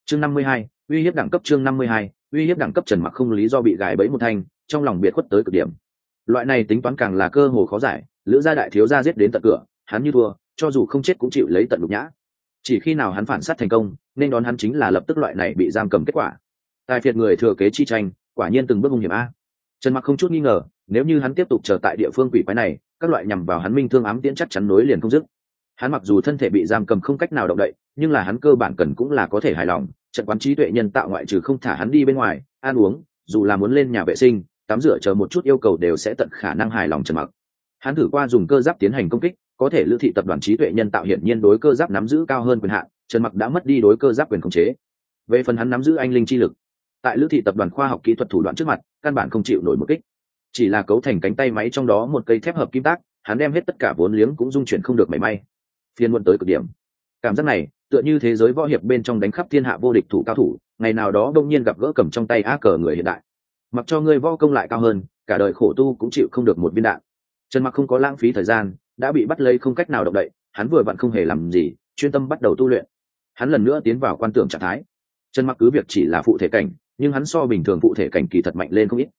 chương 52, uy hiếp đẳng cấp. chương 52, uy hiếp đẳng cấp. Trần Mặc không lý do bị gài bẫy một thanh, trong lòng biệt khuất tới cực điểm. Loại này tính toán càng là cơ hồ khó giải, lữ gia đại thiếu gia giết đến tận cửa, hắn như thua, cho dù không chết cũng chịu lấy tận nhục nhã. Chỉ khi nào hắn phản sát thành công, nên đón hắn chính là lập tức loại này bị giam cầm kết quả. Tài phiệt người thừa kế chi tranh, quả nhiên từng bước hung hiểm a. Trần Mặc không chút nghi ngờ, nếu như hắn tiếp tục chờ tại địa phương quỷ quái này, các loại nhằm vào hắn minh thương ám tiễn chắc chắn nối liền không dứt. Hắn mặc dù thân thể bị giam cầm không cách nào động đậy, nhưng là hắn cơ bản cần cũng là có thể hài lòng. Trận quán trí tuệ nhân tạo ngoại trừ không thả hắn đi bên ngoài, ăn uống, dù là muốn lên nhà vệ sinh, tắm rửa chờ một chút yêu cầu đều sẽ tận khả năng hài lòng Trần Mặc. Hắn thử qua dùng cơ giáp tiến hành công kích, có thể Lữ thị tập đoàn trí tuệ nhân tạo hiển nhiên đối cơ giáp nắm giữ cao hơn quyền hạn, Trần Mặc đã mất đi đối cơ giáp quyền khống chế. Về phần hắn nắm giữ anh linh chi lực, tại Lữ thị tập đoàn khoa học kỹ thuật thủ đoạn trước mặt, căn bản không chịu nổi một kích. Chỉ là cấu thành cánh tay máy trong đó một cây thép hợp kim tác, hắn đem hết tất cả vốn liếng cũng dung chuyển không được mảy may. Phiên muộn tới cực điểm. Cảm giác này, tựa như thế giới võ hiệp bên trong đánh khắp thiên hạ vô địch thủ cao thủ, ngày nào đó đông nhiên gặp gỡ cầm trong tay á cờ người hiện đại. Mặc cho ngươi võ công lại cao hơn, cả đời khổ tu cũng chịu không được một viên đạn. Trần Mặc không có lãng phí thời gian, đã bị bắt lấy không cách nào động đậy, hắn vừa vặn không hề làm gì, chuyên tâm bắt đầu tu luyện. Hắn lần nữa tiến vào quan tưởng trạng thái. Trần Mặc cứ việc chỉ là phụ thể cảnh, nhưng hắn so bình thường phụ thể cảnh kỳ thật mạnh lên không ít.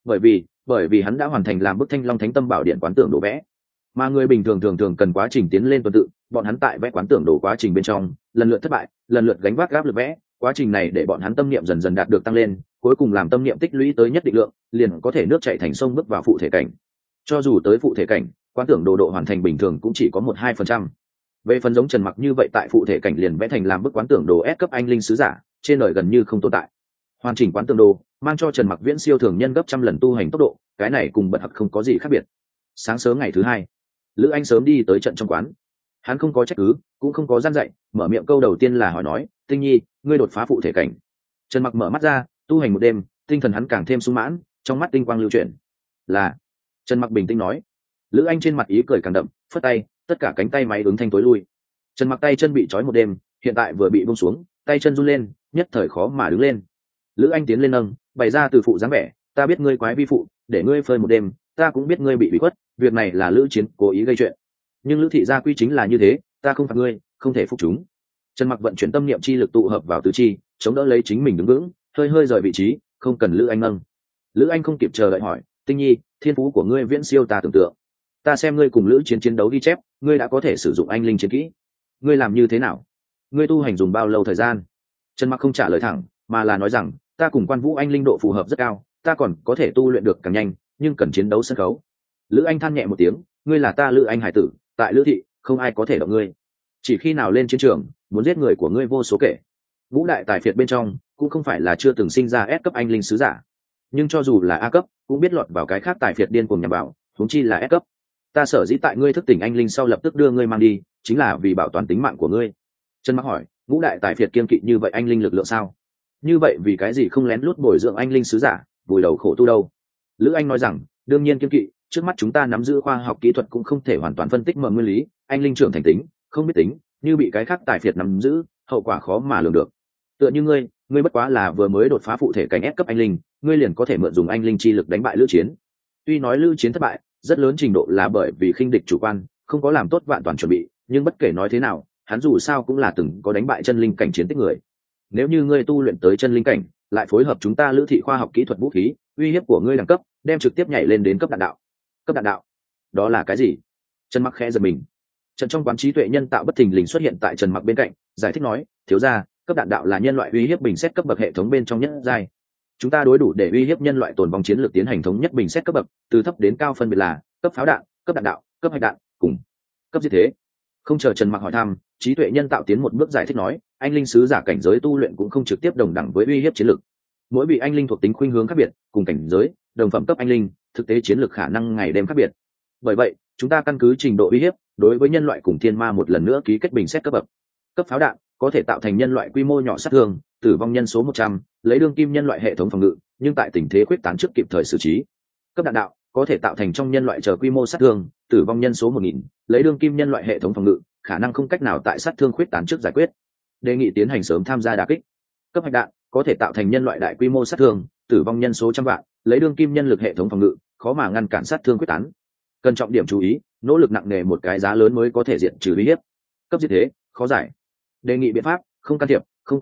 Bởi vì hắn đã hoàn thành làm bức Thanh Long Thánh Tâm Bảo Điện quán tưởng đồ vẽ. Mà người bình thường thường cần quá trình tiến lên tuần tự, bọn hắn tại vẽ quán tưởng đồ quá trình bên trong, lần lượt thất bại, lần lượt gánh vác áp lực vẽ, quá trình này để bọn hắn tâm niệm dần dần đạt được tăng lên, cuối cùng làm tâm niệm tích lũy tới nhất định lượng, liền có thể nước chảy thành sông bước vào phụ thể cảnh. Cho dù tới phụ thể cảnh, quán tưởng đồ độ hoàn thành bình thường cũng chỉ có 1-2%. Về phần giống Trần Mặc như vậy tại phụ thể cảnh liền vẽ thành làm bức quán tưởng đồ S cấp anh linh sứ giả, trên đời gần như không tồn tại. Hoàn chỉnh quán tưởng đồ mang cho Trần Mặc viễn siêu thường nhân gấp trăm lần tu hành tốc độ, cái này cùng bật học không có gì khác biệt. Sáng sớm ngày thứ hai, Lữ Anh sớm đi tới trận trong quán. Hắn không có trách cứ, cũng không có gian dạy, mở miệng câu đầu tiên là hỏi nói, Tinh Nhi, ngươi đột phá phụ thể cảnh. Trần Mặc mở mắt ra, tu hành một đêm, tinh thần hắn càng thêm sung mãn, trong mắt tinh quang lưu chuyển. Là. Trần Mặc bình tĩnh nói. Lữ Anh trên mặt ý cười càng đậm, phất tay, tất cả cánh tay máy ứng thanh tối lui. Trần Mặc tay chân bị trói một đêm, hiện tại vừa bị buông xuống, tay chân run lên, nhất thời khó mà đứng lên. Lữ Anh tiến lên nâng, bày ra từ phụ dáng vẻ, ta biết ngươi quái vi phụ, để ngươi phơi một đêm, ta cũng biết ngươi bị ủy khuất, việc này là Lữ Chiến cố ý gây chuyện. Nhưng Lữ thị gia quy chính là như thế, ta không phạt ngươi, không thể phục chúng. Trần Mặc vận chuyển tâm niệm chi lực tụ hợp vào tứ chi, chống đỡ lấy chính mình đứng vững, hơi hơi rời vị trí, không cần Lữ Anh nâng. Lữ Anh không kịp chờ đợi hỏi, Tinh Nhi, thiên phú của ngươi viễn siêu ta tưởng tượng. Ta xem ngươi cùng Lữ Chiến chiến đấu ghi chép, ngươi đã có thể sử dụng anh linh chiến kỹ. Ngươi làm như thế nào? Ngươi tu hành dùng bao lâu thời gian? Trần Mặc không trả lời thẳng, mà là nói rằng, ta cùng Quan Vũ anh linh độ phù hợp rất cao, ta còn có thể tu luyện được càng nhanh, nhưng cần chiến đấu sân khấu. Lữ Anh than nhẹ một tiếng, ngươi là ta Lữ Anh hải tử, tại Lữ thị không ai có thể động ngươi. Chỉ khi nào lên chiến trường, muốn giết người của ngươi vô số kể. Ngũ đại tài phiệt bên trong cũng không phải là chưa từng sinh ra S cấp anh linh sứ giả, nhưng cho dù là A cấp cũng biết lọt vào cái khác tài phiệt điên cuồng nhằm vào, huống chi là S cấp. Ta sở dĩ tại ngươi thức tỉnh anh linh sau lập tức đưa ngươi mang đi, chính là vì bảo toàn tính mạng của ngươi. Trần Mặc hỏi, ngũ đại tài phiệt kiên kỵ như vậy anh linh lực lượng sao? Như vậy vì cái gì không lén lút bồi dưỡng anh linh sứ giả, vùi đầu khổ tu đâu? Lữ Anh nói rằng, đương nhiên kiên kỵ, trước mắt chúng ta nắm giữ khoa học kỹ thuật cũng không thể hoàn toàn phân tích mầm nguyên lý, anh linh trưởng thành tính, không biết tính, như bị cái khác tài phiệt nắm giữ, hậu quả khó mà lường được. Tựa như ngươi bất quá là vừa mới đột phá phụ thể cảnh S cấp anh linh, ngươi liền có thể mượn dùng anh linh chi lực đánh bại Lữ Chiến. Tuy nói Lữ Chiến thất bại, rất lớn trình độ là bởi vì khinh địch chủ quan, không có làm tốt vạn toàn chuẩn bị, nhưng bất kể nói thế nào, hắn dù sao cũng là từng có đánh bại chân linh cảnh chiến tích người. Nếu như ngươi tu luyện tới chân linh cảnh, lại phối hợp chúng ta Lữ thị khoa học kỹ thuật vũ khí, uy hiếp của ngươi đẳng cấp đem trực tiếp nhảy lên đến cấp đạn đạo. Cấp đạn đạo? Đó là cái gì? Trần Mặc khẽ giật mình. Trận trong quán trí tuệ nhân tạo bất thình lình xuất hiện tại Trần Mặc bên cạnh, giải thích nói, thiếu gia, cấp đạn đạo là nhân loại uy hiếp bình xét cấp bậc hệ thống bên trong nhất giai. Chúng ta đối đủ để uy hiếp nhân loại tồn vong chiến lược tiến hành thống nhất bình xét cấp bậc, từ thấp đến cao phân biệt là cấp pháo đạn, cấp đạn đạo, cấp hạch đạn, cùng cấp diệt thế. Không chờ Trần Mặc hỏi thăm, trí tuệ nhân tạo tiến một bước giải thích nói, anh linh sứ giả cảnh giới tu luyện cũng không trực tiếp đồng đẳng với uy hiếp chiến lược. Mỗi vị anh linh thuộc tính khuynh hướng khác biệt, cùng cảnh giới, đồng phẩm cấp anh linh, thực tế chiến lược khả năng ngày đêm khác biệt. Bởi vậy, chúng ta căn cứ trình độ uy hiếp, đối với nhân loại cùng thiên ma một lần nữa ký kết bình xét cấp bậc. Cấp pháo đạn có thể tạo thành nhân loại quy mô nhỏ sát thương, tử vong nhân số 100, lấy đương kim nhân loại hệ thống phòng ngự, nhưng tại tình thế khuyết tán trước kịp thời xử trí. Cấp đạn đạo có thể tạo thành trong nhân loại chờ quy mô sát thương, tử vong nhân số 1000, lấy đương kim nhân loại hệ thống phòng ngự, khả năng không cách nào tại sát thương khuyết tán trước giải quyết. Đề nghị tiến hành sớm tham gia đả kích. Cấp hạch đạn có thể tạo thành nhân loại đại quy mô sát thương, tử vong nhân số trăm vạn, lấy đương kim nhân lực hệ thống phòng ngự, khó mà ngăn cản sát thương quyết tán. Cần trọng điểm chú ý, nỗ lực nặng nề một cái giá lớn mới có thể diệt trừ uy hiếp. Cấp diệt thế khó giải. Đề nghị biện pháp, không can thiệp, không phải dày,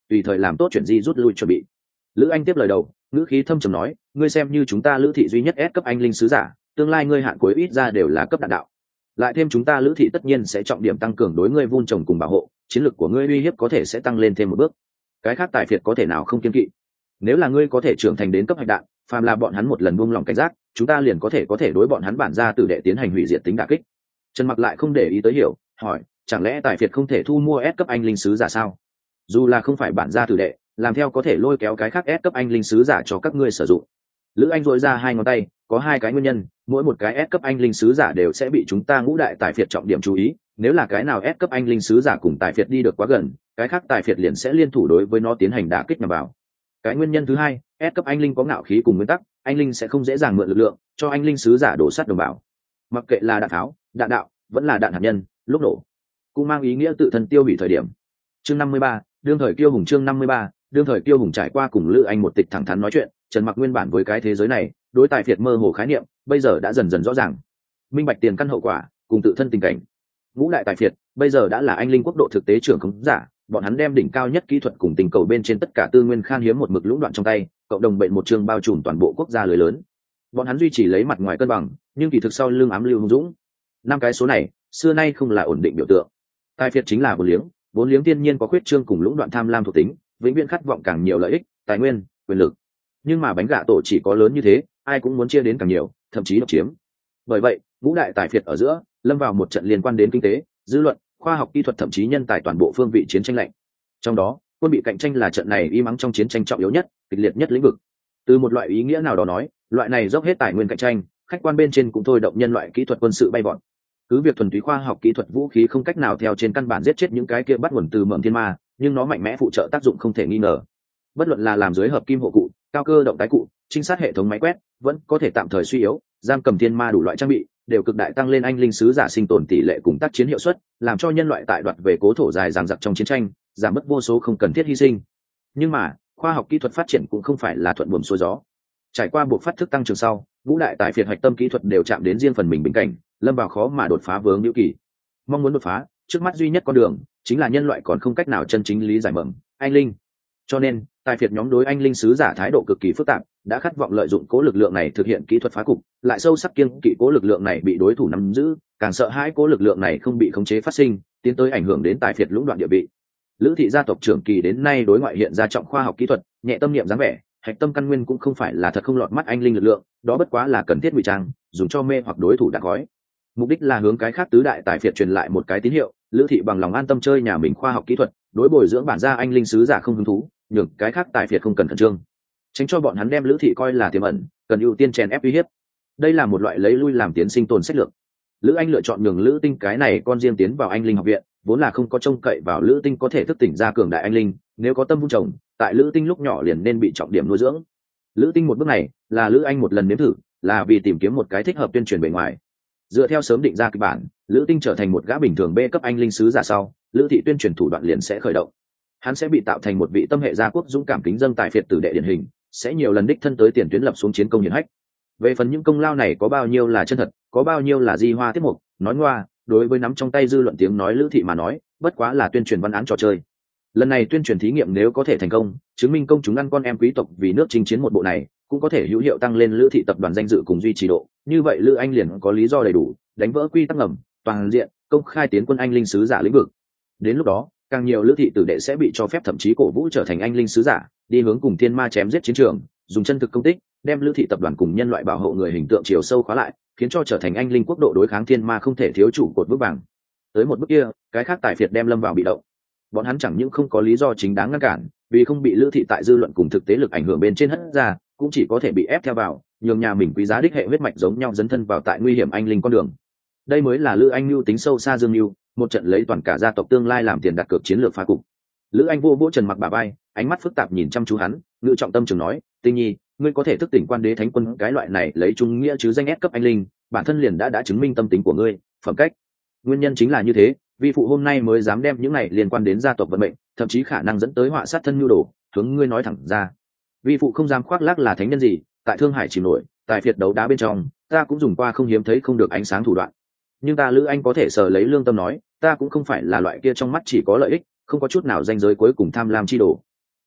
tùy thời làm tốt chuyện gì rút lui chuẩn bị. Lữ Anh tiếp lời đầu, ngữ khí thâm trầm nói, ngươi xem như chúng ta Lữ thị duy nhất S cấp anh linh sứ giả, tương lai ngươi hạn cuối ít ra đều là cấp đạn đạo, lại thêm chúng ta Lữ thị tất nhiên sẽ trọng điểm tăng cường đối ngươi vun trồng cùng bảo hộ, chiến lược của ngươi uy hiếp có thể sẽ tăng lên thêm một bước. Cái khác tài phiệt có thể nào không kiên kỵ. Nếu là ngươi có thể trưởng thành đến cấp hạch đạn, phàm là bọn hắn một lần buông lòng cảnh giác, chúng ta liền có thể đối bọn hắn bản ra tử đệ tiến hành hủy diệt tính đả kích. Trần Mặc lại không để ý tới hiểu, hỏi, chẳng lẽ tài phiệt không thể thu mua S cấp anh linh sứ giả sao? Dù là không phải bản gia tử đệ, làm theo có thể lôi kéo cái khác S cấp anh linh sứ giả cho các ngươi sử dụng. Lữ Anh dội ra hai ngón tay, có hai cái nguyên nhân, mỗi một cái S cấp anh linh sứ giả đều sẽ bị chúng ta ngũ đại tài phiệt trọng điểm chú ý, nếu là cái nào S cấp anh linh sứ giả cùng tài phiệt đi được quá gần, cái khác tài phiệt liền sẽ liên thủ đối với nó tiến hành đả kích nhằm vào. Cái nguyên nhân thứ hai, S cấp anh linh có ngạo khí cùng nguyên tắc, anh linh sẽ không dễ dàng mượn lực lượng cho anh linh sứ giả đổ sát đồng bào. Mặc kệ là đạn tháo, đạn đạo, vẫn là đạn hạt nhân, lúc nổ cũng mang ý nghĩa tự thân tiêu hủy thời điểm. Chương 53, đương thời kiêu hùng. Chương 53, đương thời kiêu hùng. Trải qua cùng Lữ Anh một tịch thẳng thắn nói chuyện, Trần Mặc nguyên bản với cái thế giới này đối tài phiệt mơ hồ khái niệm bây giờ đã dần dần rõ ràng, minh bạch tiền căn hậu quả cùng tự thân tình cảnh. Ngũ đại tài phiệt bây giờ đã là anh linh quốc độ thực tế trưởng khống giả, bọn hắn đem đỉnh cao nhất kỹ thuật cùng tình cầu bên trên tất cả tư nguyên khan hiếm một mực lũng đoạn trong tay, cộng đồng bệnh một trường bao trùm toàn bộ quốc gia lưới lớn. Bọn hắn duy trì lấy mặt ngoài cân bằng, nhưng kỳ thực sau lưng ám lưu hung dũng. Năm cái số này xưa nay không là ổn định biểu tượng. Tài phiệt chính là vốn liếng thiên nhiên có khuyết trương cùng lũng đoạn tham lam thuộc tính, vĩnh viễn khát vọng càng nhiều lợi ích, tài nguyên, quyền lực. Nhưng mà bánh gạ tổ chỉ có lớn như thế, ai cũng muốn chia đến càng nhiều, thậm chí độc chiếm. Bởi vậy ngũ đại tài phiệt ở giữa lâm vào một trận liên quan đến kinh tế, dư luận, khoa học kỹ thuật, thậm chí nhân tài toàn bộ phương vị chiến tranh lạnh. Trong đó quân bị cạnh tranh là trận này y mắng trong chiến tranh trọng yếu nhất, kịch liệt nhất lĩnh vực. Từ một loại ý nghĩa nào đó nói, loại này dốc hết tài nguyên cạnh tranh, khách quan bên trên cũng thôi động nhân loại kỹ thuật quân sự bay vọt. Cứ việc thuần túy khoa học kỹ thuật vũ khí không cách nào theo trên căn bản giết chết những cái kia bắt nguồn từ mầm thiên ma, nhưng nó mạnh mẽ phụ trợ tác dụng không thể nghi ngờ. Bất luận là làm dưới hợp kim hộ cụ, cao cơ động tái cụ, trinh sát hệ thống máy quét, vẫn có thể tạm thời suy yếu, giam cầm thiên ma đủ loại trang bị đều cực đại tăng lên anh linh sứ giả sinh tồn tỷ lệ cùng tác chiến hiệu suất, làm cho nhân loại tại đoạt về cố thổ dài dằng dặc trong chiến tranh giảm mất vô số không cần thiết hy sinh. Nhưng mà khoa học kỹ thuật phát triển cũng không phải là thuận buồm xuôi gió. Trải qua buộc phát thức tăng trưởng sau, ngũ đại tài phiệt hạch tâm kỹ thuật đều chạm đến riêng phần mình bình cảnh, lâm vào khó mà đột phá vướng hữu kỳ. Mong muốn đột phá, trước mắt duy nhất con đường chính là nhân loại còn không cách nào chân chính lý giải mầm anh linh. Cho nên tài phiệt nhóm đối anh linh sứ giả thái độ cực kỳ phức tạp, đã khát vọng lợi dụng cố lực lượng này thực hiện kỹ thuật phá cục, lại sâu sắc kiêng kỵ cố lực lượng này bị đối thủ nắm giữ, càng sợ hãi cố lực lượng này không bị khống chế phát sinh, tiến tới ảnh hưởng đến tài phiệt lũng đoạn địa vị. Lữ thị gia tộc trưởng kỳ đến nay đối ngoại hiện ra trọng khoa học kỹ thuật, nhẹ tâm niệm dáng vẻ, hạch tâm căn nguyên cũng không phải là thật không lọt mắt anh linh lực lượng, đó bất quá là cần thiết ngụy trang, dùng cho mê hoặc đối thủ đã gói. Mục đích là hướng cái khác tứ đại tài phiệt truyền lại một cái tín hiệu, Lữ thị bằng lòng an tâm chơi nhà mình khoa học kỹ thuật, đối bồi dưỡng bản gia anh linh sứ giả không hứng thú, nhường cái khác tài phiệt không cần khẩn trương, tránh cho bọn hắn đem Lữ thị coi là tiềm ẩn, cần ưu tiên chèn ép uy hiếp. Đây là một loại lấy lui làm tiến sinh tồn sách lược. Lữ Anh lựa chọn nhường Lữ Tinh cái này con riêng tiến vào anh linh học viện, vốn là không có trông cậy vào Lữ Tinh có thể thức tỉnh ra cường đại anh linh, nếu có tâm vun trồng, tại Lữ Tinh lúc nhỏ liền nên bị trọng điểm nuôi dưỡng. Lữ Tinh một bước này là Lữ Anh một lần nếm thử, là vì tìm kiếm một cái thích hợp tuyên truyền bề ngoài. Dựa theo sớm định ra kịch bản, Lữ Tinh trở thành một gã bình thường B cấp anh linh sứ giả sau, Lữ thị tuyên truyền thủ đoạn liền sẽ khởi động. Hắn sẽ bị tạo thành một vị tâm hệ gia quốc dũng cảm kính dâng tài phiệt tử đệ điển hình, sẽ nhiều lần đích thân tới tiền tuyến lập xuống chiến công hiển hách. Về phần những công lao này có bao nhiêu là chân thật, có bao nhiêu là di hoa tiết mục, nói ngoa, đối với nắm trong tay dư luận tiếng nói Lữ thị mà nói, bất quá là tuyên truyền văn án trò chơi. Lần này tuyên truyền thí nghiệm nếu có thể thành công, chứng minh công chúng ăn con em quý tộc vì nước chinh chiến một bộ này, cũng có thể hữu hiệu tăng lên Lữ thị tập đoàn danh dự cùng duy trì độ. Như vậy Lữ Anh liền có lý do đầy đủ đánh vỡ quy tắc ngầm, toàn diện công khai tiến quân anh linh sứ giả lĩnh vực. Đến lúc đó, càng nhiều Lữ thị tử đệ sẽ bị cho phép thậm chí cổ vũ trở thành anh linh sứ giả, đi hướng cùng thiên ma chém giết chiến trường, dùng chân thực công tích đem Lữ thị tập đoàn cùng nhân loại bảo hộ người hình tượng chiều sâu khóa lại, khiến cho trở thành anh linh quốc độ đối kháng thiên ma không thể thiếu trụ cột vững vàng. Tới một bước kia, cái khác tài phiệt đem lâm vào bị động. Bọn hắn chẳng những không có lý do chính đáng ngăn cản, vì không bị Lữ thị tại dư luận cùng thực tế lực ảnh hưởng bên trên hất ra, cũng chỉ có thể bị ép theo vào, nhường nhà mình quý giá đích hệ huyết mạch giống nhau dấn thân vào tại nguy hiểm anh linh con đường. Đây mới là Lữ Anh mưu tính sâu xa dương mưu, một trận lấy toàn cả gia tộc tương lai làm tiền đặt cược chiến lược phá cục. Lữ Anh vô vỗ Trần Mặc bả vai, ánh mắt phức tạp nhìn chăm chú hắn, ngự trọng tâm trường nói, Tinh Nhi, ngươi có thể thức tỉnh quan đế thánh quân cái loại này lấy trung nghĩa chứ danh ép cấp anh linh, bản thân liền đã chứng minh tâm tính của ngươi, phẩm cách. Nguyên nhân chính là như thế, vi phụ hôm nay mới dám đem những này liên quan đến gia tộc vận mệnh, thậm chí khả năng dẫn tới họa sát thân nhu đồ, hướng ngươi nói thẳng ra. Vi phụ không dám khoác lác là thánh nhân gì, tại Thương Hải chìm nổi, tại phiệt đấu đá bên trong, ta cũng dùng qua không hiếm thấy không được ánh sáng thủ đoạn. Nhưng ta Lữ Anh có thể sờ lấy lương tâm nói, ta cũng không phải là loại kia trong mắt chỉ có lợi ích, không có chút nào danh giới cuối cùng tham lam chi đồ.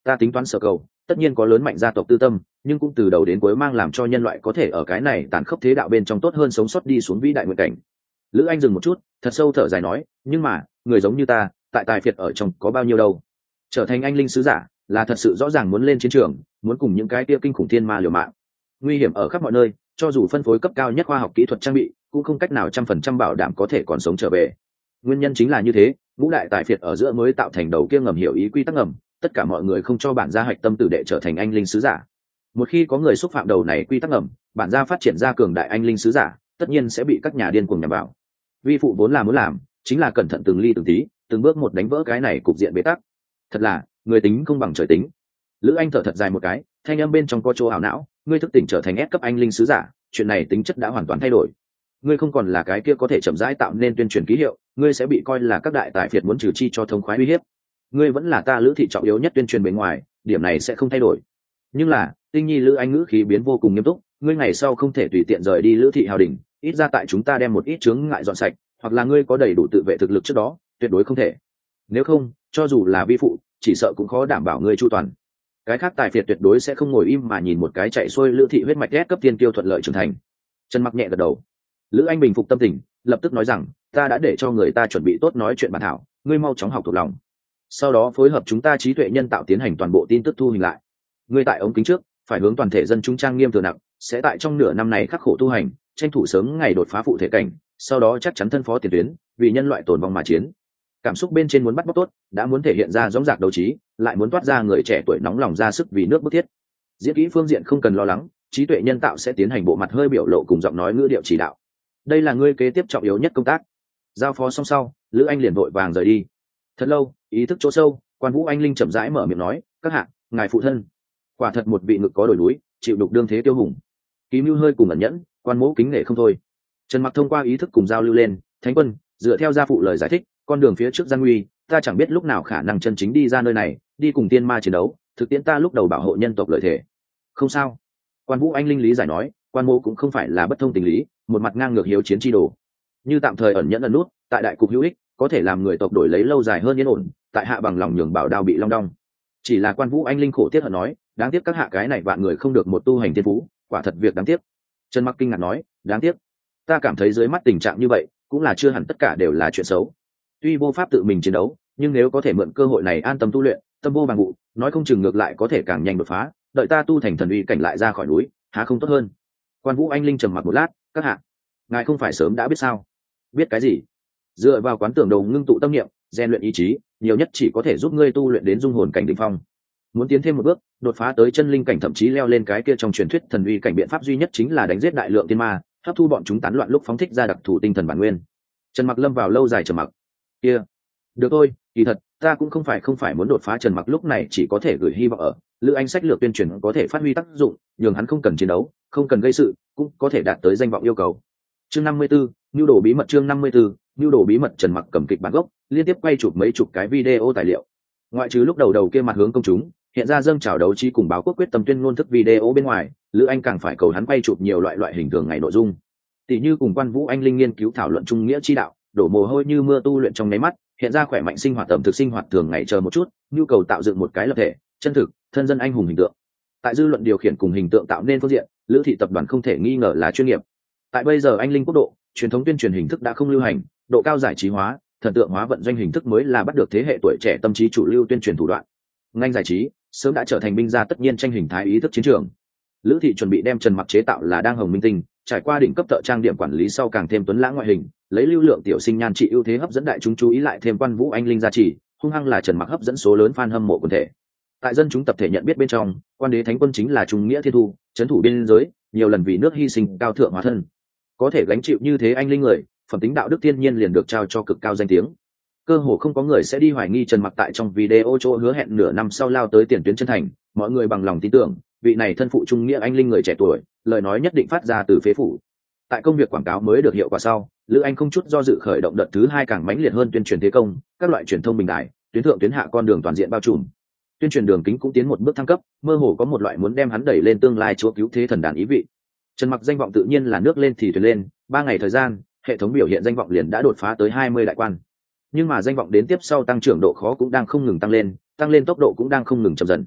Ta tính toán sở cầu tất nhiên có lớn mạnh gia tộc tư tâm, nhưng cũng từ đầu đến cuối mang làm cho nhân loại có thể ở cái này tàn khốc thế đạo bên trong tốt hơn sống sót đi xuống vĩ đại nguyện cảnh. Lữ Anh dừng một chút, thật sâu thở dài nói, nhưng mà người giống như ta tại tài phiệt ở trong có bao nhiêu đâu. Trở thành anh linh sứ giả là thật sự rõ ràng muốn lên chiến trường, muốn cùng những cái kia kinh khủng thiên ma liều mạng. Nguy hiểm ở khắp mọi nơi, cho dù phân phối cấp cao nhất khoa học kỹ thuật trang bị cũng không cách nào 100% bảo đảm có thể còn sống trở về. Nguyên nhân chính là như thế, ngũ đại tài phiệt ở giữa mới tạo thành đầu kia ngầm hiểu ý quy tắc ngầm, tất cả mọi người không cho bản gia hạch tâm tử đệ trở thành anh linh sứ giả. Một khi có người xúc phạm đầu này quy tắc ngầm, bản gia phát triển ra cường đại anh linh sứ giả tất nhiên sẽ bị các nhà điên cuồng nhằm vào. Vi phụ vốn là muốn làm chính là cẩn thận từng ly từng tí, từng bước một đánh vỡ cái này cục diện bế tắc. Thật là người tính không bằng trời tính. Lữ Anh thở thật dài một cái, thanh âm bên trong có chỗ ảo não, ngươi thức tỉnh trở thành S cấp anh linh sứ giả, chuyện này tính chất đã hoàn toàn thay đổi. Ngươi không còn là cái kia có thể chậm rãi tạo nên tuyên truyền ký hiệu, ngươi sẽ bị coi là các đại tài phiệt muốn trừ chi cho thông khoái uy hiếp. Ngươi vẫn là ta Lữ thị trọng yếu nhất tuyên truyền bề ngoài, điểm này sẽ không thay đổi. Nhưng là, Tinh Nhi Lữ Anh ngữ khí biến vô cùng nghiêm túc, ngươi ngày sau không thể tùy tiện rời đi Lữ thị hào đình, ít ra tại chúng ta đem một ít chướng ngại dọn sạch, hoặc là ngươi có đầy đủ tự vệ thực lực trước đó, tuyệt đối không thể. Nếu không, cho dù là vi phụ, chỉ sợ cũng khó đảm bảo ngươi chu toàn. Cái khác tài phiệt tuyệt đối sẽ không ngồi im mà nhìn một cái chạy xuôi Lữ thị huyết mạch ghét cấp tiên tiêu thuận lợi trưởng thành. Trần Mặc nhẹ gật đầu. Lữ Anh bình phục tâm tình, lập tức nói rằng, ta đã để cho người ta chuẩn bị tốt nói chuyện bản thảo, ngươi mau chóng học thuộc lòng. Sau đó phối hợp chúng ta trí tuệ nhân tạo tiến hành toàn bộ tin tức thu hình lại. Ngươi tại ống kính trước, phải hướng toàn thể dân chúng trang nghiêm thừa nặng, sẽ tại trong nửa năm này khắc khổ tu hành, tranh thủ sớm ngày đột phá phụ thể cảnh, sau đó chắc chắn thân phó tiền tuyến, vì nhân loại tồn vong mà chiến. Cảm xúc bên trên muốn bắt bóc tốt, đã muốn thể hiện ra rõ ràng đấu trí, lại muốn toát ra người trẻ tuổi nóng lòng ra sức vì nước bức thiết. Diễn kỹ phương diện không cần lo lắng, trí tuệ nhân tạo sẽ tiến hành bộ mặt hơi biểu lộ cùng giọng nói ngữ điệu chỉ đạo. Đây là ngươi kế tiếp trọng yếu nhất công tác. Giao phó xong sau, Lữ Anh liền vội vàng rời đi. Thật lâu, ý thức chỗ sâu, Quan Vũ Anh Linh chậm rãi mở miệng nói, các hạ, ngài phụ thân quả thật một vị ngực có đổi núi, chịu đục đương thế tiêu hùng. Ký Mưu hơi cùng ẩn nhẫn, Quan Mỗ kính nể không thôi. Trần Mặc thông qua ý thức cùng giao lưu lên, Thánh Quân dựa theo gia phụ lời giải thích, con đường phía trước gian nguy, ta chẳng biết lúc nào khả năng chân chính đi ra nơi này, đi cùng tiên ma chiến đấu, thực tiễn ta lúc đầu bảo hộ nhân tộc lợi thể. Không sao. Quan Vũ Anh Linh lý giải nói, Quan Mỗ cũng không phải là bất thông tình lý, một mặt ngang ngược hiếu chiến chi đồ. Như tạm thời ẩn nhẫn ẩn nút, tại đại cục hữu ích, có thể làm người tộc đổi lấy lâu dài hơn yên ổn, tại hạ bằng lòng nhường bảo đao bị long đong. Chỉ là Quan Vũ Anh Linh khổ tiếc hận nói, đáng tiếc các hạ cái này vạn người không được một tu hành thiên phú, quả thật việc đáng tiếc. Trần Mặc kinh ngạc nói, đáng tiếc. Ta cảm thấy dưới mắt tình trạng như vậy, cũng là chưa hẳn tất cả đều là chuyện xấu. Tuy vô pháp tự mình chiến đấu, nhưng nếu có thể mượn cơ hội này an tâm tu luyện, tâm vô bằng vụ, nói không chừng ngược lại có thể càng nhanh đột phá, đợi ta tu thành thần uy cảnh lại ra khỏi núi, há không tốt hơn. Quan Vũ Anh Linh trầm mặc một lát, các hạ, ngài không phải sớm đã biết sao? Biết cái gì? Dựa vào quán tưởng đầu ngưng tụ tâm niệm, rèn luyện ý chí, nhiều nhất chỉ có thể giúp ngươi tu luyện đến dung hồn cảnh đỉnh phong. Muốn tiến thêm một bước, đột phá tới chân linh cảnh thậm chí leo lên cái kia trong truyền thuyết thần uy cảnh, biện pháp duy nhất chính là đánh giết đại lượng tiên ma, hấp thu bọn chúng tán loạn lúc phóng thích ra đặc thù tinh thần bản nguyên. Trần Mặc lâm vào lâu dài trầm mặc. Kia, được thôi, kỳ thật ta cũng không phải muốn đột phá. Trần Mặc lúc này chỉ có thể gửi hy vọng ở Lữ Anh sách lược tuyên truyền có thể phát huy tác dụng, nhường hắn không cần chiến đấu, không cần gây sự, cũng có thể đạt tới danh vọng yêu cầu. Chương 54, nhu đồ bí mật. Chương 54, nhu đồ bí mật. Trần Mặc cầm kịch bản gốc, liên tiếp quay chụp mấy chục cái video tài liệu. Ngoại trừ lúc đầu kia mặt hướng công chúng, hiện ra dâng trào đấu trí cùng báo quốc quyết tâm tuyên ngôn thức video bên ngoài, Lữ Anh càng phải cầu hắn quay chụp nhiều loại hình thường ngày nội dung. Tỷ như cùng Quan Vũ Anh Linh nghiên cứu thảo luận trung nghĩa chi đạo, đổ mồ hôi như mưa tu luyện trong nháy mắt, hiện ra khỏe mạnh sinh hoạt tầm thực sinh hoạt thường ngày chờ một chút, nhu cầu tạo dựng một cái lập thể, chân thực, thân dân anh hùng hình tượng. Tại dư luận điều khiển cùng hình tượng tạo nên phương diện, Lữ thị tập đoàn không thể nghi ngờ là chuyên nghiệp. Tại bây giờ anh linh quốc độ, truyền thống tuyên truyền hình thức đã không lưu hành, độ cao giải trí hóa, thần tượng hóa vận doanh hình thức mới là bắt được thế hệ tuổi trẻ tâm trí chủ lưu tuyên truyền thủ đoạn. Ngành giải trí sớm đã trở thành binh gia tất nhiên tranh hình thái ý thức chiến trường. Lữ thị chuẩn bị đem Trần Mặc chế tạo là đang hồng minh tinh, trải qua đỉnh cấp thợ trang điểm quản lý sau càng thêm tuấn lãng ngoại hình, lấy lưu lượng tiểu sinh nhan trị ưu thế hấp dẫn đại chúng chú ý, lại thêm Quan Vũ Anh Linh gia trì, hung hăng là Trần Mặc hấp dẫn số lớn fan hâm mộ quần thể. Tại dân chúng tập thể nhận biết bên trong, Quan Đế Thánh Quân chính là trung nghĩa thiên thu, trấn thủ biên giới, nhiều lần vì nước hy sinh cao thượng hóa thân. Có thể gánh chịu như thế anh linh người, phẩm tính đạo đức thiên nhiên liền được trao cho cực cao danh tiếng. Cơ hồ không có người sẽ đi hoài nghi Trần Mặc tại trong video chỗ hứa hẹn nửa năm sau lao tới tiền tuyến chân thành, mọi người bằng lòng tin tưởng, vị này thân phụ trung nghĩa anh linh người trẻ tuổi, lời nói nhất định phát ra từ phế phủ. Tại công việc quảng cáo mới được hiệu quả sau, Lữ Anh không chút do dự khởi động đợt thứ 2 càng mãnh liệt hơn tuyên truyền thế công, các loại truyền thông bình đại, tuyến thượng tuyến hạ con đường toàn diện bao trùm. Tuyên truyền đường kính cũng tiến một bước thăng cấp, mơ hồ có một loại muốn đem hắn đẩy lên tương lai chúa cứu thế thần đàn ý vị. Trần Mặc danh vọng tự nhiên là nước lên thì thuyền lên, 3 ngày thời gian, hệ thống biểu hiện danh vọng liền đã đột phá tới 20 đại quan. Nhưng mà danh vọng đến tiếp sau tăng trưởng độ khó cũng đang không ngừng tăng lên tốc độ cũng đang không ngừng chậm dần,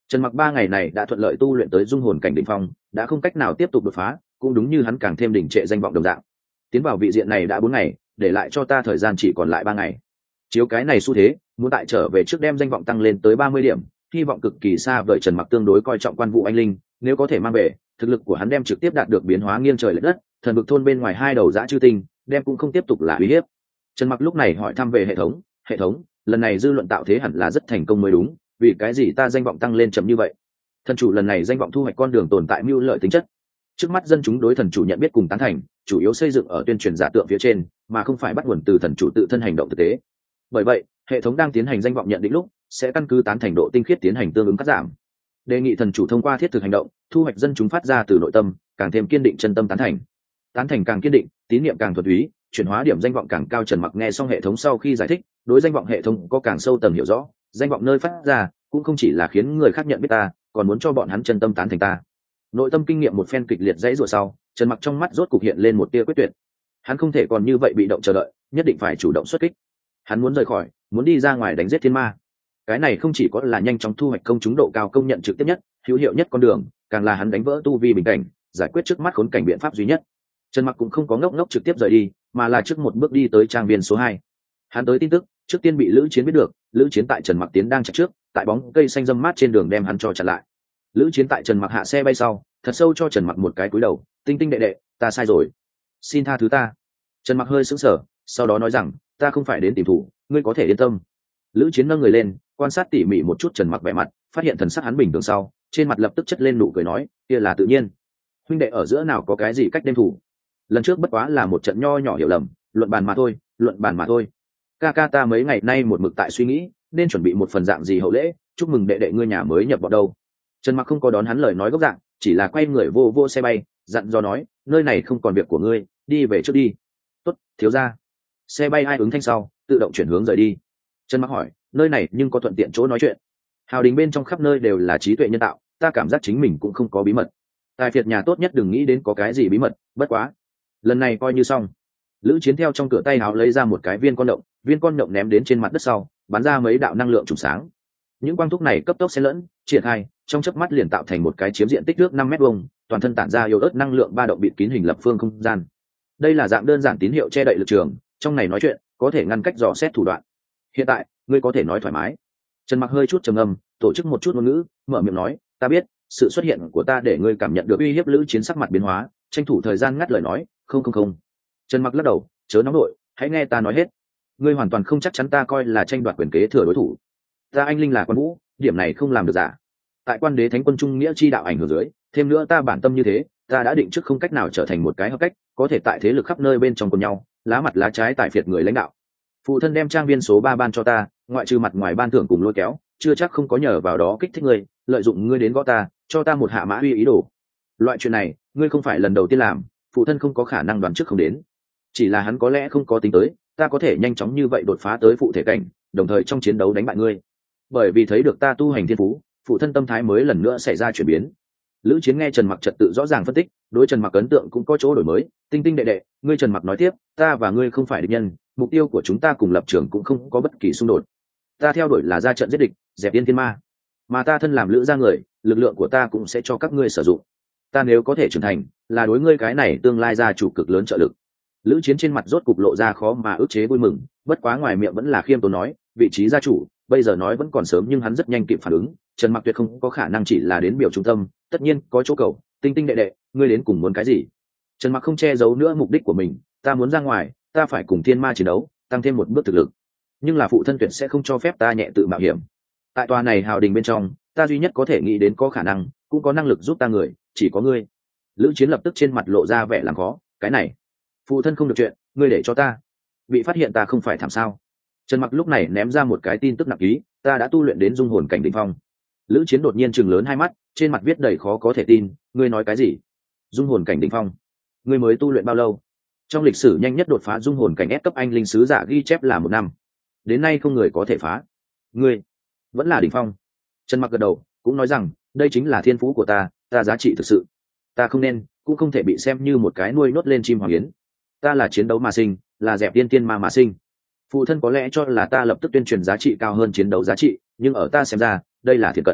Trần Mặc 3 ngày này đã thuận lợi tu luyện tới dung hồn cảnh đỉnh phong, đã không cách nào tiếp tục đột phá, cũng đúng như hắn càng thêm đỉnh trệ danh vọng đồng dạng. Tiến vào vị diện này đã 4 ngày, để lại cho ta thời gian chỉ còn lại 3 ngày. Chiếu cái này xu thế, muốn tại trở về trước đem danh vọng tăng lên tới 30 điểm, hy vọng cực kỳ xa vời. Trần Mặc tương đối coi trọng Quan Vũ Anh Linh, nếu có thể mang về, thực lực của hắn đem trực tiếp đạt được biến hóa nghiêng trời lệch đất, thần vực thôn bên ngoài hai đầu dã chư tinh, đem cũng không tiếp tục là uy hiếp. Trần Mặc lúc này hỏi thăm về hệ thống, lần này dư luận tạo thế hẳn là rất thành công mới đúng, vì cái gì ta danh vọng tăng lên chậm như vậy? Thần chủ lần này danh vọng thu hoạch con đường tồn tại mưu lợi tính chất. Trước mắt dân chúng đối thần chủ nhận biết cùng tán thành, chủ yếu xây dựng ở tuyên truyền giả tượng phía trên, mà không phải bắt nguồn từ thần chủ tự thân hành động thực tế. Bởi vậy, hệ thống đang tiến hành danh vọng nhận định lúc, sẽ căn cứ tán thành độ tinh khiết tiến hành tương ứng cắt giảm. Đề nghị thần chủ thông qua thiết thực hành động, thu hoạch dân chúng phát ra từ nội tâm, càng thêm kiên định chân tâm tán thành. Tán thành càng kiên định, tín niệm càng thuần túy, chuyển hóa điểm danh vọng càng cao. Trần Mặc nghe xong hệ thống sau khi giải thích, đối danh vọng hệ thống có càng sâu tầng hiểu rõ, danh vọng nơi phát ra cũng không chỉ là khiến người khác nhận biết ta, còn muốn cho bọn hắn chân tâm tán thành ta. Nội tâm kinh nghiệm một phen kịch liệt dãy rủa sau, Trần Mặc trong mắt rốt cục hiện lên một tia quyết tuyệt. Hắn không thể còn như vậy bị động chờ đợi, nhất định phải chủ động xuất kích. Hắn muốn rời khỏi, muốn đi ra ngoài đánh giết thiên ma. Cái này không chỉ có là nhanh chóng thu hoạch công chúng độ cao công nhận trực tiếp nhất, hữu hiệu nhất con đường, càng là hắn đánh vỡ tu vi bình cảnh, giải quyết trước mắt khốn cảnh biện pháp duy nhất. Trần Mặc cũng không có ngốc ngốc trực tiếp rời đi, mà là trước một bước đi tới trang viên số 2. Hắn tới tin tức, trước tiên bị Lữ Chiến biết được, Lữ Chiến tại Trần Mặc tiến đang chạy trước, tại bóng cây xanh râm mát trên đường đem hắn cho chặn lại. Lữ Chiến tại Trần Mặc hạ xe bay sau, thật sâu cho Trần Mặc một cái cúi đầu, "Tinh Tinh đệ đệ, ta sai rồi, xin tha thứ ta." Trần Mặc hơi sững sờ, sau đó nói rằng, "Ta không phải đến tìm thủ, ngươi có thể yên tâm." Lữ Chiến nâng người lên, quan sát tỉ mỉ một chút Trần Mặc vẻ mặt, phát hiện thần sắc hắn bình thường sau, trên mặt lập tức chất lên nụ cười nói, "Kia là tự nhiên. Huynh đệ ở giữa nào có cái gì cách đêm thủ. Lần trước bất quá là một trận nho nhỏ hiểu lầm, luận bàn mà thôi, luận bàn mà thôi. Ca ca ta mấy ngày nay một mực tại suy nghĩ, nên chuẩn bị một phần dạng gì hậu lễ, chúc mừng đệ đệ ngươi nhà mới nhập bọn đâu." Trần Mặc không có đón hắn lời nói gốc dạng, chỉ là quay người vô vô xe bay, dặn dò nói, "Nơi này không còn việc của ngươi, đi về trước đi." "Tốt, thiếu gia." Xe bay ai ứng thanh sau, tự động chuyển hướng rời đi. Trần Mặc hỏi, "Nơi này nhưng có thuận tiện chỗ nói chuyện?" "Hào đình bên trong khắp nơi đều là trí tuệ nhân tạo, ta cảm giác chính mình cũng không có bí mật. Tài phiệt nhà tốt nhất đừng nghĩ đến có cái gì bí mật, bất quá lần này coi như xong." Lữ Chiến theo trong cửa tay áo lấy ra một cái viên con động ném đến trên mặt đất sau, bắn ra mấy đạo năng lượng trùng sáng. Những quang thúc này cấp tốc xen lẫn, triển khai, trong chớp mắt liền tạo thành một cái chiếm diện tích nước 5 mét vuông, toàn thân tản ra yếu ớt năng lượng ba động bịt kín hình lập phương không gian. Đây là dạng đơn giản tín hiệu che đậy lực trường, trong này nói chuyện có thể ngăn cách dò xét thủ đoạn. "Hiện tại, ngươi có thể nói thoải mái." Trần Mặc hơi chút trầm ngâm, tổ chức một chút ngôn ngữ, mở miệng nói, "Ta biết, sự xuất hiện của ta để ngươi cảm nhận được uy hiếp." Lữ Chiến sắc mặt biến hóa, tranh thủ thời gian ngắt lời nói, "Không. Trần Mặc lắc đầu, "Chớ nóng nội, hãy nghe ta nói hết. Ngươi hoàn toàn không chắc chắn ta coi là tranh đoạt quyền kế thừa đối thủ. Ta anh linh là Quan Vũ, điểm này không làm được giả. Tại Quan Đế Thánh Quân trung nghĩa chi đạo ảnh hưởng dưới, thêm nữa ta bản tâm như thế, ta đã định trước không cách nào trở thành một cái hợp cách, có thể tại thế lực khắp nơi bên trong cùng nhau, lá mặt lá trái tại phiệt người lãnh đạo. Phụ thân đem trang viên số 3 ban cho ta, ngoại trừ mặt ngoài ban thưởng cùng lôi kéo, chưa chắc không có nhờ vào đó kích thích ngươi, lợi dụng ngươi đến gõ ta, cho ta một hạ mã uy ý đồ. Loại chuyện này, ngươi không phải lần đầu tiên làm, phụ thân không có khả năng đoán trước không đến. Chỉ là hắn có lẽ không có tính tới, ta có thể nhanh chóng như vậy đột phá tới phụ thể cảnh, đồng thời trong chiến đấu đánh bại ngươi. Bởi vì thấy được ta tu hành thiên phú, phụ thân tâm thái mới lần nữa xảy ra chuyển biến." Lữ Chiến nghe Trần Mặc trật tự rõ ràng phân tích, đối Trần Mặc ấn tượng cũng có chỗ đổi mới. "Tinh Tinh đệ đệ, ngươi." Trần Mặc nói tiếp, "Ta và ngươi không phải địch nhân, mục tiêu của chúng ta cùng lập trường cũng không có bất kỳ xung đột. Ta theo đuổi là ra trận giết địch, dẹp yên thiên ma. Mà ta thân làm Lữ gia người, lực lượng của ta cũng sẽ cho các ngươi sử dụng. Ta nếu có thể trưởng thành, là đối ngươi cái này tương lai gia chủ cực lớn trợ lực." Lữ Chiến trên mặt rốt cục lộ ra khó mà ức chế vui mừng, bất quá ngoài miệng vẫn là khiêm tốn nói, "Vị trí gia chủ, bây giờ nói vẫn còn sớm." Nhưng hắn rất nhanh kịp phản ứng, Trần Mặc tuyệt không có khả năng chỉ là đến biểu trung tâm, tất nhiên có chỗ cầu. "Tinh Tinh đệ đệ, ngươi đến cùng muốn cái gì?" Trần Mặc không che giấu nữa mục đích của mình, "Ta muốn ra ngoài, ta phải cùng thiên ma chiến đấu, tăng thêm một bước thực lực. Nhưng là phụ thân tuyệt sẽ không cho phép ta nhẹ tự mạo hiểm. Tại tòa này hào đình bên trong, ta duy nhất có thể nghĩ đến có khả năng, cũng có năng lực giúp ta người, chỉ có ngươi." Lữ Chiến lập tức trên mặt lộ ra vẻ làm khó, "Cái này, phụ thân không được chuyện, ngươi để cho ta bị phát hiện ta không phải thảm sao?" Trần Mặc lúc này ném ra một cái tin tức nặng ký, "Ta đã tu luyện đến dung hồn cảnh đỉnh phong." Lữ Chiến đột nhiên chừng lớn hai mắt, trên mặt viết đầy khó có thể tin, "Ngươi nói cái gì? Dung hồn cảnh đỉnh phong? Ngươi mới tu luyện bao lâu?" Trong lịch sử nhanh nhất đột phá dung hồn cảnh S cấp anh linh sứ giả ghi chép là 1 năm, đến nay không người có thể phá. Ngươi vẫn là đỉnh phong. Trần Mặc gật đầu, cũng nói rằng, "Đây chính là thiên phú của ta, ta giá trị thực sự. Ta không nên, cũng không thể bị xem như một cái nuôi nốt lên chim hoàng yến. Ta là chiến đấu mà sinh, là dẹp tiên ma mà sinh. Phụ thân có lẽ cho là ta lập tức tuyên truyền giá trị cao hơn chiến đấu giá trị, nhưng ở ta xem ra, đây là thiệt cận.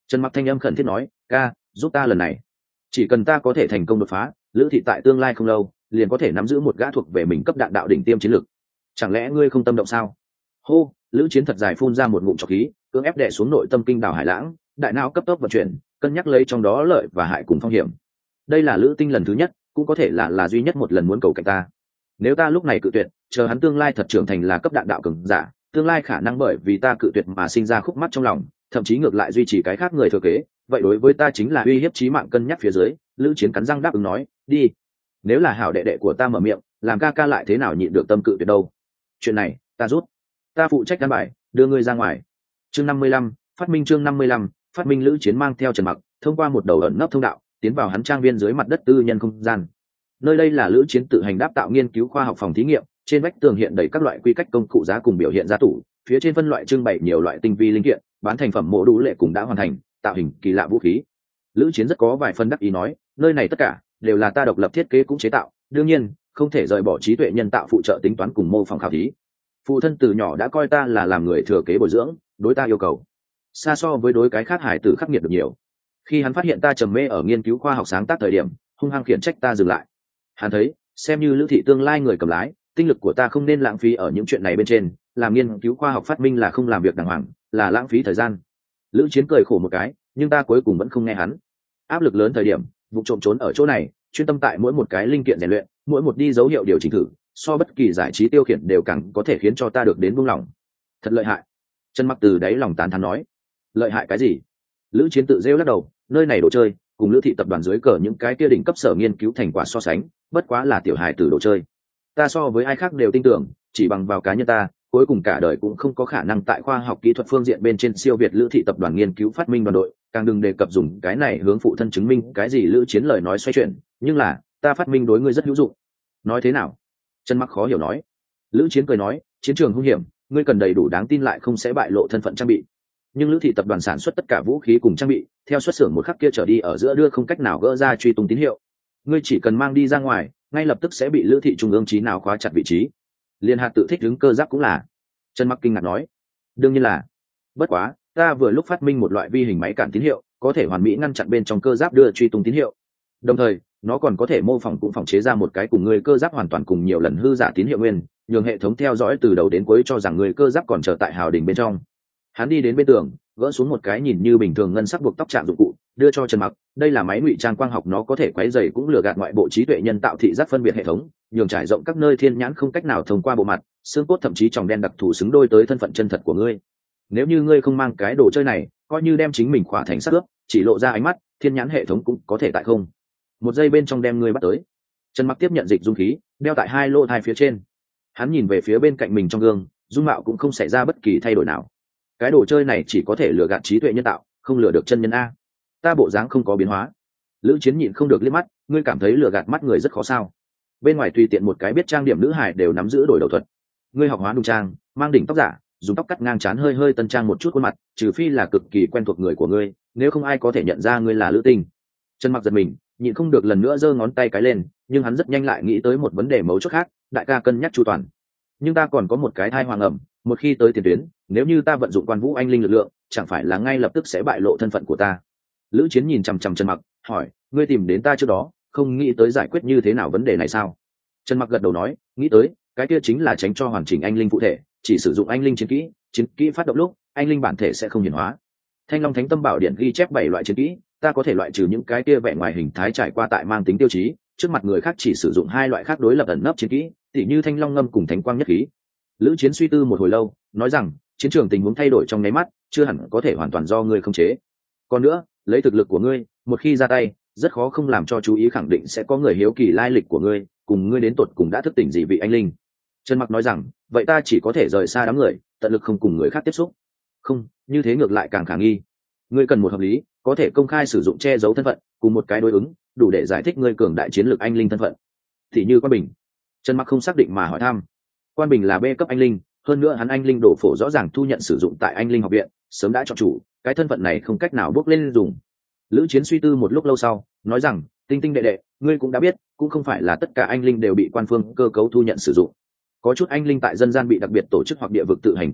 Trần Mặc thanh âm khẩn thiết nói, ca, giúp ta lần này. Chỉ cần ta có thể thành công đột phá, Lữ thị tại tương lai không lâu liền có thể nắm giữ một gã thuộc về mình cấp đạn đạo đỉnh tiêm chiến lực. Chẳng lẽ ngươi không tâm động sao? Hô, Lữ Chiến thật dài phun ra một ngụm trọc khí, cưỡng ép đè xuống nội tâm kinh đảo hải lãng, đại não cấp tốc vận chuyển, cân nhắc lấy trong đó lợi và hại cùng phong hiểm. Đây là Lữ Tinh lần thứ nhất, cũng có thể là duy nhất một lần muốn cầu cạnh ta. Nếu ta lúc này cự tuyệt, chờ hắn tương lai thật trưởng thành là cấp đạn đạo cường giả, tương lai khả năng bởi vì ta cự tuyệt mà sinh ra khúc mắc trong lòng, thậm chí ngược lại duy trì cái khác người thừa kế, vậy đối với ta chính là uy hiếp chí mạng. Cân nhắc phía dưới, Lữ Chiến cắn răng đáp ứng nói, đi. Nếu là hảo đệ đệ của ta mở miệng, làm ca ca lại thế nào nhịn được tâm cự tuyệt đâu. Chuyện này ta rút, ta phụ trách căn bài, đưa ngươi ra ngoài. Chương 55, phát minh. Chương 55, phát minh. Lữ Chiến mang theo Trần Mặc thông qua một đầu ẩn nấp thông đạo tiến vào hắn trang viên dưới mặt đất tư nhân không gian. Nơi đây là Lữ Chiến tự hành đáp tạo nghiên cứu khoa học phòng thí nghiệm, trên vách tường hiện đầy các loại quy cách công cụ giá cùng biểu hiện giá tủ, phía trên phân loại trưng bày nhiều loại tinh vi linh kiện, bán thành phẩm mô đủ lệ cùng đã hoàn thành tạo hình kỳ lạ vũ khí. Lữ Chiến rất có vài phần đắc ý nói, nơi này tất cả đều là ta độc lập thiết kế cũng chế tạo, đương nhiên không thể rời bỏ trí tuệ nhân tạo phụ trợ tính toán cùng mô phỏng khảo thí. Phụ thân từ nhỏ đã coi ta là làm người thừa kế bồi dưỡng, đối ta yêu cầu xa so với đối cái khác hải tử khắc nghiệt được nhiều. Khi hắn phát hiện ta trầm mê ở nghiên cứu khoa học sáng tác thời điểm, hung hăng khiển trách ta dừng lại. Hắn thấy xem như Lữ thị tương lai người cầm lái, tinh lực của ta không nên lãng phí ở những chuyện này bên trên, làm nghiên cứu khoa học phát minh là không làm việc đàng hoàng, là lãng phí thời gian. Lữ Chiến cười khổ một cái, nhưng ta cuối cùng vẫn không nghe hắn. Áp lực lớn thời điểm, vụ trộm trốn ở chỗ này, chuyên tâm tại mỗi một cái linh kiện rèn luyện, mỗi một đi dấu hiệu điều chỉnh thử, so bất kỳ giải trí tiêu khiển đều càng có thể khiến cho ta được đến buông lỏng. Thật lợi hại. Trần Mặc từ đáy lòng tán thán nói. Lợi hại cái gì? Lữ Chiến tự rêu lắc đầu, nơi này đồ chơi cùng Lữ thị tập đoàn dưới cờ những cái kia đỉnh cấp sở nghiên cứu thành quả so sánh, bất quá là tiểu hài tử đồ chơi. Ta so với ai khác đều tin tưởng, chỉ bằng vào cá nhân ta, cuối cùng cả đời cũng không có khả năng tại khoa học kỹ thuật phương diện bên trên siêu việt Lữ thị tập đoàn nghiên cứu phát minh đoàn đội, càng đừng đề cập dùng cái này hướng phụ thân chứng minh cái gì. Lữ Chiến lời nói xoay chuyển, nhưng là ta phát minh đối ngươi rất hữu dụng. Nói thế nào? Trần Mặc khó hiểu nói. Lữ Chiến cười nói, chiến trường hung hiểm, ngươi cần đầy đủ đáng tin lại không sẽ bại lộ thân phận trang bị. Nhưng Lữ thị tập đoàn sản xuất tất cả vũ khí cùng trang bị, theo xuất xưởng một khắc kia trở đi ở giữa đưa không cách nào gỡ ra truy tung tín hiệu. Ngươi chỉ cần mang đi ra ngoài, ngay lập tức sẽ bị Lữ thị trung ương trí nào khóa chặt vị trí. Liên hạt tự thích ứng cơ giáp cũng là. Trần Mặc kinh ngạc nói, đương nhiên là. Bất quá, ta vừa lúc phát minh một loại vi hình máy cản tín hiệu, có thể hoàn mỹ ngăn chặn bên trong cơ giáp đưa truy tung tín hiệu. Đồng thời, nó còn có thể mô phỏng cũng phòng chế ra một cái cùng người cơ giáp hoàn toàn cùng nhiều lần hư giả tín hiệu nguyên, nhường hệ thống theo dõi từ đầu đến cuối cho rằng người cơ giáp còn chờ tại hào đình bên trong. Hắn đi đến bên tường, gỡ xuống một cái nhìn như bình thường ngân sắc buộc tóc trạng dụng cụ, đưa cho Trần Mặc. Đây là máy ngụy trang quang học, nó có thể quấy rầy cũng lừa gạt ngoại bộ trí tuệ nhân tạo thị giác phân biệt hệ thống, nhường trải rộng các nơi thiên nhãn không cách nào thông qua bộ mặt, xương cốt thậm chí tròng đen đặc thù xứng đôi tới thân phận chân thật của ngươi. Nếu như ngươi không mang cái đồ chơi này, coi như đem chính mình khỏa thành sắt ướp, chỉ lộ ra ánh mắt, thiên nhãn hệ thống cũng có thể tại không một giây bên trong đem ngươi bắt tới. Trần Mặc tiếp nhận dịch dung khí, đeo tại hai lỗ tai phía trên. Hắn nhìn về phía bên cạnh mình trong gương, dung mạo cũng không xảy ra bất kỳ thay đổi nào. Cái đồ chơi này chỉ có thể lừa gạt trí tuệ nhân tạo, không lừa được chân nhân a. Ta bộ dáng không có biến hóa. Lữ Chiến nhịn không được liếc mắt, ngươi cảm thấy lừa gạt mắt người rất khó sao? Bên ngoài tùy tiện một cái biết trang điểm nữ hài đều nắm giữ đổi đầu thuật. Ngươi học hóa nung trang, mang đỉnh tóc giả, dùng tóc cắt ngang trán hơi hơi tân trang một chút khuôn mặt, trừ phi là cực kỳ quen thuộc người của ngươi, nếu không ai có thể nhận ra ngươi là Lữ Tinh. Trần Mặc giật mình, nhịn không được lần nữa giơ ngón tay cái lên, nhưng hắn rất nhanh lại nghĩ tới một vấn đề mấu chốt khác, đại ca cân nhắc chu toàn. Nhưng ta còn có một cái thai hoàng ẩm, một khi tới tiền tuyến, nếu như ta vận dụng Quan Vũ anh linh lực lượng, chẳng phải là ngay lập tức sẽ bại lộ thân phận của ta. Lữ Chiến nhìn chằm chằm Trần Mặc, hỏi, ngươi tìm đến ta trước đó, không nghĩ tới giải quyết như thế nào vấn đề này sao? Trần Mặc gật đầu nói, nghĩ tới, cái kia chính là tránh cho hoàn chỉnh anh linh phụ thể, chỉ sử dụng anh linh chiến kỹ phát động lúc, anh linh bản thể sẽ không hiển hóa. Thanh Long Thánh Tâm Bảo Điện ghi chép 7 loại chiến kỹ, ta có thể loại trừ những cái kia vẻ ngoài hình thái trải qua tại mang tính tiêu chí, trước mặt người khác chỉ sử dụng 2 loại khác đối lập ẩn nấp chiến kỹ, tỉ như Thanh Long Ngâm cùng Thánh Quang Nhất Khí. Lữ Chiến suy tư một hồi lâu, nói rằng, chiến trường tình huống thay đổi trong nháy mắt, chưa hẳn có thể hoàn toàn do ngươi khống chế. Còn nữa, lấy thực lực của ngươi, một khi ra tay, rất khó không làm cho chú ý khẳng định sẽ có người hiếu kỳ lai lịch của ngươi, cùng ngươi đến tột cùng đã thức tỉnh gì vị anh linh. Trần Mặc nói rằng, vậy ta chỉ có thể rời xa đám người, tận lực không cùng người khác tiếp xúc. Không, như thế ngược lại càng khả nghi. Ngươi cần một hợp lý, có thể công khai sử dụng che giấu thân phận, cùng một cái đối ứng, đủ để giải thích ngươi cường đại chiến lược anh linh thân phận. Thì như Quan Bình. Trần Mặc không xác định mà hỏi thăm. Quan Bình là B cấp anh linh, hơn nữa hắn anh linh đổ phổ rõ ràng thu nhận sử dụng tại anh linh học viện, sớm đã chọn chủ, cái thân phận này không cách nào bước lên dùng. Lữ Chiến suy tư một lúc lâu sau, nói rằng, Tinh Tinh đệ đệ, ngươi cũng đã biết, cũng không phải là tất cả anh linh đều bị quan phương cơ cấu thu nhận sử dụng. Có chút anh linh tại dân gian bị đặc biệt tổ chức hoặc địa vực tự hành cung phụng,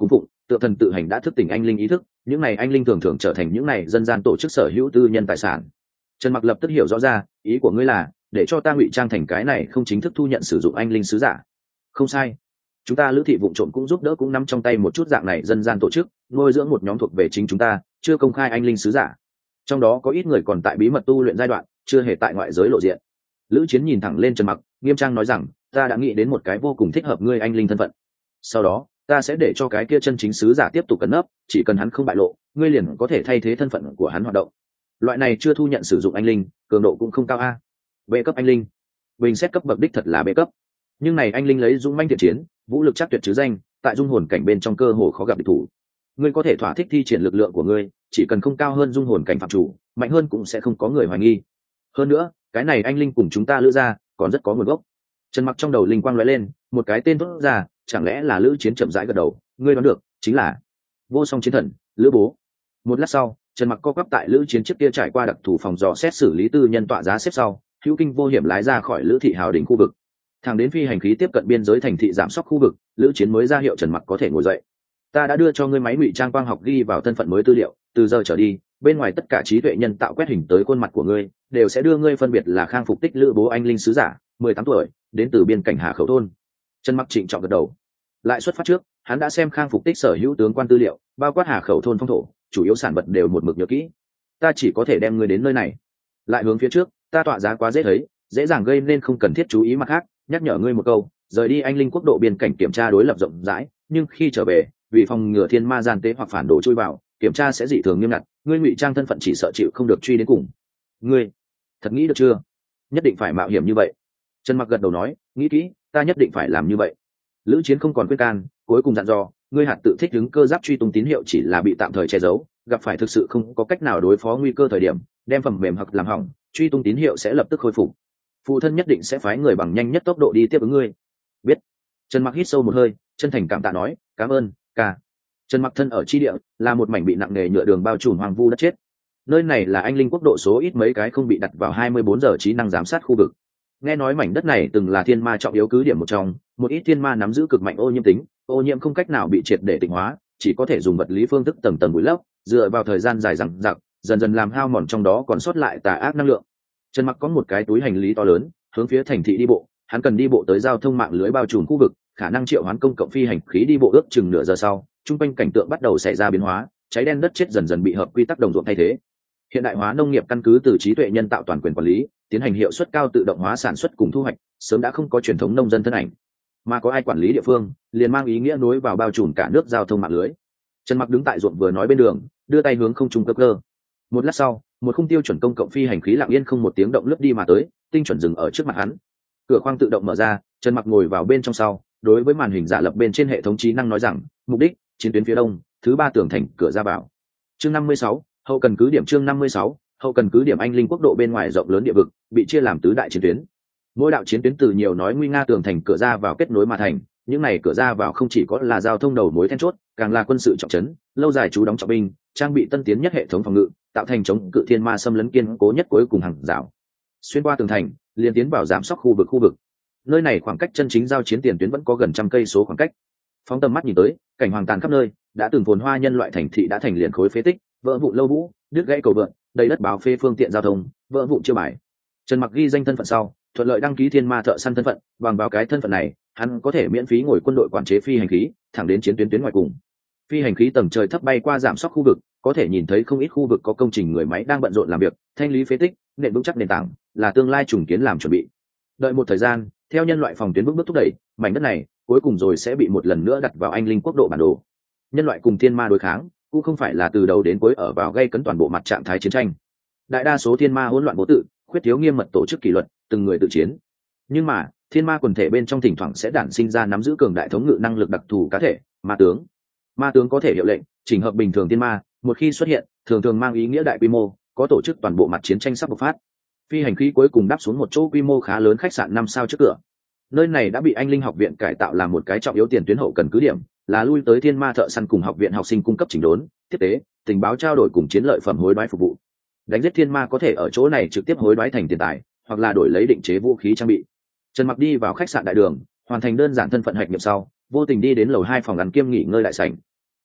tượng thần tự hành đã thức tỉnh anh linh ý thức, những này anh linh thường thường trở thành những này dân gian tổ chức sở hữu tư nhân tài sản. Trần Mặc lập tức hiểu rõ ra, ý của ngươi là để cho ta ngụy trang thành cái này không chính thức thu nhận sử dụng anh linh sứ giả. Không sai, chúng ta Lữ thị vụng trộm cũng giúp đỡ, cũng nắm trong tay một chút dạng này dân gian tổ chức, nuôi dưỡng một nhóm thuộc về chính chúng ta chưa công khai anh linh sứ giả, trong đó có ít người còn tại bí mật tu luyện giai đoạn, chưa hề tại ngoại giới lộ diện. Lữ Chiến nhìn thẳng lên Trần Mặc, nghiêm trang nói rằng, ta đã nghĩ đến một cái vô cùng thích hợp ngươi anh linh thân phận. Sau đó ta sẽ để cho cái kia chân chính sứ giả tiếp tục cẩn nấp, chỉ cần hắn không bại lộ, ngươi liền có thể thay thế thân phận của hắn hoạt động. Loại này chưa thu nhận sử dụng anh linh, cường độ cũng không cao a. B cấp anh linh, bình xét cấp bậc đích thật là B cấp, nhưng này anh linh lấy dũng manh thiện chiến, vũ lực chắc tuyệt chứ danh, tại dung hồn cảnh bên trong cơ hồ khó gặp địch thủ. Ngươi có thể thỏa thích thi triển lực lượng của ngươi, chỉ cần không cao hơn dung hồn cảnh phạm chủ, mạnh hơn cũng sẽ không có người hoài nghi. Hơn nữa, cái này anh linh cùng chúng ta Lữ gia còn rất có nguồn gốc. Trần Mặc trong đầu linh quang lóe lên, một cái tên thốt ra, chẳng lẽ là Lữ Chiến? Chậm rãi gật đầu, ngươi đoán được, chính là Vô Song Chiến Thần, Lữ Bố. Một lát sau, Trần Mặc co quắp tại Lữ Chiến trước kia trải qua đặc thủ phòng dò xét xử lý tư nhân tọa giá xếp sau, hữu kinh vô hiểm lái ra khỏi Lữ thị hào đỉnh khu vực. Thẳng đến phi hành khí tiếp cận biên giới thành thị giảm sóc khu vực, Lữ Chiến mới ra hiệu Trần Mặc có thể ngồi dậy. Ta đã đưa cho ngươi máy ngụy trang quang học ghi vào thân phận mới tư liệu, từ giờ trở đi, bên ngoài tất cả trí tuệ nhân tạo quét hình tới khuôn mặt của ngươi, đều sẽ đưa ngươi phân biệt là Khang Phục Tích Lữ Bố anh linh sứ giả, 18 tuổi, đến từ biên cảnh Hà Khẩu thôn. Trần Mặc trịnh trọng gật đầu. Lại xuất phát trước, hắn đã xem Khang Phục Tích sở hữu tướng quan tư liệu, bao quát Hà Khẩu thôn phong thổ, chủ yếu sản vật đều một mực nhớ kỹ. Ta chỉ có thể đem ngươi đến nơi này. Lại hướng phía trước, ta tọa giá quá dễ thấy, dễ dàng gây nên không cần thiết chú ý mặt khác, nhắc nhở ngươi một câu, rời đi anh linh quốc độ biên cảnh kiểm tra đối lập rộng rãi, nhưng khi trở về, vì phòng ngừa thiên ma gian tế hoặc phản đồ chui vào, kiểm tra sẽ dị thường nghiêm ngặt, ngươi ngụy trang thân phận chỉ sợ chịu không được truy đến cùng. Ngươi thật nghĩ được chưa? Nhất định phải mạo hiểm như vậy? Trần Mặc gật đầu nói, nghĩ kỹ, ta nhất định phải làm như vậy. Lữ Chiến không còn khuyên can, cuối cùng dặn dò, ngươi hạt tự thích ứng cơ giáp truy tung tín hiệu chỉ là bị tạm thời che giấu, gặp phải thực sự không có cách nào đối phó nguy cơ thời điểm, đem phẩm mềm hoặc làm hỏng, truy tung tín hiệu sẽ lập tức khôi phục. Phụ thân nhất định sẽ phái người bằng nhanh nhất tốc độ đi tiếp ứng ngươi. Biết. Trần Mặc hít sâu một hơi, chân thành cảm tạ nói, cảm ơn, ca. Trần Mặc thân ở chi địa, là một mảnh bị nặng nề nhựa đường bao trùm hoang vu đất chết. Nơi này là anh linh quốc độ số ít mấy cái không bị đặt vào 24 giờ trí năng giám sát khu vực. Nghe nói mảnh đất này từng là thiên ma trọng yếu cứ điểm một trong, một ít thiên ma nắm giữ cực mạnh ô nhiễm tính, ô nhiễm không cách nào bị triệt để tịnh hóa, chỉ có thể dùng vật lý phương thức tầng tầng bụi lấp, dựa vào thời gian dài dằng dặc, dần dần làm hao mòn trong đó còn sót lại tà ác năng lượng. Trần Mặc có một cái túi hành lý to lớn, hướng phía thành thị đi bộ, hắn cần đi bộ tới giao thông mạng lưới bao trùm khu vực, khả năng triệu hoán công cộng phi hành khí đi bộ ước chừng nửa giờ sau, trung quanh cảnh tượng bắt đầu xảy ra biến hóa, cháy đen đất chết dần dần bị hợp quy tắc đồng ruộng thay thế. Hiện đại hóa nông nghiệp căn cứ từ trí tuệ nhân tạo toàn quyền quản lý, tiến hành hiệu suất cao tự động hóa sản xuất cùng thu hoạch, sớm đã không có truyền thống nông dân thân ảnh, mà có ai quản lý địa phương, liền mang ý nghĩa nối vào bao trùm cả nước giao thông mạng lưới. Trần Mặc đứng tại ruộng vừa nói bên đường, đưa tay hướng không trung cơ cơ. Một lát sau, một khung tiêu chuẩn công cộng phi hành khí lặng yên không một tiếng động lướt đi mà tới, tinh chuẩn dừng ở trước mặt hắn. Cửa khoang tự động mở ra, Trần Mặc ngồi vào bên trong sau, đối với màn hình giả lập bên trên hệ thống trí năng nói rằng, mục đích, chiến tuyến phía đông, thứ 3 tường thành, cửa ra vào. Chương 56, hậu cần cứ điểm. Chương 56, hậu cần cứ điểm. Anh linh quốc độ bên ngoài rộng lớn địa vực, bị chia làm tứ đại chiến tuyến. Mỗi đạo chiến tuyến từ nhiều nói nguy nga tường thành cửa ra vào kết nối mà thành, những này cửa ra vào không chỉ có là giao thông đầu mối then chốt, càng là quân sự trọng trấn, lâu dài trú đóng trọng binh, trang bị tân tiến nhất hệ thống phòng ngự, tạo thành chống cự thiên ma xâm lấn kiên cố nhất cuối cùng hàng rào. Xuyên qua tường thành, liên tiến vào giảm sóc khu vực. Nơi này khoảng cách chân chính giao chiến tiền tuyến vẫn có gần trăm cây số khoảng cách. Phóng tầm mắt nhìn tới, cảnh hoàng tàn khắp nơi, đã từng phồn hoa nhân loại thành thị đã thành liền khối phế tích, vỡ vụn lâu vũ, đứt gãy cầu vượn, đầy đất báo phê phương tiện giao thông, vỡ vụn chưa bài. Trần Mặc ghi danh thân phận sau, thuận lợi đăng ký thiên ma thợ săn thân phận, bằng vào cái thân phận này, hắn có thể miễn phí ngồi quân đội quản chế phi hành khí, thẳng đến chiến tuyến ngoài cùng. Phi hành khí tầng trời thấp bay qua giảm sóc khu vực, có thể nhìn thấy không ít khu vực có công trình người máy đang bận rộn làm việc, thanh lý phế tích, nền vững chắc nền tảng, là tương lai trùng kiến làm chuẩn bị. Đợi một thời gian, theo nhân loại phòng tuyến bước thúc đẩy, mảnh đất này cuối cùng rồi sẽ bị một lần nữa đặt vào anh linh quốc độ bản đồ. Nhân loại cùng thiên ma đối kháng, cũng không phải là từ đầu đến cuối ở vào gây cấn toàn bộ mặt trạng thái chiến tranh. Đại đa số thiên ma hỗn loạn vô tự, khuyết thiếu nghiêm mật tổ chức kỷ luật, từng người tự chiến. Nhưng mà, thiên ma quần thể bên trong thỉnh thoảng sẽ đản sinh ra nắm giữ cường đại thống ngự năng lực đặc thù cá thể, ma tướng. Ma tướng có thể hiệu lệnh, chỉnh hợp bình thường thiên ma, một khi xuất hiện, thường thường mang ý nghĩa đại quy mô, có tổ chức toàn bộ mặt chiến tranh sắp bộc phát. Phi hành khí cuối cùng đáp xuống một chỗ quy mô khá lớn khách sạn 5 sao trước cửa. Nơi này đã bị anh linh học viện cải tạo làm một cái trọng yếu tiền tuyến hậu cần cứ điểm, là lui tới thiên ma thợ săn cùng học viện học sinh cung cấp chỉnh đốn, tiếp tế, tình báo trao đổi cùng chiến lợi phẩm hối đoái phục vụ. Đánh giết thiên ma có thể ở chỗ này trực tiếp hối đoái thành tiền tài, hoặc là đổi lấy định chế vũ khí trang bị. Trần Mặc đi vào khách sạn đại đường, hoàn thành đơn giản thân phận hạch nghiệm sau, vô tình đi đến lầu 2 phòng ăn kiêm nghỉ ngơi đại sảnh.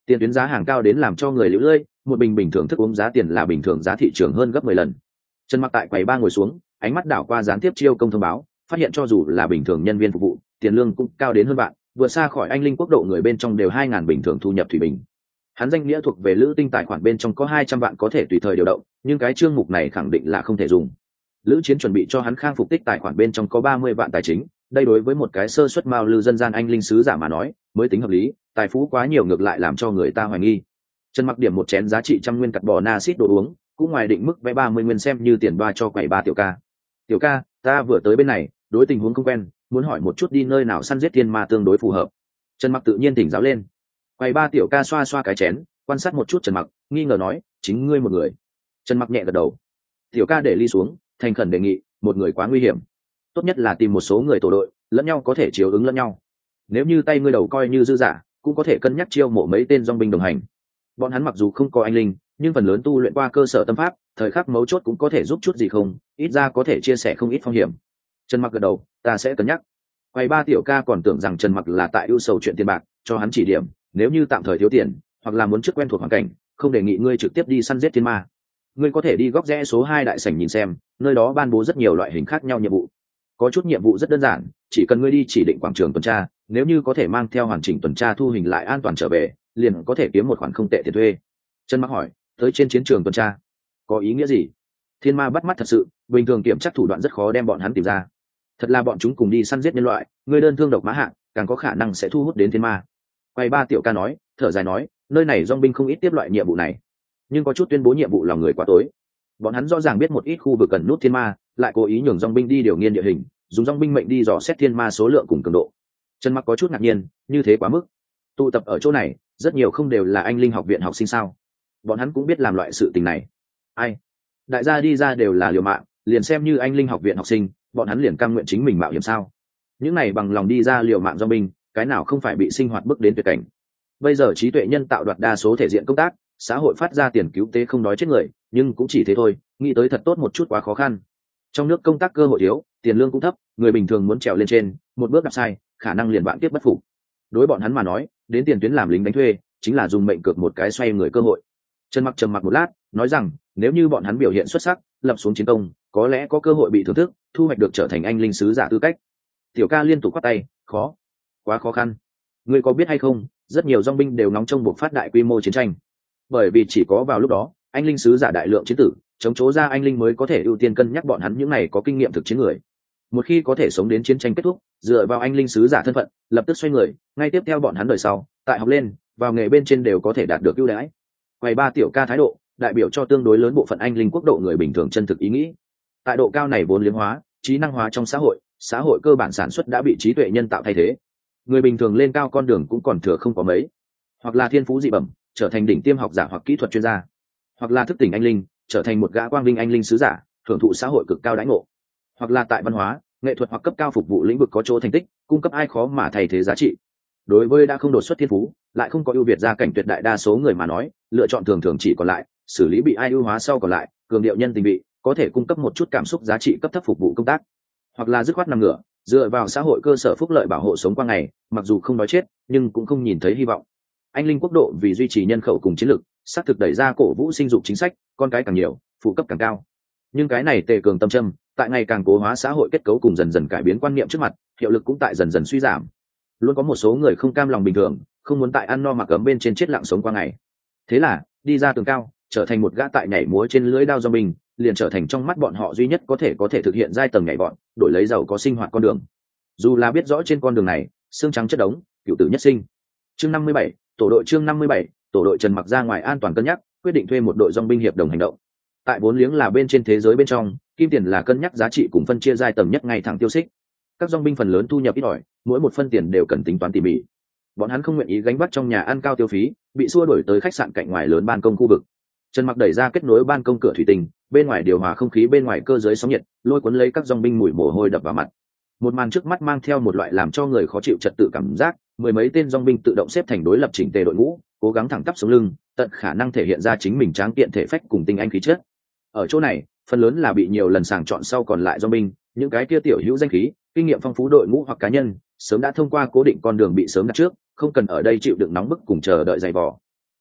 Tiền tuyến giá hàng cao đến làm cho người lũ lưỡi, một bình bình thường thức uống giá tiền là bình thường giá thị trường hơn gấp 10 lần. Trần Mặc tại quầy ba ngồi xuống, ánh mắt đảo qua gián tiếp chiêu công thông báo, phát hiện cho dù là bình thường nhân viên phục vụ, tiền lương cũng cao đến hơn bạn, vượt xa khỏi anh linh quốc độ người bên trong đều 2.000 bình thường thu nhập thủy bình. Hắn danh nghĩa thuộc về Lữ Tinh tài khoản bên trong có 200 vạn có thể tùy thời điều động, nhưng cái chương mục này khẳng định là không thể dùng. Lữ Chiến chuẩn bị cho hắn khang phục tích tài khoản bên trong có 30 vạn tài chính, đây đối với một cái sơ suất mao lư dân gian anh linh sứ giả mà nói, mới tính hợp lý, tài phú quá nhiều ngược lại làm cho người ta hoài nghi. Trần Mặc điểm một chén giá trị 100 nguyên cặt bò na xít đồ uống, cũng ngoài định mức vẽ 30 nguyên xem như tiền ba cho quầy ba tiểu ca. Tiểu ca, ta vừa tới bên này, đối tình huống không quen, muốn hỏi một chút đi nơi nào săn giết thiên ma tương đối phù hợp. Trần Mặc tự nhiên tỉnh giáo lên. Quầy ba tiểu ca xoa xoa cái chén, quan sát một chút Trần Mặc, nghi ngờ nói, chính ngươi một người. Trần Mặc nhẹ gật đầu. Tiểu ca để ly xuống, thành khẩn đề nghị, một người quá nguy hiểm, tốt nhất là tìm một số người tổ đội, lẫn nhau có thể chiếu ứng lẫn nhau. Nếu như tay ngươi đầu coi như dư giả, cũng có thể cân nhắc chiêu mộ mấy tên dòng binh đồng hành. Bọn hắn mặc dù không có anh linh, nhưng phần lớn tu luyện qua cơ sở tâm pháp, thời khắc mấu chốt cũng có thể giúp chút gì không, ít ra có thể chia sẻ không ít phong hiểm. Trần Mặc gật đầu, ta sẽ cân nhắc. Quầy ba tiểu ca còn tưởng rằng Trần Mặc là tại ưu sầu chuyện tiền bạc, cho hắn chỉ điểm, nếu như tạm thời thiếu tiền, hoặc là muốn trước quen thuộc hoàn cảnh, không đề nghị ngươi trực tiếp đi săn giết thiên ma. Ngươi có thể đi góc rẽ số 2 đại sảnh nhìn xem, nơi đó ban bố rất nhiều loại hình khác nhau nhiệm vụ. Có chút nhiệm vụ rất đơn giản, chỉ cần ngươi đi chỉ định quảng trường tuần tra, nếu như có thể mang theo hoàn chỉnh tuần tra thu hình lại an toàn trở về, liền có thể kiếm một khoản không tệ tiền thuê. Trần Mặc hỏi, tới trên chiến trường tuần tra, có ý nghĩa gì? Thiên ma bắt mắt thật sự, bình thường kiểm chắc thủ đoạn rất khó đem bọn hắn tìm ra. Thật là bọn chúng cùng đi săn giết nhân loại, người đơn thương độc mã hạng, càng có khả năng sẽ thu hút đến thiên ma. Quay ba tiểu ca nói, thở dài nói, nơi này dòng binh không ít tiếp loại nhiệm vụ này, nhưng có chút tuyên bố nhiệm vụ lòng người quá tối. Bọn hắn rõ ràng biết một ít khu vực cần nút thiên ma, lại cố ý nhường dòng binh đi điều nghiên địa hình, dùng dòng binh mệnh đi dò xét thiên ma số lượng cùng cường độ. Trần Mặc có chút ngạc nhiên, như thế quá mức. Tụ tập ở chỗ này, rất nhiều không đều là anh linh học viện học sinh sao? Bọn hắn cũng biết làm loại sự tình này. Ai? Đại gia đi ra đều là liều mạng, liền xem như anh linh học viện học sinh, bọn hắn liền cam nguyện chính mình mạo hiểm sao? Những này bằng lòng đi ra liều mạng do binh, cái nào không phải bị sinh hoạt bức đến tuyệt cảnh? Bây giờ trí tuệ nhân tạo đoạt đa số thể diện công tác, xã hội phát ra tiền cứu tế không nói chết người, nhưng cũng chỉ thế thôi, nghĩ tới thật tốt một chút quá khó khăn. Trong nước công tác cơ hội thiếu, tiền lương cũng thấp, người bình thường muốn trèo lên trên, một bước gặp sai, khả năng liền vạn kiếp bất phục. Đối bọn hắn mà nói, đến tiền tuyến làm lính đánh thuê, chính là dùng mệnh cược một cái xoay người cơ hội. Trần Mặc trầm mặc một lát, nói rằng, nếu như bọn hắn biểu hiện xuất sắc, lập xuống chiến công, có lẽ có cơ hội bị thưởng thức, thu hoạch được trở thành anh linh sứ giả tư cách. Tiểu ca liên tục quát tay, khó, quá khó khăn. Ngươi có biết hay không, rất nhiều dòng binh đều nóng trong buộc phát đại quy mô chiến tranh, bởi vì chỉ có vào lúc đó, anh linh sứ giả đại lượng chiến tử, chống chố ra anh linh mới có thể ưu tiên cân nhắc bọn hắn những này có kinh nghiệm thực chiến người. Một khi có thể sống đến chiến tranh kết thúc, dựa vào anh linh sứ giả thân phận, lập tức xoay người, ngay tiếp theo bọn hắn đời sau, tại học lên, vào nghề bên trên đều có thể đạt được ưu đãi. Quầy ba tiểu ca thái độ, đại biểu cho tương đối lớn bộ phận anh linh quốc độ người bình thường chân thực ý nghĩ. Tại độ cao này vốn liếng hóa, trí năng hóa trong xã hội cơ bản sản xuất đã bị trí tuệ nhân tạo thay thế. Người bình thường lên cao con đường cũng còn thừa không có mấy, hoặc là thiên phú dị bẩm, trở thành đỉnh tiêm học giả hoặc kỹ thuật chuyên gia, hoặc là thức tỉnh anh linh, trở thành một gã quang vinh anh linh sứ giả, hưởng thụ xã hội cực cao đãi ngộ, hoặc là tại văn hóa, nghệ thuật hoặc cấp cao phục vụ lĩnh vực có chỗ thành tích, cung cấp ai khó mà thay thế giá trị. Đối với đã không đột xuất thiên phú, lại không có ưu việt gia cảnh tuyệt đại đa số người mà nói, lựa chọn thường thường chỉ còn lại xử lý bị ai ưu hóa sau còn lại, cường điệu nhân tình vị, có thể cung cấp một chút cảm xúc giá trị cấp thấp phục vụ công tác, hoặc là dứt khoát nằm ngửa, dựa vào xã hội cơ sở phúc lợi bảo hộ sống qua ngày, mặc dù không nói chết, nhưng cũng không nhìn thấy hy vọng. Anh linh quốc độ vì duy trì nhân khẩu cùng chiến lược, xác thực đẩy ra cổ vũ sinh dục chính sách, con cái càng nhiều, phụ cấp càng cao. Nhưng cái này tề cường tâm châm, tại ngày càng cố hóa xã hội kết cấu cùng dần dần cải biến quan niệm trước mặt, hiệu lực cũng tại dần dần suy giảm. Luôn có một số người không cam lòng bình thường, không muốn tại ăn no mặc ấm bên trên chết lặng sống qua ngày. Thế là, đi ra tường cao, trở thành một gã tại nhảy múa trên lưỡi đao do mình, liền trở thành trong mắt bọn họ duy nhất có thể thực hiện giai tầng nhảy bọn, đổi lấy giàu có sinh hoạt con đường. Dù là biết rõ trên con đường này, xương trắng chất đống, cửu tử nhất sinh. Chương 57, chương 57, tổ đội Trần Mặc ra ngoài an toàn cân nhắc, quyết định thuê một đội dòng binh hiệp đồng hành động. Tại vốn liếng là bên trên thế giới bên trong, kim tiền là cân nhắc giá trị cùng phân chia giai tầng nhất ngay thẳng tiêu xích. Các dòng binh phần lớn thu nhập ít ỏi, mỗi một phân tiền đều cần tính toán tỉ mỉ. Bọn hắn không nguyện ý gánh vác trong nhà ăn cao tiêu phí, bị xua đuổi tới khách sạn cạnh ngoài lớn ban công khu vực. Trần Mặc đẩy ra kết nối ban công cửa thủy tinh, bên ngoài điều hòa không khí, bên ngoài cơ giới sóng nhiệt, lôi cuốn lấy các dòng binh mùi mồ hôi đập vào mặt. Một màn trước mắt mang theo một loại làm cho người khó chịu trật tự cảm giác, mười mấy tên dòng binh tự động xếp thành đối lập chỉnh tề đội ngũ, cố gắng thẳng tắp sống lưng, tận khả năng thể hiện ra chính mình tráng kiện thể phách cùng tinh anh khí chất. Ở chỗ này, phần lớn là bị nhiều lần sàng chọn sau còn lại dòng binh, những cái kia tiểu hữu danh khí, kinh nghiệm phong phú đội ngũ hoặc cá nhân, sớm đã thông qua cố định con đường bị sớm đặt trước, không cần ở đây chịu đựng nóng bức cùng chờ đợi dày vò.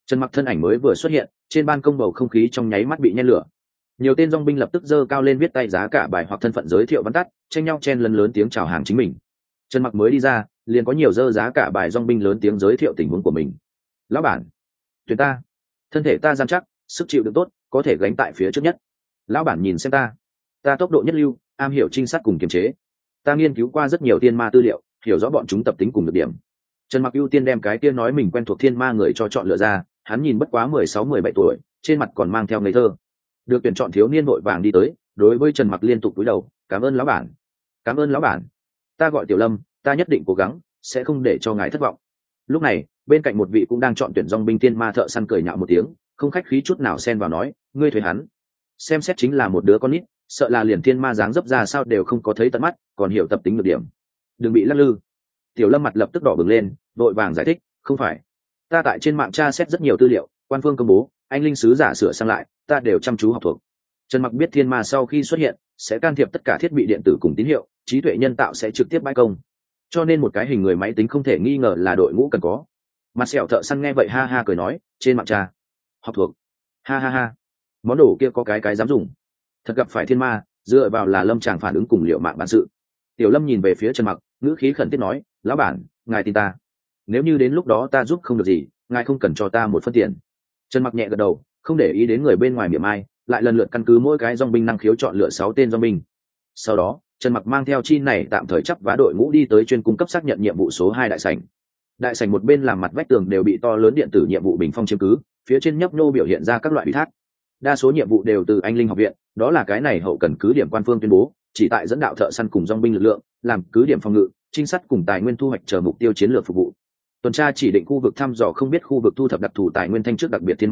Trần Mặc thân ảnh mới vừa xuất hiện, trên ban công bầu không khí trong nháy mắt bị nhen lửa. Nhiều tên dòng binh lập tức giơ cao lên viết tay giá cả bài hoặc thân phận giới thiệu văn tắt, tranh nhau chen lấn lớn tiếng chào hàng chính mình. Trần Mặc mới đi ra, liền có nhiều dơ giá cả bài dòng binh lớn tiếng giới thiệu tình huống của mình. Lão bản, tuyển ta, thân thể ta gian chắc, sức chịu đựng tốt, có thể gánh tại phía trước nhất. Lão bản nhìn xem ta tốc độ nhất lưu, am hiểu trinh sát cùng kiềm chế. Ta nghiên cứu qua rất nhiều thiên ma tư liệu, hiểu rõ bọn chúng tập tính cùng được điểm. Trần Mặc ưu tiên đem cái kia nói mình quen thuộc thiên ma người cho chọn lựa ra, hắn nhìn bất quá 16-17 tuổi, trên mặt còn mang theo ngây thơ. Được tuyển chọn thiếu niên vội vàng đi tới, đối với Trần Mặc liên tục cúi đầu, cảm ơn lão bản, cảm ơn lão bản. Ta gọi Tiểu Lâm, ta nhất định cố gắng, sẽ không để cho ngài thất vọng. Lúc này, bên cạnh một vị cũng đang chọn tuyển dòng binh thiên ma thợ săn cười nhạo một tiếng, không khách khí chút nào xen vào nói, ngươi thuê hắn, xem xét chính là một đứa con nít, sợ là liền thiên ma dáng dấp ra sao đều không có thấy tận mắt, còn hiểu tập tính được điểm, đừng bị lắc lư. Tiểu Lâm mặt lập tức đỏ bừng lên, vội vàng giải thích, không phải, ta tại trên mạng tra xét rất nhiều tư liệu, quan phương công bố, anh linh sứ giả sửa sang lại, ta đều chăm chú học thuộc. Trần Mặc biết thiên ma sau khi xuất hiện sẽ can thiệp tất cả thiết bị điện tử cùng tín hiệu, trí tuệ nhân tạo sẽ trực tiếp bãi công, cho nên một cái hình người máy tính không thể nghi ngờ là đội ngũ cần có. Mặt sẹo thợ săn nghe vậy ha ha cười nói, trên mạng tra học thuộc, ha ha ha, món đồ kia có cái dám dùng, thật gặp phải thiên ma, dựa vào là Lâm chàng phản ứng cùng liệu mạng bản sự. Tiểu Lâm nhìn về phía Trần Mặc, ngữ khí khẩn thiết nói, lão bản, ngài tin ta, nếu như đến lúc đó ta giúp không được gì, ngài không cần cho ta một phân tiền. Trần Mặc nhẹ gật đầu, không để ý đến người bên ngoài miệng ai, lại lần lượt căn cứ mỗi cái dòng binh năng khiếu chọn lựa 6 tên dòng binh. Sau đó, Trần Mặc mang theo chi này tạm thời chấp vá đội ngũ đi tới chuyên cung cấp xác nhận nhiệm vụ số 2 đại sảnh. Đại sảnh một bên làm mặt vách tường đều bị to lớn điện tử nhiệm vụ bình phong chiếm cứ, phía trên nhấp nhô biểu hiện ra các loại ủy thác. Đa số nhiệm vụ đều từ Anh Linh học viện, đó là cái này hậu cần cứ điểm quan phương tuyên bố, chỉ tại dẫn đạo thợ săn cùng dòng binh lực lượng, làm cứ điểm phòng ngự, trinh sát cùng tài nguyên thu hoạch chờ mục tiêu chiến lược phục vụ. Tuần tra chỉ định khu vực thăm dò không biết khu vực thu thập đặc thù tài nguyên thanh trước đặc biệt thiên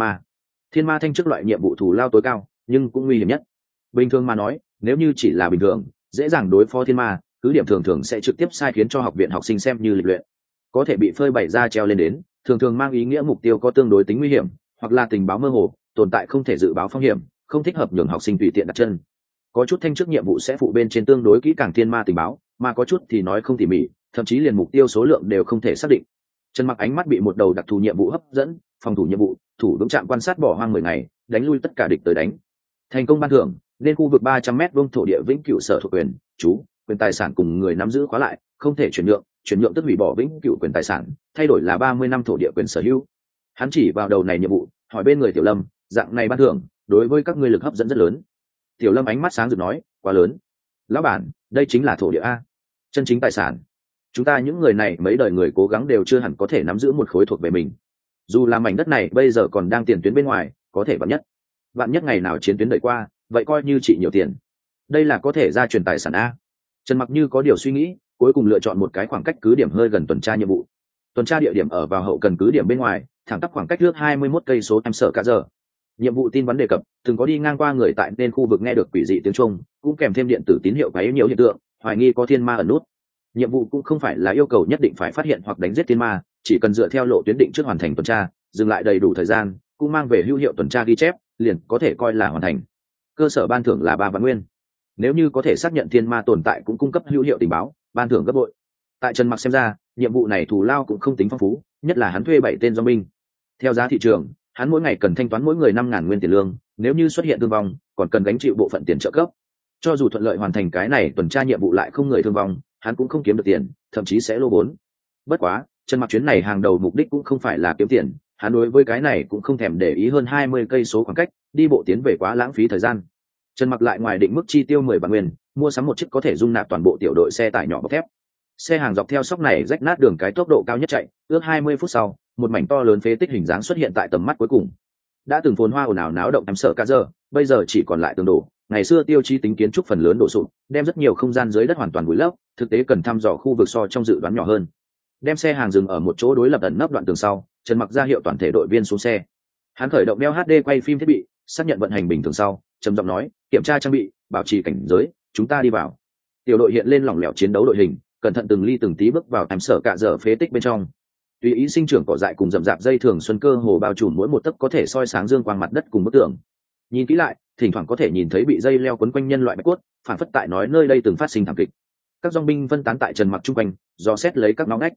ma thanh trước loại nhiệm vụ thù lao tối cao nhưng cũng nguy hiểm nhất. Bình thường mà nói, nếu như chỉ là bình thường dễ dàng đối phó thiên ma, cứ điểm thường thường sẽ trực tiếp sai khiến cho học viện học sinh xem như lịch luyện, có thể bị phơi bày ra treo lên đến, thường thường mang ý nghĩa mục tiêu có tương đối tính nguy hiểm, hoặc là tình báo mơ hồ, tồn tại không thể dự báo phong hiểm, không thích hợp nhường học sinh tùy tiện đặt chân. Có chút thanh trước nhiệm vụ sẽ phụ bên trên tương đối kỹ càng thiên ma tình báo, mà có chút thì nói không tỉ mỉ, thậm chí liền mục tiêu số lượng đều không thể xác định. Trần Mặc ánh mắt bị một đầu đặc thù nhiệm vụ hấp dẫn, phòng thủ nhiệm vụ, thủ vững trạm quan sát bỏ hoang 10 ngày, đánh lui tất cả địch tới đánh. Thành công ban thưởng, lên khu vực 300m vuông thổ địa vĩnh cửu sở thuộc quyền, chú, quyền tài sản cùng người nắm giữ khóa lại, không thể chuyển nhượng tức hủy bỏ vĩnh cửu quyền tài sản, thay đổi là 30 năm thổ địa quyền sở hữu. Hắn chỉ vào đầu này nhiệm vụ, hỏi bên người Tiểu Lâm, dạng này ban thưởng, đối với các ngươi lực hấp dẫn rất lớn. Tiểu Lâm ánh mắt sáng rực nói, quá lớn. Lão bản, đây chính là thổ địa a, chân chính tài sản. Chúng ta những người này mấy đời người cố gắng đều chưa hẳn có thể nắm giữ một khối thuộc về mình. Dù là mảnh đất này bây giờ còn đang tiền tuyến bên ngoài, có thể vạn nhất ngày nào chiến tuyến đợi qua, vậy coi như trị nhiều tiền. Đây là có thể ra truyền tài sản a. Trần Mặc như có điều suy nghĩ, cuối cùng lựa chọn một cái khoảng cách cứ điểm hơi gần tuần tra nhiệm vụ. Tuần tra địa điểm ở vào hậu cần cứ điểm bên ngoài, thẳng tắp khoảng cách trước 21 cây số em sở cả giờ. Nhiệm vụ tin vắn đề cập, từng có đi ngang qua người tại nên khu vực nghe được quỷ dị tiếng chuông, cũng kèm thêm điện tử tín hiệu quấy nhiều hiện tượng, hoài nghi có thiên ma ẩn nút. Nhiệm vụ cũng không phải là yêu cầu nhất định phải phát hiện hoặc đánh giết thiên ma, chỉ cần dựa theo lộ tuyến định trước hoàn thành tuần tra, dừng lại đầy đủ thời gian, cũng mang về hữu hiệu tuần tra ghi chép, liền có thể coi là hoàn thành. Cơ sở ban thưởng là 3 vạn nguyên. Nếu như có thể xác nhận thiên ma tồn tại cũng cung cấp hữu hiệu tình báo, ban thưởng gấp bội. Tại Trần Mặc xem ra, nhiệm vụ này thù lao cũng không tính phong phú, nhất là hắn thuê 7 tên dòng binh. Theo giá thị trường, hắn mỗi ngày cần thanh toán mỗi người 5.000 nguyên tiền lương, nếu như xuất hiện thương vong, còn cần gánh chịu bộ phận tiền trợ cấp. Cho dù thuận lợi hoàn thành cái này tuần tra nhiệm vụ lại không người thương vong, hắn cũng không kiếm được tiền, thậm chí sẽ lỗ vốn. Bất quá, Trần Mặc chuyến này hàng đầu mục đích cũng không phải là kiếm tiền, hắn đối với cái này cũng không thèm để ý hơn 20 cây số khoảng cách, đi bộ tiến về quá lãng phí thời gian. Trần Mặc lại ngoài định mức chi tiêu 10 vạn nguyên, mua sắm một chiếc có thể dung nạp toàn bộ tiểu đội xe tải nhỏ bọc thép. Xe hàng dọc theo sóc này rách nát đường cái tốc độ cao nhất chạy, ước 20 phút sau, một mảnh to lớn phế tích hình dáng xuất hiện tại tầm mắt cuối cùng. Đã từng phồn hoa ồn ào náo động em sợ cả giờ, bây giờ chỉ còn lại tường đổ. Ngày xưa tiêu chí tính kiến trúc phần lớn đổ sụp, đem rất nhiều không gian dưới đất hoàn toàn vùi lấp, thực tế cần thăm dò khu vực so trong dự đoán nhỏ hơn. Đem xe hàng dừng ở một chỗ đối lập ẩn nấp đoạn tường sau, Trần Mặc ra hiệu toàn thể đội viên xuống xe. Hắn khởi động đeo HD quay phim thiết bị, xác nhận vận hành bình thường sau, trầm giọng nói, kiểm tra trang bị, bảo trì cảnh giới, chúng ta đi vào. Tiểu đội hiện lên lỏng lẻo chiến đấu đội hình, cẩn thận từng ly từng tí bước vào em sở cả giờ phế tích bên trong. Tùy ý sinh trưởng cỏ dại cùng rậm rạp dây thường xuân cơ hồ bao trùm mỗi một tấc có thể soi sáng dương quang mặt đất cùng bức tường. Nhìn kỹ lại, thỉnh thoảng có thể nhìn thấy bị dây leo quấn quanh nhân loại bạch cốt, phản phất tại nói nơi đây từng phát sinh thảm kịch. Các dòng binh phân tán tại Trần Mặc trung quanh, dò xét lấy các ngõ ngách.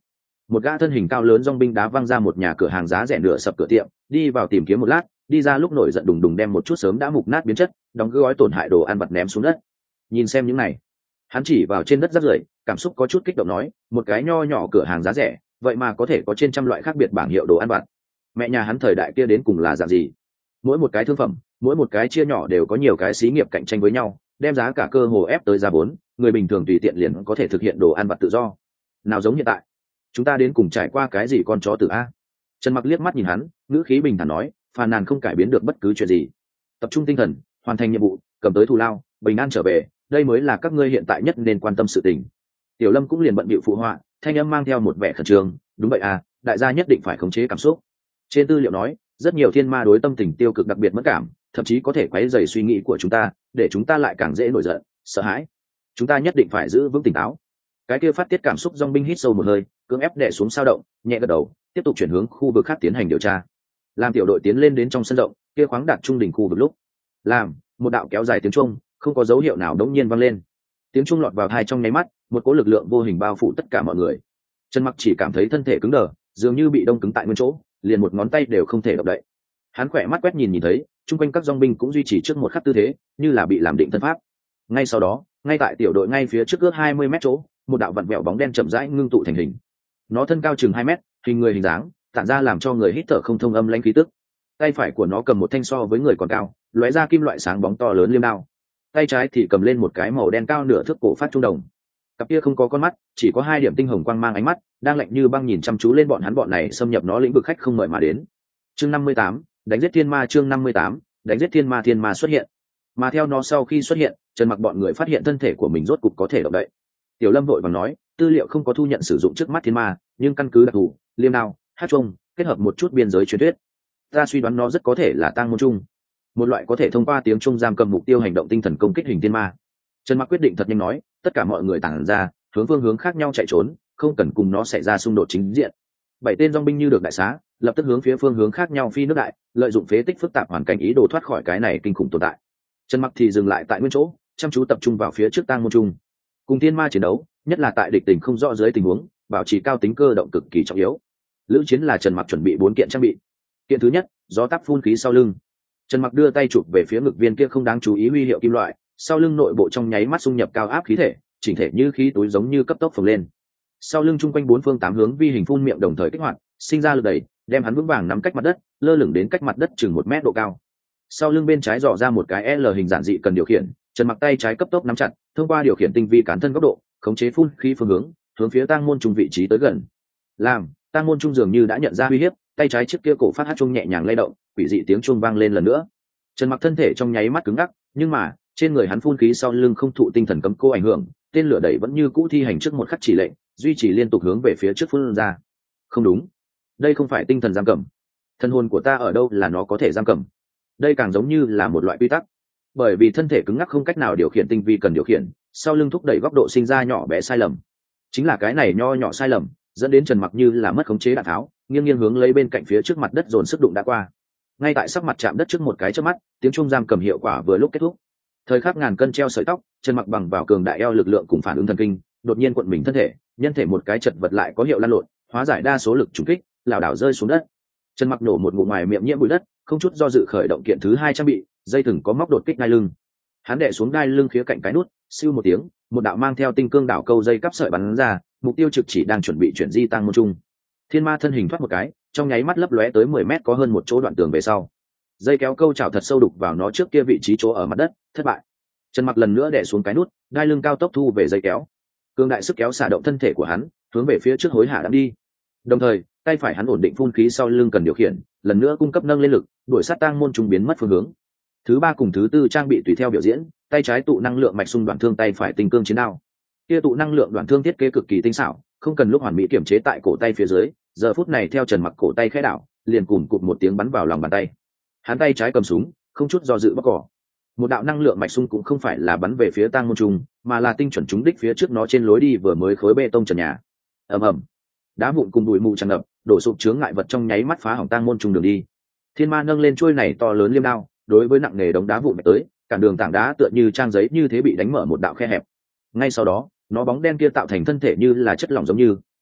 một gã thân hình cao lớn dong binh đá văng ra một nhà cửa hàng giá rẻ nửa sập cửa tiệm, đi vào tìm kiếm một lát, đi ra lúc nổi giận đùng đùng đem một chút sớm đã mục nát biến chất đóng gói tổn hại đồ ăn vặt ném xuống đất. Nhìn xem những này, hắn chỉ vào trên đất rác rưởi, cảm xúc có chút kích động nói, một cái nho nhỏ cửa hàng giá rẻ vậy mà có thể có trên trăm loại khác biệt bảng hiệu đồ ăn vặt. Mẹ nhà hắn thời đại kia đến cùng là dạng gì? Mỗi một cái thương phẩm, mỗi một cái chia nhỏ đều có nhiều cái xí nghiệp cạnh tranh với nhau, đem giá cả cơ hồ ép tới giá vốn, người bình thường tùy tiện liền có thể thực hiện đồ ăn vặt tự do. Nào giống hiện tại, chúng ta đến cùng trải qua cái gì con chó tử a? Trần Mặc liếc mắt nhìn hắn, ngữ khí bình thản nói, phàn nàn không cải biến được bất cứ chuyện gì. Tập trung tinh thần, hoàn thành nhiệm vụ, cầm tới thù lao, bình an trở về, đây mới là các ngươi hiện tại nhất nên quan tâm sự tình. Tiểu Lâm cũng liền bận bịu phụ họa, thanh âm mang theo một vẻ khẩn trương, đúng vậy à, đại gia nhất định phải khống chế cảm xúc. Trên tư liệu nói, rất nhiều thiên ma đối tâm tình tiêu cực đặc biệt mất cảm, thậm chí có thể quấy rầy suy nghĩ của chúng ta, để chúng ta lại càng dễ nổi giận, sợ hãi. Chúng ta nhất định phải giữ vững tỉnh táo. Cái kia phát tiết cảm xúc dòng binh hít sâu một hơi, cưỡng ép đè xuống sao động, nhẹ gật đầu, tiếp tục chuyển hướng khu vực khác tiến hành điều tra. Làm tiểu đội tiến lên đến trong sân rộng, kia khoáng đạt trung đỉnh khu vực lúc, làm một đạo kéo dài tiếng chuông, không có dấu hiệu nào đống nhiên vang lên. Tiếng chuông lọt vào tai trong nháy mắt, một cỗ lực lượng vô hình bao phủ tất cả mọi người. Trần Mặc chỉ cảm thấy thân thể cứng đờ, dường như bị đông cứng tại nguyên chỗ, liền một ngón tay đều không thể động đậy. Hắn khỏe mắt quét nhìn thấy, chung quanh các dòng binh cũng duy trì trước một khắc tư thế, như là bị làm định thân pháp. Ngay sau đó, ngay tại tiểu đội ngay phía trước ước 20 mét chỗ, một đạo vặn vẹo bóng đen chậm rãi ngưng tụ thành hình. Nó thân cao chừng 2 mét, hình người hình dáng, tản ra làm cho người hít thở không thông âm lãnh khí tức. Tay phải của nó cầm một thanh so với người còn cao, lóe ra kim loại sáng bóng to lớn liêm đao. Tay trái thì cầm lên một cái màu đen cao nửa thước cổ phát trung đồng. Cặp kia không có con mắt, chỉ có 2 điểm tinh hồng quang mang ánh mắt, đang lạnh như băng nhìn chăm chú lên bọn hắn bọn này xâm nhập nó lĩnh vực khách không mời mà đến. Chương 58, đánh giết thiên ma. Chương 58, đánh giết thiên ma xuất hiện. Mà theo nó sau khi xuất hiện, Trần Mặc bọn người phát hiện thân thể của mình rốt cục có thể động đậy. Tiểu Lâm vội vàng nói, tư liệu không có thu nhận sử dụng trước mắt thiên ma, nhưng căn cứ đặc thù, liêm đao, hát trung, kết hợp một chút biên giới truyền thuyết, ta suy đoán nó rất có thể là tang môn trung, một loại có thể thông qua tiếng trung giam cầm mục tiêu hành động tinh thần công kích hình thiên ma. Trần Mặc quyết định thật nhanh nói, tất cả mọi người tản ra, hướng phương hướng khác nhau chạy trốn, không cần cùng nó xảy ra xung đột chính diện. 7 tên dòng binh như được đại xá, lập tức hướng phía phương hướng khác nhau phi nước đại, lợi dụng phế tích phức tạp hoàn cảnh ý đồ thoát khỏi cái này kinh khủng tồn tại. Trần Mặc thì dừng lại tại nguyên chỗ, chăm chú tập trung vào phía trước tang môn trung. Cùng thiên ma chiến đấu, nhất là tại địch tình không rõ dưới tình huống, bảo trì cao tính cơ động cực kỳ trọng yếu. Lữ chiến là Trần Mặc chuẩn bị 4 kiện trang bị. Kiện thứ nhất, gió táp phun khí sau lưng. Trần Mặc đưa tay chụp về phía ngực viên kia không đáng chú ý huy hiệu kim loại, sau lưng nội bộ trong nháy mắt xung nhập cao áp khí thể, chỉnh thể như khí túi giống như cấp tốc phồng lên. Sau lưng chung quanh 4 phương 8 hướng vi hình phun miệng đồng thời kích hoạt, sinh ra lực đẩy, đem hắn vững vàng nắm cách mặt đất, lơ lửng đến cách mặt đất chừng 1 mét độ cao. Sau lưng bên trái dò ra một cái L hình giản dị cần điều khiển, Trần Mặc tay trái cấp tốc nắm chặt, thông qua điều khiển tinh vi cán thân góc độ, khống chế phun khí phương hướng phía tang môn trung vị trí tới gần. Làm, tang môn trung dường như đã nhận ra uy hiếp, tay trái trước kia cổ phát hát trung nhẹ nhàng lay động, quỷ dị tiếng chuông vang lên lần nữa. Trần Mặc thân thể trong nháy mắt cứng ngắc, nhưng mà trên người hắn phun khí sau lưng không thụ tinh thần cấm cô ảnh hưởng, tên lửa đẩy vẫn như cũ thi hành trước một khắc chỉ lệnh, duy trì liên tục hướng về phía trước phun ra. Không đúng, đây không phải tinh thần giam cầm, thân hồn của ta ở đâu là nó có thể giam cầm? Đây càng giống như là một loại quy tắc, bởi vì thân thể cứng ngắc không cách nào điều khiển tinh vi cần điều khiển, sau lưng thúc đẩy góc độ sinh ra nhỏ bé sai lầm. Chính là cái này nho nhỏ sai lầm dẫn đến Trần Mặc như là mất khống chế đạn tháo, nghiêng nghiêng hướng lấy bên cạnh phía trước mặt đất dồn sức đụng đã qua. Ngay tại sắc mặt chạm đất trước một cái chớp mắt, tiếng chuông giam cầm hiệu quả vừa lúc kết thúc. Thời khắc ngàn cân treo sợi tóc, Trần Mặc bằng vào cường đại eo lực lượng cùng phản ứng thần kinh, đột nhiên cuộn mình thân thể, nhân thể một cái chật vật lại có hiệu lăn lộn, hóa giải đa số lực trùng kích, lảo đảo rơi xuống đất. Trần Mặc nổ một ngụm ngoài miệng nhiễm bụi đất, không chút do dự khởi động kiện thứ 2 trang bị, dây thừng có móc đột kích đai lưng. Hắn đè xuống đai lưng khía cạnh cái nút, siêu một tiếng, một đạo mang theo tinh cương đảo câu dây cắp sợi bắn ra, mục tiêu trực chỉ đang chuẩn bị chuyển di tăng môn trung. Thiên ma thân hình thoát một cái, trong nháy mắt lấp lóe tới 10 mét có hơn một chỗ đoạn tường về sau. Dây kéo câu chảo thật sâu đục vào nó trước kia vị trí chỗ ở mặt đất, thất bại. Trần Mặc lần nữa đè xuống cái nút, đai lưng cao tốc thu về dây kéo. Cương đại sức kéo xả động thân thể của hắn, hướng về phía trước hối hả đang đi. Đồng thời, tay phải hắn ổn định phun khí sau lưng cần điều khiển, lần nữa cung cấp nâng lên lực, đuổi sát tang môn trung biến mất phương hướng. Thứ 3 cùng thứ 4 trang bị tùy theo biểu diễn, tay trái tụ năng lượng mạch xung đoạn thương, tay phải tinh cương chiến đao. Kia tụ năng lượng đoạn thương thiết kế cực kỳ tinh xảo, không cần lúc hoàn mỹ kiểm chế tại cổ tay phía dưới, giờ phút này theo Trần Mặc cổ tay khẽ đảo, liền cùn cụt một tiếng bắn vào lòng bàn tay. Hắn tay trái cầm súng, không chút do dự bóc cỏ. Một đạo năng lượng mạch xung cũng không phải là bắn về phía tang môn trung, mà là tinh chuẩn trúng đích phía trước nó trên lối đi vừa mới khối bê tông trần nhà. Ầm ầm, đá vụn cùng bụi mù tràn ngập, đổ sụp chướng ngại vật trong nháy mắt phá hỏng tang môn trung đường đi. Thiên ma nâng lên chuôi này to lớn liêm đao, đối với nặng nề đống đá vụn tới, cản đường tảng đá tựa như trang giấy như thế bị đánh mở một đạo khe hẹp. Ngay sau đó, nó bóng đen kia tạo thành thân thể như là chất lỏng giống như,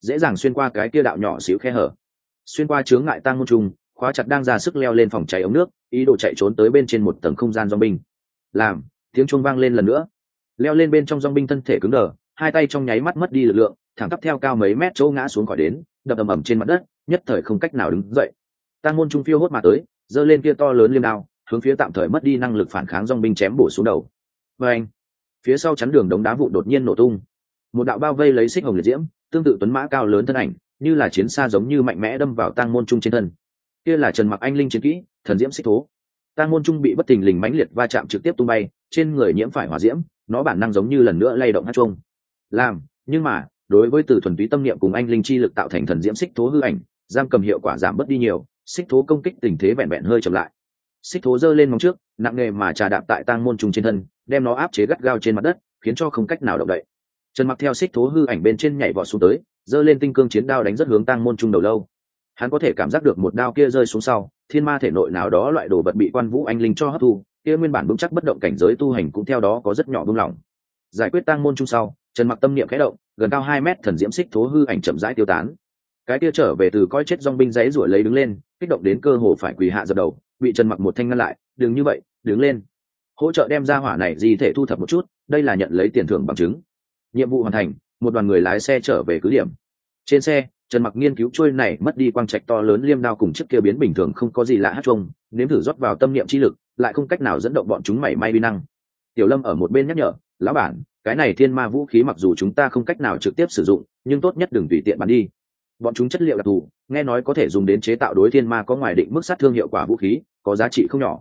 dễ dàng xuyên qua cái kia đạo nhỏ xíu khe hở, xuyên qua chướng ngại tang môn trung, khóa chặt đang ra sức leo lên phòng cháy ống nước, ý đồ chạy trốn tới bên trên một tầng không gian dòng binh. Làm tiếng chuông vang lên lần nữa, leo lên bên trong dòng binh thân thể cứng đờ, hai tay trong nháy mắt mất đi lực lượng, thẳng tắp theo cao mấy mét chỗ ngã xuống khỏi đến, đập ầm ầm trên mặt đất, nhất thời không cách nào đứng dậy. Tang môn trung phiêu hốt mà tới, giơ lên kia to lớn liêm đao, hướng phía tạm thời mất đi năng lực phản kháng dòng binh chém bổ xuống đầu. Và anh, phía sau chắn đường đống đá vụn đột nhiên nổ tung, một đạo bao vây lấy xích hồng liệt diễm, tương tự tuấn mã cao lớn thân ảnh, như là chiến xa giống như mạnh mẽ đâm vào tang môn trung trên thân. Kia là Trần Mặc anh linh chiến kỹ, thần diễm xích thố. Tang môn trung bị bất thình lình mãnh liệt va chạm trực tiếp tung bay, trên người nhiễm phải hỏa diễm, nó bản năng giống như lần nữa lay động hát chuông. Nhưng mà, đối với từ thuần túy tâm niệm cùng anh linh chi lực tạo thành thần diễm xích thố hư ảnh, giam cầm hiệu quả giảm bớt đi nhiều, xích thố công kích tình thế vẹn vẹn hơi chậm lại. Xích thố giơ lên móng trước, nặng nề mà trà đạp tại tang môn trung trên thân, đem nó áp chế gắt gao trên mặt đất, khiến cho không cách nào động đậy. Trần Mặc theo xích thố hư ảnh bên trên nhảy vọt xuống tới, giơ lên tinh cương chiến đao đánh rất hướng tang môn trung đầu lâu. Hắn có thể cảm giác được một đao kia rơi xuống sau, thiên ma thể nội nào đó loại đồ vật bị quan vũ anh linh cho hấp thu, kia nguyên bản vững chắc bất động cảnh giới tu hành cũng theo đó có rất nhỏ buông lỏng. Giải quyết tang môn trung sau, Trần Mặc tâm niệm khẽ động, gần cao 2 mét thần diễm xích thố hư ảnh chậm rãi tiêu tán. Cái kia trở về từ coi chết dòng binh giấy rủa lấy đứng lên, kích động đến cơ hồ phải quỳ hạ dập đầu, bị Trần Mặc một thanh ngăn lại, "Đừng như vậy, đứng lên. Hỗ trợ đem ra hỏa này gì thể thu thập một chút, đây là nhận lấy tiền thưởng bằng chứng." Nhiệm vụ hoàn thành, một đoàn người lái xe trở về cứ điểm. Trên xe, Trần Mặc nghiên cứu trôi này mất đi quang trạch to lớn liêm đao cùng chiếc kia biến bình thường không có gì lạ hát chung, nếm thử rót vào tâm niệm chi lực, lại không cách nào dẫn động bọn chúng mảy may uy năng. Tiểu Lâm ở một bên nhắc nhở, "Lão bản, cái này thiên ma vũ khí mặc dù chúng ta không cách nào trực tiếp sử dụng, nhưng tốt nhất đừng tùy tiện bán đi. Bọn chúng chất liệu đặc thù, nghe nói có thể dùng đến chế tạo đối thiên ma có ngoài định mức sát thương hiệu quả vũ khí, có giá trị không nhỏ."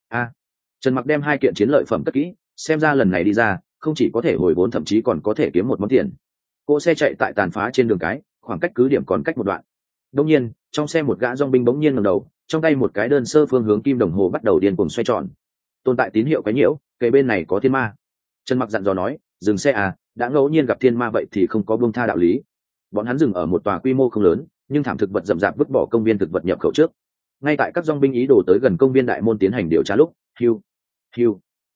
Trần Mặc đem 2 kiện chiến lợi phẩm cất kỹ, xem ra lần này đi ra, không chỉ có thể hồi vốn thậm chí còn có thể kiếm một món tiền. Cỗ xe chạy tại tàn phá trên đường cái, khoảng cách cứ điểm còn cách một đoạn. Đương nhiên, trong xe một gã dòng binh bỗng nhiên ngẩng đầu, trong tay một cái đơn sơ phương hướng kim đồng hồ bắt đầu điên cuồng xoay tròn. Tồn tại tín hiệu quấy nhiễu, cây bên này có thiên ma. Trần Mặc dặn dò nói, "Dừng xe à, đã ngẫu nhiên gặp thiên ma vậy thì không có buông tha đạo lý." Bọn hắn dừng ở một tòa quy mô không lớn, nhưng thảm thực vật rậm rạp vứt bỏ công viên thực vật nhập khẩu trước. Ngay tại các dòng binh ý đồ tới gần công viên đại môn tiến hành điều tra lúc, hiu,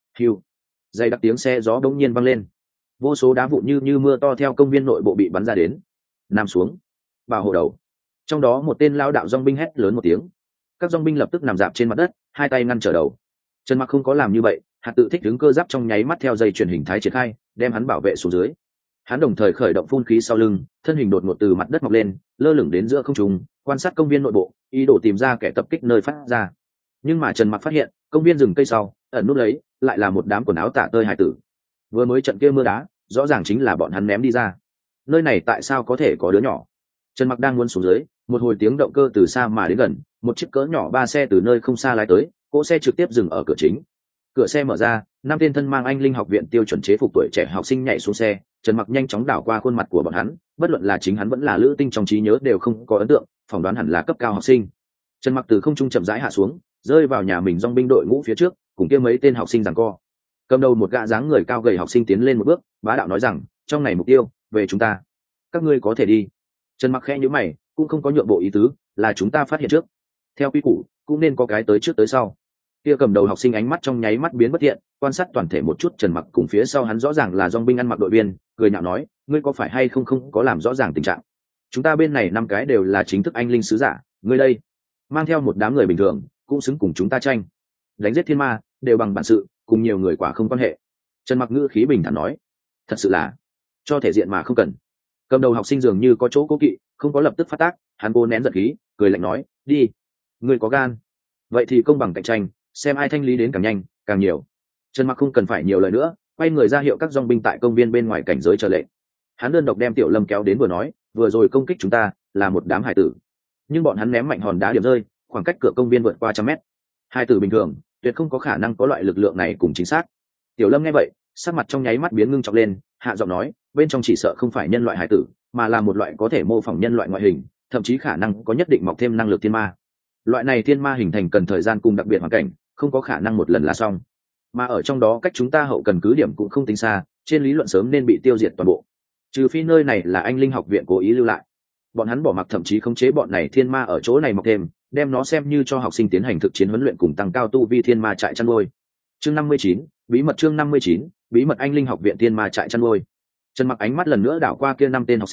dây đặc tiếng xe gió bỗng nhiên vang lên. Vô số đá vụn như mưa to theo công viên nội bộ bị bắn ra đến. "Nam xuống, bảo hộ đầu." Trong đó một tên lao đạo dòng binh hét lớn một tiếng. Các dòng binh lập tức nằm dạp trên mặt đất, hai tay ngăn trở đầu. Trần Mặc không có làm như vậy, hạt tự thích đứng cơ giáp trong nháy mắt theo dây chuyển hình thái triển khai, đem hắn bảo vệ xuống dưới. Hắn đồng thời khởi động phun khí sau lưng, thân hình đột ngột từ mặt đất mọc lên, lơ lửng đến giữa không trung, quan sát công viên nội bộ, ý đồ tìm ra kẻ tập kích nơi phát ra. Nhưng mà Trần Mặc phát hiện, công viên rừng cây sau, ẩn nút lấy, lại là một đám quần áo tả tơi hải tử. Vừa mới trận kia mưa đá, rõ ràng chính là bọn hắn ném đi ra. Nơi này tại sao có thể có đứa nhỏ? Trần Mặc đang muốn xuống dưới, một hồi tiếng động cơ từ xa mà đến gần, một chiếc cỡ nhỏ 3 xe từ nơi không xa lái tới, cỗ xe trực tiếp dừng ở cửa chính. Cửa xe mở ra, 5 tên thân mang anh linh học viện tiêu chuẩn chế phục tuổi trẻ học sinh nhảy xuống xe. Trần Mặc nhanh chóng đảo qua khuôn mặt của bọn hắn, bất luận là chính hắn vẫn là Lữ Tinh trong trí nhớ đều không có ấn tượng, phỏng đoán hẳn là cấp cao học sinh. Trần Mặc từ không trung chậm rãi hạ xuống, rơi vào nhà mình dòng binh đội ngũ phía trước, cùng kia mấy tên học sinh giằng co. Cầm đầu một gã dáng người cao gầy học sinh tiến lên một bước, bá đạo nói rằng, "Trong này mục tiêu về chúng ta, các ngươi có thể đi." Trần Mặc khẽ nhíu mày, cũng không có nhượng bộ ý tứ, là chúng ta phát hiện trước, theo quy củ cũng nên có cái tới trước tới sau. Kia cầm đầu học sinh ánh mắt trong nháy mắt biến bất thiện, quan sát toàn thể một chút Trần Mặc cùng phía sau hắn rõ ràng là dòng binh ăn mặc đội viên, cười nhạo nói, "Ngươi có phải hay không có làm rõ ràng tình trạng? Chúng ta bên này 5 cái đều là chính thức anh linh sứ giả, ngươi đây mang theo một đám người bình thường, cũng xứng cùng chúng ta tranh. Đánh giết thiên ma đều bằng bản sự, cùng nhiều người quả không quan hệ." Trần Mặc ngữ khí bình thản nói, "Thật sự là cho thể diện mà không cần." Cầm đầu học sinh dường như có chỗ cố kỵ, không có lập tức phát tác, hắn cố nén giận khí, cười lạnh nói, "Đi, ngươi có gan, vậy thì công bằng cạnh tranh, xem ai thanh lý đến càng nhanh càng nhiều." Trần Mặc không cần phải nhiều lời nữa, quay người ra hiệu các dòng binh tại công viên bên ngoài cảnh giới chờ lệnh. Hắn đơn độc đem Tiểu Lâm kéo đến vừa nói, "Vừa rồi công kích chúng ta là một đám hải tử, nhưng bọn hắn ném mạnh hòn đá điểm rơi, khoảng cách cửa công viên vượt qua 100 mét. Hải tử bình thường tuyệt không có khả năng có loại lực lượng này cùng chính xác." Tiểu Lâm nghe vậy, sắc mặt trong nháy mắt biến ngưng trọng lên, hạ giọng nói, "Bên trong chỉ sợ không phải nhân loại hải tử, mà là một loại có thể mô phỏng nhân loại ngoại hình, thậm chí khả năng có nhất định mọc thêm năng lực thiên ma. Loại này thiên ma hình thành cần thời gian cùng đặc biệt hoàn cảnh, không có khả năng một lần là xong. Mà ở trong đó cách chúng ta hậu cần cứ điểm cũng không tính xa, trên lý luận sớm nên bị tiêu diệt toàn bộ. Trừ phi nơi này là anh linh học viện cố ý lưu lại. Bọn hắn bỏ mặc thậm chí khống chế bọn này thiên ma ở chỗ này mọc thêm, đem nó xem như cho học sinh tiến hành thực chiến huấn luyện cùng tăng cao tu vi thiên ma trại chăn nuôi." Chương 59, bí mật chương 59, bí mật anh linh học viện thiên ma trại chăn nuôi. Trần Mặc ánh mắt lần nữa đảo qua kia 5 tên học sinh,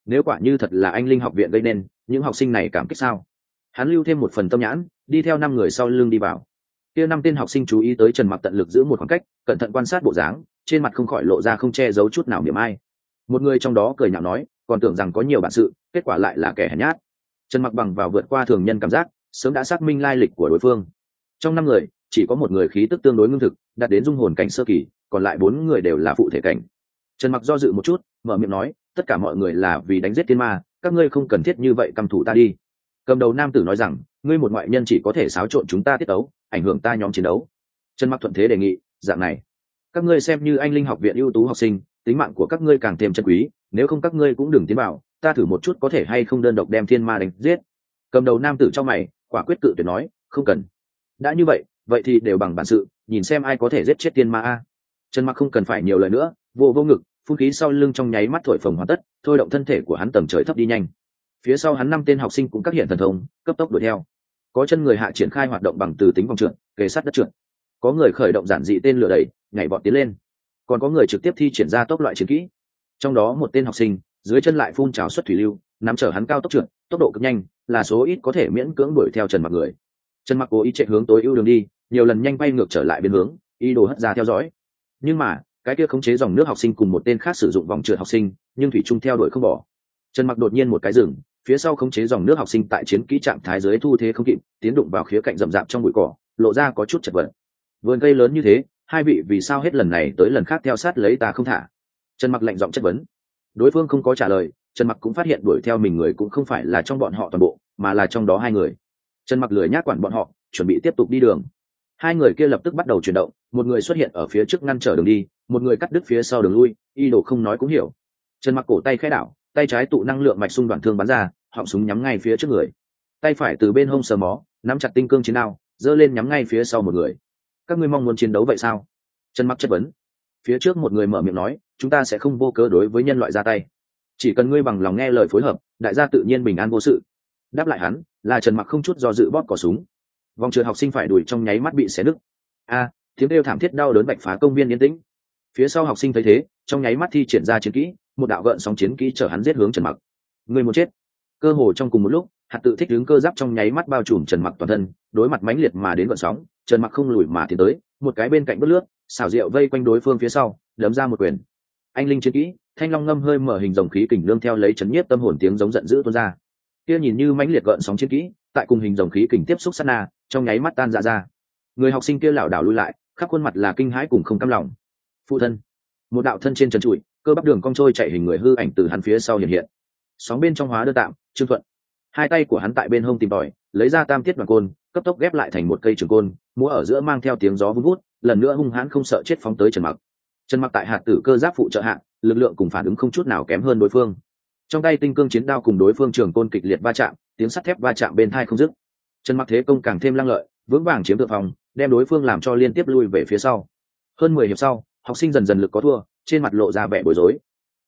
nếu quả như thật là anh linh học viện gây nên, những học sinh này cảm kích sao? Hắn lưu thêm một phần tâm nhãn, đi theo 5 người sau lưng đi vào. Kia 5 tên học sinh chú ý tới Trần Mặc tận lực giữ một khoảng cách, cẩn thận quan sát bộ dáng, trên mặt không khỏi lộ ra không che giấu chút nào niềm ai. Một người trong đó cười nhạo nói, còn tưởng rằng có nhiều bản sự, kết quả lại là kẻ hèn nhát. Trần Mặc bằng vào vượt qua thường nhân cảm giác, sớm đã xác minh lai lịch của đối phương. Trong 5 người, chỉ có một người khí tức tương đối ngưng thực, đạt đến dung hồn cảnh sơ kỳ, còn lại 4 người đều là phụ thể cảnh. Trần Mặc do dự một chút, mở miệng nói, tất cả mọi người là vì đánh giết thiên ma, các ngươi không cần thiết như vậy căm thủ ta đi. Cầm đầu nam tử nói rằng, ngươi một ngoại nhân chỉ có thể xáo trộn chúng ta tiết tấu, ảnh hưởng ta nhóm chiến đấu. Trần Mặc thuận thế đề nghị, dạng này, các ngươi xem như anh linh học viện ưu tú học sinh, tính mạng của các ngươi càng thêm chân quý, nếu không các ngươi cũng đừng tiến vào, ta thử một chút có thể hay không đơn độc đem thiên ma đánh giết. Cầm đầu nam tử trong mày, quả quyết cự tuyệt nói, không cần. Đã như vậy, vậy thì đều bằng bản sự, nhìn xem ai có thể giết chết thiên ma a. Trần Mặc không cần phải nhiều lời nữa, vô ngực, phun khí sau lưng trong nháy mắt thổi phồng hoàn tất, thôi động thân thể của hắn tầm trời thấp đi nhanh. Phía sau hắn 5 tên học sinh cũng các hiện thần thông, cấp tốc đuổi theo. Có chân người hạ triển khai hoạt động bằng từ tính vòng trượt, kề sát đất trượt. Có người khởi động giản dị tên lửa đẩy, nhảy vọt tiến lên. Còn có người trực tiếp thi triển ra tốc loại chiến kỹ. Trong đó một tên học sinh, dưới chân lại phun trào xuất thủy lưu, nắm chở hắn cao tốc trượt, tốc độ cực nhanh, là số ít có thể miễn cưỡng đuổi theo Trần Mặc người. Trần Mặc cố ý chạy hướng tối ưu đường đi, nhiều lần nhanh bay ngược trở lại bên hướng, ý đồ hất ra theo dõi. Nhưng mà, cái kia khống chế dòng nước học sinh cùng một tên khác sử dụng vòng trượt học sinh, nhưng thủy chung theo đuổi không bỏ. Trần Mặc đột nhiên một cái dừng, phía sau khống chế dòng nước học sinh tại chiến kỹ trạng thái dưới thu thế không kịp, tiến đụng vào khía cạnh rậm rạp trong bụi cỏ, lộ ra có chút chật vật. Vườn cây lớn như thế, hai vị vì sao hết lần này tới lần khác theo sát lấy ta không thả? Trần Mặc lạnh giọng chất vấn. Đối phương không có trả lời, Trần Mặc cũng phát hiện đuổi theo mình người cũng không phải là trong bọn họ toàn bộ, mà là trong đó 2 người. Trần Mặc lười nhác quản bọn họ, chuẩn bị tiếp tục đi đường. 2 người kia lập tức bắt đầu chuyển động, một người xuất hiện ở phía trước ngăn trở đường đi, một người cắt đứt phía sau đường lui, y đồ không nói cũng hiểu. Trần Mặc cổ tay khẽ đảo, tay trái tụ năng lượng mạch xung đoạn thương bắn ra, họng súng nhắm ngay phía trước người. Tay phải từ bên hông sờ mó, nắm chặt tinh cương chiến đao, giơ lên nhắm ngay phía sau một người. Các ngươi mong muốn chiến đấu vậy sao? Trần Mặc chất vấn. Phía trước một người mở miệng nói, chúng ta sẽ không vô cớ đối với nhân loại ra tay, chỉ cần ngươi bằng lòng nghe lời phối hợp, đại gia tự nhiên bình an vô sự. Đáp lại hắn là Trần Mặc không chút do dự bóp cò súng. Vòng trượt học sinh phải đuổi trong nháy mắt bị xé nứt. Tiếng kêu thảm thiết đau đớn bạch phá công viên yên tĩnh. Phía sau học sinh thấy thế, trong nháy mắt thi triển ra chiến kỹ, một đạo gợn sóng chiến kỹ chở hắn giết hướng Trần Mặc. Người muốn chết. Cơ hồ trong cùng một lúc, hạt tự thích ứng cơ giáp trong nháy mắt bao trùm Trần Mặc toàn thân, đối mặt mãnh liệt mà đến gợn sóng, Trần Mặc không lùi mà tiến tới, một cái bên cạnh bước lướt, xảo diệu vây quanh đối phương phía sau, đấm ra một quyền. Anh linh chiến kỹ, thanh long ngâm hơi mở hình dòng khí kình nương theo lấy chấn nhiếp tâm hồn tiếng giống giận dữ tuôn ra. Kia nhìn như mãnh liệt gợn sóng chiến kỹ, tại cùng hình dòng khí kình tiếp xúc sát na, trong nháy mắt tan ra. Người học sinh kia lảo đảo lùi lại, khắp khuôn mặt là kinh hãi cùng không cam lòng. Phụ thân. Một đạo thân trên trần trụi, cơ bắp đường cong trôi chạy hình người hư ảnh từ hắn phía sau hiện hiện. Sóng bên trong hóa đơn tạm, Trương Thuận. Hai tay của hắn tại bên hông tìm tòi, lấy ra tam tiết đoàn côn, cấp tốc ghép lại thành một cây trường côn, múa ở giữa mang theo tiếng gió vun vút, lần nữa hung hãn không sợ chết phóng tới Trần Mặc. Trần Mặc tại hạt tử cơ giáp phụ trợ hạ, lực lượng cùng phản ứng không chút nào kém hơn đối phương. Trong tay tinh cương chiến đao cùng đối phương trường côn kịch liệt va chạm, tiếng sắt thép va chạm bên tai không dứt. Trần Mặc thế công càng thêm lăng lợi, vững vàng chiếm thượng phòng, đem đối phương làm cho liên tiếp lui về phía sau. Hơn 10 hiệp sau, học sinh dần dần lực có thua, trên mặt lộ ra vẻ bối rối.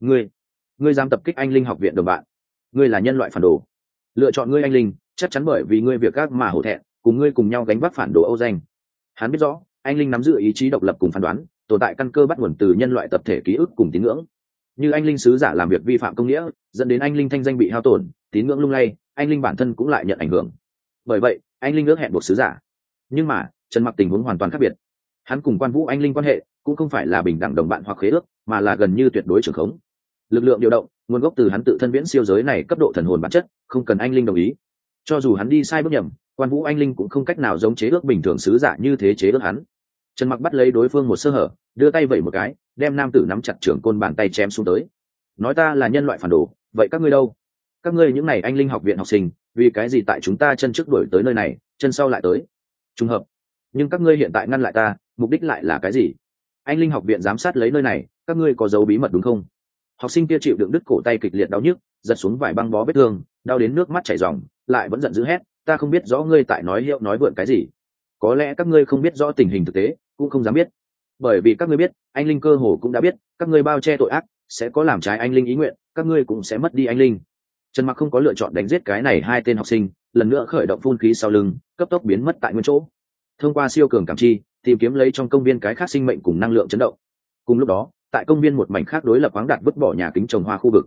Ngươi dám tập kích anh linh học viện đồng bạn, ngươi là nhân loại phản đồ. Lựa chọn ngươi anh linh, chắc chắn bởi vì ngươi việc các mà hổ thẹn, cùng ngươi cùng nhau gánh vác phản đồ Âu danh. Hắn biết rõ, anh linh nắm giữ ý chí độc lập cùng phán đoán, tồn tại căn cơ bắt nguồn từ nhân loại tập thể ký ức cùng tín ngưỡng. Như anh linh sứ giả làm việc vi phạm công nghĩa, dẫn đến anh linh thanh danh bị hao tổn, tín ngưỡng lung lay, anh linh bản thân cũng lại nhận ảnh hưởng. Bởi vậy, anh linh ước hẹn buộc sứ giả. Nhưng mà, Trần Mặc tình huống hoàn toàn khác biệt. Hắn cùng Quan Vũ anh linh quan hệ cũng không phải là bình đẳng đồng bạn hoặc khế ước, mà là gần như tuyệt đối trưởng khống. Lực lượng điều động nguồn gốc từ hắn tự thân viễn siêu giới này cấp độ thần hồn bản chất, không cần anh linh đồng ý. Cho dù hắn đi sai bước nhầm, Quan Vũ anh linh cũng không cách nào giống chế ước bình thường sứ giả như thế chế ước hắn. Trần Mặc bắt lấy đối phương một sơ hở, đưa tay vẩy một cái, đem nam tử nắm chặt trưởng côn bàn tay chém xuống tới. Nói ta là nhân loại phản đồ, vậy các ngươi đâu? Các ngươi những này anh linh học viện học sinh, vì cái gì tại chúng ta chân trước đuổi tới nơi này, chân sau lại tới? Trùng hợp. Nhưng các ngươi hiện tại ngăn lại ta, mục đích lại là cái gì? Anh linh học viện giám sát lấy nơi này, các ngươi có dấu bí mật đúng không? Học sinh kia chịu đựng đứt cổ tay kịch liệt đau nhức, giật xuống vải băng bó vết thương, đau đến nước mắt chảy ròng, lại vẫn giận dữ hét, ta không biết rõ ngươi tại nói hiệu nói vượn cái gì. Có lẽ các ngươi không biết rõ tình hình thực tế, cũng không dám biết. Bởi vì các ngươi biết, anh linh cơ hồ cũng đã biết, các ngươi bao che tội ác, sẽ có làm trái anh linh ý nguyện, các ngươi cũng sẽ mất đi anh linh. Trần Mặc không có lựa chọn đánh giết cái này 2 tên học sinh, lần nữa khởi động phun khí sau lưng, cấp tốc biến mất tại nguyên chỗ. Thông qua siêu cường cảm chi, tìm kiếm lấy trong công viên cái khác sinh mệnh cùng năng lượng chấn động. Cùng lúc đó, tại công viên một mảnh khác đối lập khoáng đạt vứt bỏ nhà kính trồng hoa khu vực,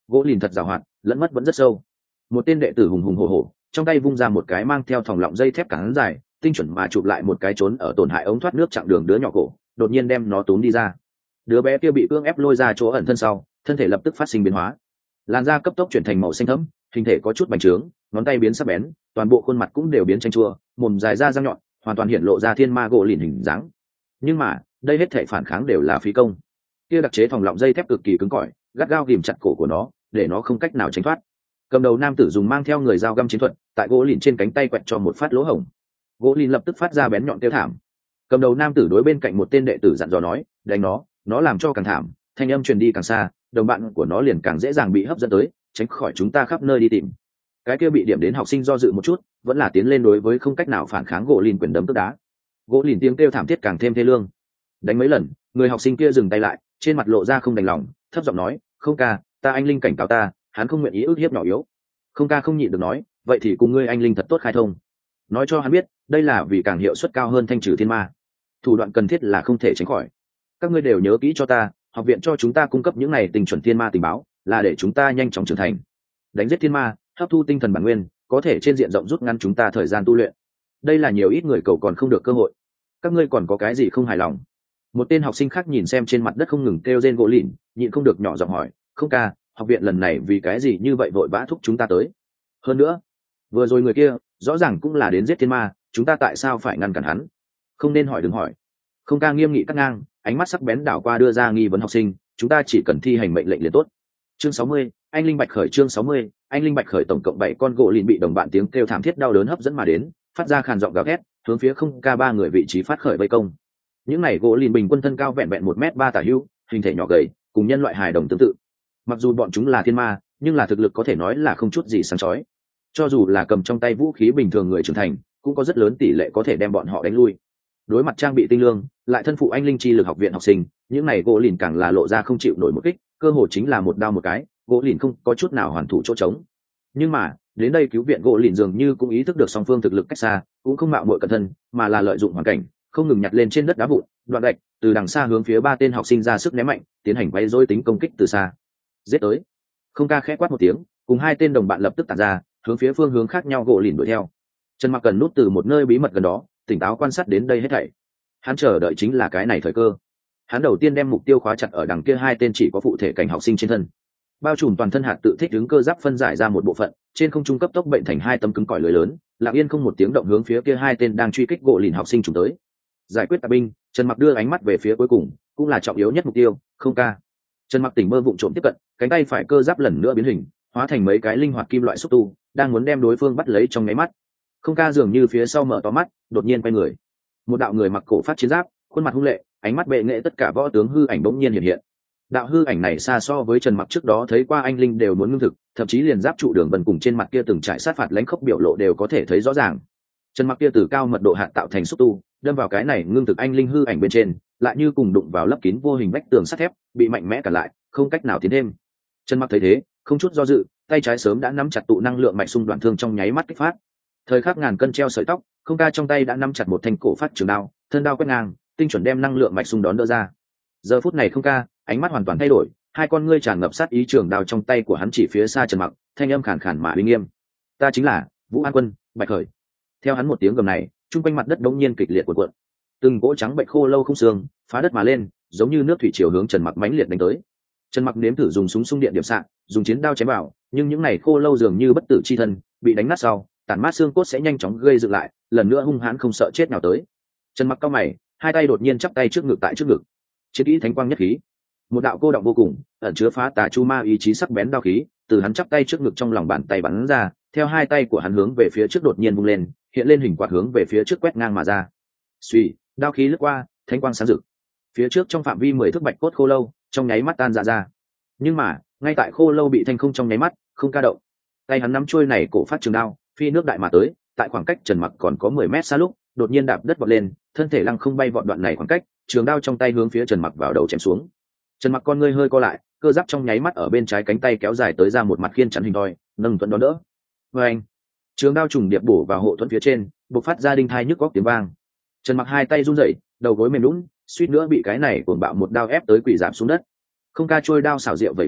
Gỗ lìn thật giàu hoạt, lẫn mất vẫn rất sâu. Một tên đệ tử hùng hùng hổ hổ, trong tay vung ra một cái mang theo thòng lọng dây thép cán dài, tinh chuẩn mà chụp lại một cái trốn ở tổn hại ống thoát nước chặng đường đứa nhỏ cổ, đột nhiên đem nó túm đi ra. Đứa bé kia bị cưỡng ép lôi ra chỗ ẩn thân sau, thân thể lập tức phát sinh biến hóa, làn da cấp tốc chuyển thành màu xanh thẫm, hình thể có chút bành trướng, ngón tay biến sắc bén, toàn bộ khuôn mặt cũng đều biến chanh chua, mồm dài ra răng nhọn, hoàn toàn hiện lộ ra thiên ma gỗ lìn hình dáng. Nhưng mà đây hết thể phản kháng đều là phí công. Kia đặc chế phòng lọng dây thép cực kỳ cứng cỏi, gắt gao ghìm chặt cổ của nó, để nó không cách nào tránh thoát. Cầm đầu nam tử dùng mang theo người dao găm chiến thuật, tại gỗ lìn trên cánh tay quẹt cho một phát lỗ hổng. Gỗ lìn lập tức phát ra bén nhọn kêu thảm. Cầm đầu nam tử đối bên cạnh một tên đệ tử dặn dò nói, đánh nó làm cho càng thảm, thanh âm truyền đi càng xa, đồng bạn của nó liền càng dễ dàng bị hấp dẫn tới, tránh khỏi chúng ta khắp nơi đi tìm. Cái kia bị điểm đến học sinh do dự một chút, vẫn là tiến lên đối với không cách nào phản kháng gỗ lìn quyền đấm tức đá. Gỗ lìn tiếng kêu thảm thiết càng thêm thê lương. Đánh mấy lần, người học sinh kia dừng tay lại, trên mặt lộ ra không đành lòng, thấp giọng nói, không ca, ta anh linh cảnh cáo ta, hắn không nguyện ý ức hiếp nhỏ yếu. Không ca không nhịn được nói, vậy thì cùng ngươi anh linh thật tốt khai thông, nói cho hắn biết đây là vì càng hiệu suất cao hơn thanh trừ thiên ma, thủ đoạn cần thiết là không thể tránh khỏi. Các ngươi đều nhớ kỹ cho ta, học viện cho chúng ta cung cấp những này tình chuẩn thiên ma tình báo là để chúng ta nhanh chóng trưởng thành, đánh giết thiên ma, hấp thu tinh thần bản nguyên, có thể trên diện rộng rút ngắn chúng ta thời gian tu luyện. Đây là nhiều ít người cầu còn không được cơ hội. Các ngươi còn có cái gì không hài lòng? Một tên học sinh khác nhìn xem trên mặt đất không ngừng kêu rên gỗ lìn, nhịn không được nhỏ giọng hỏi, không ca, học viện lần này vì cái gì như vậy vội vã thúc chúng ta tới? Hơn nữa, vừa rồi người kia rõ ràng cũng là đến giết thiên ma, chúng ta tại sao phải ngăn cản hắn? Không nên hỏi đừng hỏi. Không ca nghiêm nghị cắt ngang, ánh mắt sắc bén đảo qua đưa ra nghi vấn học sinh, chúng ta chỉ cần thi hành mệnh lệnh liền tốt. Chương 60, anh linh bạch khởi. Chương 60, anh linh bạch khởi. Tổng cộng 7 con gỗ lìn bị đồng bạn tiếng kêu thảm thiết đau đớn hấp dẫn mà đến, phát ra khàn giọng gào thét, hướng phía không ca 3 người vị trí phát khởi vây công. Những này gỗ lìn bình quân thân cao vẹn vẹn 1m3 tả hữu, hình thể nhỏ gầy, cùng nhân loại hài đồng tương tự. Mặc dù bọn chúng là thiên ma, nhưng là thực lực có thể nói là không chút gì sáng chói. Cho dù là cầm trong tay vũ khí bình thường người trưởng thành, cũng có rất lớn tỷ lệ có thể đem bọn họ đánh lui. Đối mặt trang bị tinh lương, lại thân phụ anh linh chi lực học viện học sinh, những này gỗ lìn càng là lộ ra không chịu nổi một kích, cơ hội chính là một đao một cái, gỗ lìn không có chút nào hoàn thủ chỗ trống. Nhưng mà đến đây cứu viện gỗ lìn dường như cũng ý thức được song phương thực lực cách xa, cũng không mạo muội cẩn thân, mà là lợi dụng hoàn cảnh, không ngừng nhặt lên trên đất đá vụn, đoạn gạch, từ đằng xa hướng phía 3 tên học sinh ra sức ném mạnh, tiến hành quay rối tính công kích từ xa. Giết tới! Không ca khẽ quát một tiếng, cùng 2 tên đồng bạn lập tức tản ra, hướng phía phương hướng khác nhau gỗ lìn đuổi theo. Trần Mặc cần nút từ một nơi bí mật gần đó, tỉnh táo quan sát đến đây hết thảy. Hắn chờ đợi chính là cái này thời cơ. Hắn đầu tiên đem mục tiêu khóa chặt ở đằng kia 2 tên chỉ có phụ thể cảnh học sinh trên thân, bao trùm toàn thân hạt tự thích ứng cơ giáp phân giải ra một bộ phận, trên không trung cấp tốc bệnh thành 2 tấm cứng cỏi lưới lớn, lặng yên không một tiếng động hướng phía kia 2 tên đang truy kích gỗ lìn học sinh trùng tới. Giải quyết tà binh, Trần Mặc đưa ánh mắt về phía cuối cùng, cũng là trọng yếu nhất mục tiêu, không ca. Trần Mặc tỉnh mơ vụng trộm tiếp cận, cánh tay phải cơ giáp lần nữa biến hình, hóa thành mấy cái linh hoạt kim loại xúc tu, đang muốn đem đối phương bắt lấy trong nháy mắt. Không ca dường như phía sau mở to mắt, đột nhiên quay người. Một đạo người mặc cổ phát chiến giáp, khuôn mặt hung lệ, ánh mắt bệ nghệ tất cả võ tướng hư ảnh bỗng nhiên hiện hiện. Đạo hư ảnh này xa so với Trần Mặc trước đó thấy qua anh linh đều muốn ngưng thực, thậm chí liền giáp trụ đường vân cùng trên mặt kia từng trải sát phạt lãnh khốc biểu lộ đều có thể thấy rõ ràng. Trần Mặc kia từ cao mật độ hạt tạo thành xúc tu, đâm vào cái này ngưng thực anh linh hư ảnh bên trên, lại như cùng đụng vào lấp kín vô hình vách tường sắt thép, bị mạnh mẽ cản lại, không cách nào tiến thêm. Trần Mặc thấy thế, không chút do dự, tay trái sớm đã nắm chặt tụ năng lượng mạch xung đoạn thương trong nháy mắt kích phát. Thời khắc ngàn cân treo sợi tóc, không ca trong tay đã nắm chặt một thanh cổ phát trường đao, thân đao quét ngang, tinh chuẩn đem năng lượng mạch xung đón đỡ ra. Giờ phút này không ca, ánh mắt hoàn toàn thay đổi, 2 con ngươi tràn ngập sát ý, trường đao trong tay của hắn chỉ phía xa Trần Mặc, thanh âm khàn khàn mà uy nghiêm. Ta chính là Vũ An Quân, Bạch Khởi. Theo hắn một tiếng gầm này, trung quanh mặt đất đống nhiên kịch liệt cuộn cuộn. Từng gỗ trắng bệnh khô lâu không xương, phá đất mà lên, giống như nước thủy triều hướng Trần Mặc mãnh liệt đánh tới. Trần Mặc nếm thử dùng súng xung điện điểm xạ, dùng chiến đao chém vào, nhưng những này khô lâu dường như bất tử chi thân, bị đánh nát sau, tản mát xương cốt sẽ nhanh chóng gây dựng lại, lần nữa hung hãn không sợ chết nào tới. Trần Mặc cau mày, 2 tay đột nhiên chắp tay trước ngực tại trước ngực. Chiến kỹ thánh quang nhất khí. Một đạo cô động vô cùng, ẩn chứa phá tà chu ma ý chí sắc bén đao khí, từ hắn chắp tay trước ngực trong lòng bàn tay bắn ra, theo 2 tay của hắn hướng về phía trước đột nhiên vung lên, hiện lên hình quạt hướng về phía trước quét ngang mà ra. Suy, đao khí lướt qua, thánh quang sáng rực. Phía trước trong phạm vi 10 thước bạch cốt khô lâu, trong nháy mắt tan ra. Nhưng mà, ngay tại khô lâu bị thanh không trong nháy mắt, không ca động. Tay hắn nắm chuôi này cổ phát trường đao, phi nước đại mà tới, tại khoảng cách Trần Mặc còn có 10 mét xa lúc, đột nhiên đạp đất vọt lên, thân thể lăng không bay vọt đoạn này khoảng cách, trường đao trong tay hướng phía Trần Mặc vào đầu chém xuống. Trần Mặc con ngươi hơi co lại, cơ giáp trong nháy mắt ở bên trái cánh tay kéo dài tới ra một mặt khiên chắn hình thoi, nâng thuận đón đỡ. Và anh, trường đao trùng điệp bổ vào hộ thuẫn phía trên, bộc phát ra đinh thai nhức góc tiếng vang. Trần Mặc 2 tay run rẩy, đầu gối mềm nhũn, suýt nữa bị cái này cuồng bạo một đao ép tới quỳ giảm xuống đất. Không ca trôi đao xảo diệu vậy một cái,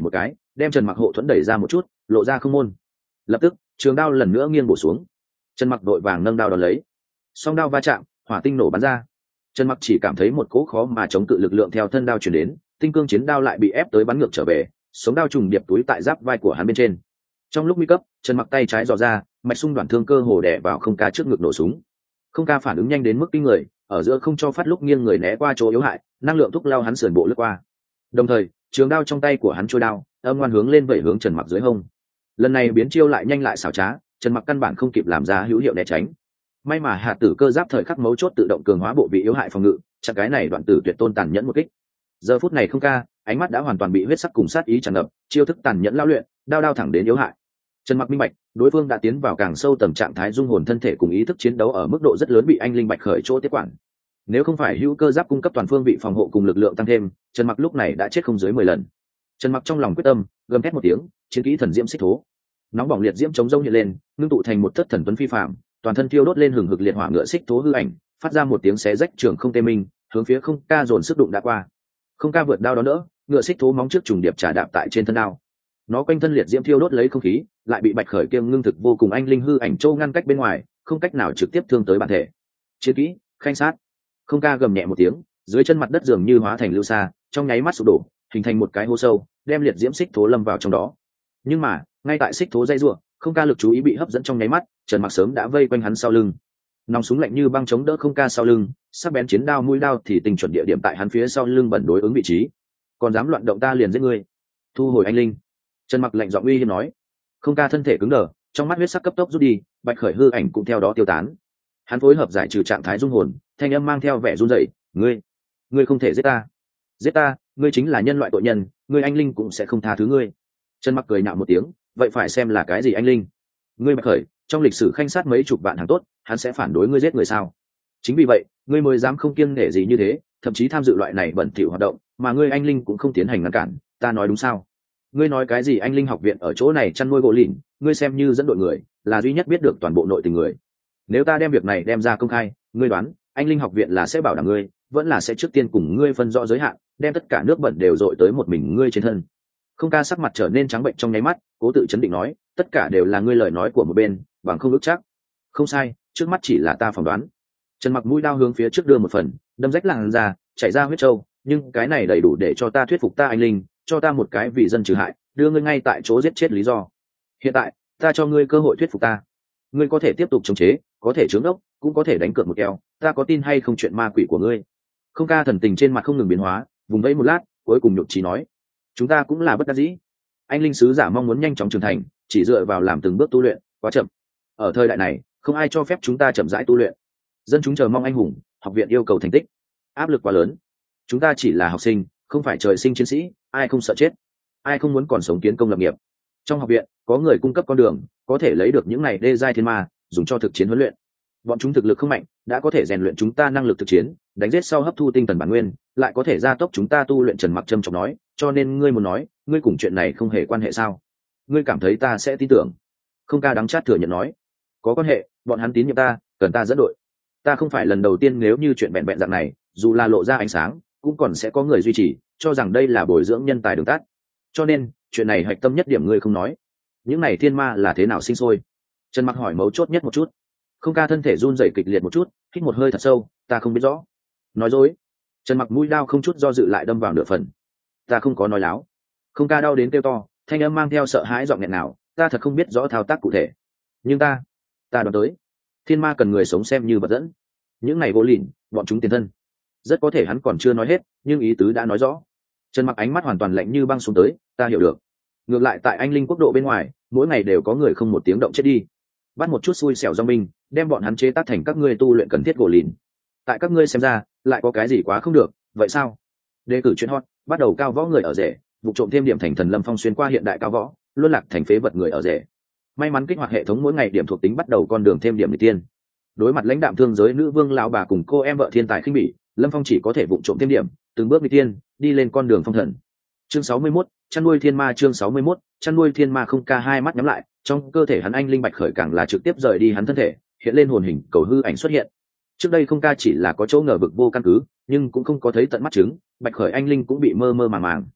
đem Trần Mặc hộ thuẫn đẩy ra một chút, lộ ra không môn. Lập tức trường đao lần nữa nghiêng bổ xuống. Trần Mặc đội vàng nâng đao đón lấy, song đao va chạm, hỏa tinh nổ bắn ra. Trần Mặc chỉ cảm thấy một cỗ khó mà chống cự lực lượng theo thân đao truyền đến, tinh cương chiến đao lại bị ép tới bắn ngược trở về, sống đao trùng điệp túi tại giáp vai của hắn bên trên. Trong lúc nguy cấp, Trần Mặc tay trái dò ra, mạch xung đoạn thương cơ hồ đè vào Không Ca trước ngực nổ súng. Không Ca phản ứng nhanh đến mức kinh người, ở giữa không cho phát lúc nghiêng người né qua chỗ yếu hại, năng lượng thúc lao hắn sườn bộ lướt qua. Đồng thời, trường đao trong tay của hắn trôi đao, âm ngoan hướng lên vẩy hướng Trần Mặc dưới hông. Lần này biến chiêu lại nhanh lại xảo trá, Trần Mặc căn bản không kịp làm ra hữu hiệu né tránh. May mà hạt tử cơ giáp thời khắc mấu chốt tự động cường hóa bộ vị yếu hại phòng ngự, chặt cái này đoạn tử tuyệt tôn tàn nhẫn một kích. Giờ phút này Không Ca, ánh mắt đã hoàn toàn bị huyết sắc cùng sát ý tràn ngập, chiêu thức tàn nhẫn lao luyện, đao đao thẳng đến yếu hại. Trần Mặc minh bạch, đối phương đã tiến vào càng sâu tầng trạng thái dung hồn thân thể cùng ý thức chiến đấu ở mức độ rất lớn bị anh linh bạch khởi chỗ tiếp quản. Nếu không phải hữu cơ giáp cung cấp toàn phương vị phòng hộ cùng lực lượng tăng thêm, Trần Mặc lúc này đã chết không dưới 10 lần. Trần Mặc trong lòng quyết tâm, gầm thét một tiếng, chiến kỹ thần diễm xích thố. Nóng bỏng liệt diễm chống rông hiện lên, ngưng tụ thành một thất thần tuấn phi phàm, toàn thân thiêu đốt lên hừng hực liệt hỏa ngựa xích thố hư ảnh, phát ra một tiếng xé rách trường không tê minh, hướng phía Không Ca dồn sức đụng đã qua. Không Ca vượt đao đó đỡ, ngựa xích thố móng trước trùng điệp trả đạp tại trên thân đao. Nó quanh thân liệt diễm thiêu đốt lấy không khí, lại bị bạch khởi kiêng ngưng thực vô cùng anh linh hư ảnh châu ngăn cách bên ngoài, không cách nào trực tiếp thương tới bản thể. Chiến kỹ khanh sát. Không Ca gầm nhẹ một tiếng, dưới chân mặt đất dường như hóa thành lưu sa, trong nháy mắt sụp đổ, hình thành một cái hố sâu, đem liệt diễm xích thố lâm vào trong đó. Nhưng mà ngay tại xích thố dây rủa, Không Ca lực chú ý bị hấp dẫn trong nháy mắt, Trần Mặc sớm đã vây quanh hắn sau lưng. Nòng súng lạnh như băng chống đỡ Không Ca sau lưng, sắc bén chiến đao mũi đao thì tình chuẩn địa điểm tại hắn phía sau lưng bẩn đối ứng vị trí. Còn dám loạn động ta liền giết ngươi. Thu hồi anh linh. Trần Mặc lạnh giọng uy hiếp nói. Không Ca thân thể cứng đờ, trong mắt huyết sắc cấp tốc rút đi, bạch khởi hư ảnh cũng theo đó tiêu tán. Hắn phối hợp giải trừ trạng thái dung hồn, thanh âm mang theo vẻ run rẩy, ngươi không thể giết ta, ngươi chính là nhân loại tội nhân, ngươi anh linh cũng sẽ không tha thứ ngươi. Trần Mặc cười nhạo một tiếng, vậy phải xem là cái gì anh linh? Ngươi bạch khởi, trong lịch sử khanh sát mấy chục vạn hàng tốt, hắn sẽ phản đối ngươi giết người sao? Chính vì vậy, ngươi mới dám không kiêng nể gì như thế, thậm chí tham dự loại này bẩn thỉu hoạt động, mà ngươi anh linh cũng không tiến hành ngăn cản, ta nói đúng sao? Ngươi nói cái gì anh linh học viện ở chỗ này chăn nuôi gỗ lìn, ngươi xem như dẫn đội người, là duy nhất biết được toàn bộ nội tình người. Nếu ta đem việc này đem ra công khai, ngươi đoán, anh linh học viện là sẽ bảo đảm ngươi, vẫn là sẽ trước tiên cùng ngươi phân rõ giới hạn, đem tất cả nước bẩn đều dội tới một mình ngươi trên thân. Không Ca sắc mặt trở nên trắng bệnh trong nháy mắt, cố tự chấn định nói, tất cả đều là ngươi lời nói của một bên, bằng không ước chắc. Không sai, trước mắt chỉ là ta phỏng đoán. Trần Mặc mũi đao hướng phía trước đưa một phần, đâm rách làn da, chảy ra huyết trâu, nhưng cái này đầy đủ để cho ta thuyết phục ta anh linh, cho ta một cái vì dân trừ hại, đưa ngươi ngay tại chỗ giết chết lý do. Hiện tại, ta cho ngươi cơ hội thuyết phục ta. Ngươi có thể tiếp tục chống chế, có thể trướng ốc, cũng có thể đánh cược một keo, ta có tin hay không chuyện ma quỷ của ngươi. Không Ca thần tình trên mặt không ngừng biến hóa, vùng vẫy một lát, cuối cùng nhục trí nói, chúng ta cũng là bất đắc dĩ. Anh linh sứ giả mong muốn nhanh chóng trưởng thành, chỉ dựa vào làm từng bước tu luyện quá chậm. Ở thời đại này, không ai cho phép chúng ta chậm rãi tu luyện. Dân chúng chờ mong anh hùng, học viện yêu cầu thành tích, áp lực quá lớn. Chúng ta chỉ là học sinh, không phải trời sinh chiến sĩ, ai không sợ chết, ai không muốn còn sống kiến công lập nghiệp. Trong học viện có người cung cấp con đường, có thể lấy được những này đê giai thiên ma, dùng cho thực chiến huấn luyện. Bọn chúng thực lực không mạnh, đã có thể rèn luyện chúng ta năng lực thực chiến, đánh giết sau hấp thu tinh thần bản nguyên, lại có thể gia tốc chúng ta tu luyện. Trần Mặc trầm trọng nói, cho nên ngươi muốn nói, ngươi cùng chuyện này không hề quan hệ sao? Ngươi cảm thấy ta sẽ tin tưởng? Không Ca đắng chát thừa nhận nói, có quan hệ, bọn hắn tín nhiệm ta, cần ta dẫn đội. Ta không phải lần đầu tiên, nếu như chuyện bẹn bẹn dạng này, dù là lộ ra ánh sáng, cũng còn sẽ có người duy trì, cho rằng đây là bồi dưỡng nhân tài đường tắt. Cho nên, chuyện này hạch tâm nhất điểm ngươi không nói. Những này thiên ma là thế nào sinh sôi? Trần Mặc hỏi mấu chốt nhất một chút. Không Ca thân thể run rẩy kịch liệt một chút, hít một hơi thật sâu, ta không biết rõ. Nói dối. Trần Mặc mũi đao không chút do dự lại đâm vào nửa phần. Ta không có nói láo. Không Ca đau đến kêu to, thanh âm mang theo sợ hãi giọng nghẹn nào, ta thật không biết rõ thao tác cụ thể. Nhưng ta đoán tới, thiên ma cần người sống xem như vật dẫn. Những này vô lìn, bọn chúng tiền thân. Rất có thể hắn còn chưa nói hết, nhưng ý tứ đã nói rõ. Trần Mặc ánh mắt hoàn toàn lạnh như băng xuống tới, ta hiểu được. Ngược lại tại anh linh quốc độ bên ngoài, mỗi ngày đều có người không một tiếng động chết đi. Bắt một chút xui xẻo do mình, đem bọn hắn chế tác thành các ngươi tu luyện cần thiết gỗ lìn. Tại các ngươi xem ra, lại có cái gì quá không được, vậy sao? Đề cử chuyện hot, bắt đầu cao võ người ở rể, vụ trộm thêm điểm thành thần Lâm Phong xuyên qua hiện đại cao võ, luôn lạc thành phế vật người ở rể. May mắn kích hoạt hệ thống mỗi ngày điểm thuộc tính bắt đầu con đường thêm điểm người tiên. Đối mặt lãnh đạm thương giới nữ vương lão bà cùng cô em vợ thiên tài khinh bỉ, Lâm Phong chỉ có thể vụ trộm thêm điểm, từng bước người tiên, đi lên con đường phong thần. Chương 61, chăn nuôi thiên ma. Chương 61, chăn nuôi thiên ma. Không Ca hai mắt nhắm lại, trong cơ thể hắn anh linh bạch khởi càng là trực tiếp rời đi hắn thân thể, hiện lên hồn hình cầu hư ảnh xuất hiện. Trước đây Không Ca chỉ là có chỗ ngờ vực vô căn cứ, nhưng cũng không có thấy tận mắt chứng, bạch khởi anh linh cũng bị mơ mơ màng màng.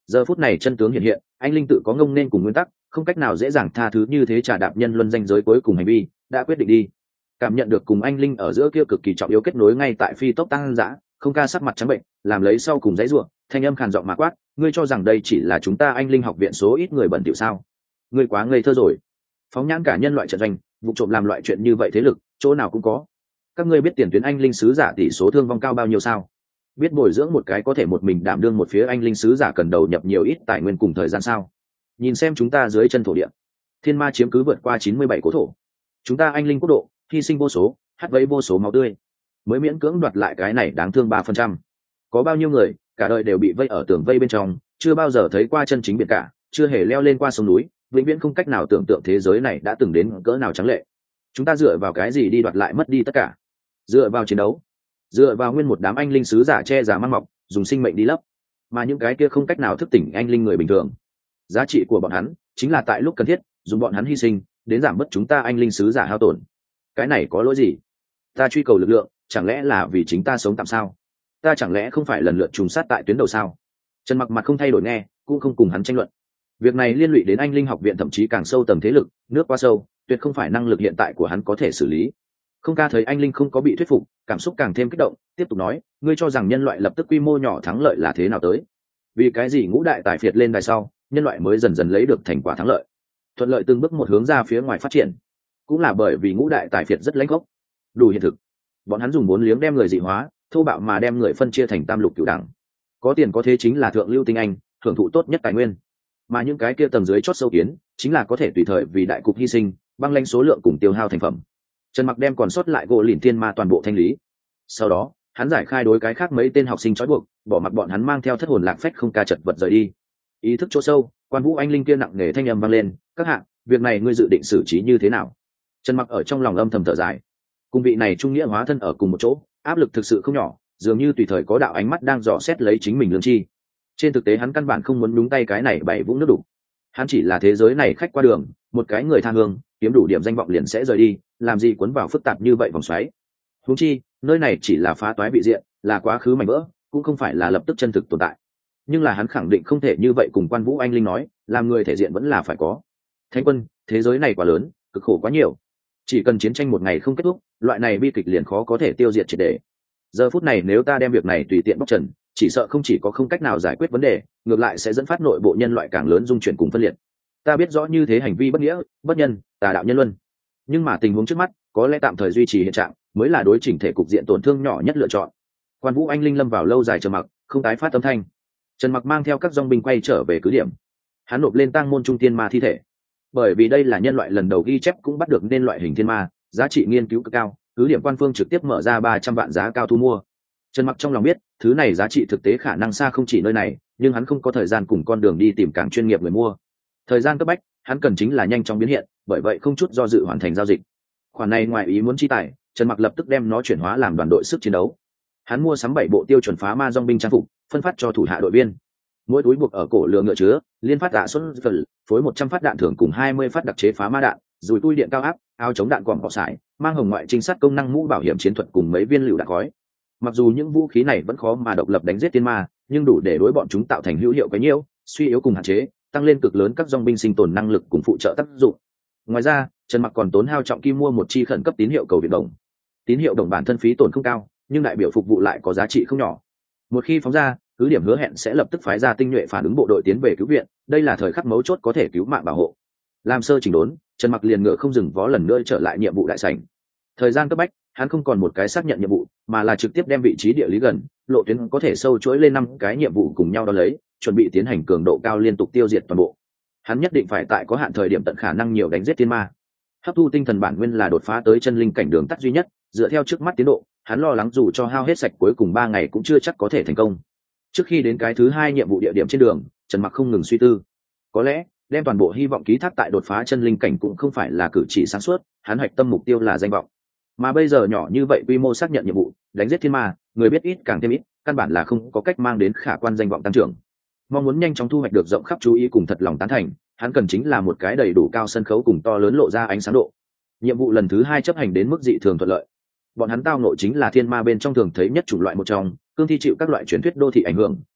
Giờ phút này chân tướng hiện hiện, anh linh tự có ngông nên cùng nguyên tắc, không cách nào dễ dàng tha thứ như thế trà đạp nhân luân danh giới cuối cùng hành vi, đã quyết định đi. Cảm nhận được cùng anh linh ở giữa kia cực kỳ trọng yếu kết nối ngay tại phi tốc tăng dã, không ca sắc mặt trắng bệnh, làm lấy sau cùng dãy rủa, thanh âm khàn giọng mà quát, ngươi cho rằng đây chỉ là chúng ta anh linh học viện số ít người bẩn thỉu sao? Ngươi quá ngây thơ rồi. Phóng nhãn cả nhân loại trận doanh, vụ trộm làm loại chuyện như vậy thế lực, chỗ nào cũng có. Các ngươi biết tiền tuyến anh linh sứ giả tỷ số thương vong cao bao nhiêu sao? Biết bồi dưỡng một cái có thể một mình đảm đương một phía anh linh sứ giả cần đầu nhập nhiều ít tài nguyên cùng thời gian sao? Nhìn xem chúng ta dưới chân thổ địa, thiên ma chiếm cứ vượt qua 97 cố thổ, chúng ta anh linh quốc độ hy sinh vô số, hắt vấy vô số máu tươi, mới miễn cưỡng đoạt lại cái này đáng thương 3%. Có bao nhiêu người cả đời đều bị vây ở tường vây bên trong, chưa bao giờ thấy qua chân chính biển cả, chưa hề leo lên qua sông núi, vĩnh viễn không cách nào tưởng tượng thế giới này đã từng đến cỡ nào trắng lệ. Chúng ta dựa vào cái gì đi đoạt lại mất đi tất cả? Dựa vào chiến đấu, dựa vào nguyên một đám anh linh sứ giả che giả mang mọc, dùng sinh mệnh đi lấp. Mà những cái kia không cách nào thức tỉnh anh linh người bình thường, giá trị của bọn hắn chính là tại lúc cần thiết dùng bọn hắn hy sinh đến giảm bớt chúng ta anh linh sứ giả hao tổn. Cái này có lỗi gì? Ta truy cầu lực lượng chẳng lẽ là vì chính ta sống tạm sao? Ta chẳng lẽ không phải lần lượt trùng sát tại tuyến đầu sao? Trần Mặc mặt không thay đổi nghe, cũng không cùng hắn tranh luận. Việc này liên lụy đến anh linh học viện, thậm chí càng sâu tầng thế lực, nước quá sâu, tuyệt không phải năng lực hiện tại của hắn có thể xử lý. Không ca thấy anh linh không có bị thuyết phục, cảm xúc càng thêm kích động, tiếp tục nói, ngươi cho rằng nhân loại lập tức quy mô nhỏ thắng lợi là thế nào tới? Vì cái gì ngũ đại tài phiệt lên đài sau, nhân loại mới dần dần lấy được thành quả thắng lợi, thuận lợi từng bước một hướng ra phía ngoài phát triển? Cũng là bởi vì ngũ đại tài phiệt rất lãnh gốc, đủ hiện thực. Bọn hắn dùng vốn liếng đem người dị hóa, thô bạo mà đem người phân chia thành tam lục cửu đẳng. Có tiền có thế chính là thượng lưu tinh anh, hưởng thụ tốt nhất tài nguyên. Mà những cái kia tầng dưới chót sâu kiến, chính là có thể tùy thời vì đại cục hy sinh, băng lãnh số lượng cùng tiêu hao thành phẩm. Trần Mặc đem còn sót lại gỗ lìn thiên ma toàn bộ thanh lý. Sau đó, hắn giải khai đối cái khác mấy tên học sinh trói buộc, bỏ mặc bọn hắn mang theo thất hồn lạc phách không ca chật vật rời đi. Ý thức chỗ sâu, Quan Vũ anh linh kia nặng nề thanh âm vang lên, các hạng, việc này ngươi dự định xử trí như thế nào? Trần Mặc ở trong lòng âm thầm thở dài. Cùng vị này trung nghĩa hóa thân ở cùng một chỗ, áp lực thực sự không nhỏ, dường như tùy thời có đạo ánh mắt đang dò xét lấy chính mình lương chi. Trên thực tế hắn căn bản không muốn nhúng tay cái này bảy vũng nước đủ. Hắn chỉ là thế giới này khách qua đường, một cái người tha hương, kiếm đủ điểm danh vọng liền sẽ rời đi, làm gì cuốn vào phức tạp như vậy vòng xoáy. Huống chi, nơi này chỉ là phá toái bị diện, là quá khứ mảnh vỡ, cũng không phải là lập tức chân thực tồn tại. Nhưng là hắn khẳng định không thể như vậy cùng Quan Vũ anh linh nói, làm người thể diện vẫn là phải có. Thánh quân, thế giới này quá lớn, cực khổ quá nhiều. Chỉ cần chiến tranh một ngày không kết thúc, loại này bi kịch liền khó có thể tiêu diệt triệt để. Giờ phút này nếu ta đem việc này tùy tiện bóc trần, chỉ sợ không chỉ có không cách nào giải quyết vấn đề, ngược lại sẽ dẫn phát nội bộ nhân loại càng lớn dung chuyển cùng phân liệt. Ta biết rõ như thế hành vi bất nghĩa, bất nhân, tà đạo nhân luân. Nhưng mà tình huống trước mắt, có lẽ tạm thời duy trì hiện trạng mới là đối chỉnh thể cục diện tổn thương nhỏ nhất lựa chọn. Quan Vũ anh linh lâm vào lâu dài trầm mặc, không tái phát âm thanh. Trần Mặc mang theo các dòng binh quay trở về cứ điểm. Hắn nộp lên tang môn trung tiên ma thi thể, bởi vì đây là nhân loại lần đầu ghi chép cũng bắt được nên loại hình thiên ma, giá trị nghiên cứu cực cao, cứ điểm quan phương trực tiếp mở ra 300 vạn giá cao thu mua. Trần Mặc trong lòng biết, thứ này giá trị thực tế khả năng xa không chỉ nơi này, nhưng hắn không có thời gian cùng con đường đi tìm càng chuyên nghiệp người mua. Thời gian cấp bách, hắn cần chính là nhanh chóng biến hiện, bởi vậy không chút do dự hoàn thành giao dịch. Khoản này ngoài ý muốn chi tài, Trần Mặc lập tức đem nó chuyển hóa làm đoàn đội sức chiến đấu. Hắn mua sắm 7 bộ tiêu chuẩn phá ma dòng binh trang phục, phân phát cho thủ hạ đội viên. Mỗi túi buộc ở cổ lừa ngựa chứa liên phát đạn xuất phần, phối 100 phát đạn thưởng cùng 20 phát đặc chế phá ma đạn, dùi tui điện cao áp, áo chống đạn quòng cọ sải, mang hồng ngoại trinh sát công năng mũ bảo hiểm chiến thuật cùng mấy viên lựu đạn khói. Mặc dù những vũ khí này vẫn khó mà độc lập đánh giết tiên ma, nhưng đủ để đối bọn chúng tạo thành hữu hiệu cái nhiễu, suy yếu cùng hạn chế, tăng lên cực lớn các dòng binh sinh tồn năng lực cùng phụ trợ tác dụng. Ngoài ra, Trần Mặc còn tốn hao trọng kim mua một chi khẩn cấp tín hiệu cầu viện đồng. Tín hiệu đồng bản thân phí tổn không cao, nhưng đại biểu phục vụ lại có giá trị không nhỏ. Một khi phóng ra, cứ điểm hứa hẹn sẽ lập tức phái ra tinh nhuệ phản ứng bộ đội tiến về cứu viện, đây là thời khắc mấu chốt có thể cứu mạng bảo hộ. Làm sơ chỉnh đốn, Trần Mặc liền ngựa không dừng vó lần nữa trở lại nhiệm vụ đại sảnh. Thời gian cấp bách, hắn không còn một cái xác nhận nhiệm vụ, mà là trực tiếp đem vị trí địa lý gần, lộ tuyến có thể sâu chuỗi lên 5 cái nhiệm vụ cùng nhau đo lấy, chuẩn bị tiến hành cường độ cao liên tục tiêu diệt toàn bộ. Hắn nhất định phải tại có hạn thời điểm tận khả năng nhiều đánh giết tiên ma. Hấp thu tinh thần bản nguyên là đột phá tới chân linh cảnh đường tắt duy nhất, dựa theo trước mắt tiến độ, hắn lo lắng dù cho hao hết sạch cuối cùng 3 ngày cũng chưa chắc có thể thành công. Trước khi đến cái thứ 2 nhiệm vụ địa điểm trên đường, Trần Mặc không ngừng suy tư. Có lẽ, đem toàn bộ hy vọng ký thác tại đột phá chân linh cảnh cũng không phải là cử chỉ sáng suốt, hắn hoạch tâm mục tiêu là danh vọng. Mà bây giờ nhỏ như vậy quy mô xác nhận nhiệm vụ, đánh giết thiên ma, người biết ít càng thêm ít, căn bản là không có cách mang đến khả quan danh vọng tăng trưởng. Mong muốn nhanh chóng thu hoạch được rộng khắp chú ý cùng thật lòng tán thành, hắn cần chính là một cái đầy đủ cao sân khấu cùng to lớn lộ ra ánh sáng độ. Nhiệm vụ lần thứ 2 chấp hành đến mức dị thường thuận lợi. Bọn hắn tao ngộ chính là thiên ma bên trong thường thấy nhất chủng loại một trong, cương thi chịu các loại truyền thuyết đô thị ảnh hưởng,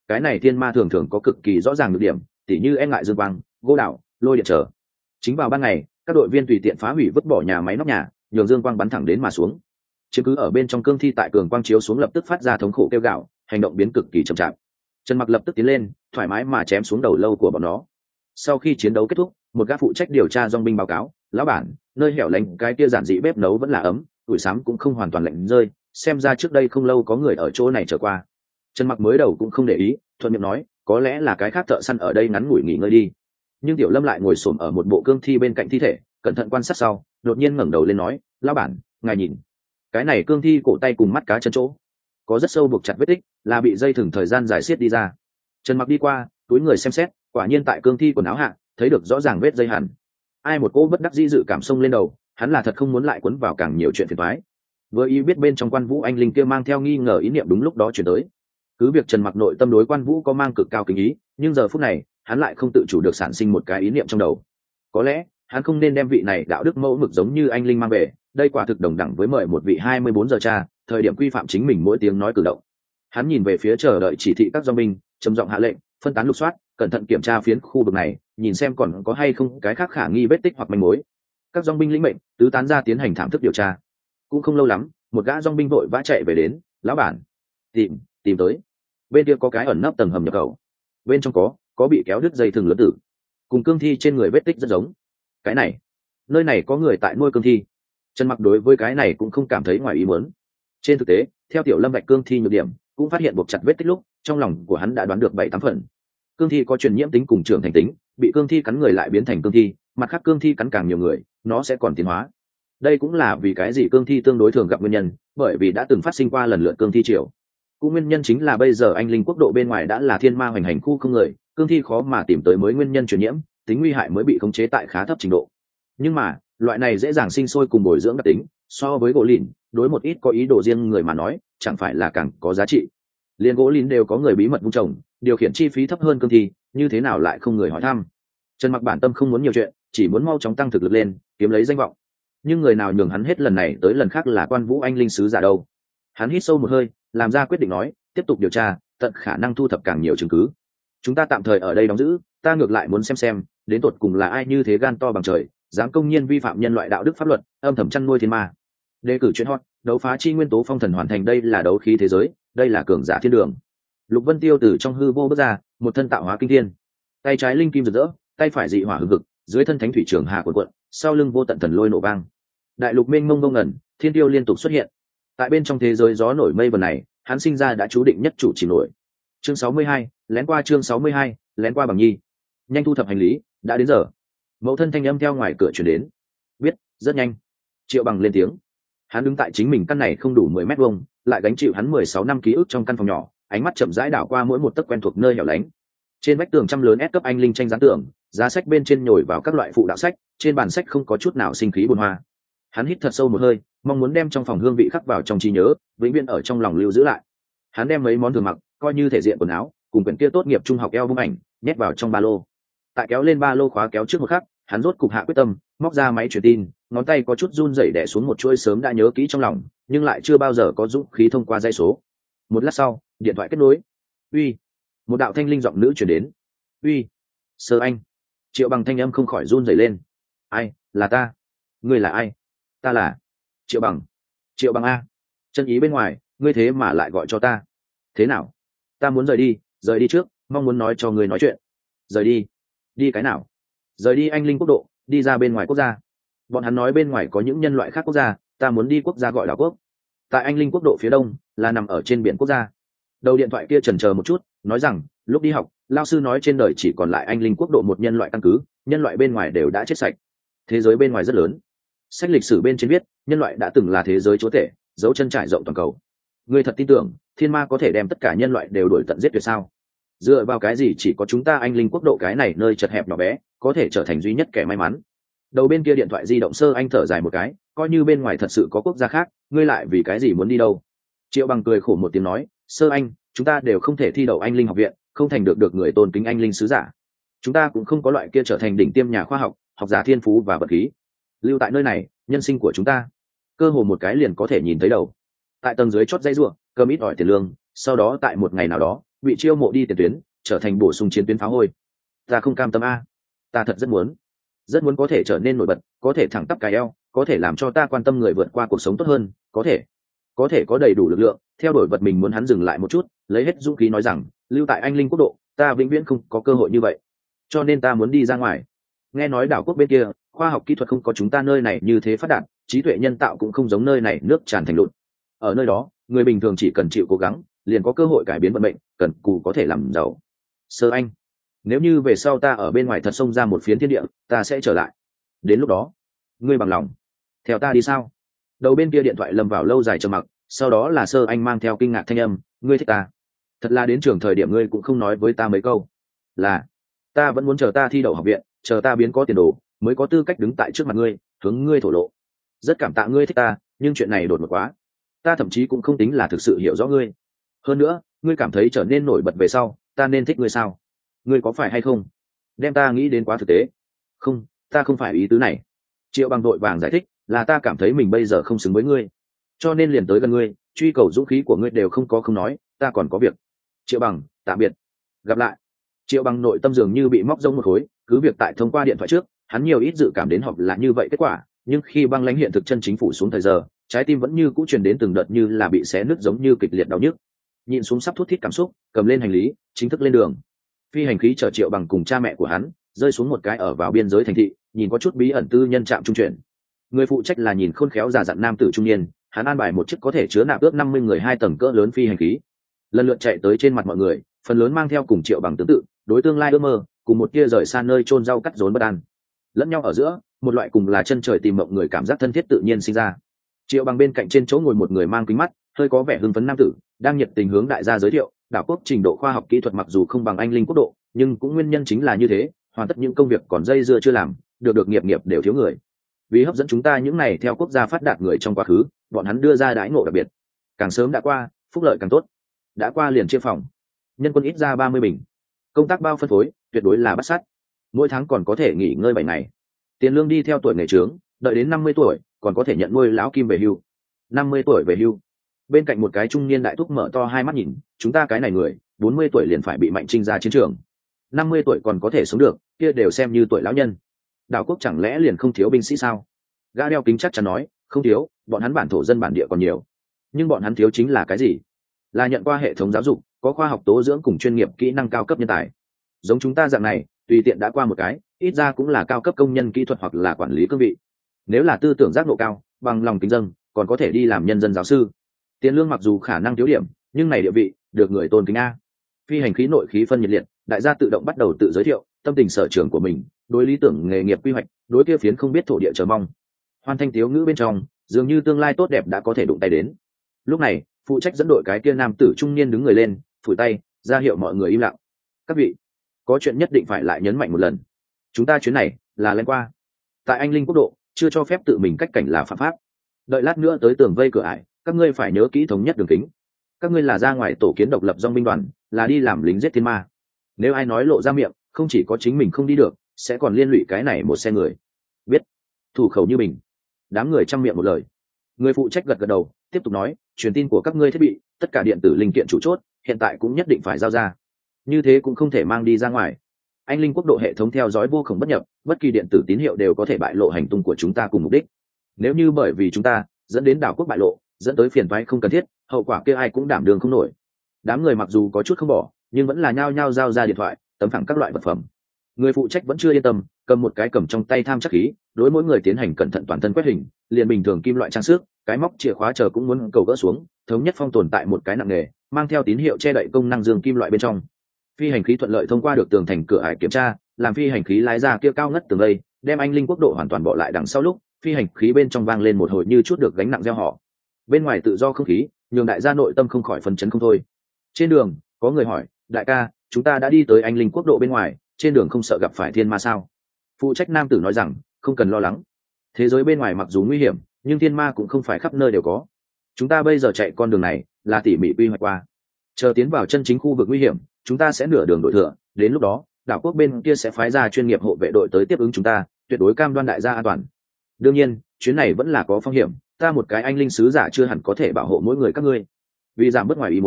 cái này thiên ma thường thường có cực kỳ rõ ràng được điểm, tỉ như e ngại dương quang, gỗ đạo, lôi điện trở. Chính vào ban ngày, các đội viên tùy tiện phá hủy vứt bỏ nhà máy nóc nhà, nhường dương quang bắn thẳng đến mà xuống. Chứ cứ ở bên trong cương thi tại cường quang chiếu xuống lập tức phát ra thống khổ kêu gào, hành động biến cực kỳ chậm chạp. Trần Mặc lập tức tiến lên, thoải mái mà chém xuống đầu lâu của bọn nó. Sau khi chiến đấu kết thúc, một gã phụ trách điều tra dòng binh báo cáo, lão bản, nơi hẻo lánh cái kia giản dị bếp nấu vẫn là ấm, tuổi sáng cũng không hoàn toàn lạnh rơi, xem ra trước đây không lâu có người ở chỗ này trở qua. Trần Mặc mới đầu cũng không để ý, thuận miệng nói, có lẽ là cái khác thợ săn ở đây ngắn ngủi nghỉ ngơi đi. Nhưng Tiểu Lâm lại ngồi xổm ở một bộ cương thi bên cạnh thi thể, cẩn thận quan sát sau, đột nhiên ngẩng đầu lên nói, lão bản, ngài nhìn, cái này cương thi cổ tay cùng mắt cá chân chỗ có rất sâu buộc chặt vết tích, là bị dây thừng thời gian dài xiết đi ra. Trần Mặc đi qua, túi người xem xét, quả nhiên tại cương thi quần áo hạ thấy được rõ ràng vết dây hằn. Ai một cô bất đắc dĩ dự cảm xông lên đầu, hắn là thật không muốn lại quấn vào càng nhiều chuyện phiền toái. Vừa ý biết bên trong Quan Vũ anh linh kia mang theo nghi ngờ ý niệm đúng lúc đó chuyển tới. Cứ việc Trần Mặc nội tâm đối Quan Vũ có mang cực cao kính ý, nhưng giờ phút này hắn lại không tự chủ được sản sinh một cái ý niệm trong đầu. Có lẽ hắn không nên đem vị này đạo đức mẫu mực giống như anh linh mang về, đây quả thực đồng đẳng với mời một vị 24 giờ cha, thời điểm quy phạm chính mình mỗi tiếng nói cử động. Hắn nhìn về phía chờ đợi chỉ thị các dòng binh, trầm giọng hạ lệnh, phân tán lục soát, cẩn thận kiểm tra phiến khu vực này, nhìn xem còn có hay không cái khác khả nghi vết tích hoặc manh mối. Các dòng binh lĩnh mệnh, tứ tán ra tiến hành thảm thức điều tra. Cũng không lâu lắm, một gã dòng binh vội vã chạy về đến, lão bản, tìm tới. Bên kia có cái ẩn nấp tầng hầm nhập khẩu, bên trong có bị kéo đứt dây thừng lớn tử, cùng cương thi trên người vết tích rất giống. Cái này, nơi này có người tại nuôi cương thi. Trần Mặc đối với cái này cũng không cảm thấy ngoài ý muốn. Trên thực tế, theo Tiểu Lâm vạch cương thi nhược điểm, cũng phát hiện buộc chặt vết tích lúc, trong lòng của hắn đã đoán được 7-8 phần. Cương thi có truyền nhiễm tính cùng trưởng thành tính, bị cương thi cắn người lại biến thành cương thi, mặt khác cương thi cắn càng nhiều người, nó sẽ còn tiến hóa. Đây cũng là vì cái gì cương thi tương đối thường gặp nguyên nhân, bởi vì đã từng phát sinh qua lần lượt cương thi triều. Cũng nguyên nhân chính là bây giờ anh linh quốc độ bên ngoài đã là thiên ma hoành hành khu không người, cương thi khó mà tìm tới mới nguyên nhân truyền nhiễm, tính nguy hại mới bị khống chế tại khá thấp trình độ. Nhưng mà loại này dễ dàng sinh sôi cùng bồi dưỡng đặc tính, so với gỗ lìn, đối một ít có ý đồ riêng người mà nói, chẳng phải là càng có giá trị. Liên gỗ lìn đều có người bí mật vun trồng, điều khiển chi phí thấp hơn cương thi, như thế nào lại không người hỏi thăm. Trần Mặc bản tâm không muốn nhiều chuyện, chỉ muốn mau chóng tăng thực lực lên, kiếm lấy danh vọng. Nhưng người nào nhường hắn hết lần này tới lần khác là Quan Vũ anh linh sứ giả đâu. Hắn hít sâu một hơi, làm ra quyết định nói, tiếp tục điều tra, tận khả năng thu thập càng nhiều chứng cứ. Chúng ta tạm thời ở đây đóng giữ, ta ngược lại muốn xem đến tột cùng là ai như thế gan to bằng trời, dám công nhiên vi phạm nhân loại đạo đức pháp luật, âm thầm chăn nuôi thiên ma. Đề cử chuyện hot, đấu phá chi nguyên tố phong thần hoàn thành, đây là đấu khí thế giới, đây là cường giả thiên đường. Lục Vân Tiêu từ trong hư vô bước ra, một thân tạo hóa kinh thiên, tay trái linh kim rực rỡ, tay phải dị hỏa hừng hực, dưới thân thánh thủy trường hà cuộn cuộn, sau lưng vô tận thần lôi nổ vang. Đại lục mênh mông ngông ngẩn, thiên tiêu liên tục xuất hiện. Tại bên trong thế giới gió nổi mây vần này, hắn sinh ra đã chú định nhất chủ chỉ nổi. Chương 62, lén qua chương 62, lén qua bằng nhi. Nhanh thu thập hành lý, đã đến giờ. Mẫu thân thanh âm theo ngoài cửa truyền đến. Biết, rất nhanh. Triệu Bằng lên tiếng. Hắn đứng tại chính mình căn này không đủ 10 mét vuông, lại gánh chịu hắn 16 năm ký ức trong căn phòng nhỏ, ánh mắt chậm rãi đảo qua mỗi một tấc quen thuộc nơi hẻo lánh. Trên vách tường trăm lớn S cấp anh linh tranh dán tường, giá sách bên trên nhồi vào các loại phụ đạo sách, trên bàn sách không có chút nào sinh khí buồn hoa. Hắn hít thật sâu một hơi, mong muốn đem trong phòng hương vị khắc vào trong trí nhớ, vĩnh viễn ở trong lòng lưu giữ lại. Hắn đem mấy món thường mặc, coi như thể diện quần áo, cùng quyển kia tốt nghiệp trung học album ảnh, nhét vào trong ba lô. Tại kéo lên ba lô khóa kéo trước một khắc, hắn rốt cục hạ quyết tâm, móc ra máy truyền tin, ngón tay có chút run rẩy đè xuống một chuỗi sớm đã nhớ kỹ trong lòng, nhưng lại chưa bao giờ có dũng khí thông qua dây số. Một lát sau, điện thoại kết nối. Uy. Một đạo thanh linh giọng nữ truyền đến. Uy. Sơ Anh. Triệu Bằng thanh âm không khỏi run rẩy lên. Ai, là ta. Ngươi là ai? Ta là Triệu Bằng. Triệu Bằng a. Chân ý bên ngoài, ngươi thế mà lại gọi cho ta. Thế nào? Ta muốn rời đi trước, mong muốn nói cho ngươi nói chuyện. Rời đi? Đi cái nào? Rời đi anh linh quốc độ, đi ra bên ngoài quốc gia. Bọn hắn nói bên ngoài có những nhân loại khác quốc gia, ta muốn đi quốc gia gọi đảo quốc. Tại anh linh quốc độ phía đông, là nằm ở trên biển quốc gia. Đầu điện thoại kia chần chờ một chút, nói rằng, lúc đi học, lao sư nói trên đời chỉ còn lại anh linh quốc độ một nhân loại căn cứ, nhân loại bên ngoài đều đã chết sạch. Thế giới bên ngoài rất lớn. Sách lịch sử bên trên viết, nhân loại đã từng là thế giới chúa tể, dấu chân trải rộng toàn cầu. Ngươi thật tin tưởng, thiên ma có thể đem tất cả nhân loại đều đuổi tận giết tuyệt sao? Dựa vào cái gì chỉ có chúng ta anh linh quốc độ cái này nơi chật hẹp nhỏ bé, có thể trở thành duy nhất kẻ may mắn? Đầu bên kia điện thoại di động Sơ Anh thở dài một cái, coi như bên ngoài thật sự có quốc gia khác, ngươi lại vì cái gì muốn đi đâu? Triệu Bằng cười khổ một tiếng nói, Sơ Anh, chúng ta đều không thể thi đậu anh linh học viện, không thành được người tôn kính anh linh sứ giả. Chúng ta cũng không có loại kia trở thành đỉnh tiêm nhà khoa học, học giả thiên phú và vật khí. Lưu tại nơi này, nhân sinh của chúng ta cơ hồ một cái liền có thể nhìn thấy đầu. Tại tầng dưới chót dây ruộng, cơm ít ỏi tiền lương, sau đó tại một ngày nào đó, bị chiêu mộ đi tiền tuyến trở thành bổ sung chiến tuyến phá hôi. Ta không cam tâm a, ta thật rất muốn có thể trở nên nổi bật, có thể thẳng tắp cài eo, có thể làm cho ta quan tâm người vượt qua cuộc sống tốt hơn, có thể có đầy đủ lực lượng theo đuổi vật mình muốn. Hắn dừng lại một chút, lấy hết dũng khí nói rằng, lưu tại anh linh quốc độ ta vĩnh viễn không có cơ hội như vậy, cho nên ta muốn đi ra ngoài. Nghe nói đảo quốc bên kia khoa học kỹ thuật không có chúng ta nơi này như thế phát đạt, trí tuệ nhân tạo cũng không giống nơi này nước tràn thành lụt. Ở nơi đó người bình thường chỉ cần chịu cố gắng liền có cơ hội cải biến vận mệnh, cần cù có thể làm giàu. Sơ Anh, nếu như về sau ta ở bên ngoài thật xông ra một phiến thiên địa, ta sẽ trở lại. Đến lúc đó ngươi bằng lòng theo ta đi sao? Đầu bên kia điện thoại lâm vào lâu dài trầm mặc, sau đó là Sơ Anh mang theo kinh ngạc thanh âm, ngươi thích ta? Thật là đến trường thời điểm ngươi cũng không nói với ta mấy câu. Là, ta vẫn muốn chờ ta thi đậu học viện, chờ ta biến có tiền đồ mới có tư cách đứng tại trước mặt ngươi hướng ngươi thổ lộ. Rất cảm tạ ngươi thích ta, nhưng chuyện này đột ngột quá, ta thậm chí cũng không tính là thực sự hiểu rõ ngươi. Hơn nữa ngươi cảm thấy trở nên nổi bật về sau ta nên thích ngươi sao? Ngươi có phải hay không đem ta nghĩ đến quá thực tế? Không, ta không phải ý tứ này. Triệu Bằng đội vàng giải thích, là ta cảm thấy mình bây giờ không xứng với ngươi, cho nên liền tới gần ngươi, truy cầu dũng khí của ngươi đều không có, không nói ta còn có việc. Triệu Bằng, tạm biệt, gặp lại. Triệu Bằng nội tâm dường như bị móc rông một khối, cứ việc tại thông qua điện thoại trước hắn nhiều ít dự cảm đến họp là như vậy kết quả, nhưng khi băng lãnh hiện thực chân chính phủ xuống thời giờ, trái tim vẫn như cũ truyền đến từng đợt như là bị xé nứt, giống như kịch liệt đau nhức. Nhìn xuống sắp thút thít cảm xúc, cầm lên hành lý chính thức lên đường. Phi hành khí chở Triệu Bằng cùng cha mẹ của hắn rơi xuống một cái ở vào biên giới thành thị, nhìn có chút bí ẩn tư nhân trạm trung chuyển. Người phụ trách là nhìn khôn khéo già dặn nam tử trung niên, hắn an bài một chiếc có thể chứa nạp ước 50 người 2 tầng cỡ lớn phi hành khí, lần lượt chạy tới trên mặt mọi người, phần lớn mang theo cùng Triệu Bằng tương tự đối tương lai ước mơ, cùng một tia rời xa nơi chôn rau cắt rốn bất an. Lẫn nhau ở giữa, một loại cùng là chân trời tìm mộng người cảm giác thân thiết tự nhiên sinh ra. Triệu Bằng bên cạnh trên chỗ ngồi một người mang kính mắt, hơi có vẻ hưng phấn nam tử, đang nhiệt tình hướng đại gia giới thiệu, đảo quốc trình độ khoa học kỹ thuật mặc dù không bằng anh linh quốc độ, nhưng cũng nguyên nhân chính là như thế, hoàn tất những công việc còn dây dưa chưa làm, được nghiệp đều thiếu người. Vì hấp dẫn chúng ta những này theo quốc gia phát đạt người trong quá khứ, bọn hắn đưa ra đãi ngộ đặc biệt, càng sớm đã qua phúc lợi càng tốt, đã qua liền chia phòng, nhân quân ít ra 30 bình, công tác bao phân phối tuyệt đối là bắt sát, mỗi tháng còn có thể nghỉ ngơi 7 ngày, tiền lương đi theo tuổi nghề trướng, đợi đến 50 tuổi còn có thể nhận nuôi lão kim về hưu. 50 tuổi về hưu. Bên cạnh một cái trung niên đại thúc mở to hai mắt nhìn, chúng ta cái này người 40 tuổi liền phải bị Mạnh Trinh ra chiến trường, 50 tuổi còn có thể sống được, kia đều xem như tuổi lão nhân. Đảo quốc chẳng lẽ liền không thiếu binh sĩ sao? Gã đeo kính chắc chắn nói, không thiếu, bọn hắn bản thổ dân bản địa còn nhiều, nhưng bọn hắn thiếu chính là cái gì? Là nhận qua hệ thống giáo dục, có khoa học tố dưỡng cùng chuyên nghiệp kỹ năng cao cấp nhân tài. Giống chúng ta dạng này tùy tiện đã qua một cái, ít ra cũng là cao cấp công nhân kỹ thuật hoặc là quản lý cương vị. Nếu là tư tưởng giác ngộ cao, bằng lòng kính dâng, còn có thể đi làm nhân dân giáo sư. Tiền lương mặc dù khả năng thiếu điểm, nhưng này địa vị được người tôn kính a. Phi hành khí nội khí phân nhiệt liệt, đại gia tự động bắt đầu tự giới thiệu tâm tình sở trường của mình, đối lý tưởng nghề nghiệp quy hoạch, đối kia phiến không biết thổ địa chờ mong. Hoàn thanh tiếu ngữ bên trong dường như tương lai tốt đẹp đã có thể đụng tay đến. Lúc này phụ trách dẫn đội cái kia nam tử trung niên đứng người lên, phủi tay ra hiệu mọi người im lặng. Các vị, có chuyện nhất định phải lại nhấn mạnh một lần, chúng ta chuyến này là lên qua tại anh linh quốc độ, chưa cho phép tự mình cách cảnh là phạm pháp. Đợi lát nữa tới tường vây cửa ải, các ngươi phải nhớ kỹ thống nhất đường kính. Các ngươi là ra ngoài tổ kiến độc lập dòng binh đoàn, là đi làm lính giết thiên ma. Nếu ai nói lộ ra miệng, không chỉ có chính mình không đi được, sẽ còn liên lụy cái này một xe người. Biết. Thủ khẩu như mình. Đám người chăm miệng một lời. Người phụ trách gật gật đầu, tiếp tục nói, truyền tin của các ngươi thiết bị, tất cả điện tử linh kiện chủ chốt, hiện tại cũng nhất định phải giao ra. Như thế cũng không thể mang đi ra ngoài. Anh linh quốc độ hệ thống theo dõi vô cùng bất nhập, bất kỳ điện tử tín hiệu đều có thể bại lộ hành tung của chúng ta cùng mục đích. Nếu như bởi vì chúng ta dẫn đến đảo quốc bại lộ, dẫn tới phiền toái không cần thiết, hậu quả kia ai cũng đảm đương không nổi. Đám người mặc dù có chút không bỏ, nhưng vẫn là nhao nhao giao ra điện thoại, tấm phẳng các loại vật phẩm. Người phụ trách vẫn chưa yên tâm, cầm một cái cầm trong tay tham chắc khí, đối mỗi người tiến hành cẩn thận toàn thân quét hình, liền bình thường kim loại trang sức, cái móc chìa khóa chờ cũng muốn cầu gỡ xuống, thống nhất phong tồn tại một cái nặng nghề, mang theo tín hiệu che đậy công năng dương kim loại bên trong. Phi hành khí thuận lợi thông qua được tường thành cửa ải kiểm tra, làm phi hành khí lái ra kia cao ngất tường lây, đem anh linh quốc độ hoàn toàn bỏ lại đằng sau lúc, phi hành khí bên trong vang lên một hồi như chút được gánh nặng gieo họ. Bên ngoài tự do không khí, nhường đại gia nội tâm không khỏi phấn chấn không thôi. Trên đường có người hỏi, đại ca, chúng ta đã đi tới anh linh quốc độ bên ngoài, trên đường không sợ gặp phải thiên ma sao? Phụ trách nam tử nói rằng, không cần lo lắng, thế giới bên ngoài mặc dù nguy hiểm, nhưng thiên ma cũng không phải khắp nơi đều có. Chúng ta bây giờ chạy con đường này là tỉ mỉ quy hoạch qua, chờ tiến vào chân chính khu vực nguy hiểm, chúng ta sẽ nửa đường đổi thừa, đến lúc đó đảo quốc bên kia sẽ phái ra chuyên nghiệp hộ vệ đội tới tiếp ứng chúng ta, tuyệt đối cam đoan đại gia an toàn. Đương nhiên chuyến này vẫn là có phong hiểm, ta một cái anh linh sứ giả chưa hẳn có thể bảo hộ mỗi người các ngươi. Vì giảm bớt ngoài ý muốn,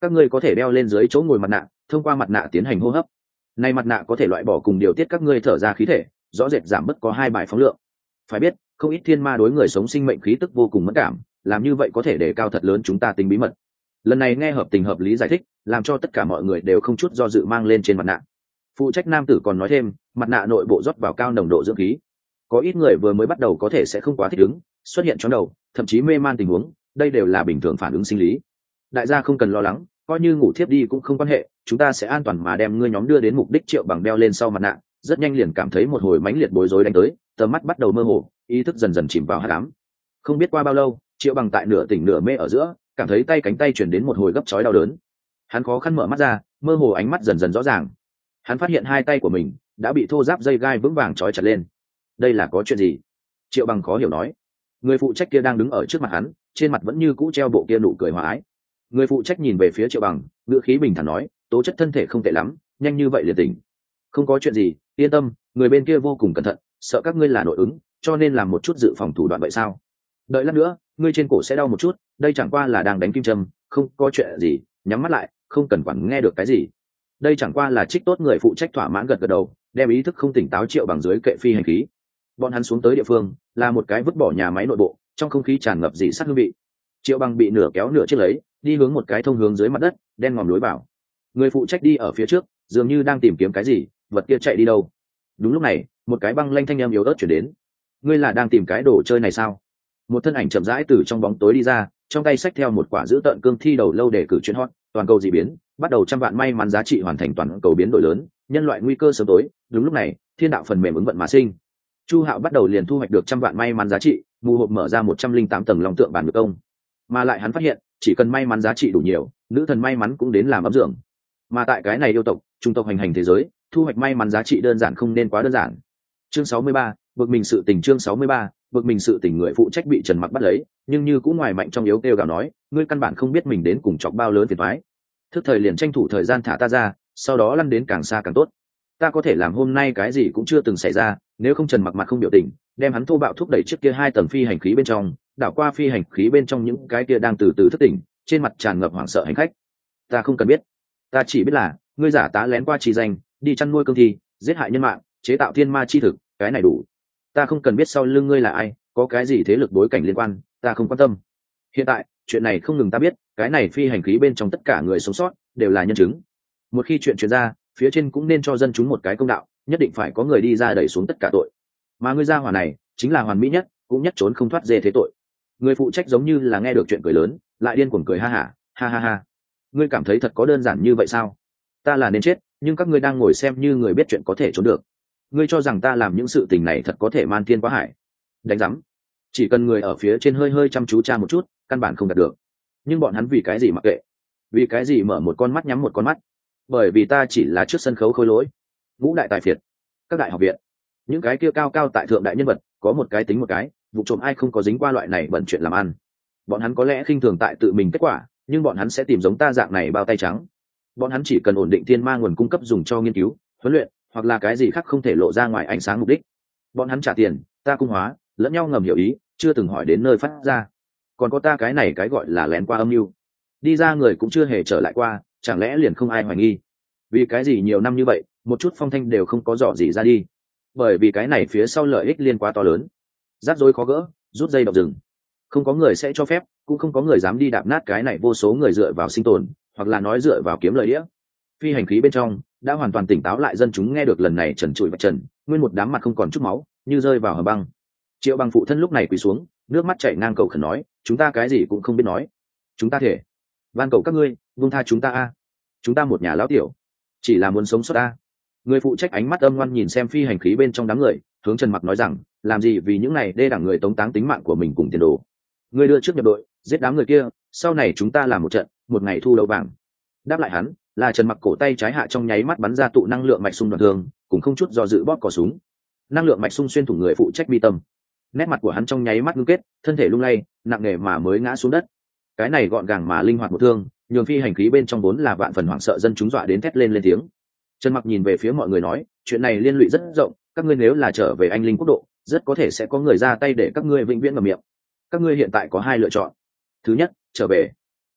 các ngươi có thể đeo lên dưới chỗ ngồi mặt nạ, thông qua mặt nạ tiến hành hô hấp. Này mặt nạ có thể loại bỏ cùng điều tiết các ngươi thở ra khí thể, rõ rệt giảm bớt có 2 bài phóng lượng. Phải biết, không ít thiên ma đối người sống sinh mệnh khí tức vô cùng mẫn cảm, làm như vậy có thể đề cao thật lớn chúng ta tính bí mật. Lần này nghe hợp tình hợp lý giải thích, làm cho tất cả mọi người đều không chút do dự mang lên trên mặt nạ. Phụ trách nam tử còn nói thêm, mặt nạ nội bộ rót vào cao nồng độ dưỡng khí. Có ít người vừa mới bắt đầu có thể sẽ không quá thích ứng, xuất hiện chóng đầu, thậm chí mê man tình huống, đây đều là bình thường phản ứng sinh lý. Đại gia không cần lo lắng, coi như ngủ thiếp đi cũng không quan hệ, chúng ta sẽ an toàn mà đem ngươi nhóm đưa đến mục đích. Triệu Bằng đeo lên sau mặt nạ, rất nhanh liền cảm thấy một hồi mãnh liệt bối rối đánh tới, tầm mắt bắt đầu mơ hồ, ý thức dần dần chìm vào hắc ám. Không biết qua bao lâu, Triệu Bằng tại nửa tỉnh nửa mê ở giữa, cảm thấy tay cánh tay truyền đến một hồi gấp chói đau đớn. Hắn khó khăn mở mắt ra, mơ hồ ánh mắt dần dần rõ ràng. Hắn phát hiện hai tay của mình đã bị thô ráp dây gai vững vàng trói chặt lên. Đây là có chuyện gì? Triệu Bằng khó hiểu nói. Người phụ trách kia đang đứng ở trước mặt hắn, trên mặt vẫn như cũ treo bộ kia nụ cười hòa ái. Người phụ trách nhìn về phía Triệu Bằng, ngữ khí bình thản nói, tố chất thân thể không tệ lắm, nhanh như vậy liền tỉnh. Không có chuyện gì, yên tâm, người bên kia vô cùng cẩn thận, sợ các ngươi là nội ứng, cho nên làm một chút dự phòng thủ đoạn vậy sao? Đợi lát nữa, ngươi trên cổ sẽ đau một chút, đây chẳng qua là đang đánh kim châm, không có chuyện gì, nhắm mắt lại, không cần quản nghe được cái gì. Đây chẳng qua là trích tốt. Người phụ trách thỏa mãn gật gật đầu, đem ý thức không tỉnh táo Triệu Bằng dưới kệ phi hành khí. Bọn hắn xuống tới địa phương là một cái vứt bỏ nhà máy nội bộ, trong không khí tràn ngập dị sắc hương vị. Triệu Bằng bị nửa kéo nửa chiếc lấy, đi hướng một cái thông hướng dưới mặt đất đen ngòm lối vào. Người phụ trách đi ở phía trước, dường như đang tìm kiếm cái gì, vật kia chạy đi đâu. Đúng lúc này, một cái băng lanh thanh âm yếu ớt chuyển đến. Ngươi là đang tìm cái đồ chơi này sao? Một thân ảnh chậm rãi từ trong bóng tối đi ra, trong tay xách theo một quả giữ tợn cương thi đầu lâu để cử chuyên hot, toàn cầu dị biến, bắt đầu trăm vạn may mắn giá trị hoàn thành toàn cầu biến đổi lớn, nhân loại nguy cơ sớm tối. Đúng lúc này, thiên đạo phần mềm ứng vận mà sinh. Chu Hạo bắt đầu liền thu hoạch được trăm vạn may mắn giá trị, mù hộp mở ra 108 tầng long tượng bản ngược công. Mà lại hắn phát hiện, chỉ cần may mắn giá trị đủ nhiều, nữ thần may mắn cũng đến làm ấm dưỡng. Mà tại cái này yêu tộc, trung tộc hành hành thế giới, thu hoạch may mắn giá trị đơn giản không nên quá đơn giản. Chương 63, bực mình sự tình. Chương 63, bực mình sự tình. Người phụ trách bị Trần Mặc bắt lấy, nhưng như cũng ngoài mạnh trong yếu kêu gào nói, ngươi căn bản không biết mình đến cùng chọc bao lớn phiền toái. Thức thời liền tranh thủ thời gian thả ta ra, sau đó lăn đến càng xa càng tốt. Ta có thể làm hôm nay cái gì cũng chưa từng xảy ra, nếu không Trần Mặc mặt không biểu tình, đem hắn thô bạo thúc đẩy chiếc kia 2 tầng phi hành khí bên trong, đảo qua phi hành khí bên trong những cái kia đang từ từ thức tỉnh, trên mặt tràn ngập hoảng sợ hành khách. Ta không cần biết, ta chỉ biết là ngươi giả tá lén qua chỉ danh, đi chăn nuôi cương thi, giết hại nhân mạng, chế tạo thiên ma chi thực, cái này đủ. Ta không cần biết sau lưng ngươi là ai, có cái gì thế lực bối cảnh liên quan, ta không quan tâm. Hiện tại, chuyện này không ngừng ta biết, cái này phi hành khí bên trong tất cả người sống sót đều là nhân chứng. Một khi chuyện truyền ra, phía trên cũng nên cho dân chúng một cái công đạo, nhất định phải có người đi ra đẩy xuống tất cả tội. Mà ngươi gia hỏa này, chính là hoàn mỹ nhất, cũng nhất trốn không thoát dê thế tội. Người phụ trách giống như là nghe được chuyện cười lớn, lại điên cuồng cười ha hả, ha ha ha. Ngươi cảm thấy thật có đơn giản như vậy sao? Ta là nên chết, nhưng các ngươi đang ngồi xem như người biết chuyện có thể trốn được. Ngươi cho rằng ta làm những sự tình này thật có thể man thiên quá hải? Đánh rắm. Chỉ cần người ở phía trên hơi hơi chăm chú tra một chút, căn bản không đạt được. Nhưng bọn hắn vì cái gì mặc kệ? Vì cái gì mở một con mắt nhắm một con mắt? Bởi vì ta chỉ là trước sân khấu khôi lỗi. Ngũ đại tài phiệt, các đại học viện, những cái kia cao cao tại thượng đại nhân vật, có một cái tính một cái, vụ trộm ai không có dính qua loại này bẩn chuyện làm ăn. Bọn hắn có lẽ khinh thường tại tự mình kết quả, nhưng bọn hắn sẽ tìm giống ta dạng này bao tay trắng. Bọn hắn chỉ cần ổn định thiên ma nguồn cung cấp dùng cho nghiên cứu, huấn luyện, hoặc là cái gì khác không thể lộ ra ngoài ánh sáng mục đích. Bọn hắn trả tiền, ta cung hóa, lẫn nhau ngầm hiểu ý, chưa từng hỏi đến nơi phát ra. Còn có ta cái này cái gọi là lén qua âm mưu, đi ra người cũng chưa hề trở lại qua, chẳng lẽ liền không ai hoài nghi? Vì cái gì nhiều năm như vậy, một chút phong thanh đều không có dò gì ra đi? Bởi vì cái này phía sau lợi ích liên quá to lớn, rắc rối khó gỡ, rút dây độc rừng. Không có người sẽ cho phép, cũng không có người dám đi đạp nát cái này vô số người dựa vào sinh tồn, hoặc là nói dựa vào kiếm lợi đĩa. Phi hành khí bên trong đã hoàn toàn tỉnh táo lại dân chúng nghe được lần này trần trụi vạch trần, nguyên một đám mặt không còn chút máu, như rơi vào hầm băng. Triệu Bằng phụ thân lúc này quỳ xuống, nước mắt chảy ngang cầu khẩn nói, chúng ta cái gì cũng không biết nói, chúng ta thể van cầu các ngươi buông tha chúng ta a, chúng ta một nhà lão tiểu, chỉ là muốn sống sót a. Người phụ trách ánh mắt âm ngoan nhìn xem phi hành khí bên trong đám người, hướng Trần Mặc nói rằng, làm gì vì những này đê đẳng người tống táng tính mạng của mình cùng tiền đồ. Người đưa trước nhập đội, giết đám người kia, sau này chúng ta làm một trận, một ngày thu đầu vàng. Đáp lại hắn là Trần Mặc cổ tay trái hạ trong nháy mắt bắn ra tụ năng lượng mạch xung đoạn thương, cùng không chút do dự bóp cò súng. Năng lượng mạch xung xuyên thủng người phụ trách mi tâm. Nét mặt của hắn trong nháy mắt ngưng kết, thân thể lung lay, nặng nề mà mới ngã xuống đất. Cái này gọn gàng mà linh hoạt một thương, nhường phi hành khí bên trong vốn là vạn phần hoảng sợ dân chúng dọa đến thét lên tiếng. Trần Mặc nhìn về phía mọi người nói, chuyện này liên lụy rất rộng, các ngươi nếu là trở về anh linh quốc độ, rất có thể sẽ có người ra tay để các ngươi vĩnh viễn ngậm miệng. Các ngươi hiện tại có 2 lựa chọn. Thứ nhất, trở về.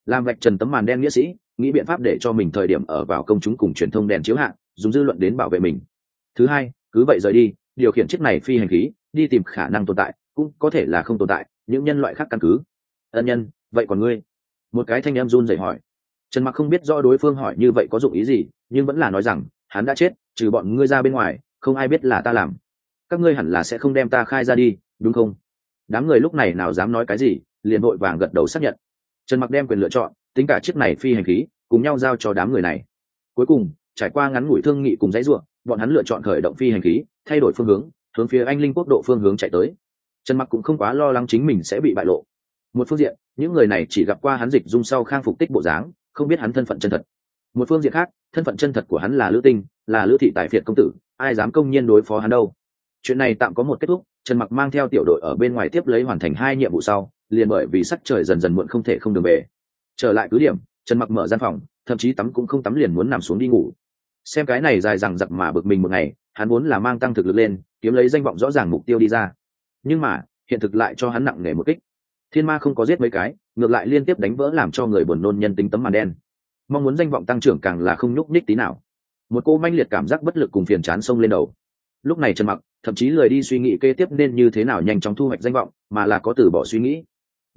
làm vạch trần tấm màn đen nghĩa sĩ, nghĩ biện pháp để cho mình thời điểm ở vào công chúng cùng truyền thông đèn chiếu hạ, dùng dư luận đến bảo vệ mình. Thứ hai, cứ vậy rời đi, điều khiển chiếc này phi hành khí đi tìm khả năng tồn tại, cũng có thể là không tồn tại những nhân loại khác căn cứ. Ân nhân, vậy còn ngươi? Một cái thanh em run rẩy hỏi. Trần Mặc không biết rõ đối phương hỏi như vậy có dụng ý gì, nhưng vẫn là nói rằng hắn đã chết, trừ bọn ngươi ra bên ngoài không ai biết là ta làm. Các ngươi hẳn là sẽ không đem ta khai ra đi, đúng không? Đám người lúc này nào dám nói cái gì, liền vội vàng gật đầu xác nhận. Trần Mặc đem quyền lựa chọn, tính cả chiếc này phi hành khí cùng nhau giao cho đám người này. Cuối cùng, trải qua ngắn ngủi thương nghị cùng dãy ruộng, bọn hắn lựa chọn khởi động phi hành khí, thay đổi phương hướng phía Anh Linh quốc độ phương hướng chạy tới. Trần Mặc cũng không quá lo lắng chính mình sẽ bị bại lộ. Một phương diện, những người này chỉ gặp qua hắn dịch dung sau khang phục tích bộ dáng, không biết hắn thân phận chân thật. Một phương diện khác, thân phận chân thật của hắn là Lữ Tinh, là Lữ thị tài phiệt công tử, ai dám công nhiên đối phó hắn đâu. Chuyện này tạm có một kết thúc, Trần Mặc mang theo tiểu đội ở bên ngoài tiếp lấy hoàn thành 2 nhiệm vụ sau, liền bởi vì sắc trời dần dần muộn không thể không đường về. Trở lại cứ điểm, Trần Mặc mở gian phòng, thậm chí tắm cũng không tắm liền muốn nằm xuống đi ngủ. Xem cái này dài dằng dặc mà bực mình một ngày, hắn vốn là mang tăng thực lực lên, kiếm lấy danh vọng rõ ràng mục tiêu đi ra. Nhưng mà, hiện thực lại cho hắn nặng nề một kích. Thiên ma không có giết mấy cái, ngược lại liên tiếp đánh vỡ làm cho người buồn nôn nhân tính tấm màn đen. Mong muốn danh vọng tăng trưởng càng là không nhúc nhích tí nào. Một cô manh liệt cảm giác bất lực cùng phiền chán xông lên đầu. Lúc này Trần Mặc thậm chí lười đi suy nghĩ kế tiếp nên như thế nào nhanh chóng thu hoạch danh vọng, mà là có từ bỏ suy nghĩ.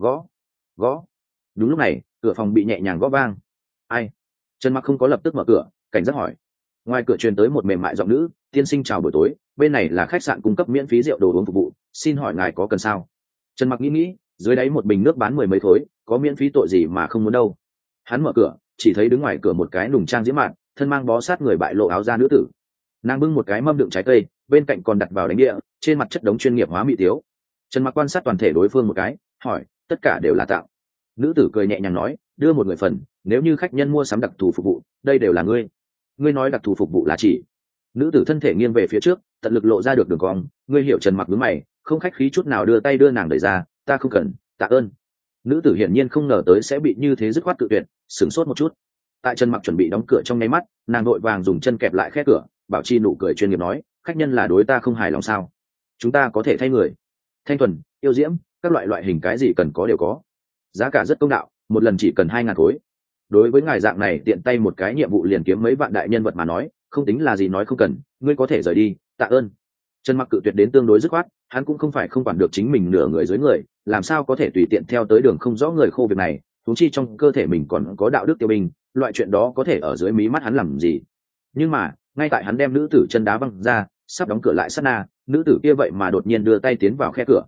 Gõ. Đúng lúc này, cửa phòng bị nhẹ nhàng gõ vang. Ai? Trần Mặc không có lập tức mở cửa, cảnh giác hỏi. Ngoài cửa truyền tới một mềm mại giọng nữ, tiên sinh chào buổi tối, bên này là khách sạn cung cấp miễn phí rượu đồ uống phục vụ, xin hỏi ngài có cần sao? Trần Mặc nghĩ, dưới đáy một bình nước bán 10 mấy khối, có miễn phí tội gì mà không muốn đâu. Hắn mở cửa, chỉ thấy đứng ngoài cửa một cái nùng trang diễm mạn, thân mang bó sát người bại lộ áo da nữ tử. Nàng bưng một cái mâm đựng trái cây, bên cạnh còn đặt vào đánh địa, trên mặt chất đống chuyên nghiệp hóa mỹ tiếu. Trần Mặc quan sát toàn thể đối phương một cái, hỏi, tất cả đều là tạo. Nữ tử cười nhẹ nhàng nói, đưa một người phần, nếu như khách nhân mua sắm đặc thù phục vụ, đây đều là ngươi. Ngươi nói đặc thù phục vụ là chỉ? Nữ tử thân thể nghiêng về phía trước, tận lực lộ ra được đường cong. Ngươi hiểu. Trần Mặc nhướng mày, không khách khí chút nào đưa tay đưa nàng đẩy ra, ta không cần, tạ ơn. Nữ tử hiển nhiên không ngờ tới sẽ bị như thế dứt khoát cự tuyệt, sửng sốt một chút. Tại Trần Mặc chuẩn bị đóng cửa trong nháy mắt, nàng đội vàng dùng chân kẹp lại khe cửa, bảo chi nụ cười chuyên nghiệp nói, khách nhân là đối ta không hài lòng sao? Chúng ta có thể thay người, thanh thuần, yêu diễm, các loại hình cái gì cần có đều có. Giá cả rất công đạo, một lần chỉ cần 2.000 khối. Đối với ngài dạng này tiện tay một cái nhiệm vụ liền kiếm mấy vạn đại nhân vật mà nói, không tính là gì, nói không cần, ngươi có thể rời đi, tạ ơn. Trần Mặc cự tuyệt đến tương đối dứt khoát, hắn cũng không phải không quản được chính mình nửa người dưới người, làm sao có thể tùy tiện theo tới đường không rõ người khô việc này, huống chi trong cơ thể mình còn có đạo đức tiêu bình, loại chuyện đó có thể ở dưới mí mắt hắn làm gì. Nhưng mà, ngay tại hắn đem nữ tử chân đá văng ra, sắp đóng cửa lại sát na, nữ tử kia vậy mà đột nhiên đưa tay tiến vào khe cửa.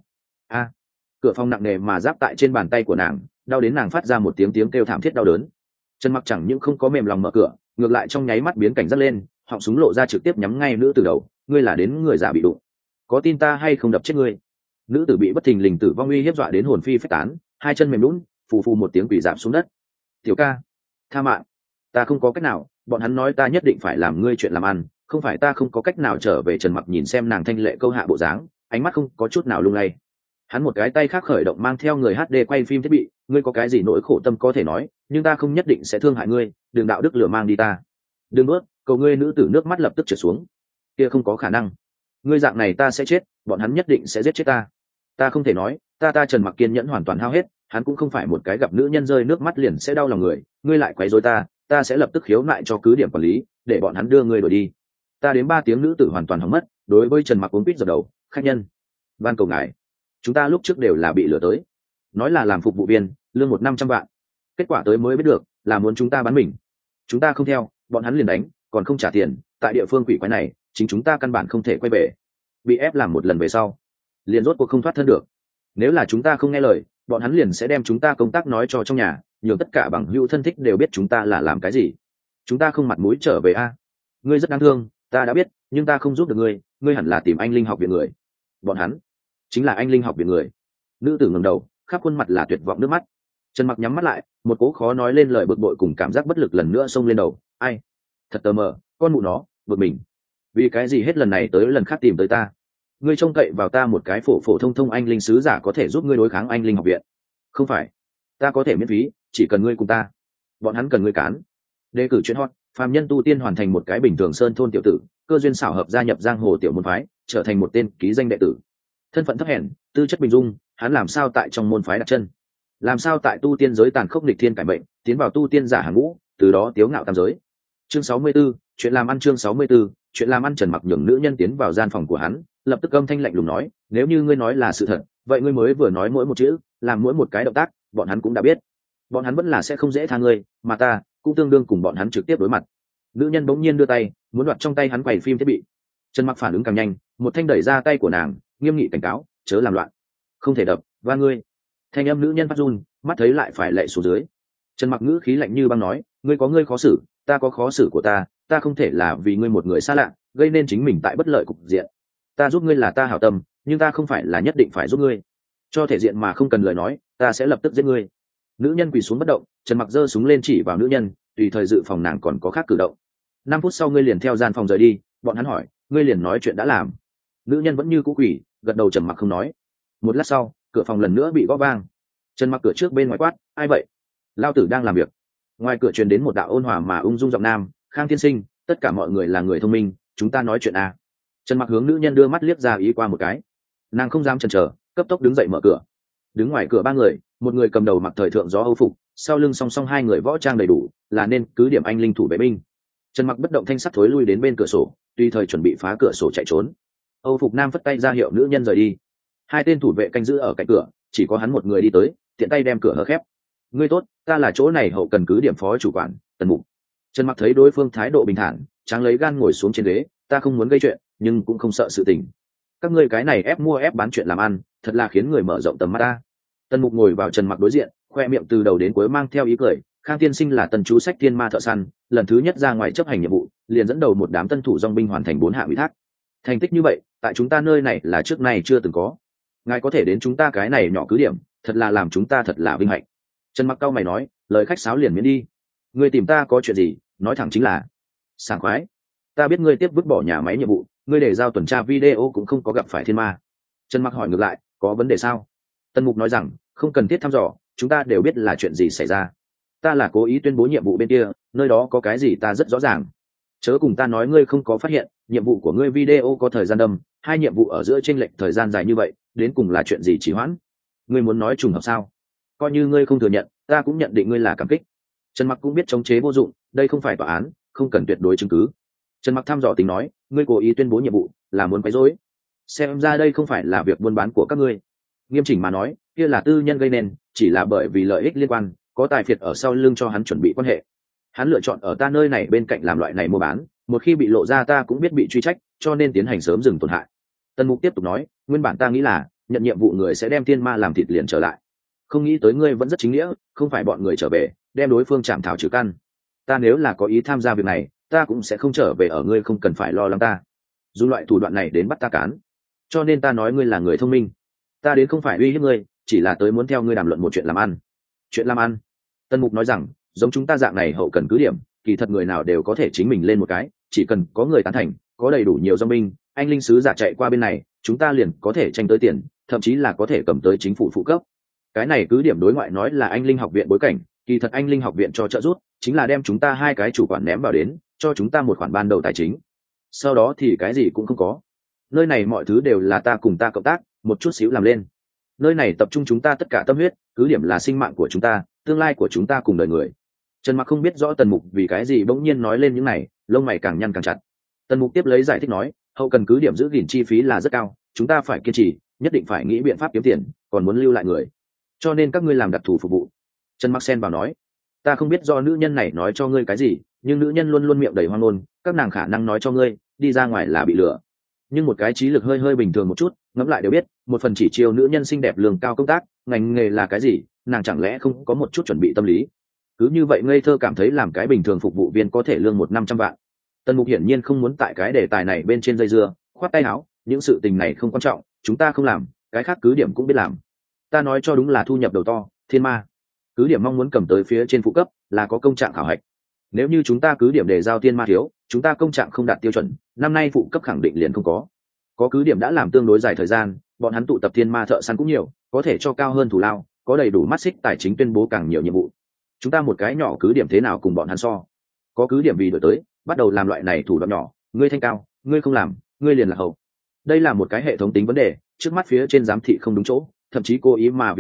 Cửa phòng nặng nề mà giáp tại trên bàn tay của nàng, đau đến nàng phát ra một tiếng kêu thảm thiết đau đớn. Trần Mặc chẳng những không có mềm lòng mở cửa, ngược lại trong nháy mắt biến cảnh giác lên, họng súng lộ ra trực tiếp nhắm ngay nữ tử đầu. Ngươi là đến người già bị đụng, có tin ta hay không đập chết ngươi? Nữ tử bị bất thình lình tử vong uy hiếp dọa đến hồn phi phách tán, hai chân mềm lún, phù phù một tiếng quỳ giảm xuống đất. Tiểu ca, tha mạng, ta không có cách nào, bọn hắn nói ta nhất định phải làm ngươi chuyện làm ăn, không phải ta không có cách nào trở về. Trần Mặc nhìn xem nàng thanh lệ câu hạ bộ dáng, ánh mắt không có chút nào lung lay. Hắn một cái tay khác khởi động mang theo người HD quay phim thiết bị, ngươi có cái gì nỗi khổ tâm có thể nói, nhưng ta không nhất định sẽ thương hại ngươi, đừng đạo đức lừa mang đi ta. Đừng bước, cầu ngươi. Nữ tử nước mắt lập tức trượt xuống. Kia không có khả năng, ngươi dạng này ta sẽ chết, bọn hắn nhất định sẽ giết chết ta. Ta không thể nói, ta Trần Mặc kiên nhẫn hoàn toàn hao hết, hắn cũng không phải một cái gặp nữ nhân rơi nước mắt liền sẽ đau lòng người, ngươi lại quấy rối ta sẽ lập tức khiếu nại cho cứ điểm quản lý, để bọn hắn đưa ngươi đuổi đi. Ta đến 3 tiếng. Nữ tử hoàn toàn hỏng mất, đối với Trần Mặc uống quýt dập đầu, khách nhân, van cầu ngài, chúng ta lúc trước đều là bị lừa tới, nói là làm phục vụ viên, lương 100-500 vạn, kết quả tới mới biết được là muốn chúng ta bán mình. Chúng ta không theo, bọn hắn liền đánh, còn không trả tiền. Tại địa phương quỷ quái này, chính chúng ta căn bản không thể quay về, bị ép làm một lần về sau, liền rốt cuộc không thoát thân được. Nếu là chúng ta không nghe lời, bọn hắn liền sẽ đem chúng ta công tác nói cho trong nhà, nhường tất cả bằng hữu thân thích đều biết chúng ta là làm cái gì. Chúng ta không mặt mũi trở về a. Ngươi rất đáng thương, ta đã biết, nhưng ta không giúp được ngươi, ngươi hẳn là tìm anh Linh học viện người. Bọn hắn chính là anh Linh học viện người. Nữ tử ngẩng đầu, khắp khuôn mặt là tuyệt vọng nước mắt. Trần Mặc nhắm mắt lại, một cố khó nói lên lời bực bội cùng cảm giác bất lực lần nữa xông lên đầu. Ai, thật tờ mờ, con mụ nó, bực mình. Vì cái gì hết lần này tới lần khác tìm tới ta? Ngươi trông cậy vào ta một cái phổ thông anh Linh sứ giả có thể giúp ngươi đối kháng anh Linh học viện? Không phải, ta có thể miễn phí, chỉ cần ngươi cùng ta. Bọn hắn cần ngươi cán. Đề cử chuyên hot, phàm nhân tu tiên hoàn thành một cái bình thường sơn thôn tiểu tử, cơ duyên xảo hợp gia nhập giang hồ tiểu môn phái, trở thành một tên ký danh đệ tử. Thân phận thấp hèn, tư chất bình dung, hắn làm sao tại trong môn phái đặt chân? làm sao tại tu tiên giới tàn khốc nghịch thiên cải mệnh, tiến vào tu tiên giả hàng ngũ, từ đó tiếu ngạo tam giới. Chương 64, chuyện làm ăn. Chương 64, chuyện làm ăn. Trần Mặc nhường nữ nhân tiến vào gian phòng của hắn, lập tức âm thanh lạnh lùng nói, nếu như ngươi nói là sự thật, vậy ngươi mới vừa nói mỗi một chữ, làm mỗi một cái động tác, bọn hắn cũng đã biết. Bọn hắn vẫn là sẽ không dễ tha ngươi, mà ta cũng tương đương cùng bọn hắn trực tiếp đối mặt. Nữ nhân bỗng nhiên đưa tay, muốn đoạt trong tay hắn quầy phim thiết bị. Trần Mặc phản ứng càng nhanh, một thanh đẩy ra tay của nàng, nghiêm nghị cảnh cáo, chớ làm loạn, không thể đập, và ngươi. Thanh âm nữ nhân phát run, mắt thấy lại phải lệ xuống dưới. Trần Mặc ngữ khí lạnh như băng nói, ngươi có ngươi khó xử, ta có khó xử của ta không thể là vì ngươi một người xa lạ gây nên chính mình tại bất lợi cục diện. Ta giúp ngươi là ta hảo tâm, nhưng ta không phải là nhất định phải giúp ngươi. Cho thể diện mà không cần lời nói, ta sẽ lập tức giết ngươi. Nữ nhân quỳ xuống bất động. Trần Mặc giơ súng lên chỉ vào nữ nhân, tùy thời dự phòng nàng còn có khác cử động. 5 phút sau ngươi liền theo gian phòng rời đi, bọn hắn hỏi, ngươi liền nói chuyện đã làm. Nữ nhân vẫn như cũ quỳ, gật đầu. Trầm Mặc không nói. Một lát sau, cửa phòng lần nữa bị gõ vang. Trần Mặc cửa trước bên ngoài quát, ai vậy? Lao tử đang làm việc. Ngoài cửa truyền đến một đạo ôn hòa mà ung dung giọng nam, Khang tiên sinh, tất cả mọi người là người thông minh, chúng ta nói chuyện à. Trần Mặc hướng nữ nhân đưa mắt liếc ra ý qua một cái. Nàng không dám chần chờ, cấp tốc đứng dậy mở cửa. Đứng ngoài cửa 3 người, một người cầm đầu mặc thời thượng gió Âu phục, sau lưng song song 2 người võ trang đầy đủ, là nên cứ điểm anh linh thủ vệ binh. Trần Mặc bất động thanh sắc thối lui đến bên cửa sổ, tùy thời chuẩn bị phá cửa sổ chạy trốn. Âu phục nam phất tay ra hiệu nữ nhân rời đi. 2 tên thủ vệ canh giữ ở cạnh cửa, chỉ có hắn một người đi tới, tiện tay đem cửa hở khép. Ngươi tốt, ta là chỗ này hậu cần cứ điểm phó chủ quản Tần Mục. Trần Mặc thấy đối phương thái độ bình thản, tráng lấy gan ngồi xuống trên ghế. Ta không muốn gây chuyện, nhưng cũng không sợ sự tình. Các ngươi cái này ép mua ép bán chuyện làm ăn, thật là khiến người mở rộng tầm mắt ta. Tần Mục ngồi vào Trần Mặc đối diện, khoe miệng từ đầu đến cuối mang theo ý cười. Khang tiên sinh là tần chú sách thiên ma thợ săn, lần thứ nhất ra ngoài chấp hành nhiệm vụ, liền dẫn đầu một đám tân thủ dòng binh hoàn thành 4 hạng ủy thác. Thành tích như vậy, tại chúng ta nơi này là trước nay chưa từng có. Ngài có thể đến chúng ta cái này nhỏ cứ điểm, thật là làm chúng ta thật là vinh hạnh. Trần Mặc cau mày nói, lời khách sáo liền miễn đi. Ngươi tìm ta có chuyện gì, nói thẳng chính là. Sảng khoái. Ta biết ngươi tiếp vứt bỏ nhà máy nhiệm vụ, ngươi để giao tuần tra video cũng không có gặp phải thiên ma. Trần Mặc hỏi ngược lại, có vấn đề sao? Tần Mục nói rằng, không cần thiết thăm dò, chúng ta đều biết là chuyện gì xảy ra. Ta là cố ý tuyên bố nhiệm vụ bên kia, nơi đó có cái gì ta rất rõ ràng. Chớ cùng ta nói ngươi không có phát hiện, nhiệm vụ của ngươi video có thời gian đâm, 2 nhiệm vụ ở giữa chênh lệch thời gian dài như vậy, đến cùng là chuyện gì trì hoãn? Ngươi muốn nói trùng hợp sao? Coi như ngươi không thừa nhận, ta cũng nhận định ngươi là cảm kích. Trần Mặc cũng biết chống chế vô dụng, đây không phải tòa án, không cần tuyệt đối chứng cứ. Trần Mặc thăm dò tính nói, ngươi cố ý tuyên bố nhiệm vụ là muốn quấy rối. Xem ra đây không phải là việc buôn bán của các ngươi. Nghiêm chỉnh mà nói, kia là tư nhân gây nên, chỉ là bởi vì lợi ích liên quan, có tài phiệt ở sau lưng cho hắn chuẩn bị quan hệ. Hắn lựa chọn ở ta nơi này bên cạnh làm loại này mua bán, một khi bị lộ ra ta cũng biết bị truy trách, cho nên tiến hành sớm dừng tổn hại. Tần Mục tiếp tục nói, nguyên bản ta nghĩ là nhận nhiệm vụ người sẽ đem thiên ma làm thịt liền trở lại, không nghĩ tới ngươi vẫn rất chính nghĩa, không phải bọn người trở về đem đối phương chạm thảo trừ căn. Ta nếu là có ý tham gia việc này, ta cũng sẽ không trở về ở ngươi, không cần phải lo lắng ta dùng loại thủ đoạn này đến bắt ta cán. Cho nên ta nói ngươi là người thông minh. Ta đến không phải uy hiếp ngươi, chỉ là tới muốn theo ngươi đàm luận một chuyện làm ăn. Chuyện làm ăn? Tân Mục nói rằng, giống chúng ta dạng này hậu cần cứ điểm, kỳ thật người nào đều có thể chính mình lên một cái, chỉ cần có người tán thành, có đầy đủ nhiều dòng binh, anh linh sứ giả chạy qua bên này, chúng ta liền có thể tranh tới tiền, thậm chí là có thể cầm tới chính phủ phụ cấp. Cái này cứ điểm đối ngoại nói là anh linh học viện bối cảnh, kỳ thật anh linh học viện cho trợ giúp chính là đem chúng ta 2 cái chủ quản ném vào đến, cho chúng ta một khoản ban đầu tài chính, sau đó thì cái gì cũng không có. Nơi này mọi thứ đều là ta cùng ta cộng tác một chút xíu làm lên. Nơi này tập trung chúng ta tất cả tâm huyết, cứ điểm là sinh mạng của chúng ta, tương lai của chúng ta cùng đời người. Trần Mặc không biết rõ Tần Mục vì cái gì bỗng nhiên nói lên những này, lông mày càng nhăn càng chặt. Tần Mục tiếp lấy giải thích nói, hậu cần cứ điểm giữ gìn chi phí là rất cao, chúng ta phải kiên trì, nhất định phải nghĩ biện pháp kiếm tiền, còn muốn lưu lại người, cho nên các ngươi làm đặc thù phục vụ. Trần Mặc xen vào nói, ta không biết do nữ nhân này nói cho ngươi cái gì, nhưng nữ nhân luôn luôn miệng đầy hoang ngôn, các nàng khả năng nói cho ngươi đi ra ngoài là bị lừa, nhưng một cái trí lực hơi hơi bình thường một chút ngẫm lại đều biết, một phần chỉ chiêu nữ nhân xinh đẹp lương cao công tác, ngành nghề là cái gì, nàng chẳng lẽ không có một chút chuẩn bị tâm lý? Cứ như vậy ngây thơ cảm thấy làm cái bình thường phục vụ viên có thể lương 100-500 vạn. Tần Mục hiển nhiên không muốn tại cái đề tài này bên trên dây dưa, khoát tay áo, những sự tình này không quan trọng, chúng ta không làm, cái khác cứ điểm cũng biết làm. Ta nói cho đúng là thu nhập đầu to, thiên ma. Cứ điểm mong muốn cầm tới phía trên phụ cấp là có công trạng khảo hạch. Nếu như chúng ta cứ điểm để giao thiên ma thiếu, chúng ta công trạng không đạt tiêu chuẩn, năm nay phụ cấp khẳng định liền không có. Có cứ điểm đã làm tương đối dài thời gian, bọn hắn tụ tập thiên ma thợ săn cũng nhiều, có thể cho cao hơn thù lao, có đầy đủ mắt xích tài chính tuyên bố càng nhiều nhiệm vụ. Chúng ta một cái nhỏ cứ điểm thế nào cùng bọn hắn so? Có cứ điểm vì đổi tới bắt đầu làm loại này thủ đoạn nhỏ, ngươi thanh cao, ngươi không làm, ngươi liền là hậu. đây là một cái hệ thống tính vấn đề, trước mắt phía trên giám thị không đúng chỗ, thậm chí cố ý mà vì đó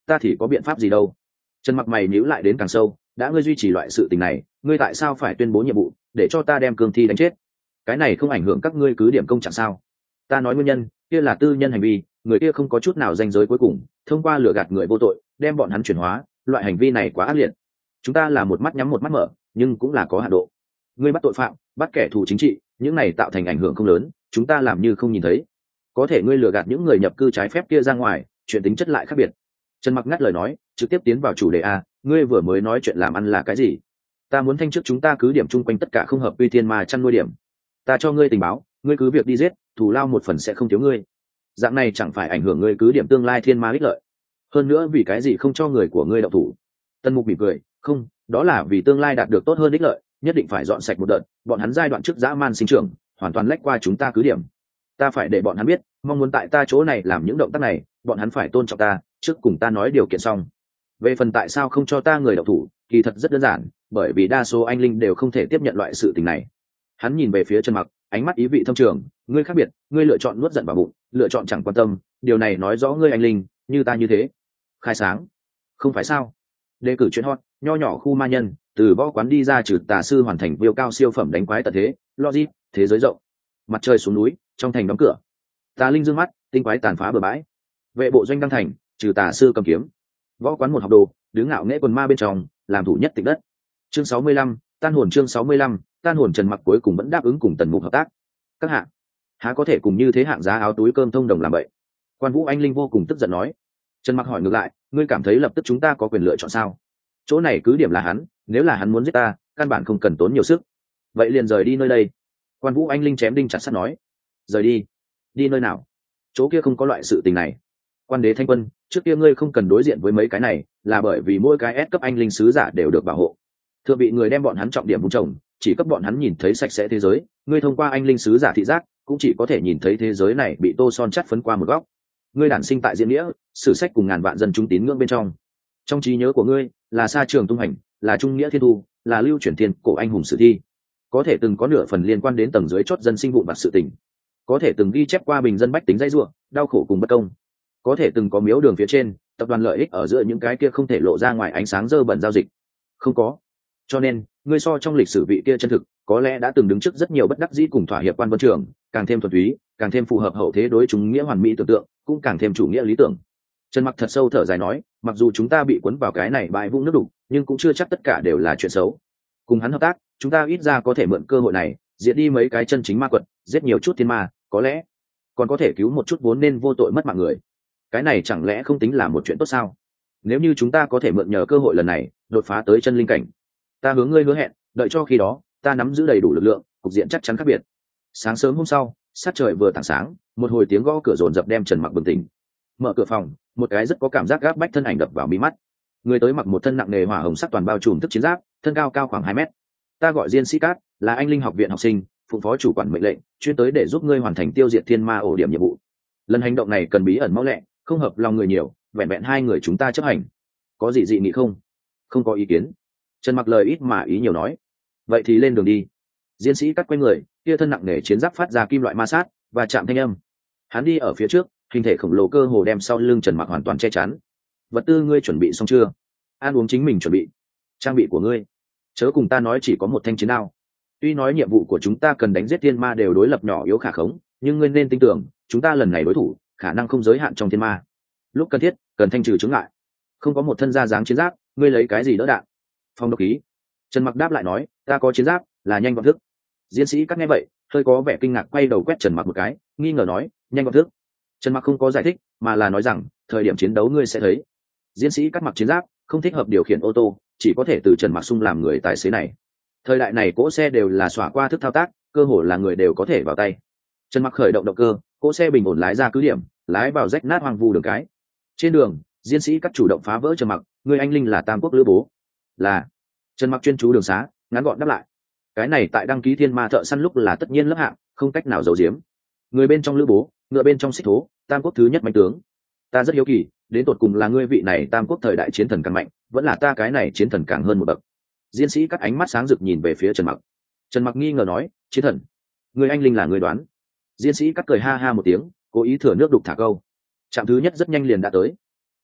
ta thì có biện pháp gì đâu. Trần Mặc mày nhíu lại đến càng sâu, đã ngươi duy trì loại sự tình này, ngươi tại sao phải tuyên bố nhiệm vụ để cho ta đem cương thi đánh chết? Cái này không ảnh hưởng các ngươi cứ điểm công trạng sao? Ta nói nguyên nhân kia là tư nhân hành vi, người kia không có chút nào ranh giới cuối cùng, thông qua lừa gạt người vô tội đem bọn hắn chuyển hóa, loại hành vi này quá ác liệt. Chúng ta là một mắt nhắm một mắt mở, nhưng cũng là có hạn độ. Ngươi bắt tội phạm, bắt kẻ thù chính trị, những này tạo thành ảnh hưởng không lớn, chúng ta làm như không nhìn thấy. Có thể ngươi lừa gạt những người nhập cư trái phép kia ra ngoài, chuyện tính chất lại khác biệt. Trần Mặc ngắt lời nói, trực tiếp tiến vào chủ đề a, ngươi vừa mới nói chuyện làm ăn là cái gì? Ta muốn thanh trước chúng ta cứ điểm chung quanh tất cả không hợp quy thiên ma chăn nuôi điểm. Ta cho ngươi tình báo, ngươi cứ việc đi giết, thù lao một phần sẽ không thiếu ngươi. Dạng này chẳng phải ảnh hưởng ngươi cứ điểm tương lai thiên ma ích lợi. Hơn nữa vì cái gì không cho người của ngươi động thủ? Tân Mục mỉm cười, không, đó là vì tương lai đạt được tốt hơn ích lợi, nhất định phải dọn sạch một đợt, bọn hắn giai đoạn trước dã man sinh trưởng, hoàn toàn lách qua chúng ta cứ điểm. Ta phải để bọn hắn biết, mong muốn tại ta chỗ này làm những động tác này, bọn hắn phải tôn trọng ta, trước cùng ta nói điều kiện xong. Về phần tại sao không cho ta người động thủ, kỳ thật rất đơn giản, bởi vì đa số anh linh đều không thể tiếp nhận loại sự tình này. Hắn nhìn về phía Trần Mặc, ánh mắt ý vị thâm trường, ngươi khác biệt, ngươi lựa chọn nuốt giận vào bụng, lựa chọn chẳng quan tâm, điều này nói rõ ngươi anh linh như ta như thế. Khai sáng, không phải sao? Đề cử chuyện hot, nho nhỏ khu ma nhân, từ võ quán đi ra trừ tà sư hoàn thành viêu cao siêu phẩm đánh quái tận thế, logic, thế giới rộng. Mặt trời xuống núi, trong thành đóng cửa. Tà linh dương mắt, tinh quái tàn phá bừa bãi. Vệ bộ doanh đăng thành, trừ tà sư cầm kiếm. Võ quán một học đồ, đứng ngạo nghễ quần ma bên trong, làm thủ nhất tịch đất. Chương 65, tan hồn. Chương 65, tan hồn. Trần Mặc cuối cùng vẫn đáp ứng cùng Tần Mục hợp tác. Các hạng, há có thể cùng như thế hạng giá áo túi cơm thông đồng làm vậy? Quan Vũ Anh Linh vô cùng tức giận nói. Trần Mặc hỏi ngược lại, ngươi cảm thấy lập tức chúng ta có quyền lựa chọn sao? Chỗ này cứ điểm là hắn, nếu là hắn muốn giết ta, căn bản không cần tốn nhiều sức. Vậy liền rời đi nơi đây. Quan Vũ Anh Linh chém đinh chặt sắt nói. Rời đi? Đi nơi nào? Chỗ kia không có loại sự tình này. Quan Đế Thanh Quân, trước kia ngươi không cần đối diện với mấy cái này, là bởi vì mỗi cái S cấp anh linh sứ giả đều được bảo hộ. Thượng bị người đem bọn hắn trọng điểm vun trồng, chỉ cấp bọn hắn nhìn thấy sạch sẽ thế giới, ngươi thông qua anh linh sứ giả thị giác, cũng chỉ có thể nhìn thấy thế giới này bị tô son chắt phấn qua một góc. Ngươi đản sinh tại diễn nghĩa, sử sách cùng ngàn vạn dân chúng tín ngưỡng bên trong. Trong trí nhớ của ngươi, là sa trường tung hành, là trung nghĩa thiên thu, là lưu chuyển thiên cổ anh hùng sử thi. Có thể từng có nửa phần liên quan đến tầng dưới chót dân sinh vụn vặt sự tình. Có thể từng ghi chép qua bình dân bách tính dãy ruộng, đau khổ cùng bất công. Có thể từng có miếu đường phía trên, tập đoàn lợi ích ở giữa những cái kia không thể lộ ra ngoài ánh sáng dơ bẩn giao dịch. Không có. Cho nên, ngươi so trong lịch sử vị kia chân thực, có lẽ đã từng đứng trước rất nhiều bất đắc dĩ cùng thỏa hiệp quan vân trường, càng thêm thuần túy, càng thêm phù hợp hậu thế đối chúng nghĩa hoàn mỹ tưởng tượng, cũng càng thêm chủ nghĩa lý tưởng. Trần Mặc thật sâu thở dài nói, mặc dù chúng ta bị cuốn vào cái này bãi vũng nước đục, nhưng cũng chưa chắc tất cả đều là chuyện xấu. Cùng hắn hợp tác, chúng ta ít ra có thể mượn cơ hội này, diệt đi mấy cái chân chính ma quật, giết nhiều chút thiên ma, có lẽ còn có thể cứu một chút vốn nên vô tội mất mạng người. Cái này chẳng lẽ không tính là một chuyện tốt sao? Nếu như chúng ta có thể mượn nhờ cơ hội lần này, đột phá tới chân linh cảnh, ta hướng ngươi hứa hẹn, đợi cho khi đó, ta nắm giữ đầy đủ lực lượng, cục diện chắc chắn khác biệt. Sáng sớm hôm sau, sát trời vừa tảng sáng, một hồi tiếng gõ cửa dồn dập đem Trần Mặc bừng tỉnh. Mở cửa phòng, một cái rất có cảm giác gáp bách thân ảnh đập vào mí mắt. Người tới mặc một thân nặng nề hỏa hồng sắc toàn bao trùm thức chiến giáp, thân cao cao khoảng 2 mét. Ta gọi Diên Sĩ Cát, là anh linh học viện học sinh, phụ phó chủ quản mệnh lệnh, chuyên tới để giúp ngươi hoàn thành tiêu diệt thiên ma ổ điểm nhiệm vụ. Lần hành động này cần bí ẩn mau lẹ, không hợp lòng người nhiều, vẹn vẹn 2 người chúng ta chấp hành. Có gì dị nghị không? Không có ý kiến. Trần Mặc lời ít mà ý nhiều nói. Vậy thì lên đường đi. Diên Sĩ Cát quay người, kia thân nặng nề chiến giáp phát ra kim loại ma sát và chạm thanh âm. Hắn đi ở phía trước, hình thể khổng lồ cơ hồ đem sau lưng Trần Mặc hoàn toàn che chắn. Vật tư ngươi chuẩn bị xong chưa? Ăn uống chính mình chuẩn bị. Trang bị của ngươi, chớ cùng ta nói chỉ có một thanh chiến đao. Tuy nói nhiệm vụ của chúng ta cần đánh giết thiên ma đều đối lập nhỏ yếu khả khống, nhưng ngươi nên tin tưởng, chúng ta lần này đối thủ khả năng không giới hạn trong thiên ma. Lúc cần thiết, cần thanh trừ chướng ngại. Không có một thân da dáng chiến giáp, ngươi lấy cái gì đỡ đạn? Phong độc khí. Trần Mặc đáp lại nói, ta có chiến giáp, là nhanh gọn thức. Diên Sĩ Cát nghe vậy, hơi có vẻ kinh ngạc quay đầu quét Trần Mặc một cái, nghi ngờ nói, nhanh gọn thức. Trần Mặc không có giải thích, mà là nói rằng, thời điểm chiến đấu ngươi sẽ thấy. Diên Sĩ Cát mặc chiến giáp, không thích hợp điều khiển ô tô, chỉ có thể từ Trần Mặc xung làm người tài xế này. Thời đại này cỗ xe đều là xóa qua thức thao tác, cơ hồ là người đều có thể vào tay. Trần Mặc khởi động động cơ, cỗ xe bình ổn lái ra cứ điểm, lái vào rách nát hoang vu đường cái. Trên đường, Diên Sĩ Cát chủ động phá vỡ Trần Mặc, người anh linh là Tam Quốc lữ bố. Là. Trần Mặc chuyên chú đường xá, ngắn gọn đáp lại. Cái này tại đăng ký thiên ma thợ săn lúc là tất nhiên lớp hạng, không cách nào giấu giếm. Người bên trong lữ bố, ngựa bên trong xích thố, Tam Quốc thứ nhất mạnh tướng. Ta rất hiếu kỳ, đến tột cùng là ngươi vị này Tam Quốc thời đại chiến thần càng mạnh, vẫn là ta cái này chiến thần càng hơn một bậc. Diên Sĩ Cát ánh mắt sáng rực nhìn về phía Trần Mặc. Trần Mặc nghi ngờ nói, chiến thần, người anh linh là người đoán. Diên Sĩ Cát cười ha ha một tiếng, cố ý thừa nước đục thả câu. Trạm thứ nhất rất nhanh liền đã tới.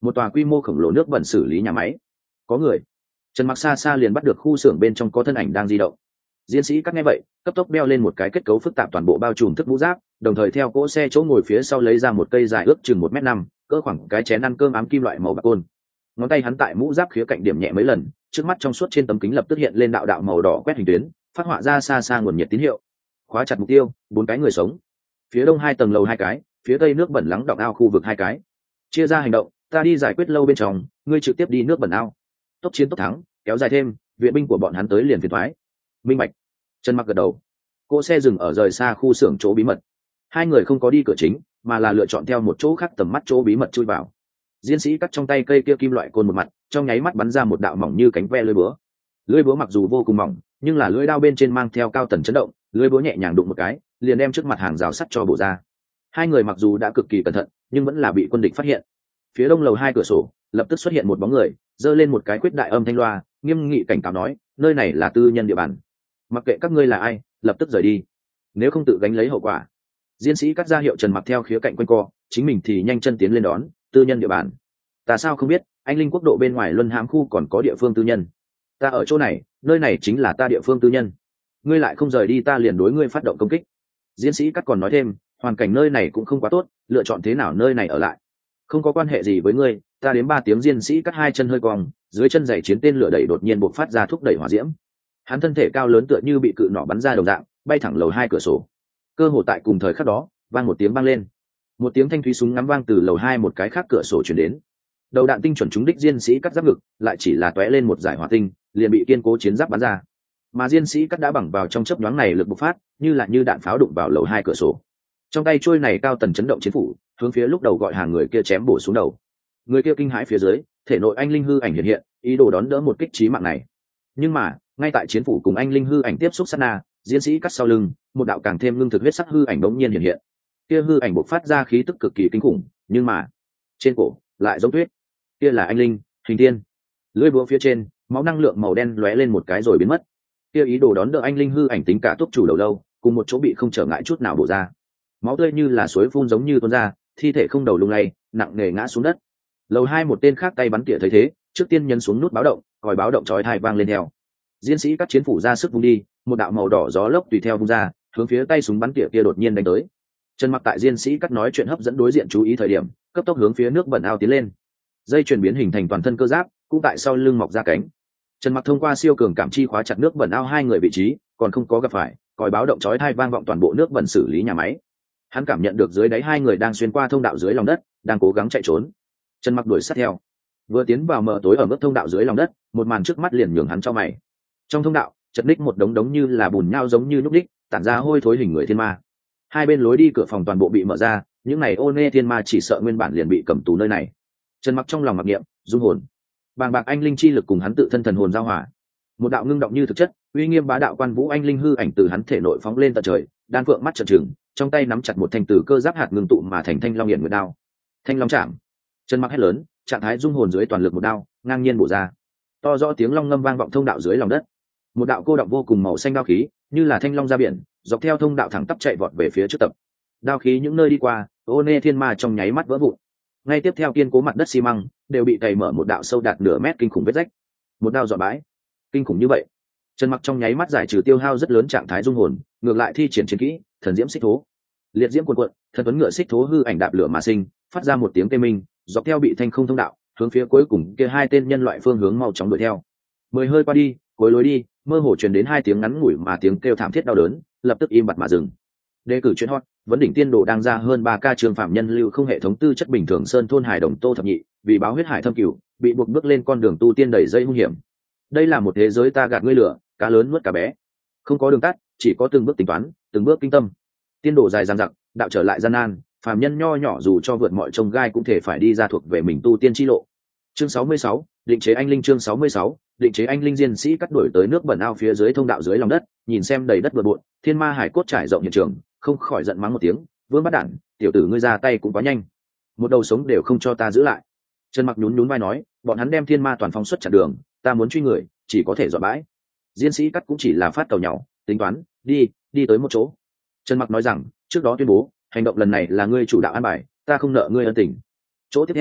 một tòa quy mô khổng lồ nước bẩn xử lý nhà máy. Có người. Trần Mặc xa xa liền bắt được khu xưởng bên trong có thân ảnh đang di động. Diên sĩ Cắt nghe vậy, cấp tốc đeo lên một cái kết cấu phức tạp toàn bộ bao trùm thức mũ giáp, đồng thời theo cỗ xe chỗ ngồi phía sau lấy ra một cây dài ước chừng 1m5, cỡ khoảng cái chén ăn cơm ám kim loại màu bạc côn. Ngón tay hắn tại mũ giáp khía cạnh điểm nhẹ mấy lần, trước mắt trong suốt trên tấm kính lập tức hiện lên đạo đạo màu đỏ quét hình tuyến, phát họa ra xa xa nguồn nhiệt tín hiệu. Khóa chặt mục tiêu, 4 cái người sống. Phía đông 2 tầng lầu 2 cái, phía tây nước bẩn lắng đọng ao khu vực 2 cái. Chia ra hành động, ta đi giải quyết lâu bên trong, ngươi trực tiếp đi nước bẩn ao. Tốc chiến tốc thắng, kéo dài thêm, viện binh của bọn hắn tới liền phiền toái. Minh bạch. Trần Mặc gật đầu. Cỗ xe dừng ở rời xa khu xưởng chỗ bí mật. Hai người không có đi cửa chính, mà là lựa chọn theo một chỗ khác tầm mắt chỗ bí mật chui vào. Diên sĩ Cắt trong tay cây kia kim loại côn một mặt, trong nháy mắt bắn ra một đạo mỏng như cánh ve lưỡi búa. Lưỡi búa mặc dù vô cùng mỏng, nhưng là lưỡi đao bên trên mang theo cao tần chấn động, lưỡi búa nhẹ nhàng đụng một cái, liền đem trước mặt hàng rào sắt cho bổ ra. Hai người mặc dù đã cực kỳ cẩn thận, nhưng vẫn là bị quân địch phát hiện. Phía đông lầu 2 cửa sổ, lập tức xuất hiện một bóng người, giơ lên một cái quyết đại âm thanh loa, nghiêm nghị cảnh cáo nói, nơi này là tư nhân địa bàn. Mặc kệ các ngươi là ai, lập tức rời đi, nếu không tự gánh lấy hậu quả. Diên sĩ Cắt ra hiệu Trần Mặc theo khía cạnh quanh co, chính mình thì nhanh chân tiến lên đón. Tư nhân địa bàn? Ta sao không biết, anh linh quốc độ bên ngoài luân hãm khu còn có địa phương tư nhân. Ta ở chỗ này, nơi này chính là ta địa phương tư nhân. Ngươi lại không rời đi ta liền đối ngươi phát động công kích. Diên sĩ Cắt còn nói thêm, hoàn cảnh nơi này cũng không quá tốt, lựa chọn thế nào nơi này ở lại không có quan hệ gì với ngươi. Ta đến 3 tiếng. Diên sĩ Cắt hai chân hơi cong, dưới chân giày chiến tên lửa đẩy đột nhiên bộc phát ra thúc đẩy hỏa diễm. Hắn thân thể cao lớn tựa như bị cự nỏ bắn ra đồng dạng, bay thẳng lầu 2 cửa sổ. Cơ hồ tại cùng thời khắc đó, vang một tiếng vang lên. Một tiếng thanh thúy súng ngắm vang từ lầu 2 một cái khác cửa sổ truyền đến. Đầu đạn tinh chuẩn trúng đích Diên sĩ Cắt giáp ngực, lại chỉ là tóe lên một giải hỏa tinh, liền bị kiên cố chiến giáp bắn ra. Mà Diên sĩ Cắt đã bằng vào trong chớp nhoáng này lực bộc phát, như đạn pháo đụng vào lầu 2 cửa sổ. Trong tay chuôi này cao tần chấn động chiến phủ, hướng phía lúc đầu gọi hàng người kia chém bổ xuống đầu. Người kia kinh hãi phía dưới, thể nội anh linh hư ảnh hiện hiện, ý đồ đón đỡ một kích chí mạng này. Nhưng mà, ngay tại chiến phủ cùng anh linh hư ảnh tiếp xúc sát na, Diên sĩ Cắt sau lưng, một đạo càng thêm ngưng thực huyết sắc hư ảnh bỗng nhiên hiện hiện. Kia hư ảnh bộc phát ra khí tức cực kỳ kinh khủng, nhưng mà, trên cổ lại giống tuyết. Kia là anh linh, hình thiên. Lưỡi búa phía trên, máu năng lượng màu đen lóe lên một cái rồi biến mất. Kia ý đồ đón đỡ anh linh hư ảnh tính cả túc chủ đầu lâu, cùng một chỗ bị không trở ngại chút nào bổ ra. Máu tươi như là suối phun giống như tuôn ra, thi thể không đầu lung lay, nặng nề ngã xuống đất. Lầu 2 một tên khác tay bắn tỉa thấy thế, trước tiên nhấn xuống nút báo động, còi báo động chói tai vang lên theo. Diên sĩ Cắt chiến phủ ra sức vung đi, một đạo màu đỏ gió lốc tùy theo vung ra, hướng phía tay súng bắn tỉa kia đột nhiên đánh tới. Trần Mặc tại Diên sĩ Cắt nói chuyện hấp dẫn đối diện chú ý thời điểm, cấp tốc hướng phía nước bẩn ao tiến lên. Dây chuyển biến hình thành toàn thân cơ giáp, cũng tại sau lưng mọc ra cánh. Trần Mặc thông qua siêu cường cảm chi khóa chặt nước bẩn ao hai người vị trí, còn không có gặp phải, còi báo động chói tai vang vọng toàn bộ nước bẩn xử lý nhà máy. Hắn cảm nhận được dưới đáy hai người đang xuyên qua thông đạo dưới lòng đất, đang cố gắng chạy trốn. Trần Mặc đuổi sát theo, vừa tiến vào mờ tối ở mức thông đạo dưới lòng đất, một màn trước mắt liền nhường hắn cho mày. Trong thông đạo, chật ních một đống như là bùn nhau giống như núc đích, tản ra hôi thối hình người thiên ma. Hai bên lối đi cửa phòng toàn bộ bị mở ra, những này ô nê thiên ma chỉ sợ nguyên bản liền bị cầm tù nơi này. Trần Mặc trong lòng mặc niệm, dung hồn, bàng bạc anh linh chi lực cùng hắn tự thân thần hồn giao hòa, một đạo ngưng động như thực chất, uy nghiêm bá đạo quan vũ anh linh hư ảnh từ hắn thể nội phóng lên tận trời, đan phượng mắt trợn trừng, trong tay nắm chặt một thanh từ cơ giáp hạt ngưng tụ mà thành thanh long hiển nguyệt đao. Thanh long chạm. Trần Mặc hét lớn, trạng thái dung hồn dưới toàn lực một đao, ngang nhiên bổ ra. To rõ tiếng long ngâm vang vọng thông đạo dưới lòng đất. Một đạo cô động vô cùng màu xanh đao khí, như là thanh long ra biển, dọc theo thông đạo thẳng tắp chạy vọt về phía trước tập. Đao khí những nơi đi qua, ô nê thiên ma trong nháy mắt vỡ vụn. Ngay tiếp theo kiên cố mặt đất xi măng đều bị cày mở một đạo sâu đạt nửa mét kinh khủng vết rách. Một đao dọn bãi. Kinh khủng như vậy, Trần Mặc trong nháy mắt giải trừ tiêu hao rất lớn trạng thái dung hồn, ngược lại thi triển chiến kỹ thần diễm xích thố. Liệt diễm cuồn cuộn, thần tuấn ngựa xích thố hư ảnh đạp lửa mà sinh, phát ra một tiếng kêu minh, dọc theo bị thanh không thông đạo, hướng phía cuối cùng kia hai tên nhân loại phương hướng mau chóng đuổi theo. Mười hơi qua đi, cuối lối đi, mơ hồ truyền đến hai tiếng ngắn ngủi mà tiếng kêu thảm thiết đau đớn, lập tức im bặt mà dừng. Đề cử chuyên hot, vấn đỉnh tiên đồ đang ra hơn 3K trường phạm nhân lưu không hệ thống tư chất bình thường sơn thôn hải đồng Tô Thập Nhị, vì báo huyết hải thâm cửu, bị buộc bước lên con đường tu tiên đầy dây hung hiểm. Đây là một thế giới ta gạt ngươi lửa, cá lớn nuốt cá bé. Không có đường tắt, chỉ có từng bước tính toán, từng bước kinh tâm. Tiên đồ dài dằng dặc, đạo trở lại gian nan, phàm nhân nho nhỏ dù cho vượt mọi trông gai cũng thể phải đi ra thuộc về mình tu tiên chi lộ. Chương 66, định chế anh linh. Chương 66, định chế anh linh. Diên sĩ Cắt đuổi tới nước bẩn ao phía dưới thông đạo dưới lòng đất, nhìn xem đầy đất bừa bộn, thiên ma hải cốt trải rộng hiện trường, không khỏi giận mắng một tiếng, vương bắt đản, tiểu tử ngươi ra tay cũng quá nhanh, một đầu sống đều không cho ta giữ lại. Trần Mặc nhún nhún vai nói, bọn hắn đem thiên ma toàn phóng xuất chặn đường, ta muốn truy người, chỉ có thể dọn bãi. Diên sĩ Cắt cũng chỉ là phát cầu nhau, tính toán, đi tới một chỗ. Trần Mặc nói rằng, trước đó tuyên bố, hành động lần này là ngươi chủ đạo an bài, ta không nợ ngươi ân tình. Chỗ tiếp theo,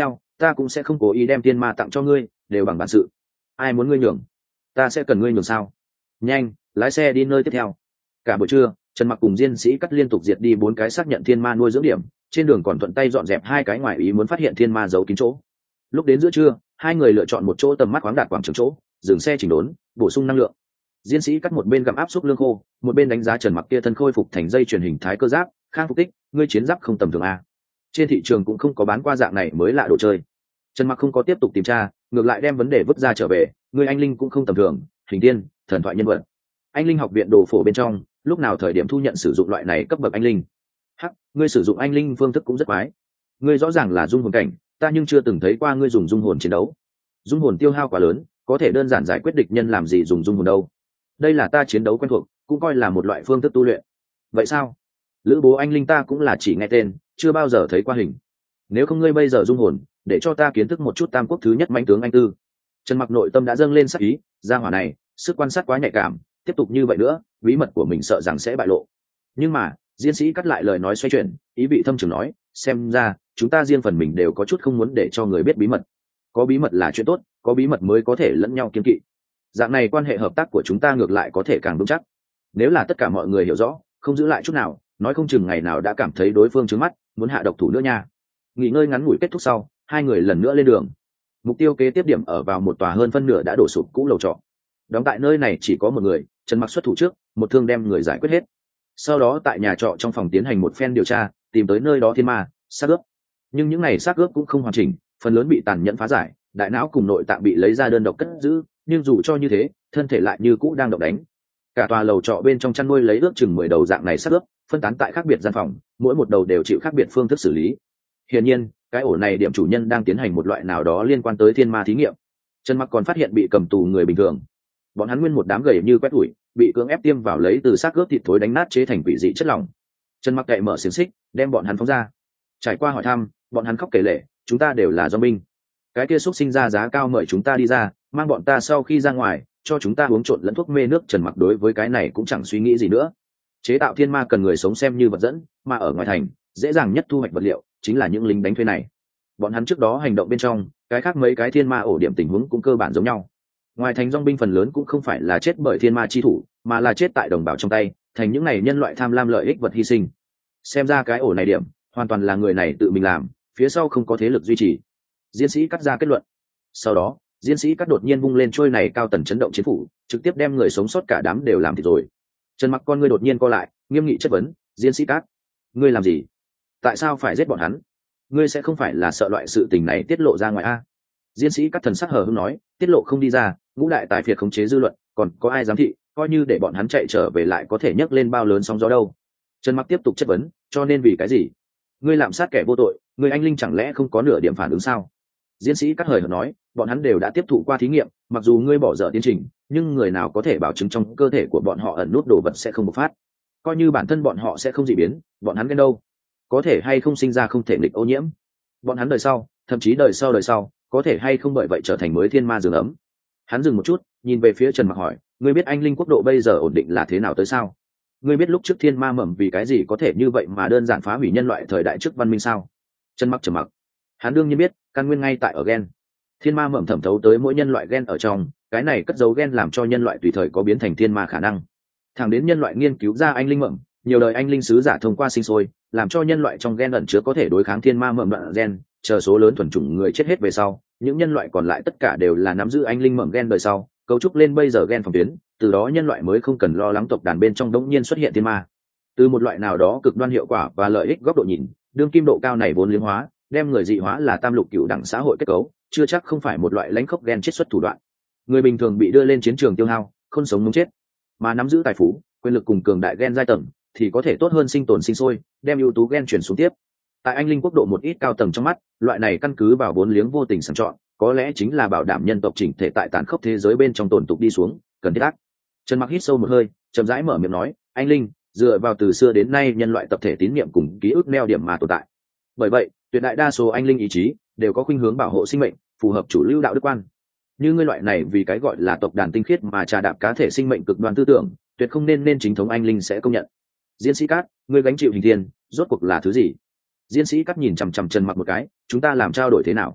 ta cũng sẽ không cố ý đem thiên ma tặng cho ngươi, đều bằng bản sự. Ai muốn ngươi nhường, ta sẽ cần ngươi nhường sao? Nhanh, lái xe đi nơi tiếp theo. Cả buổi trưa, Trần Mặc cùng Diên Sĩ Cắt liên tục diệt đi 4 cái xác nhận thiên ma nuôi dưỡng điểm, trên đường còn thuận tay dọn dẹp 2 cái ngoài ý muốn phát hiện thiên ma giấu kín chỗ. Lúc đến giữa trưa, hai người lựa chọn một chỗ tầm mắt khoáng đạt quảng trường chỗ, dừng xe chỉnh đốn, bổ sung năng lượng. Diên Sĩ Cắt một bên gặm áp xúc lương khô, một bên đánh giá Trần Mặc kia thân khôi phục thành dây truyền hình thái cơ giáp, khang phục tích, ngươi chiến giáp không tầm thường a. Trên thị trường cũng không có bán qua dạng này mới lạ đồ chơi. Trần Mặc không có tiếp tục tìm tra, ngược lại đem vấn đề vứt ra trở về, ngươi anh linh cũng không tầm thường, hình tiên, thần thoại nhân vật. Anh linh học viện đồ phổ bên trong, lúc nào thời điểm thu nhận sử dụng loại này cấp bậc anh linh? Hắc, ngươi sử dụng anh linh phương thức cũng rất quái. Ngươi rõ ràng là dung hồn cảnh, ta nhưng chưa từng thấy qua ngươi dùng dung hồn chiến đấu. Dung hồn tiêu hao quá lớn, có thể đơn giản giải quyết địch nhân làm gì dùng dung hồn đâu. Đây là ta chiến đấu quen thuộc, cũng coi là một loại phương thức tu luyện. Vậy sao? Lữ bố anh linh ta cũng là chỉ nghe tên, chưa bao giờ thấy qua hình. Nếu không ngươi bây giờ dung hồn, để cho ta kiến thức một chút tam quốc thứ nhất mãnh tướng anh tư. Trần Mặc nội tâm đã dâng lên sắc ý, gia hỏa này, sức quan sát quá nhạy cảm, tiếp tục như vậy nữa, bí mật của mình sợ rằng sẽ bại lộ. Nhưng mà, Diên Sĩ cắt lại lời nói xoay chuyển, ý vị thâm trường nói, xem ra chúng ta riêng phần mình đều có chút không muốn để cho người biết bí mật. Có bí mật là chuyện tốt, có bí mật mới có thể lẫn nhau kiêng kỵ. Dạng này quan hệ hợp tác của chúng ta ngược lại có thể càng vững chắc. Nếu là tất cả mọi người hiểu rõ, không giữ lại chút nào, nói không chừng ngày nào đã cảm thấy đối phương trướng mắt, muốn hạ độc thủ nữa nha. Nghỉ ngơi ngắn ngủi kết thúc sau, hai người lần nữa lên đường. Mục tiêu kế tiếp điểm ở vào một tòa hơn phân nửa đã đổ sụp cũ lầu trọ. Đóng tại nơi này chỉ có một người, Trần Mặc xuất thủ trước, một thương đem người giải quyết hết. Sau đó tại nhà trọ trong phòng tiến hành một phen điều tra, tìm tới nơi đó thiên ma, xác ướp. Nhưng những này xác ướp cũng không hoàn chỉnh, phần lớn bị tàn nhẫn phá giải, đại não cùng nội tạng bị lấy ra đơn độc cất giữ, nhưng dù cho như thế, thân thể lại như cũ đang động đánh. Cả tòa lầu trọ bên trong chăn nuôi lấy ước chừng 10 đầu dạng này xác ướp, phân tán tại khác biệt gian phòng, mỗi một đầu đều chịu khác biệt phương thức xử lý. Hiển nhiên, cái ổ này điểm chủ nhân đang tiến hành một loại nào đó liên quan tới thiên ma thí nghiệm. Trần Mặc còn phát hiện bị cầm tù người bình thường, bọn hắn nguyên một đám gầy như quét ủi, bị cưỡng ép tiêm vào lấy từ xác ướp thịt thối đánh nát chế thành quỷ dị chất lỏng. Trần Mặc cậy mở xiềng xích, đem bọn hắn phóng ra. Trải qua hỏi thăm, bọn hắn khóc kể lể, chúng ta đều là do binh. Cái kia xúc sinh ra giá cao mời chúng ta đi ra, mang bọn ta sau khi ra ngoài, cho chúng ta uống trộn lẫn thuốc mê nước. Trần Mặc đối với cái này cũng chẳng suy nghĩ gì nữa. Chế tạo thiên ma cần người sống xem như vật dẫn, mà ở ngoài thành, dễ dàng nhất thu hoạch vật liệu chính là những lính đánh thuê này. Bọn hắn trước đó hành động bên trong, cái khác mấy cái thiên ma ổ điểm tình huống cũng cơ bản giống nhau. Ngoài thành dòng binh phần lớn cũng không phải là chết bởi thiên ma chi thủ, mà là chết tại đồng bào trong tay, thành những này nhân loại tham lam lợi ích vật hy sinh. Xem ra cái ổ này điểm hoàn toàn là người này tự mình làm, phía sau không có thế lực duy trì. Diên Sĩ cắt ra kết luận. Sau đó, Diên Sĩ cắt đột nhiên vung lên trôi này cao tần chấn động chiến phủ, trực tiếp đem người sống sót cả đám đều làm thịt rồi. Trần Mặc con ngươi đột nhiên co lại, nghiêm nghị chất vấn, Diên Sĩ cắt, ngươi làm gì? Tại sao phải giết bọn hắn? Ngươi sẽ không phải là sợ loại sự tình này tiết lộ ra ngoài a? Diên Sĩ cắt thần sắc hờ hững nói, tiết lộ không đi ra, ngũ đại tài phiệt khống chế dư luận, còn có ai giám thị, coi như để bọn hắn chạy trở về lại có thể nhấc lên bao lớn sóng gió đâu. Trần Mặc tiếp tục chất vấn, cho nên vì cái gì? Ngươi lạm sát kẻ vô tội, người anh linh chẳng lẽ không có nửa điểm phản ứng sao? Diên Sĩ cắt hời hợt nói, bọn hắn đều đã tiếp thụ qua thí nghiệm, mặc dù ngươi bỏ dở tiến trình, nhưng người nào có thể bảo chứng trong cơ thể của bọn họ ẩn nút đồ vật sẽ không bộc phát? Coi như bản thân bọn họ sẽ không dị biến, bọn hắn ghen đâu? Có thể hay không sinh ra không thể nghịch ô nhiễm? Bọn hắn đời sau, thậm chí đời sau, có thể hay không bởi vậy trở thành mới thiên ma giường ấm? Hắn dừng một chút, nhìn về phía Trần Mặc hỏi, ngươi biết anh linh quốc độ bây giờ ổn định là thế nào tới sao? Ngươi biết lúc trước thiên ma mầm vì cái gì có thể như vậy mà đơn giản phá hủy nhân loại thời đại trước văn minh sao? Trần Mặc trầm mặc. Hắn đương nhiên biết, căn nguyên ngay tại ở gen. Thiên ma mầm thẩm thấu tới mỗi nhân loại gen ở trong, cái này cất giấu gen làm cho nhân loại tùy thời có biến thành thiên ma khả năng. Thẳng đến nhân loại nghiên cứu ra anh linh mầm, nhiều đời anh linh sứ giả thông qua sinh sôi, làm cho nhân loại trong gen ẩn chứa có thể đối kháng thiên ma mầm đoạn gen, chờ số lớn thuần chủng người chết hết về sau, những nhân loại còn lại tất cả đều là nắm giữ anh linh mầm gen đời sau, cấu trúc lên bây giờ gen phòng tuyến, từ đó nhân loại mới không cần lo lắng tộc đàn bên trong đống nhiên xuất hiện thiên ma. Từ một loại nào đó cực đoan hiệu quả và lợi ích góc độ nhìn, đương kim độ cao này vốn liếng hóa, đem người dị hóa là tam lục cửu đẳng xã hội kết cấu, chưa chắc không phải một loại lãnh khốc gen chiết xuất thủ đoạn. Người bình thường bị đưa lên chiến trường tiêu hao, không sống muốn chết, mà nắm giữ tài phú, quyền lực cùng cường đại gen giai tầng, thì có thể tốt hơn sinh tồn sinh sôi, đem ưu tú gen chuyển xuống tiếp. Tại anh linh quốc độ một ít cao tầng trong mắt, loại này căn cứ vào vốn liếng vô tình sàng chọn, có lẽ chính là bảo đảm nhân tộc chỉnh thể tại tàn khốc thế giới bên trong tồn tục đi xuống, cần thiết ác. Trần Mặc hít sâu một hơi, chậm rãi mở miệng nói, anh linh dựa vào từ xưa đến nay nhân loại tập thể tín niệm cùng ký ức neo điểm mà tồn tại. Bởi vậy, tuyệt đại đa số anh linh ý chí đều có khuynh hướng bảo hộ sinh mệnh, phù hợp chủ lưu đạo đức quan. Như ngươi loại này vì cái gọi là tộc đàn tinh khiết mà trà đạp cá thể sinh mệnh cực đoan tư tưởng, tuyệt không nên chính thống anh linh sẽ công nhận. Diên Sĩ Cát, ngươi gánh chịu hình thiên, rốt cuộc là thứ gì? Diên Sĩ Cát nhìn chằm chằm Trần Mặc một cái, chúng ta làm trao đổi thế nào?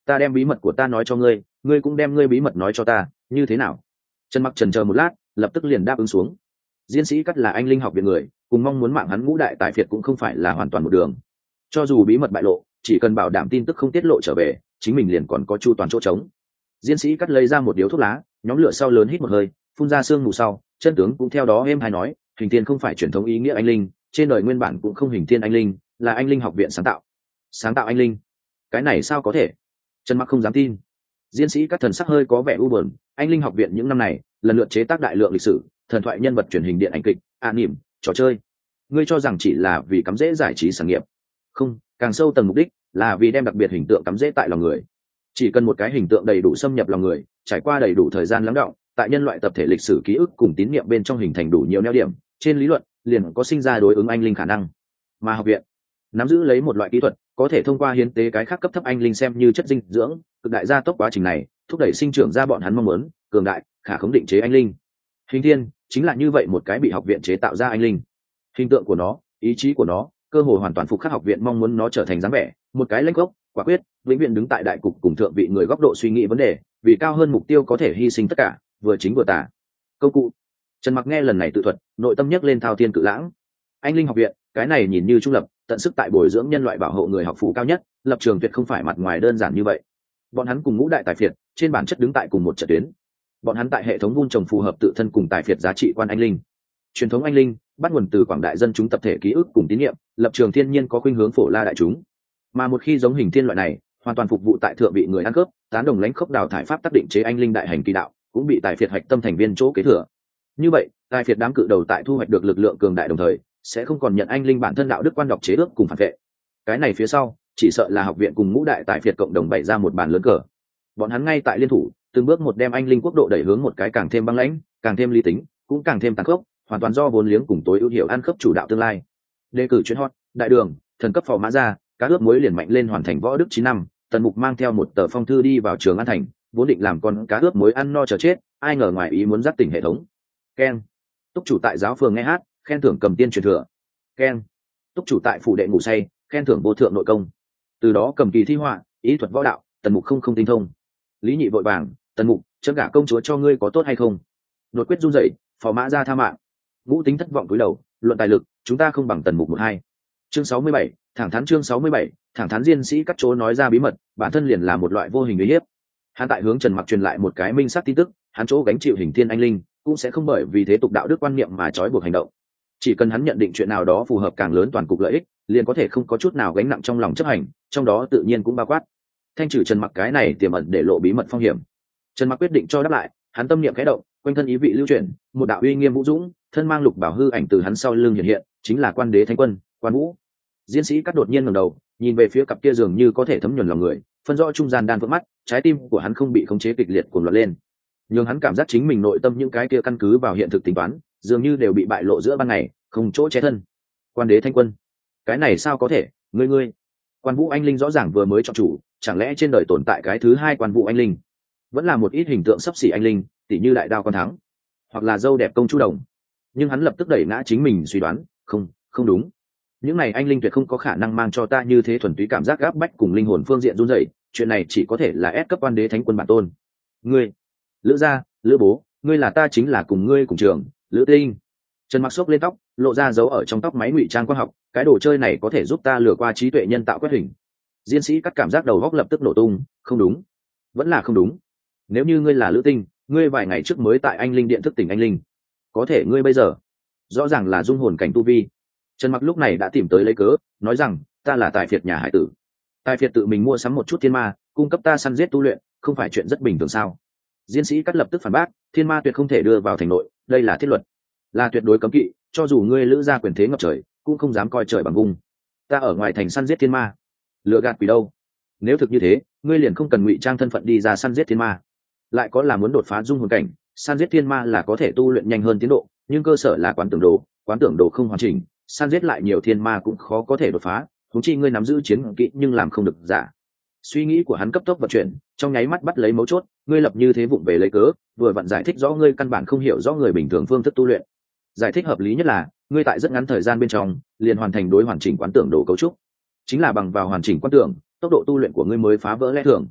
ta đem bí mật của ta nói cho ngươi, ngươi cũng đem ngươi bí mật nói cho ta, như thế nào? Trần Mặc chần chờ một lát, lập tức liền đáp ứng xuống. Diên sĩ Cắt là anh linh học viện người, cùng mong muốn mạng hắn ngũ đại tài phiệt cũng không phải là hoàn toàn một đường. Cho dù bí mật bại lộ, chỉ cần bảo đảm tin tức không tiết lộ trở về, chính mình liền còn có chu toàn chỗ trống. Diên sĩ Cắt lấy ra một điếu thuốc lá, nhóm lửa sau lớn hít một hơi, phun ra sương mù sau, chân tướng cũng theo đó êm hay nói, hình thiên không phải truyền thống ý nghĩa anh linh, trên đời nguyên bản cũng không hình thiên anh linh, là anh linh học viện sáng tạo. Sáng tạo anh linh? Cái này sao có thể? Trần Mặc không dám tin. Diên sĩ Cắt thần sắc hơi có vẻ u buồn, anh linh học viện những năm này lần lượt chế tác đại lượng lịch sử, thần thoại nhân vật truyền hình điện ảnh kịch, anime, trò chơi. Ngươi cho rằng chỉ là vì cắm dễ giải trí sản nghiệp? Không, càng sâu tầng mục đích là vì đem đặc biệt hình tượng cắm dễ tại lòng người. Chỉ cần một cái hình tượng đầy đủ xâm nhập lòng người, trải qua đầy đủ thời gian lắng đọng, tại nhân loại tập thể lịch sử ký ức cùng tín niệm bên trong hình thành đủ nhiều neo điểm, trên lý luận liền có sinh ra đối ứng anh linh khả năng. Mà học viện nắm giữ lấy một loại kỹ thuật, có thể thông qua hiến tế cái khác cấp thấp anh linh xem như chất dinh dưỡng, cực đại gia tốc quá trình này, thúc đẩy sinh trưởng ra bọn hắn mong muốn, cường đại, khả khống định chế anh linh. Hình thiên chính là như vậy một cái bị học viện chế tạo ra anh linh. Hình tượng của nó, ý chí của nó, cơ hội hoàn toàn phục khắc học viện mong muốn nó trở thành dáng vẻ, một cái lãnh gốc, quả quyết, vĩnh viễn đứng tại đại cục cùng thượng vị người góc độ suy nghĩ vấn đề, vì cao hơn mục tiêu có thể hy sinh tất cả, vừa chính vừa tà. Công cụ. Trần Mặc nghe lần này tự thuật, nội tâm nhấc lên thao thiên cự lãng. Anh linh học viện, cái này nhìn như trung lập, tận sức tại bồi dưỡng nhân loại bảo hộ người học phủ cao nhất, lập trường tuyệt không phải mặt ngoài đơn giản như vậy. Bọn hắn cùng ngũ đại tài phiệt, trên bản chất đứng tại cùng một trận tuyến. Bọn hắn tại hệ thống vun trồng phù hợp tự thân cùng tài phiệt giá trị quan anh linh. Truyền thống anh linh bắt nguồn từ quảng đại dân chúng tập thể ký ức cùng tín niệm, lập trường thiên nhiên có khuynh hướng phổ la đại chúng. Mà một khi giống hình thiên loại này, hoàn toàn phục vụ tại thượng vị người ăn cướp, tán đồng lãnh khốc đào thải pháp tác định chế anh linh đại hành kỳ đạo, cũng bị tài phiệt hoạch tâm thành viên chỗ kế thừa. Như vậy, tài phiệt đám cự đầu tại thu hoạch được lực lượng cường đại đồng thời, sẽ không còn nhận anh linh bản thân đạo đức quan đọc chế ước cùng phản vệ. Cái này phía sau, chỉ sợ là học viện cùng ngũ đại tài phiệt cộng đồng bày ra một bàn lớn cờ. Bọn hắn ngay tại liên thủ, từng bước một đem anh linh quốc độ đẩy hướng một cái càng thêm băng lãnh, càng thêm lý tính, cũng càng thêm tàn khốc, hoàn toàn do vốn liếng cùng tối ưu hiệu ăn khớp chủ đạo tương lai. Đề cử chuyên hot, đại đường, thần cấp phò mã ra, cá ướp muối liền mạnh lên hoàn thành võ đức 9 năm, Tần Mục mang theo một tờ phong thư đi vào trường An Thành, vốn định làm con cá ướp muối ăn no chờ chết, ai ngờ ngoài ý muốn dắt tỉnh hệ thống. Keng. Túc chủ tại giáo phường nghe hát, khen thưởng cầm tiên truyền thừa. Keng. Túc chủ tại phủ đệ ngủ say, khen thưởng vô thượng nội công. Từ đó cầm kỳ thi họa, ý thuật võ đạo, Tần Mục không tinh thông. Lý Nhị vội vàng, Tần Mục, chấm gả công chúa cho ngươi có tốt hay không? Đột quyết run rẩy, phò mã ra tha mạng. Ngũ Tính thất vọng cúi đầu, luận tài lực, chúng ta không bằng Tần Mục 1-2. Chương 67, thẳng thắn chương 67, thẳng thắn Diên sĩ Cắt chỗ nói ra bí mật, bản thân liền là một loại vô hình uy hiếp. Hắn tại hướng Trần Mặc truyền lại một cái minh xác tin tức, hắn chỗ gánh chịu hình thiên anh linh, cũng sẽ không bởi vì thế tục đạo đức quan niệm mà trói buộc hành động. Chỉ cần hắn nhận định chuyện nào đó phù hợp càng lớn toàn cục lợi ích, liền có thể không có chút nào gánh nặng trong lòng chấp hành, trong đó tự nhiên cũng bao quát thanh trừ Trần Mặc cái này tiềm ẩn để lộ bí mật phong hiểm. Trần Mặc quyết định cho đáp lại, hắn tâm niệm khẽ động, quanh thân ý vị lưu chuyển, một đạo uy nghiêm vũ dũng, thân mang lục bảo hư ảnh từ hắn sau lưng hiện hiện, chính là Quan Đế Thánh Quân, Quan Vũ. Diên sĩ Cắt đột nhiên ngẩng đầu, nhìn về phía cặp kia dường như có thể thấm nhuần lòng người, phân rõ trung gian đan vỡ mắt, trái tim của hắn không bị khống chế kịch liệt cuồng loạn lên. Nhưng hắn cảm giác chính mình nội tâm những cái kia căn cứ vào hiện thực tính toán, dường như đều bị bại lộ giữa ban ngày, không chỗ che thân. Quan Đế Thánh Quân, cái này sao có thể? Ngươi, Quan Vũ anh linh rõ ràng vừa mới chọn chủ, chẳng lẽ trên đời tồn tại cái thứ hai Quan Vũ anh linh? Vẫn là một ít hình tượng sắp xỉ anh linh, tỉ như đại đao Quan Thắng, hoặc là dâu đẹp công chúa đồng. Nhưng hắn lập tức đẩy ngã chính mình suy đoán, không đúng. Những này anh linh tuyệt không có khả năng mang cho ta như thế thuần túy cảm giác gáp bách cùng linh hồn phương diện run rẩy, chuyện này chỉ có thể là ép cấp Quan Đế Thánh Quân bản tôn. Ngươi, Lữ gia, Lữ bố, ngươi là ta chính là cùng ngươi cùng trường, Lữ Tinh. Trần Mặc xốc lên tóc, lộ ra dấu ở trong tóc máy ngụy trang quang học, cái đồ chơi này có thể giúp ta lừa qua trí tuệ nhân tạo quét hình. Diên sĩ Cắt cảm giác đầu góc lập tức nổ tung, không đúng, vẫn là không đúng. Nếu như ngươi là Lữ Tinh, ngươi vài ngày trước mới tại anh linh điện thức tỉnh anh linh, có thể ngươi bây giờ rõ ràng là dung hồn cảnh tu vi. Trần Mặc lúc này đã tìm tới lấy cớ, nói rằng ta là tài phiệt nhà hải tử, tài phiệt tự mình mua sắm một chút thiên ma, cung cấp ta săn giết tu luyện, không phải chuyện rất bình thường sao? Diên sĩ Cắt lập tức phản bác, thiên ma tuyệt không thể đưa vào thành nội, đây là thiết luật, là tuyệt đối cấm kỵ, cho dù ngươi Lữ gia quyền thế ngập trời, cũng không dám coi trời bằng vung. Ta ở ngoài thành săn giết thiên ma, lừa gạt quỷ đâu? Nếu thực như thế, ngươi liền không cần ngụy trang thân phận đi ra săn giết thiên ma. Lại có là muốn đột phá dung hồn cảnh, săn giết thiên ma là có thể tu luyện nhanh hơn tiến độ, nhưng cơ sở là quán tưởng đồ không hoàn chỉnh, săn giết lại nhiều thiên ma cũng khó có thể đột phá, huống chi ngươi nắm giữ chiến kỹ nhưng làm không được giả. Suy nghĩ của hắn cấp tốc vận chuyển, trong nháy mắt bắt lấy mấu chốt, ngươi lập như thế vụng về lấy cớ, vừa vặn giải thích rõ ngươi căn bản không hiểu rõ người bình thường phương thức tu luyện. Giải thích hợp lý nhất là, ngươi tại rất ngắn thời gian bên trong, liền hoàn thành đối hoàn chỉnh quán tưởng đồ cấu trúc. Chính là bằng vào hoàn chỉnh quán tưởng, tốc độ tu luyện của ngươi mới phá vỡ lẽ thường.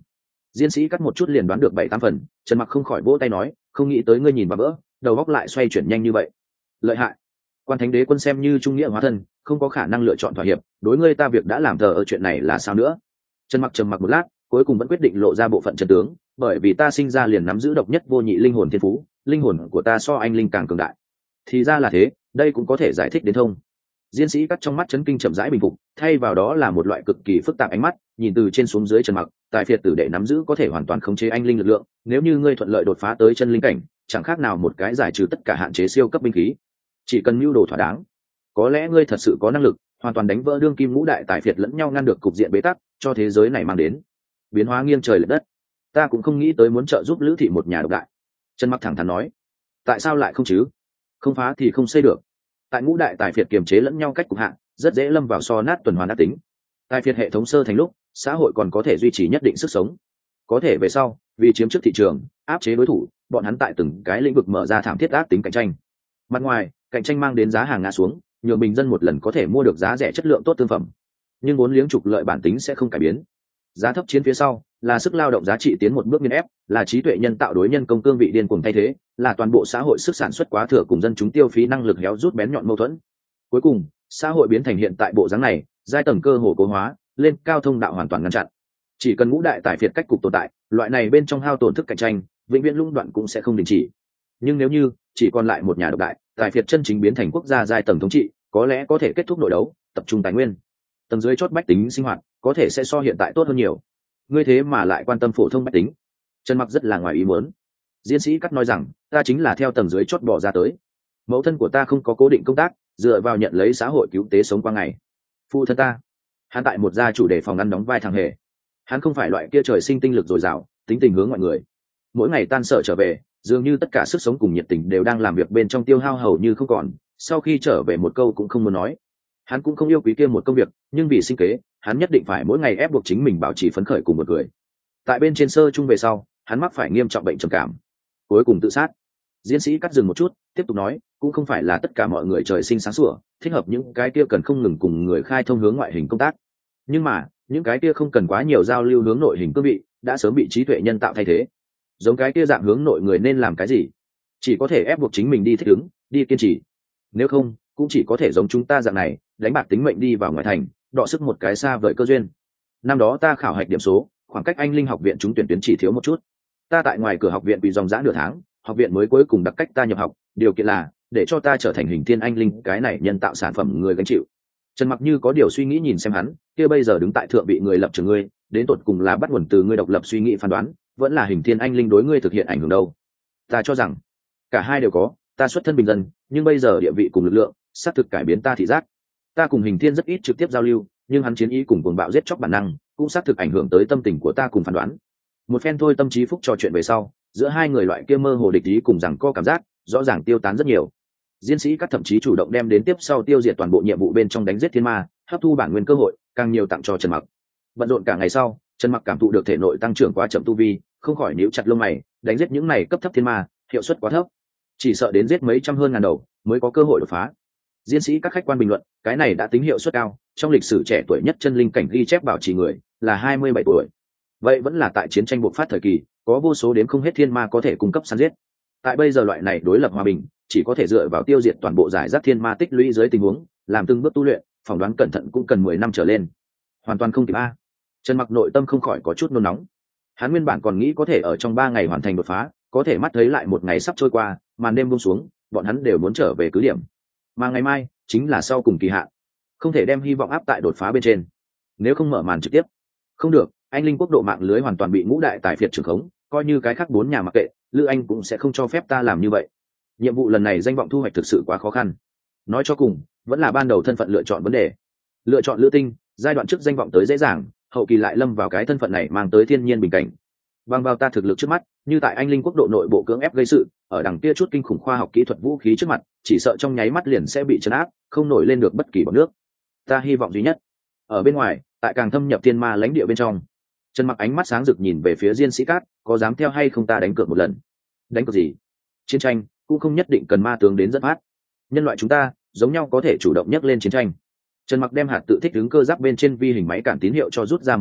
Diên sĩ cắt một chút liền đoán được 7-8 phần. Trần Mặc không khỏi vỗ tay nói, không nghĩ tới ngươi nhìn và vỡ, đầu óc lại xoay chuyển nhanh như vậy, lợi hại. Quan Thánh Đế quân xem như trung nghĩa hóa thân, không có khả năng lựa chọn thỏa hiệp, đối ngươi ta việc đã làm thờ ở chuyện này là sao nữa. Trần Mặc trầm mặc một lát, cuối cùng vẫn quyết định lộ ra bộ phận chân tướng, bởi vì ta sinh ra liền nắm giữ độc nhất vô nhị linh hồn thiên phú, linh hồn của ta so anh linh càng cường đại. Thì ra là thế, đây cũng có thể giải thích đến thông. Diên sĩ cắt trong mắt chấn kinh chậm rãi bình phục, thay vào đó là một loại cực kỳ phức tạp ánh mắt, nhìn từ trên xuống dưới Trần Mặc, tài phiệt tử đệ nắm giữ có thể hoàn toàn khống chế anh linh lực lượng, nếu như ngươi thuận lợi đột phá tới chân linh cảnh, chẳng khác nào một cái giải trừ tất cả hạn chế siêu cấp binh khí. Chỉ cần mưu đồ thỏa đáng, có lẽ ngươi thật sự có năng lực hoàn toàn đánh vỡ đương kim ngũ đại tài phiệt lẫn nhau ngăn được cục diện bế tắc cho thế giới này mang đến biến hóa nghiêng trời lệch đất. Ta cũng không nghĩ tới muốn trợ giúp Lữ thị một nhà độc đại. Trần Mặc thẳng thắn nói, tại sao lại không chứ? Không phá thì không xây được. Tại ngũ đại tài phiệt kiềm chế lẫn nhau cách cục hạn, rất dễ lâm vào so nát tuần hoàn ác tính. Tài phiệt hệ thống sơ thành lúc, xã hội còn có thể duy trì nhất định sức sống. Có thể về sau, vì chiếm trước thị trường, áp chế đối thủ, bọn hắn tại từng cái lĩnh vực mở ra thảm thiết ác tính cạnh tranh. Mặt ngoài, cạnh tranh mang đến giá hàng ngã xuống, nhường bình dân một lần có thể mua được giá rẻ chất lượng tốt thương phẩm. Nhưng vốn liếng trục lợi bản tính sẽ không cải biến. Giá thấp chiến phía sau, là sức lao động giá trị tiến một bước nghiền ép, là trí tuệ nhân tạo đối nhân công cương vị điên cuồng thay thế, là toàn bộ xã hội sức sản xuất quá thừa cùng dân chúng tiêu phí năng lực héo rút bén nhọn mâu thuẫn. Cuối cùng, xã hội biến thành hiện tại bộ dáng này, giai tầng cơ hồ cố hóa, lên cao thông đạo hoàn toàn ngăn chặn. Chỉ cần ngũ đại tài phiệt cách cục tồn tại, loại này bên trong hao tổn thức cạnh tranh, vĩnh viễn lũng đoạn cũng sẽ không đình chỉ. Nhưng nếu như chỉ còn lại một nhà độc đại, tài phiệt chân chính biến thành quốc gia giai tầng thống trị, có lẽ có thể kết thúc nội đấu, tập trung tài nguyên, tầng dưới chót bách tính sinh hoạt có thể sẽ so hiện tại tốt hơn nhiều. Ngươi thế mà lại quan tâm phổ thông bách tính. Trần Mặc rất là ngoài ý muốn. Diễn sĩ cắt nói rằng, ta chính là theo tầng dưới chót bỏ ra tới. Mẫu thân của ta không có cố định công tác, dựa vào nhận lấy xã hội cứu tế sống qua ngày. Phụ thân ta, hắn tại một gia chủ đề phòng ăn đóng vai thằng hề. Hắn không phải loại kia trời sinh tinh lực dồi dào, tính tình hướng mọi người. Mỗi ngày tan sở trở về, dường như tất cả sức sống cùng nhiệt tình đều đang làm việc bên trong tiêu hao hầu như không còn. Sau khi trở về một câu cũng không muốn nói. Hắn cũng không yêu quý kia một công việc, nhưng vì sinh kế, hắn nhất định phải mỗi ngày ép buộc chính mình bảo trì phấn khởi cùng một người. Tại bên trên sơ trung về sau, hắn mắc phải nghiêm trọng bệnh trầm cảm, cuối cùng tự sát. Diễn sĩ cắt dừng một chút, tiếp tục nói, cũng không phải là tất cả mọi người trời sinh sáng sủa, thích hợp những cái kia cần không ngừng cùng người khai thông hướng ngoại hình công tác. Nhưng mà, những cái kia không cần quá nhiều giao lưu hướng nội hình cương vị, đã sớm bị trí tuệ nhân tạo thay thế. Giống cái kia dạng hướng nội người nên làm cái gì? Chỉ có thể ép buộc chính mình đi thích ứng, đi kiên trì. Nếu không, cũng chỉ có thể giống chúng ta dạng này, đánh bạc tính mệnh đi vào ngoại thành, đọ sức một cái xa vời cơ duyên. Năm đó ta khảo hạch điểm số, khoảng cách Anh Linh học viện trúng tuyển tuyến chỉ thiếu một chút. Ta tại ngoài cửa học viện bị dòng dã nửa tháng, học viện mới cuối cùng đặc cách ta nhập học, điều kiện là để cho ta trở thành hình thiên anh linh, cái này nhân tạo sản phẩm người gánh chịu. Trần Mặc như có điều suy nghĩ nhìn xem hắn, kia bây giờ đứng tại thượng vị người lập trường ngươi, đến tột cùng là bắt nguồn từ ngươi độc lập suy nghĩ phán đoán, vẫn là hình thiên anh linh đối ngươi thực hiện ảnh hưởng đâu? Ta cho rằng cả hai đều có. Ta xuất thân bình dân, nhưng bây giờ địa vị cùng lực lượng xác thực cải biến ta thị giác. Ta cùng hình thiên rất ít trực tiếp giao lưu, nhưng hắn chiến ý cùng cuồng bạo giết chóc bản năng cũng xác thực ảnh hưởng tới tâm tình của ta cùng phán đoán. Một phen thôi tâm trí phúc trò chuyện về sau, giữa hai người loại kia mơ hồ địch ý cùng rằng co cảm giác rõ ràng tiêu tán rất nhiều. Diễn sĩ các thậm chí chủ động đem đến tiếp sau tiêu diệt toàn bộ nhiệm vụ bên trong đánh giết thiên ma, hấp thu bản nguyên cơ hội càng nhiều tặng cho Trần Mặc. Bận rộn cả ngày sau, Trần Mặc cảm thụ được thể nội tăng trưởng quá chậm tu vi, không khỏi níu chặt lông mày, đánh giết những này cấp thấp thiên ma hiệu suất quá thấp, chỉ sợ đến giết mấy trăm hơn ngàn đầu mới có cơ hội đột phá. Diễn sĩ các khách quan bình luận, cái này đã tín hiệu suất cao, trong lịch sử trẻ tuổi nhất chân linh cảnh ghi chép bảo trì người là 27 tuổi. Vậy vẫn là tại chiến tranh bộc phát thời kỳ, có vô số đến không hết thiên ma có thể cung cấp săn giết. Tại bây giờ loại này đối lập hòa bình, chỉ có thể dựa vào tiêu diệt toàn bộ giải rác thiên ma tích lũy dưới tình huống, làm từng bước tu luyện, phỏng đoán cẩn thận cũng cần 10 năm trở lên. Hoàn toàn không kịp a. Trần Mặc nội tâm không khỏi có chút nôn nóng. Hắn nguyên bản còn nghĩ có thể ở trong 3 ngày hoàn thành đột phá, có thể mắt thấy lại một ngày sắp trôi qua, màn đêm buông xuống, bọn hắn đều muốn trở về cứ điểm. Mà ngày mai chính là sau cùng kỳ hạn, không thể đem hy vọng áp tại đột phá bên trên. Nếu không mở màn trực tiếp, không được. Anh linh quốc độ mạng lưới hoàn toàn bị ngũ đại tài phiệt trưởng khống, coi như cái khác 4 nhà mặc kệ, Lữ Anh cũng sẽ không cho phép ta làm như vậy. Nhiệm vụ lần này danh vọng thu hoạch thực sự quá khó khăn. Nói cho cùng, vẫn là ban đầu thân phận lựa chọn vấn đề. Lựa chọn Lữ Tinh, giai đoạn trước danh vọng tới dễ dàng, hậu kỳ lại lâm vào cái thân phận này mang tới thiên nhiên bình cảnh. Bằng vào ta thực lực trước mắt, như tại anh linh quốc độ nội bộ cưỡng ép gây sự, ở đằng kia chút kinh khủng khoa học kỹ thuật vũ khí trước mặt, chỉ sợ trong nháy mắt liền sẽ bị trấn áp, không nổi lên được bất kỳ bọt nước. Ta hy vọng duy nhất, ở bên ngoài, tại càng thâm nhập thiên ma lãnh địa bên trong. Trần Mặc ánh mắt sáng rực nhìn về phía Diên Sĩ Cát, có dám theo hay không ta đánh cược một lần? Đánh cược gì? Chiến tranh cũng không nhất định cần ma tướng đến dẫn phát. Nhân loại chúng ta giống nhau có thể chủ động nhắc lên chiến tranh. Trần Mặc đem hạt tự thích ứng cơ giáp bên trên vi hình máy cản tín hiệu cho rút ra một lát,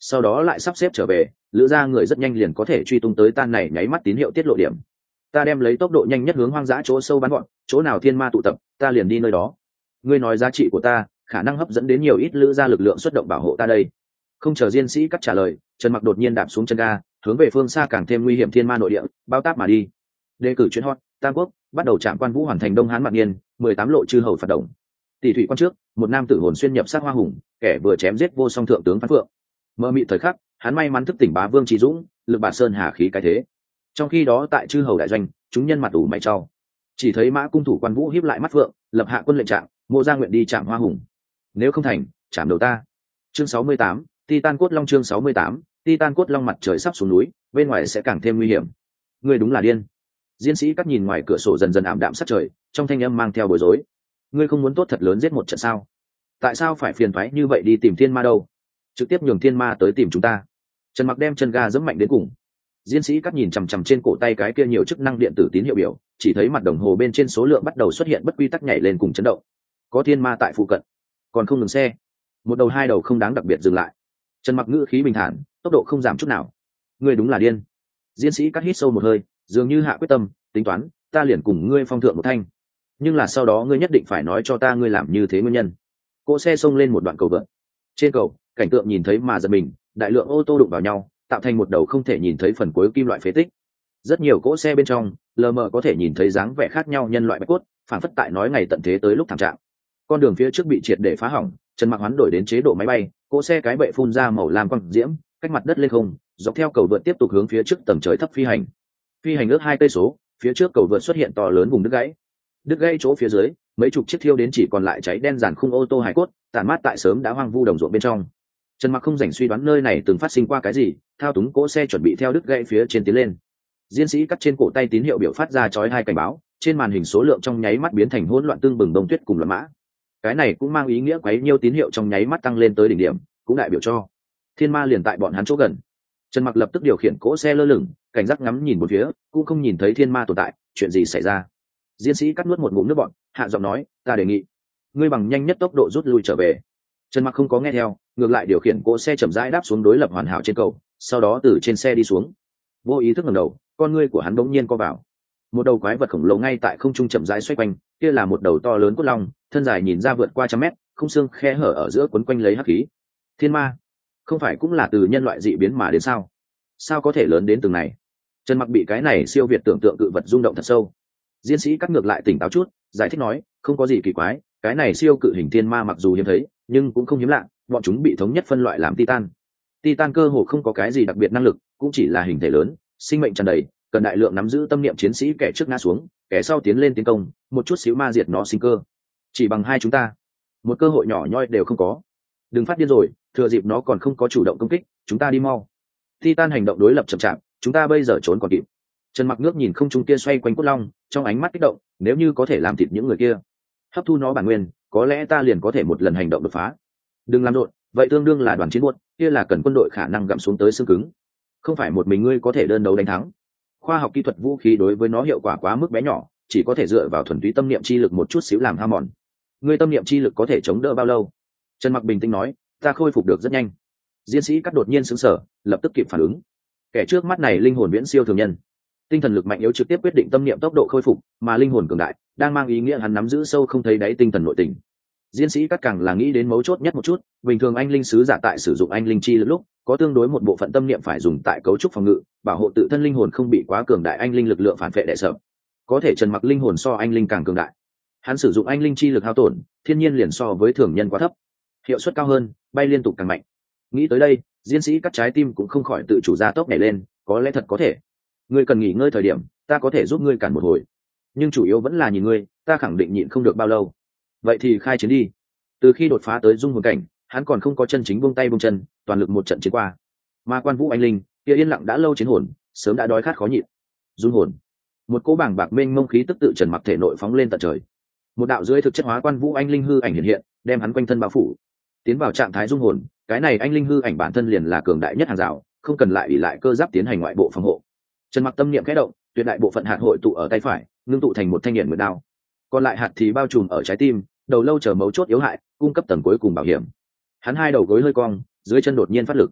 sau đó lại sắp xếp trở về, lữ gia người rất nhanh liền có thể truy tung tới tan này nháy mắt tín hiệu tiết lộ điểm. Ta đem lấy tốc độ nhanh nhất hướng hoang dã chỗ sâu bắn gọn, chỗ nào thiên ma tụ tập ta liền đi nơi đó. Ngươi nói giá trị của ta khả năng hấp dẫn đến nhiều ít lữ gia lực lượng xuất động bảo hộ ta đây. Không chờ Diên Sĩ Cắt trả lời, Trần Mặc đột nhiên đạp xuống chân ga, hướng về phương xa càng thêm nguy hiểm thiên ma nội địa bao táp mà đi. Đề cử chuyến hot Tam Quốc bắt đầu trạm quan vũ hoàn thành Đông Hán Mạc Niên 18 lộ chư hầu phạt động. Tỷ thủy quan trước, một nam tử hồn xuyên nhập sát hoa hùng, kẻ vừa chém giết vô song thượng tướng Phan Phượng. Mơ mị thời khắc, hắn may mắn thức tỉnh bá vương Trí Dũng, lực bạt sơn hà khí cái thế. Trong khi đó tại chư hầu đại doanh, chúng nhân mặt ủ mày trao. Chỉ thấy Mã cung thủ quan vũ hiếp lại mắt Phượng, lập hạ quân lệnh trạng, Mộ Gia nguyện đi chạm hoa hùng. Nếu không thành, chạm đầu ta. Chương 68, Titan cốt long chương 68, Titan cốt long mặt trời sắp xuống núi, bên ngoài sẽ càng thêm nguy hiểm. Ngươi đúng là điên. Diên Sĩ Cắt nhìn ngoài cửa sổ dần dần ảm đạm sát trời, trong thanh âm mang theo bối rối. Ngươi không muốn tốt thật lớn giết một trận sao? Tại sao phải phiền toái như vậy đi tìm thiên ma đâu? Trực tiếp nhường thiên ma tới tìm chúng ta. Trần Mặc đem chân ga giẫm mạnh đến cùng. Diên Sĩ Cắt nhìn chằm chằm trên cổ tay cái kia nhiều chức năng điện tử tín hiệu biểu, chỉ thấy mặt đồng hồ bên trên số lượng bắt đầu xuất hiện bất quy tắc nhảy lên cùng chấn động. Có thiên ma tại phụ cận, còn không ngừng xe. Một đầu hai đầu không đáng đặc biệt dừng lại. Trần Mặc ngữ khí bình thản, tốc độ không giảm chút nào. Ngươi đúng là điên. Diên Sĩ Cắt hít sâu một hơi, dường như hạ quyết tâm, tính toán, ta liền cùng ngươi phong thượng một thanh. Nhưng là sau đó ngươi nhất định phải nói cho ta ngươi làm như thế nguyên nhân. Cỗ xe xông lên một đoạn cầu vượt. Trên cầu, cảnh tượng nhìn thấy mà giật mình, đại lượng ô tô đụng vào nhau, tạo thành một đầu không thể nhìn thấy phần cuối kim loại phế tích. Rất nhiều cỗ xe bên trong, lờ mờ có thể nhìn thấy dáng vẻ khác nhau nhân loại bạch cốt, phản phất tại nói ngày tận thế tới lúc thảm trạng. Con đường phía trước bị triệt để phá hỏng, Trần Mặc hoán đổi đến chế độ máy bay, cỗ xe cái bệ phun ra màu lam quang diễm, cách mặt đất lên không, dọc theo cầu vượt tiếp tục hướng phía trước tầng trời thấp phi hành. Phi hành ước 2 cây số, phía trước cầu vượt xuất hiện to lớn vùng đứt gãy. Đứt gãy chỗ phía dưới, mấy chục chiếc thiêu đến chỉ còn lại cháy đen dàn khung ô tô hải cốt, tàn mát tại sớm đã hoang vu đồng ruộng bên trong. Trần Mặc không rảnh suy đoán nơi này từng phát sinh qua cái gì, thao túng cỗ xe chuẩn bị theo đứt gãy phía trên tiến lên. Diên Sĩ Cắt trên cổ tay tín hiệu biểu phát ra chói hai cảnh báo, trên màn hình số lượng trong nháy mắt biến thành hỗn loạn tương bừng đông tuyết cùng loạn mã. Cái này cũng mang ý nghĩa quấy nhiêu tín hiệu trong nháy mắt tăng lên tới đỉnh điểm, cũng đại biểu cho thiên ma liền tại bọn hắn chỗ gần. Trần Mặc lập tức điều khiển cỗ xe lơ lửng, cảnh giác ngắm nhìn một phía, cũng không nhìn thấy thiên ma tồn tại, chuyện gì xảy ra? Diên Sĩ Cắt nuốt một ngụm nước bọt, hạ giọng nói, ta đề nghị ngươi bằng nhanh nhất tốc độ rút lui trở về. Trần Mặc không có nghe theo, ngược lại điều khiển cỗ xe chậm rãi đáp xuống đối lập hoàn hảo trên cầu, sau đó từ trên xe đi xuống. Vô ý thức ngẩng đầu, con ngươi của hắn bỗng nhiên co vào. Một đầu quái vật khổng lồ ngay tại không trung chậm rãi xoay quanh, kia là một đầu to lớn cốt long, thân dài nhìn ra vượt qua trăm mét, không xương khe hở ở giữa quấn quanh lấy hắc khí. Thiên ma, không phải cũng là từ nhân loại dị biến mà đến sao? Sao có thể lớn đến từng này? Trần Mặc bị cái này siêu việt tưởng tượng cự vật rung động thật sâu. Diên Sĩ Cắt ngược lại tỉnh táo chút, giải thích nói, không có gì kỳ quái, cái này siêu cự hình thiên ma mặc dù hiếm thấy, nhưng cũng không hiếm lạ, bọn chúng bị thống nhất phân loại làm Titan. Titan cơ hồ không có cái gì đặc biệt năng lực, cũng chỉ là hình thể lớn, sinh mệnh tràn đầy, cần đại lượng nắm giữ tâm niệm chiến sĩ, kẻ trước ngã xuống, kẻ sau tiến lên tiến công, một chút xíu ma diệt nó sinh cơ. Chỉ bằng hai chúng ta, một cơ hội nhỏ nhoi đều không có. Đừng phát điên rồi, thừa dịp nó còn không có chủ động công kích, chúng ta đi mau. Titan hành động đối lập chậm chạp, chúng ta bây giờ trốn còn kịp. Trần Mặc ngước nhìn không trung kia xoay quanh cốt long, trong ánh mắt kích động, nếu như có thể làm thịt những người kia, hấp thu nó bản nguyên, có lẽ ta liền có thể một lần hành động đột phá. Đừng làm rộn, vậy tương đương là đoàn chiến buốt, kia là cần quân đội khả năng gặm xuống tới xương cứng, không phải một mình ngươi có thể đơn đấu đánh thắng. Khoa học kỹ thuật vũ khí đối với nó hiệu quả quá mức bé nhỏ, chỉ có thể dựa vào thuần túy tâm niệm chi lực một chút xíu làm hao mòn. Ngươi tâm niệm chi lực có thể chống đỡ bao lâu? Trần Mặc bình tĩnh nói, ta khôi phục được rất nhanh. Diên Sĩ Cắt đột nhiên sững sờ, lập tức kịp phản ứng. Kẻ trước mắt này linh hồn viễn siêu thường nhân, tinh thần lực mạnh yếu trực tiếp quyết định tâm niệm tốc độ khôi phục, mà linh hồn cường đại đang mang ý nghĩa hắn nắm giữ sâu không thấy đáy tinh thần nội tình. Diên Sĩ Cắt càng là nghĩ đến mấu chốt nhất một chút, bình thường anh linh sứ giả tại sử dụng anh linh chi lực lúc, có tương đối một bộ phận tâm niệm phải dùng tại cấu trúc phòng ngự, bảo hộ tự thân linh hồn không bị quá cường đại anh linh lực lượng phản vệ đè sợ. Có thể Trần Mặc linh hồn so anh linh càng cường đại, hắn sử dụng anh linh chi lực hao tổn, thiên nhiên liền so với thường nhân quá thấp, hiệu suất cao hơn, bay liên tục càng mạnh. Nghĩ tới đây, Diên Sĩ Cắt trái tim cũng không khỏi tự chủ ra tốc nhảy lên, có lẽ thật có thể. Ngươi cần nghỉ ngơi thời điểm, ta có thể giúp ngươi cản một hồi, nhưng chủ yếu vẫn là nhìn ngươi, ta khẳng định nhịn không được bao lâu. Vậy thì khai chiến đi. Từ khi đột phá tới dung hồn cảnh, hắn còn không có chân chính buông tay buông chân, toàn lực một trận chiến qua. Mà Quan Vũ anh linh kia yên lặng đã lâu chiến hồn, sớm đã đói khát khó nhịn. Dung hồn, một cỗ bảng bạc mênh mông khí tức tự Trần Mặc thể nội phóng lên tận trời. Một đạo dưới thực chất hóa Quan Vũ anh linh hư ảnh hiện hiện, đem hắn quanh thân bao phủ. Tiến vào trạng thái dung hồn, cái này anh linh hư ảnh bản thân liền là cường đại nhất hàng rào, không cần lại ủy lại cơ giáp tiến hành ngoại bộ phòng hộ. Trần Mặc tâm niệm khẽ động, tuyệt đại bộ phận hạt hội tụ ở tay phải, ngưng tụ thành một thanh nghiền nguyệt đao. Còn lại hạt thì bao trùm ở trái tim, đầu lâu chờ mấu chốt yếu hại, cung cấp tầng cuối cùng bảo hiểm. Hắn hai đầu gối hơi cong, dưới chân đột nhiên phát lực.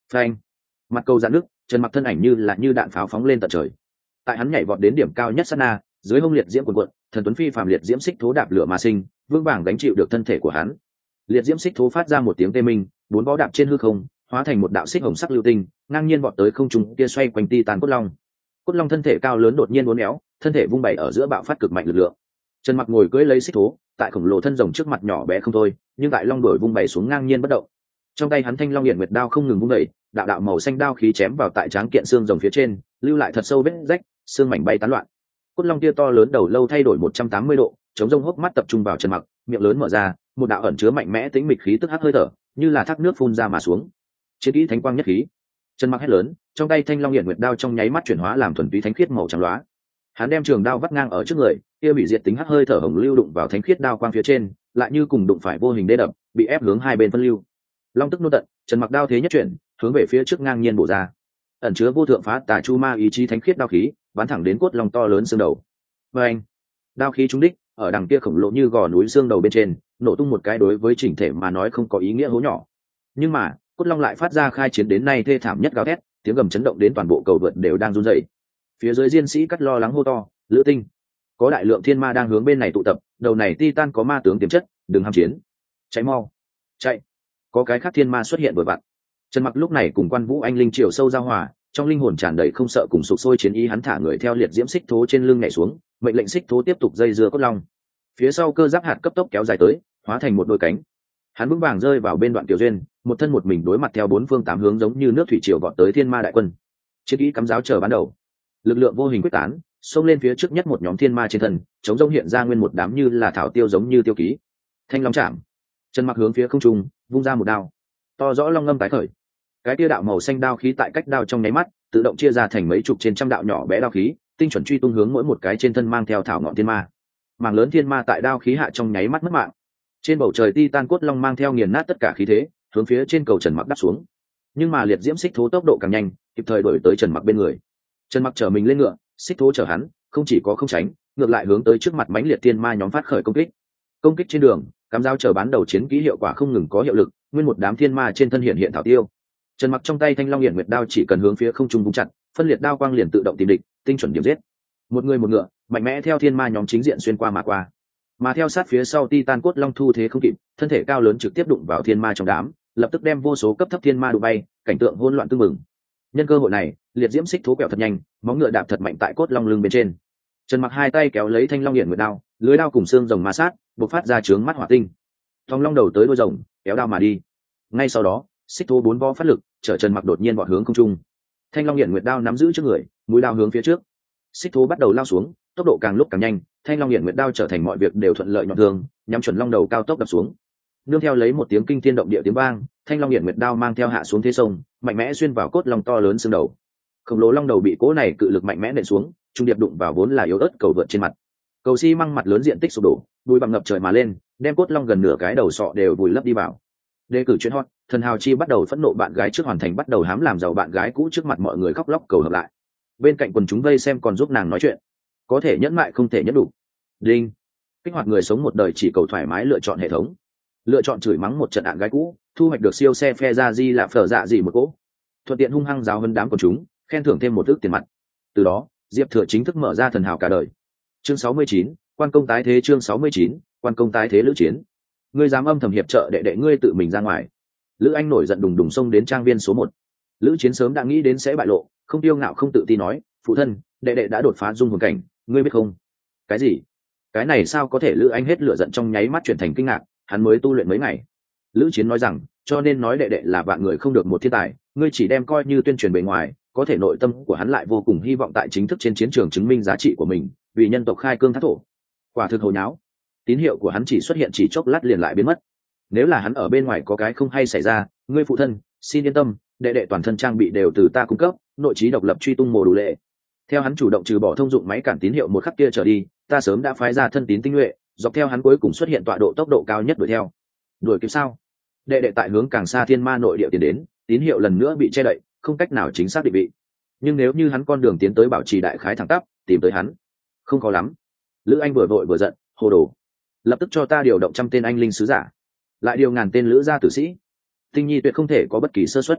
phanh, mặt cầu dạn nước, Trần Mặc thân ảnh như đạn pháo phóng lên tận trời. Tại hắn nhảy vọt đến điểm cao nhất sát na, dưới hông liệt diễm cuồn cuộn, thần tuấn phi phàm liệt diễm xích thố đạp lửa mà sinh, vương vàng đánh chịu được thân thể của hắn. Liệt diễm xích thố phát ra một tiếng tê minh, bốn vó đạp trên hư không, hóa thành một đạo xích hồng sắc lưu tinh, ngang nhiên vọt tới không trung kia xoay quanh Titan cốt long. Cốt long thân thể cao lớn đột nhiên uốn éo, thân thể vung bày ở giữa bạo phát cực mạnh lực lượng. Trần Mặc ngồi cưỡi lấy xích thố, tại khổng lồ thân rồng trước mặt nhỏ bé không thôi, nhưng tại long đuổi vung bày xuống ngang nhiên bất động. Trong tay hắn thanh long hiển nguyệt đao không ngừng vung đẩy, đạo đạo màu xanh đao khí chém vào tại tráng kiện xương rồng phía trên, lưu lại thật sâu vết rách, xương mảnh bay tán loạn. Cốt long kia to lớn đầu lâu thay đổi 180 độ, chống rông hốc mắt tập trung vào Trần Mặc, miệng lớn mở ra, một đạo ẩn chứa mạnh mẽ tĩnh mịch khí tức hắc hơi thở, như là thác nước phun ra mà xuống. Chiến kỹ thánh quang nhất khí. Trần Mặc hét lớn, trong tay thanh long hiển nguyệt đao trong nháy mắt chuyển hóa làm thuần túy thánh khiết màu trắng loá. Hắn đem trường đao vắt ngang ở trước người, kia bị diệt tính hắc hơi thở hồng lưu đụng vào thánh khiết đao quang phía trên, lại như cùng đụng phải vô hình đê đập, bị ép hướng hai bên phân lưu. Long tức nô tận, Trần Mặc đao thế nhất chuyển, hướng về phía trước ngang nhiên bổ ra. Ẩn chứa vô thượng phá tà chu ma ý chí thánh khiết đao khí, bắn thẳng đến cốt long to lớn xương đầu. Và anh, đao khí trúng đích, ở đằng kia khổng lồ như gò núi xương đầu bên trên, nổ tung một cái đối với chỉnh thể mà nói không có ý nghĩa hố nhỏ. Nhưng mà, cốt long lại phát ra khai chiến đến nay thê thảm nhất gào thét, tiếng gầm chấn động đến toàn bộ cầu vượt đều đang run rẩy. Phía dưới diên sĩ cắt lo lắng hô to, Lữ Tinh, có đại lượng thiên ma đang hướng bên này tụ tập, đầu này Titan có ma tướng tiềm chất, đừng ham chiến, cháy mau, chạy. Có cái khác thiên ma xuất hiện vừa vặn. Trần Mặc lúc này cùng Quan Vũ Anh linh triều sâu giao hòa, trong linh hồn tràn đầy không sợ cùng sục sôi chiến ý, hắn thả người theo liệt diễm xích thố trên lưng nhảy xuống, mệnh lệnh xích thố tiếp tục dây dưa cốt long. Phía sau cơ giáp hạt cấp tốc kéo dài tới, hóa thành một đôi cánh. Hắn vững vàng rơi vào bên đoạn tiểu duyên, một thân một mình đối mặt theo bốn phương tám hướng giống như nước thủy triều vọt tới thiên ma đại quân. Chiến kỹ cắm giáo chờ ban đầu, lực lượng vô hình quyết tán, xông lên phía trước nhất một nhóm thiên ma trên thân, chống rông hiện ra nguyên một đám như là thảo tiêu giống như tiêu ký. Thanh long chạm. Trần Mặc hướng phía không trung vung ra một đao, to rõ long ngâm tái khởi. Cái tia đạo màu xanh đao khí tại cách đao trong nháy mắt tự động chia ra thành mấy chục trên trăm đạo nhỏ bé đao khí, tinh chuẩn truy tung hướng mỗi một cái trên thân mang theo thảo ngọn thiên ma. Mảng lớn thiên ma tại đao khí hạ trong nháy mắt mất mạng. Trên bầu trời Titan cốt long mang theo nghiền nát tất cả khí thế, hướng phía trên cầu Trần Mặc đáp xuống. Nhưng mà liệt diễm xích thố tốc độ càng nhanh, kịp thời đuổi tới Trần Mặc bên người. Trần Mặc chở mình lên ngựa, xích thố chở hắn, không chỉ có không tránh, ngược lại hướng tới trước mặt mãnh liệt thiên ma nhóm phát khởi công kích. Công kích trên đường, cắm dao chờ bán đầu chiến kỹ hiệu quả không ngừng có hiệu lực, nguyên một đám thiên ma trên thân hiện thảo tiêu. Trần Mặc trong tay thanh long hiển nguyệt đao chỉ cần hướng phía không trung vung chặt, phân liệt đao quang liền tự động tìm địch, tinh chuẩn điểm giết. Một người một ngựa, mạnh mẽ theo thiên ma nhóm chính diện xuyên qua mà qua. Mà theo sát phía sau Titan cốt long thu thế không kịp, thân thể cao lớn trực tiếp đụng vào thiên ma trong đám, lập tức đem vô số cấp thấp thiên ma đụng bay, cảnh tượng hỗn loạn tương mừng. Nhân cơ hội này, liệt diễm xích thố quẹo thật nhanh, móng ngựa đạp thật mạnh tại cốt long lưng bên trên. Trần Mặc hai tay kéo lấy thanh long hiển nguyệt đao, lưới đao cùng xương rồng ma sát, bộc phát ra chướng mắt hỏa tinh. Thong long đầu tới đuôi rồng, kéo đao mà đi. Ngay sau đó, xích thố bốn vó phát lực, chở Trần Mặc đột nhiên vọt hướng không trung. Thanh long hiển nguyệt đao nắm giữ trước người, mũi đao hướng phía trước. Xích thố bắt đầu lao xuống, tốc độ càng lúc càng nhanh, thanh long hiển nguyệt đao trở thành mọi việc đều thuận lợi nhọn thường, nhắm chuẩn long đầu cao tốc đập xuống. Nương theo lấy một tiếng kinh thiên động địa tiếng vang, thanh long hiển nguyệt đao mang theo hạ xuống thế sông, mạnh mẽ xuyên vào cốt long to lớn xương đầu. Khổng lồ long đầu bị cỗ này cự lực mạnh mẽ nện xuống, trung điệp đụng vào vốn là yếu ớt cầu vượt trên mặt. Cầu xi măng mặt lớn diện tích sụp đổ, bụi bặm ngập trời mà lên, đem cốt long gần nửa cái đầu sọ đều vùi lấp đi vào. Đề cử chuyên hot, thần hào chi bắt đầu phẫn nộ bạn gái trước hoàn thành, bắt đầu hám làm giàu bạn gái cũ trước mặt mọi người khóc lóc cầu hợp lại. Bên cạnh quần chúng vây xem còn giúp nàng nói chuyện. Có thể nhẫn mại không thể nhẫn đủ. Đinh. Kích hoạt người sống một đời chỉ cầu thoải mái lựa chọn hệ thống. Lựa chọn chửi mắng một trận ạn gái cũ, thu hoạch được siêu xe phe ra di là phở dạ gì một cỗ. Thuận tiện hung hăng giáo hơn đám quần chúng, khen thưởng thêm một ức tiền mặt. Từ đó, Diệp Thừa chính thức mở ra thần hào cả đời. Chương 69, quan công tái thế. Chương 69, quan công tái thế. Lữ Chiến, ngươi dám âm thầm hiệp trợ đệ đệ ngươi tự mình ra ngoài. Lữ Anh nổi giận đùng đùng xông đến trang viên số 1. Lữ Chiến sớm đã nghĩ đến sẽ bại lộ, không tiêu ngạo không tự tin nói, phụ thân, đệ đệ đã đột phá dung hồn cảnh, ngươi biết không? Cái gì? Cái này sao có thể? Lữ Anh hết lửa giận trong nháy mắt chuyển thành kinh ngạc, hắn mới tu luyện mấy ngày. Lữ Chiến nói rằng, cho nên nói đệ đệ là vạn người không được một thiên tài, ngươi chỉ đem coi như tuyên truyền bề ngoài, có thể nội tâm của hắn lại vô cùng hy vọng tại chính thức trên chiến trường chứng minh giá trị của mình, vì nhân tộc khai cương thác thổ. Quả thực hồi nháo. Tín hiệu của hắn chỉ xuất hiện chỉ chốc lát liền lại biến mất. Nếu là hắn ở bên ngoài có cái không hay xảy ra, ngươi phụ thân, xin yên tâm, đệ đệ toàn thân trang bị đều từ ta cung cấp, nội trí độc lập truy tung mồ đủ lệ. Theo hắn chủ động trừ bỏ thông dụng máy cản tín hiệu một khắc kia trở đi, ta sớm đã phái ra thân tín tinh nhuệ, dọc theo hắn cuối cùng xuất hiện tọa độ tốc độ cao nhất đuổi theo. Đuổi kịp sao? Đệ đệ tại hướng càng xa thiên ma nội địa tiến đến, tín hiệu lần nữa bị che đậy, không cách nào chính xác định vị. Nhưng nếu như hắn con đường tiến tới bảo trì đại khái thẳng tắp, tìm tới hắn không khó lắm. Lữ Anh vừa vội vừa giận, hồ đồ, lập tức cho ta điều động 100 tên anh linh sứ giả, lại điều ngàn tên lữ gia tử sĩ. Tinh nhi tuyệt không thể có bất kỳ sơ suất.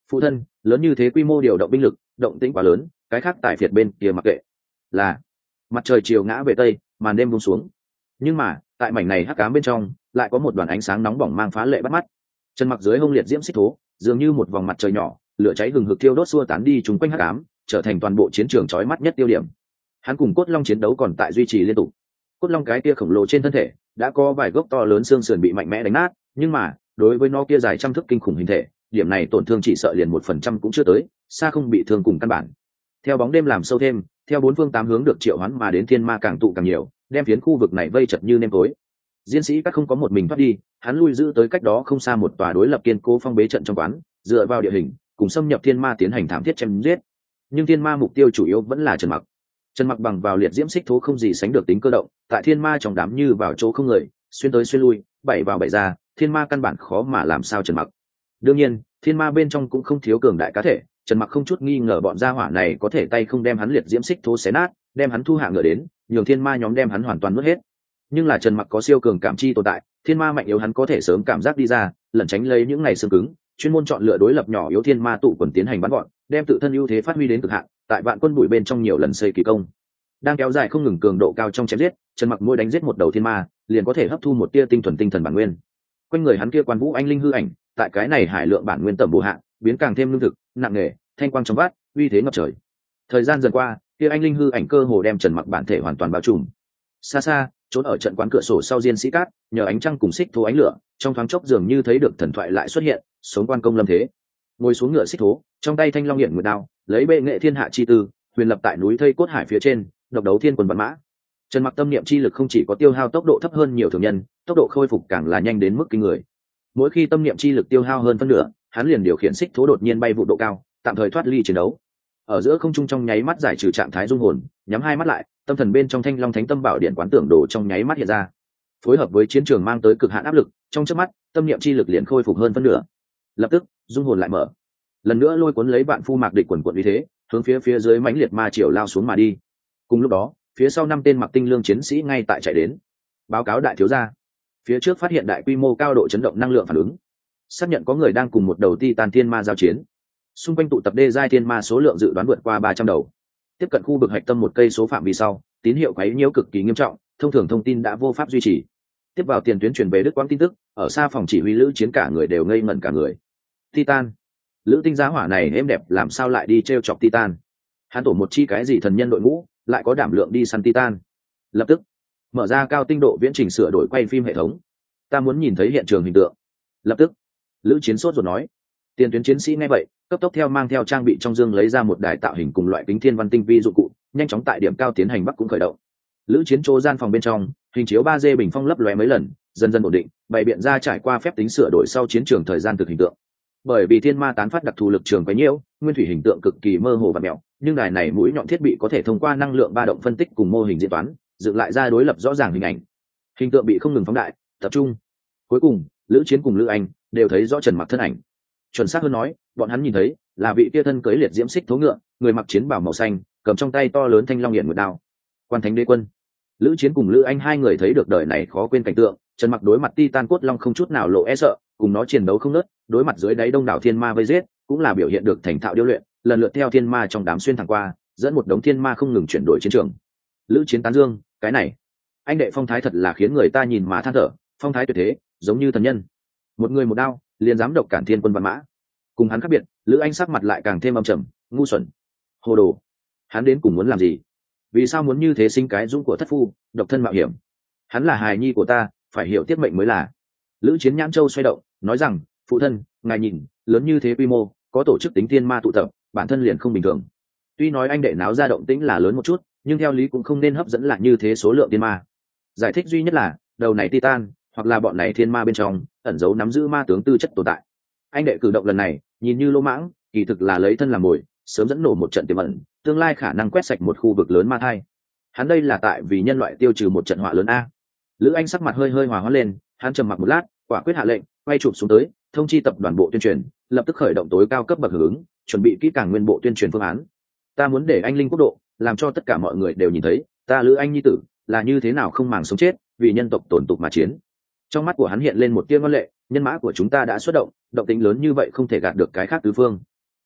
Phụ thân, lớn như thế quy mô điều động binh lực, động tĩnh quá lớn, cái khác tại phiệt bên kia mặc kệ. Là mặt trời chiều ngã về tây, màn đêm buông xuống. Nhưng mà tại mảnh này hắc ám bên trong lại có một đoàn ánh sáng nóng bỏng mang phá lệ bắt mắt. Trần Mặc dưới hông liệt diễm xích thố dường như một vòng mặt trời nhỏ, lửa cháy hừng hực thiêu đốt xua tán đi chúng quanh hắc ám, trở thành toàn bộ chiến trường chói mắt nhất tiêu điểm. Hắn cùng cốt long chiến đấu còn tại duy trì liên tục. Cốt long cái kia khổng lồ trên thân thể đã có vài gốc to lớn xương sườn bị mạnh mẽ đánh nát, nhưng mà đối với nó kia dài trăm thước kinh khủng hình thể, điểm này tổn thương chỉ sợ liền 1% cũng chưa tới, xa không bị thương cùng căn bản. Theo bóng đêm làm sâu thêm, theo bốn phương tám hướng được triệu hoán mà đến thiên ma càng tụ càng nhiều, đem phiến khu vực này vây chật như nêm tối. Diễn sĩ các không có một mình thoát đi, hắn lui giữ tới cách đó không xa một tòa đối lập kiên cố phong bế trận trong quán, dựa vào địa hình cùng xâm nhập thiên ma tiến hành thảm thiết chém giết. Nhưng thiên ma mục tiêu chủ yếu vẫn là Trần Mặc. Trần Mặc bằng vào liệt diễm xích thố không gì sánh được tính cơ động, tại thiên ma trong đám như vào chỗ không người, xuyên tới xuyên lui, bảy vào bảy ra, thiên ma căn bản khó mà làm sao Trần Mặc. Đương nhiên, thiên ma bên trong cũng không thiếu cường đại cá thể, Trần Mặc không chút nghi ngờ bọn gia hỏa này có thể tay không đem hắn liệt diễm xích thố xé nát, đem hắn thu hạ ngựa đến, nhường thiên ma nhóm đem hắn hoàn toàn nuốt hết. Nhưng là Trần Mặc có siêu cường cảm chi tồn tại, thiên ma mạnh yếu hắn có thể sớm cảm giác đi ra, lẩn tránh lấy những ngày xương cứng, chuyên môn chọn lựa đối lập nhỏ yếu thiên ma tụ quần tiến hành bắn gọn, đem tự thân ưu thế phát huy đến cực hạn, tại vạn quân bụi bên trong nhiều lần xây kỳ công. Đang kéo dài không ngừng cường độ cao trong chém giết, Trần Mặc mỗi đánh giết một đầu thiên ma, liền có thể hấp thu một tia tinh thuần tinh thần bản nguyên. Quanh người hắn kia quan vũ anh linh hư ảnh, tại cái này hải lượng bản nguyên tầm bổ hạ, biến càng thêm lương thực, nặng nề, thanh quang trong vát, uy thế ngập trời. Thời gian dần qua, kia anh linh hư ảnh cơ hồ đem Trần Mặc bản thể hoàn toàn bao trùm. Xa xa, trốn ở trận quán cửa sổ sau diên sĩ cát, nhờ ánh trăng cùng xích thố ánh lửa, trong thoáng chốc dường như thấy được thần thoại lại xuất hiện, sống quan công lâm thế. Ngồi xuống ngựa xích thố, trong tay thanh long hiển nguyệt đao, lấy bệ nghệ thiên hạ chi tư, huyền lập tại núi thây cốt hải phía trên, độc đấu thiên quân vạn mã. Trần Mặc tâm niệm chi lực không chỉ có tiêu hao tốc độ thấp hơn nhiều thường nhân, tốc độ khôi phục càng là nhanh đến mức kinh người. Mỗi khi tâm niệm chi lực tiêu hao hơn phân nửa, hắn liền điều khiển xích thố đột nhiên bay vụ độ cao, tạm thời thoát ly chiến đấu. Ở giữa không trung trong nháy mắt giải trừ trạng thái dung hồn, nhắm hai mắt lại, tâm thần bên trong thanh long thánh tâm bảo điện quán tưởng đồ trong nháy mắt hiện ra. Phối hợp với chiến trường mang tới cực hạn áp lực, trong chớp mắt, tâm niệm chi lực liền khôi phục hơn phân nửa. Lập tức, dung hồn lại mở. Lần nữa lôi cuốn lấy vạn phu mạc địch quần quật uy thế, hướng phía dưới mãnh liệt ma triều lao xuống mà đi. Cùng lúc đó, phía sau 5 tên mặc tinh lương chiến sĩ ngay tại chạy đến. Báo cáo đại thiếu gia, phía trước phát hiện đại quy mô cao độ chấn động năng lượng phản ứng, xác nhận có người đang cùng một đầu Titan thiên ma giao chiến. Xung quanh tụ tập đê giai thiên ma số lượng dự đoán vượt qua 300 đầu. Tiếp cận khu vực hạch tâm một cây số phạm vi sau, tín hiệu quấy nhiễu cực kỳ nghiêm trọng, thông thường thông tin đã vô pháp duy trì. Tiếp vào tiền tuyến truyền về Đức Quang tin tức, ở xa phòng chỉ huy lữ chiến cả người đều ngây ngẩn cả người. Titan, lữ tinh giá hỏa này êm đẹp làm sao lại đi trêu chọc Titan? Hắn tổ một chi cái gì thần nhân đội ngũ, lại có đảm lượng đi săn Titan? Lập tức mở ra cao tinh độ viễn trình sửa đổi quay phim hệ thống. Ta muốn nhìn thấy hiện trường hình tượng. Lập tức lữ chiến sốt rồi nói. Tiền tuyến chiến sĩ nghe vậy, cấp tốc theo mang theo trang bị trong dương lấy ra một đài tạo hình cùng loại kính thiên văn tinh vi dụng cụ, nhanh chóng tại điểm cao tiến hành bắc cũng khởi động. Lữ chiến chỗ gian phòng bên trong, hình chiếu 3D bình phong lấp lóe mấy lần, dần dần ổn định, bày biện ra trải qua phép tính sửa đổi sau chiến trường thời gian thực hình tượng. Bởi vì thiên ma tán phát đặc thù lực trường quá nhiều, nguyên thủy hình tượng cực kỳ mơ hồ và mèo, nhưng đài này mũi nhọn thiết bị có thể thông qua năng lượng ba động phân tích cùng mô hình diễn toán, dựng lại ra đối lập rõ ràng hình ảnh. Hình tượng bị không ngừng phóng đại, tập trung. Cuối cùng, Lữ Chiến cùng Lữ Anh đều thấy rõ Trần Mặc thân ảnh. Chuẩn xác hơn nói, bọn hắn nhìn thấy là vị kia thân cưỡi liệt diễm xích thố ngựa, người mặc chiến bào màu xanh, cầm trong tay to lớn thanh long hiển nguyệt đao. Quan Thánh Đế Quân. Lữ Chiến cùng Lữ Anh hai người thấy được đời này khó quên cảnh tượng, Trần Mặc đối mặt Titan cốt long không chút nào lộ e sợ, cùng nó chiến đấu không nớt, đối mặt dưới đáy đông đảo thiên ma vây giết, cũng là biểu hiện được thành thạo điêu luyện, lần lượt theo thiên ma trong đám xuyên thẳng qua, dẫn một đống thiên ma không ngừng chuyển đổi chiến trường. Lữ Chiến tán dương, cái này, anh đệ phong thái thật là khiến người ta nhìn mà than thở, phong thái tuyệt thế, giống như thần nhân. Một người một đao, liền dám độc cản thiên quân vạn mã. Cùng hắn khác biệt, Lữ Anh sắc mặt lại càng thêm âm trầm, ngu xuẩn, hồ đồ. Hắn đến cùng muốn làm gì? Vì sao muốn như thế sinh cái dũng của thất phu, độc thân mạo hiểm? Hắn là hài nhi của ta, phải hiểu tiết mệnh mới là. Lữ Chiến nhãn châu xoay động, nói rằng, phụ thân, ngài nhìn, lớn như thế quy mô, có tổ chức tính thiên ma tụ tập, bản thân liền không bình thường. Tuy nói anh đệ náo ra động tĩnh là lớn một chút, nhưng theo lý cũng không nên hấp dẫn lại như thế số lượng thiên ma. Giải thích duy nhất là, đầu này Titan, hoặc là bọn này thiên ma bên trong, ẩn giấu nắm giữ ma tướng tư chất tồn tại. Anh đệ cử động lần này, nhìn như lỗ mãng, kỳ thực là lấy thân làm mồi, sớm dẫn nổ một trận tiềm ẩn, tương lai khả năng quét sạch một khu vực lớn ma thai. Hắn đây là tại vì nhân loại tiêu trừ một trận họa lớn a. Lữ Anh sắc mặt hơi hơi hòa hoãn lên, hắn trầm mặc một lát, quả quyết hạ lệnh, quay chụp xuống tới, thông chi tập đoàn bộ tuyên truyền, lập tức khởi động tối cao cấp bậc hưởng ứng, chuẩn bị kỹ càng nguyên bộ tuyên truyền phương án. Ta muốn để anh linh quốc độ, làm cho tất cả mọi người đều nhìn thấy, ta Lữ Anh nhi tử là như thế nào không màng sống chết, vì nhân tộc tổn tục mà chiến. Trong mắt của hắn hiện lên một tia ngoan lệ, nhân mã của chúng ta đã xuất động, động tĩnh lớn như vậy không thể gạt được cái khác tứ phương.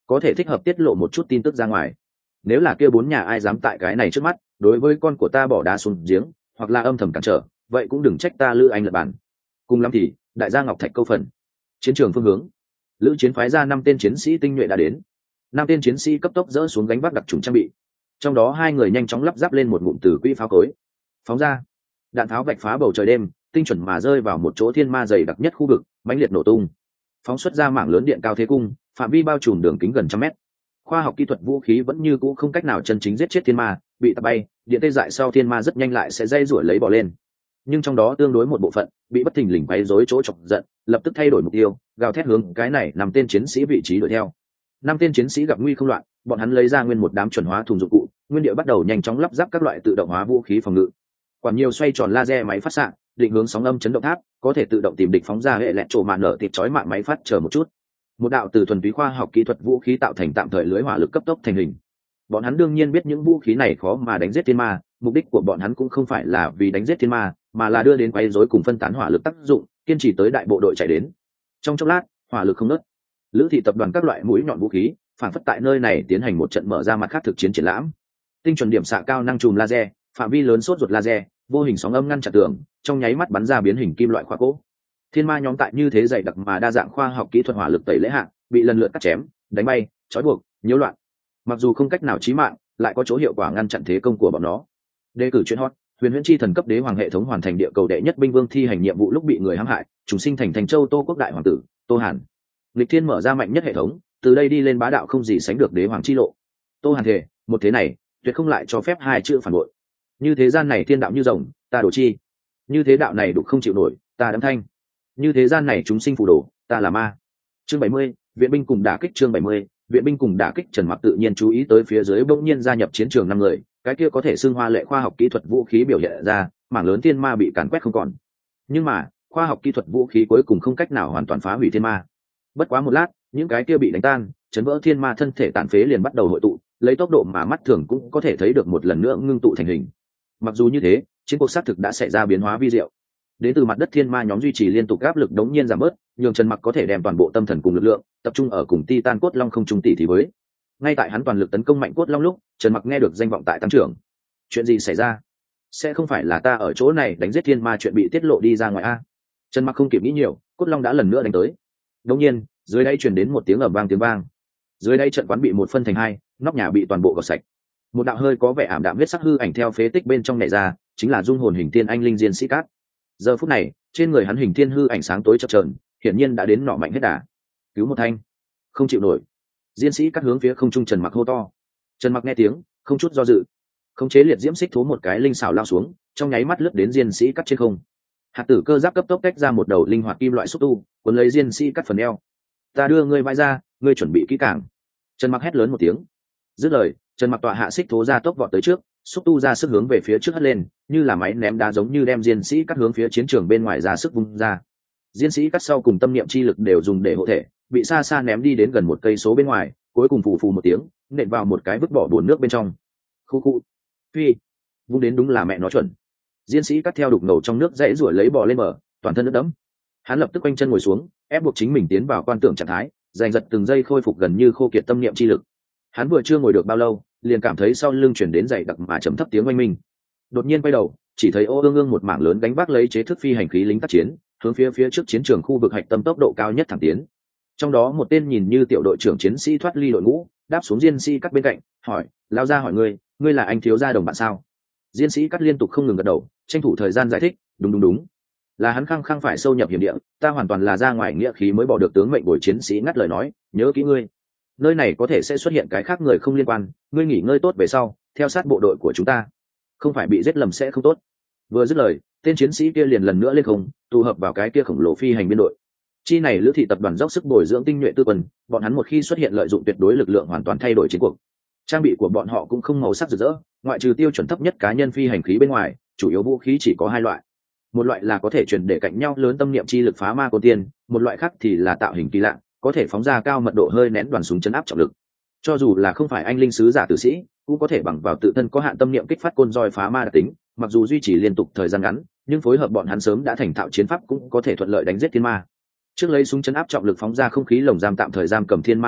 có thể thích hợp tiết lộ một chút tin tức ra ngoài. Nếu là kia 4 nhà ai dám tại cái này trước mắt đối với con của ta bỏ đá xuống giếng, hoặc là âm thầm cản trở, vậy cũng đừng trách ta Lữ Anh lật bàn. Cùng lắm thì đại gia ngọc thạch câu phần. Chiến trường phương hướng, Lữ Chiến phái ra 5 tên chiến sĩ tinh nhuệ đã đến. 5 tên chiến sĩ cấp tốc dỡ xuống gánh vác đặc trùng trang bị, trong đó 2 người nhanh chóng lắp ráp lên một ngụm từ quỹ pháo cối, phóng ra. Đạn pháo vạch phá bầu trời đêm, tinh chuẩn mà rơi vào một chỗ thiên ma dày đặc nhất khu vực, mãnh liệt nổ tung, phóng xuất ra mảng lớn điện cao thế cung, phạm vi bao trùm đường kính gần 100 mét. Khoa học kỹ thuật vũ khí vẫn như cũ không cách nào chân chính giết chết thiên ma, bị tạt bay, điện tê dại sau thiên ma rất nhanh lại sẽ dây rủi lấy bỏ lên. Nhưng trong đó tương đối một bộ phận bị bất thình lình quấy rối chỗ chọc giận, lập tức thay đổi mục tiêu, gào thét hướng cái này 5 tên chiến sĩ vị trí đuổi theo. 5 tên chiến sĩ gặp nguy không loạn, bọn hắn lấy ra nguyên một đám chuẩn hóa thùng dụng cụ, nguyên địa bắt đầu nhanh chóng lắp ráp các loại tự động hóa vũ khí phòng ngự. Quản nhiều xoay tròn laser máy phát xạ, định hướng sóng âm chấn động tháp, có thể tự động tìm địch phóng ra hệ lẹt trổ mạn nở thịt chói mạng máy phát chờ một chút. Một đạo từ thuần túy khoa học kỹ thuật vũ khí tạo thành tạm thời lưới hỏa lực cấp tốc thành hình. Bọn hắn đương nhiên biết những vũ khí này khó mà đánh giết thiên ma, mục đích của bọn hắn cũng không phải là vì đánh giết thiên ma, mà là đưa đến quấy rối cùng phân tán hỏa lực tác dụng, kiên trì tới đại bộ đội chạy đến. Trong chốc lát, hỏa lực không ngớt. Lữ thị tập đoàn các loại mũi nhọn vũ khí, phản phất tại nơi này tiến hành một trận mở ra mặt khác thực chiến triển lãm. Tinh chuẩn điểm xạ cao năng chùm laser, phạm vi lớn sốt ruột laser, vô hình sóng âm ngăn chặn tường, trong nháy mắt bắn ra biến hình kim loại khoa cỗ. Thiên ma nhóm tại như thế dày đặc mà đa dạng khoa học kỹ thuật hỏa lực tẩy lễ hạng, bị lần lượt cắt chém, đánh bay, trói buộc, nhiễu loạn. Mặc dù không cách nào chí mạng, lại có chỗ hiệu quả ngăn chặn thế công của bọn nó. Đề cử chuyện hot, huyền huyễn chi thần cấp đế hoàng hệ thống hoàn thành địa cầu đệ nhất binh vương thi hành nhiệm vụ lúc bị người hãm hại, trùng sinh thành Thành Châu Tô quốc đại hoàng tử Tô Hàn. Lịch thiên mở ra mạnh nhất hệ thống, từ đây đi lên bá đạo không gì sánh được đế hoàng chi lộ. Tô Hàn thề, một thế này tuyệt không lại cho phép 2 chữ phản bội. Như thế gian này thiên đạo như rồng, ta đổ chi. Như thế đạo này đục không chịu nổi, ta đấm thanh. Như thế gian này chúng sinh phù đồ, ta là ma. Chương 70, viện binh cùng đả kích. Chương 70, viện binh cùng đả kích. Trần Mặc tự nhiên chú ý tới phía dưới bỗng nhiên gia nhập chiến trường 5 người, cái kia có thể xưng hoa lệ khoa học kỹ thuật vũ khí biểu hiện ra, mảng lớn thiên ma bị càn quét không còn. Nhưng mà, khoa học kỹ thuật vũ khí cuối cùng không cách nào hoàn toàn phá hủy thiên ma. Bất quá một lát, những cái kia bị đánh tan, chấn vỡ thiên ma thân thể tàn phế liền bắt đầu hội tụ, lấy tốc độ mà mắt thường cũng có thể thấy được một lần nữa ngưng tụ thành hình. Mặc dù như thế, chiến cuộc xác thực đã xảy ra biến hóa vi diệu. Đến từ mặt đất thiên ma nhóm duy trì liên tục áp lực đống nhiên giảm bớt, nhường Trần Mặc có thể đem toàn bộ tâm thần cùng lực lượng tập trung ở cùng Titan cốt long không trung tỷ thì với. Ngay tại hắn toàn lực tấn công mạnh cốt long lúc, Trần Mặc nghe được danh vọng tại tăng trưởng. Chuyện gì xảy ra? Sẽ không phải là ta ở chỗ này đánh giết thiên ma chuyện bị tiết lộ đi ra ngoài a? Trần Mặc không kịp nghĩ nhiều, cốt long đã lần nữa đánh tới. Đống nhiên, dưới đây truyền đến một tiếng ầm vang tiếng vang. Dưới đây trận quán bị một phân thành 2, nóc nhà bị toàn bộ gọt sạch. Một đạo hơi có vẻ ảm đạm huyết sắc hư ảnh theo phế tích bên trong nhảy ra, chính là dung hồn hình thiên anh linh diên sĩ cát. Giờ phút này, trên người hắn hình thiên hư ảnh sáng tối chập chờn, hiển nhiên đã đến nọ mạnh hết đà. Cứu một thanh, không chịu nổi. Diên sĩ cắt hướng phía không trung Trần Mặc hô to. Trần Mặc nghe tiếng, không chút do dự, khống chế liệt diễm xích thố một cái linh xảo lao xuống, trong nháy mắt lướt đến diên sĩ cắt trên không. Hạt tử cơ giáp cấp tốc tách ra một đầu linh hoạt kim loại xúc tu, cuốn lấy diên sĩ cắt phần eo. Ta đưa ngươi vai ra, ngươi chuẩn bị kỹ càng. Trần Mặc hét lớn một tiếng. Dứt lời, Trần Mặc tọa hạ xích thố ra tốc vọt tới trước, xúc tu ra sức hướng về phía trước hất lên, như là máy ném đá giống như đem diên sĩ cắt hướng phía chiến trường bên ngoài ra sức vung ra. Diên sĩ cắt sau cùng tâm niệm chi lực đều dùng để hộ thể, bị xa xa ném đi đến gần 1 cây số bên ngoài, cuối cùng phù phù một tiếng, nện vào một cái vứt bỏ bồn nước bên trong. Khu khu. Phi. Vung đến đúng là mẹ nó chuẩn. Diên sĩ cắt theo đục ngầu trong nước dãy rủa lấy bò lên bờ, toàn thân nước đẫm. Hắn lập tức quanh chân ngồi xuống, ép buộc chính mình tiến vào quan tưởng trạng thái, giành giật từng giây khôi phục gần như khô kiệt tâm niệm chi lực. Hắn vừa chưa ngồi được bao lâu, liền cảm thấy sau lưng chuyển đến dày đặc mà trầm thấp tiếng oanh minh. Đột nhiên quay đầu, chỉ thấy ô ương ương một mảng lớn đánh vác lấy chế thức phi hành khí lính tác chiến, hướng phía trước chiến trường khu vực hạch tâm tốc độ cao nhất thẳng tiến. Trong đó một tên nhìn như tiểu đội trưởng chiến sĩ thoát ly đội ngũ, đáp xuống diên sĩ cắt bên cạnh, hỏi: lao ra hỏi ngươi là anh thiếu gia đồng bạn sao? Diên sĩ cắt liên tục không ngừng gật đầu, tranh thủ thời gian giải thích: đúng, là hắn khăng khăng phải sâu nhập hiểm địa, ta hoàn toàn là ra ngoài nghĩa khí mới bỏ được tướng mệnh bồi chiến sĩ ngắt lời nói: nhớ kỹ ngươi, nơi này có thể sẽ xuất hiện cái khác người không liên quan, ngươi nghỉ ngơi tốt về sau theo sát bộ đội của chúng ta, không phải bị giết lầm sẽ không tốt. Vừa dứt lời, tên chiến sĩ kia liền lần nữa lên không, tụ hợp vào cái kia khổng lồ phi hành biên đội. Chi này Lữ thị tập đoàn dốc sức bồi dưỡng tinh nhuệ tư quân, bọn hắn một khi xuất hiện lợi dụng tuyệt đối lực lượng hoàn toàn thay đổi chiến cuộc. Trang bị của bọn họ cũng không màu sắc rực rỡ, ngoại trừ tiêu chuẩn thấp nhất cá nhân phi hành khí bên ngoài, chủ yếu vũ khí chỉ có 2 loại. Một loại là có thể truyền để cạnh nhau lớn tâm niệm chi lực phá ma côn tiên, một loại khác thì là tạo hình kỳ lạ, có thể phóng ra cao mật độ hơi nén đoàn súng chấn áp trọng lực. Cho dù là không phải anh linh sứ giả tử sĩ, cũng có thể bằng vào tự thân có hạn tâm niệm kích phát côn roi phá ma đặc tính, mặc dù duy trì liên tục thời gian ngắn, nhưng phối hợp bọn hắn sớm đã thành thạo chiến pháp cũng có thể thuận lợi đánh giết thiên ma. Trước lấy súng chấn áp trọng lực phóng ra không khí lồng giam tạm thời giam cầm thiên ma hành động,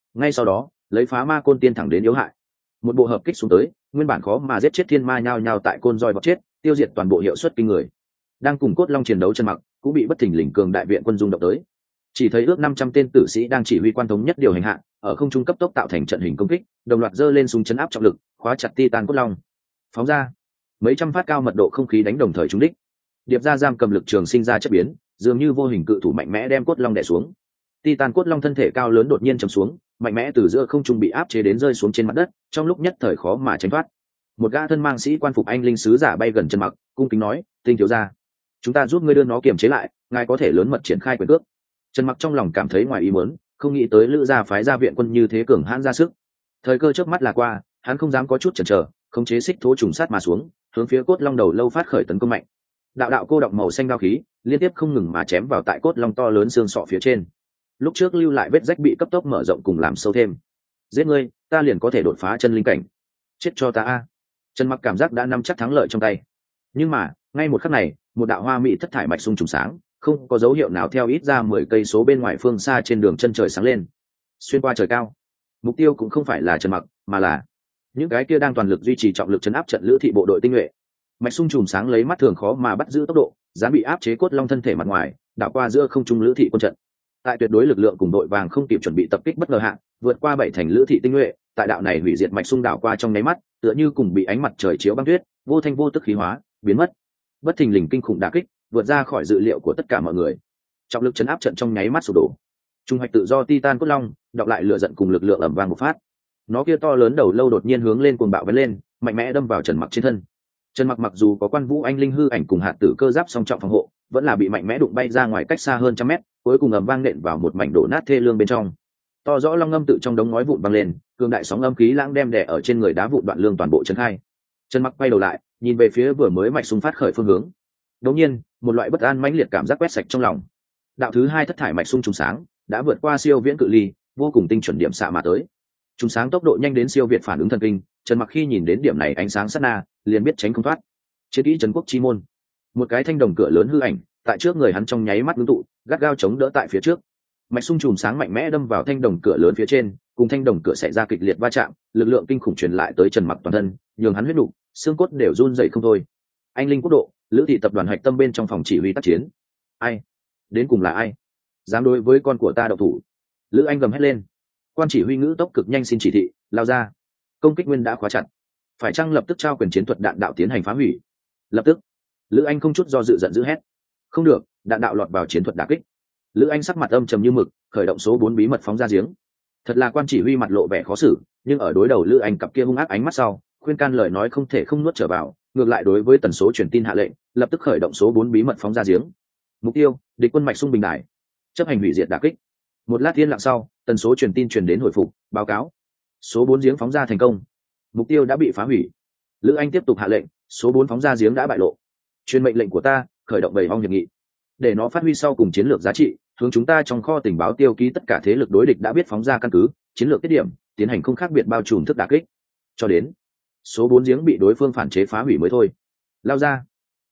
ngay sau đó lấy phá ma côn tiên thẳng đến yếu hại, một bộ hợp kích xuống tới, nguyên bản khó mà giết chết thiên ma nhao nhao tại côn roi bọc chết, tiêu diệt toàn bộ hiệu suất kinh người. Đang cùng cốt long chiến đấu chân mặc cũng bị bất thình lình cường đại viện quân dung động tới, chỉ thấy ước 500 tên tử sĩ đang chỉ huy quan thống nhất điều hành hạ, ở không trung cấp tốc tạo thành trận hình công kích, đồng loạt giơ lên súng chấn áp trọng lực, khóa chặt Titan cốt long. Phóng ra mấy trăm phát cao mật độ không khí đánh đồng thời trúng đích. Điệp ra giam cầm lực trường sinh ra chất biến, dường như vô hình cự thủ mạnh mẽ đem cốt long đè xuống. Titan cốt long thân thể cao lớn đột nhiên chầm xuống, mạnh mẽ từ giữa không trung bị áp chế đến rơi xuống trên mặt đất, trong lúc nhất thời khó mà tránh thoát. Một gã thân mang sĩ quan phục anh linh sứ giả bay gần chân mặc, cung kính nói: "Tinh thiếu gia, chúng ta giúp ngươi đưa nó kiềm chế lại, ngài có thể lớn mật triển khai quyền cước." Trần Mặc trong lòng cảm thấy ngoài ý muốn, không nghĩ tới Lữ gia phái gia viện quân như thế cường hãn ra sức. Thời cơ trước mắt là qua, hắn không dám có chút chần chờ, khống chế xích thố trùng sát mà xuống, hướng phía cốt long đầu lâu phát khởi tấn công mạnh. Đạo đạo cô đọng màu xanh đao khí, liên tiếp không ngừng mà chém vào tại cốt long to lớn xương sọ phía trên. Lúc trước lưu lại vết rách bị cấp tốc mở rộng cùng làm sâu thêm. Giết ngươi, ta liền có thể đột phá chân linh cảnh. Chết cho ta a! Trần Mặc cảm giác đã nắm chắc thắng lợi trong tay. Nhưng mà, ngay một khắc này, một đạo hoa mỹ thất thải mạch xung trùng sáng, không có dấu hiệu nào theo ít ra 10 cây số bên ngoài phương xa trên đường chân trời sáng lên, xuyên qua trời cao. Mục tiêu cũng không phải là Trần Mặc, mà là những cái kia đang toàn lực duy trì trọng lực chấn áp trận lữ thị bộ đội tinh nhuệ. Mạch xung trùng sáng lấy mắt thường khó mà bắt giữ tốc độ, dám bị áp chế cốt long thân thể mặt ngoài, đảo qua giữa không trung lữ thị quân trận. Tại tuyệt đối lực lượng cùng đội vàng không kịp chuẩn bị tập kích bất ngờ hạng, vượt qua 7 thành lữ thị tinh nhuệ, tại đạo này hủy diệt mạch xung đảo qua trong nháy mắt, tựa như cùng bị ánh mặt trời chiếu băng tuyết, vô thanh vô tức khí hóa, biến mất. Bất thình lình kinh khủng đả kích, vượt ra khỏi dự liệu của tất cả mọi người. Trọng lực chấn áp trận trong nháy mắt sụp đổ. Trung hoạch tự do Titan cốt long, đọc lại lửa giận cùng lực lượng ầm vang một phát. Nó kia to lớn đầu lâu đột nhiên hướng lên cuồng bạo vén lên, mạnh mẽ đâm vào Trần Mặc trên thân. Trần Mặc mặc dù có Quan Vũ Anh linh hư ảnh cùng hạt tử cơ giáp song trọng phòng hộ, vẫn là bị mạnh mẽ đụng bay ra ngoài cách xa hơn trăm mét, cuối cùng ầm vang nện vào một mảnh đổ nát thê lương bên trong. To rõ long ngâm tự trong đống ngói vụn băng lên, cường đại sóng âm khí lãng đem đè ở trên người đá vụn đoạn lương toàn bộ chấn khai. Trần Mặc quay đầu lại, nhìn về phía vừa mới mạch xung phát khởi phương hướng. Đột nhiên, một loại bất an mãnh liệt cảm giác quét sạch trong lòng. Đạo thứ hai thất thải mạch xung trùng sáng đã vượt qua siêu viễn cự ly, vô cùng tinh chuẩn điểm xạ mà tới. Trùng sáng tốc độ nhanh đến siêu việt phản ứng thần kinh, Trần Mặc khi nhìn đến điểm này ánh sáng sát na, liền biết tránh không thoát. Chiến kỹ Trấn Quốc chi môn, một cái thanh đồng cửa lớn hư ảnh, tại trước người hắn trong nháy mắt ngưng tụ, gắt gao chống đỡ tại phía trước. Mạch xung trùng sáng mạnh mẽ đâm vào thanh đồng cửa lớn phía trên, cùng thanh đồng cửa xảy ra kịch liệt va chạm, lực lượng kinh khủng truyền lại tới Trần Mặc toàn thân, nhường hắn huyết nục, xương cốt đều run rẩy không thôi. Anh linh quốc độ, lữ thị tập đoàn hạch tâm bên trong phòng chỉ huy tác chiến. Ai? Đến cùng là ai? Dám đối với con của ta độc thủ? Lữ Anh gầm hét lên. Quan chỉ huy ngữ tốc cực nhanh xin chỉ thị, lao ra. Công kích nguyên đã khóa chặt. Phải chăng lập tức trao quyền chiến thuật đạn đạo tiến hành phá hủy? Lập tức. Lữ Anh không chút do dự giận dữ hét. Không được, đạn đạo lọt vào chiến thuật đả kích. Lữ Anh sắc mặt âm trầm như mực, khởi động số 4 bí mật phóng ra giếng. Thật là quan chỉ huy mặt lộ vẻ khó xử, nhưng ở đối đầu Lữ Anh cặp kia hung ác ánh mắt sau, khuyên can lời nói không thể không nuốt trở vào, ngược lại đối với tần số truyền tin hạ lệnh, lập tức khởi động số 4 bí mật phóng ra giếng. Mục tiêu: địch quân mạch xung bình đài. Chấp hành hủy diệt đả kích. Một lát yên lặng sau, tần số truyền tin truyền đến hồi phục, báo cáo: số 4 giếng phóng ra thành công. Mục tiêu đã bị phá hủy. Lữ Anh tiếp tục hạ lệnh, số 4 phóng ra giếng đã bại lộ. Truyền mệnh lệnh của ta, khởi động 7 vong hiệp nghị. Để nó phát huy sau cùng chiến lược giá trị, hướng chúng ta trong kho tình báo tiêu ký tất cả thế lực đối địch đã biết phóng ra căn cứ, chiến lược tiết điểm, tiến hành không khác biệt bao trùm thức đả kích. Cho đến số 4 giếng bị đối phương phản chế phá hủy mới thôi. Lao ra.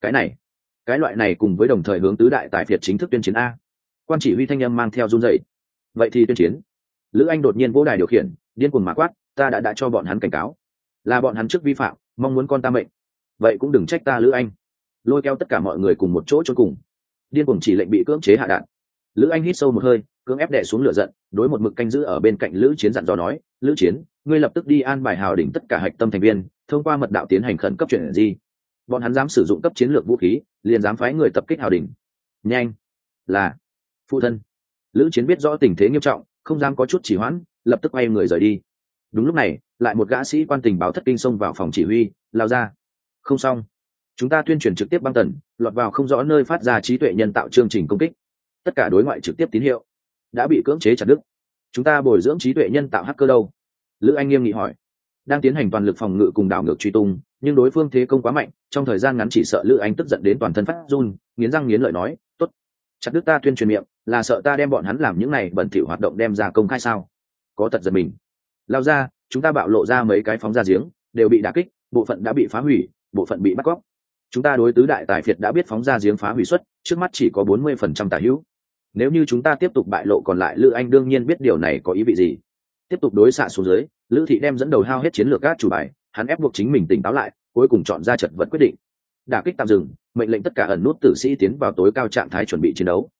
Cái loại này cùng với đồng thời hướng tứ đại tại Việt chính thức tuyên chiến a. Quan chỉ huy thanh âm mang theo run rẩy. Vậy thì tuyên chiến. Lữ Anh đột nhiên vỗ đài điều khiển, điên cuồng mà quát, ta đã cho bọn hắn cảnh cáo, là bọn hắn trước vi phạm, mong muốn con ta mệnh. Vậy cũng đừng trách ta Lữ Anh. Lôi kéo tất cả mọi người cùng một chỗ chôn cùng. Điên cuồng chỉ lệnh bị cưỡng chế hạ đạn. Lữ Anh hít sâu một hơi, cưỡng ép đè xuống lửa giận, đối một mực canh giữ ở bên cạnh Lữ Chiến dặn dò nói, Lữ Chiến, ngươi lập tức đi an bài hào đỉnh tất cả hạch tâm thành viên, thông qua mật đạo tiến hành khẩn cấp chuyển gì. Bọn hắn dám sử dụng cấp chiến lược vũ khí, liền dám phái người tập kích hào đỉnh. Nhanh. Là. Phụ thân. Lữ Chiến biết rõ tình thế nghiêm trọng, không dám có chút trì hoãn, lập tức quay người rời đi. Đúng lúc này, lại một gã sĩ quan tình báo thất kinh xông vào phòng chỉ huy, lao ra. Không xong. Chúng ta tuyên truyền trực tiếp băng tần, lọt vào không rõ nơi phát ra trí tuệ nhân tạo chương trình công kích. Tất cả đối ngoại trực tiếp tín hiệu đã bị cưỡng chế chặt đứt. Chúng ta bồi dưỡng trí tuệ nhân tạo hacker đâu? Lữ Anh nghiêm nghị hỏi. Đang tiến hành toàn lực phòng ngự cùng đảo ngược truy tung, nhưng đối phương thế công quá mạnh, trong thời gian ngắn chỉ sợ Lữ Anh tức giận đến toàn thân phát run, nghiến răng nghiến lợi nói, tốt, chặt đứt ta tuyên truyền miệng, là sợ ta đem bọn hắn làm những này bẩn thỉu hoạt động đem ra công khai sao? Có tật giật mình. Lao ra, chúng ta bạo lộ ra mấy cái phóng ra giếng, đều bị đả kích, bộ phận đã bị phá hủy, bộ phận bị bắt cóc. Chúng ta đối tứ đại tài phiệt đã biết phóng ra giếng phá hủy suất, trước mắt chỉ có 40% tả hữu. Nếu như chúng ta tiếp tục bại lộ còn lại, Lữ Anh đương nhiên biết điều này có ý vị gì. tiếp tục đối xạ xuống dưới. Lữ thị đem dẫn đầu hao hết chiến lược các chủ bài, hắn ép buộc chính mình tỉnh táo lại, cuối cùng chọn ra chật vật quyết định. Đả kích tạm dừng, mệnh lệnh tất cả ẩn nút tử sĩ tiến vào tối cao trạng thái chuẩn bị chiến đấu.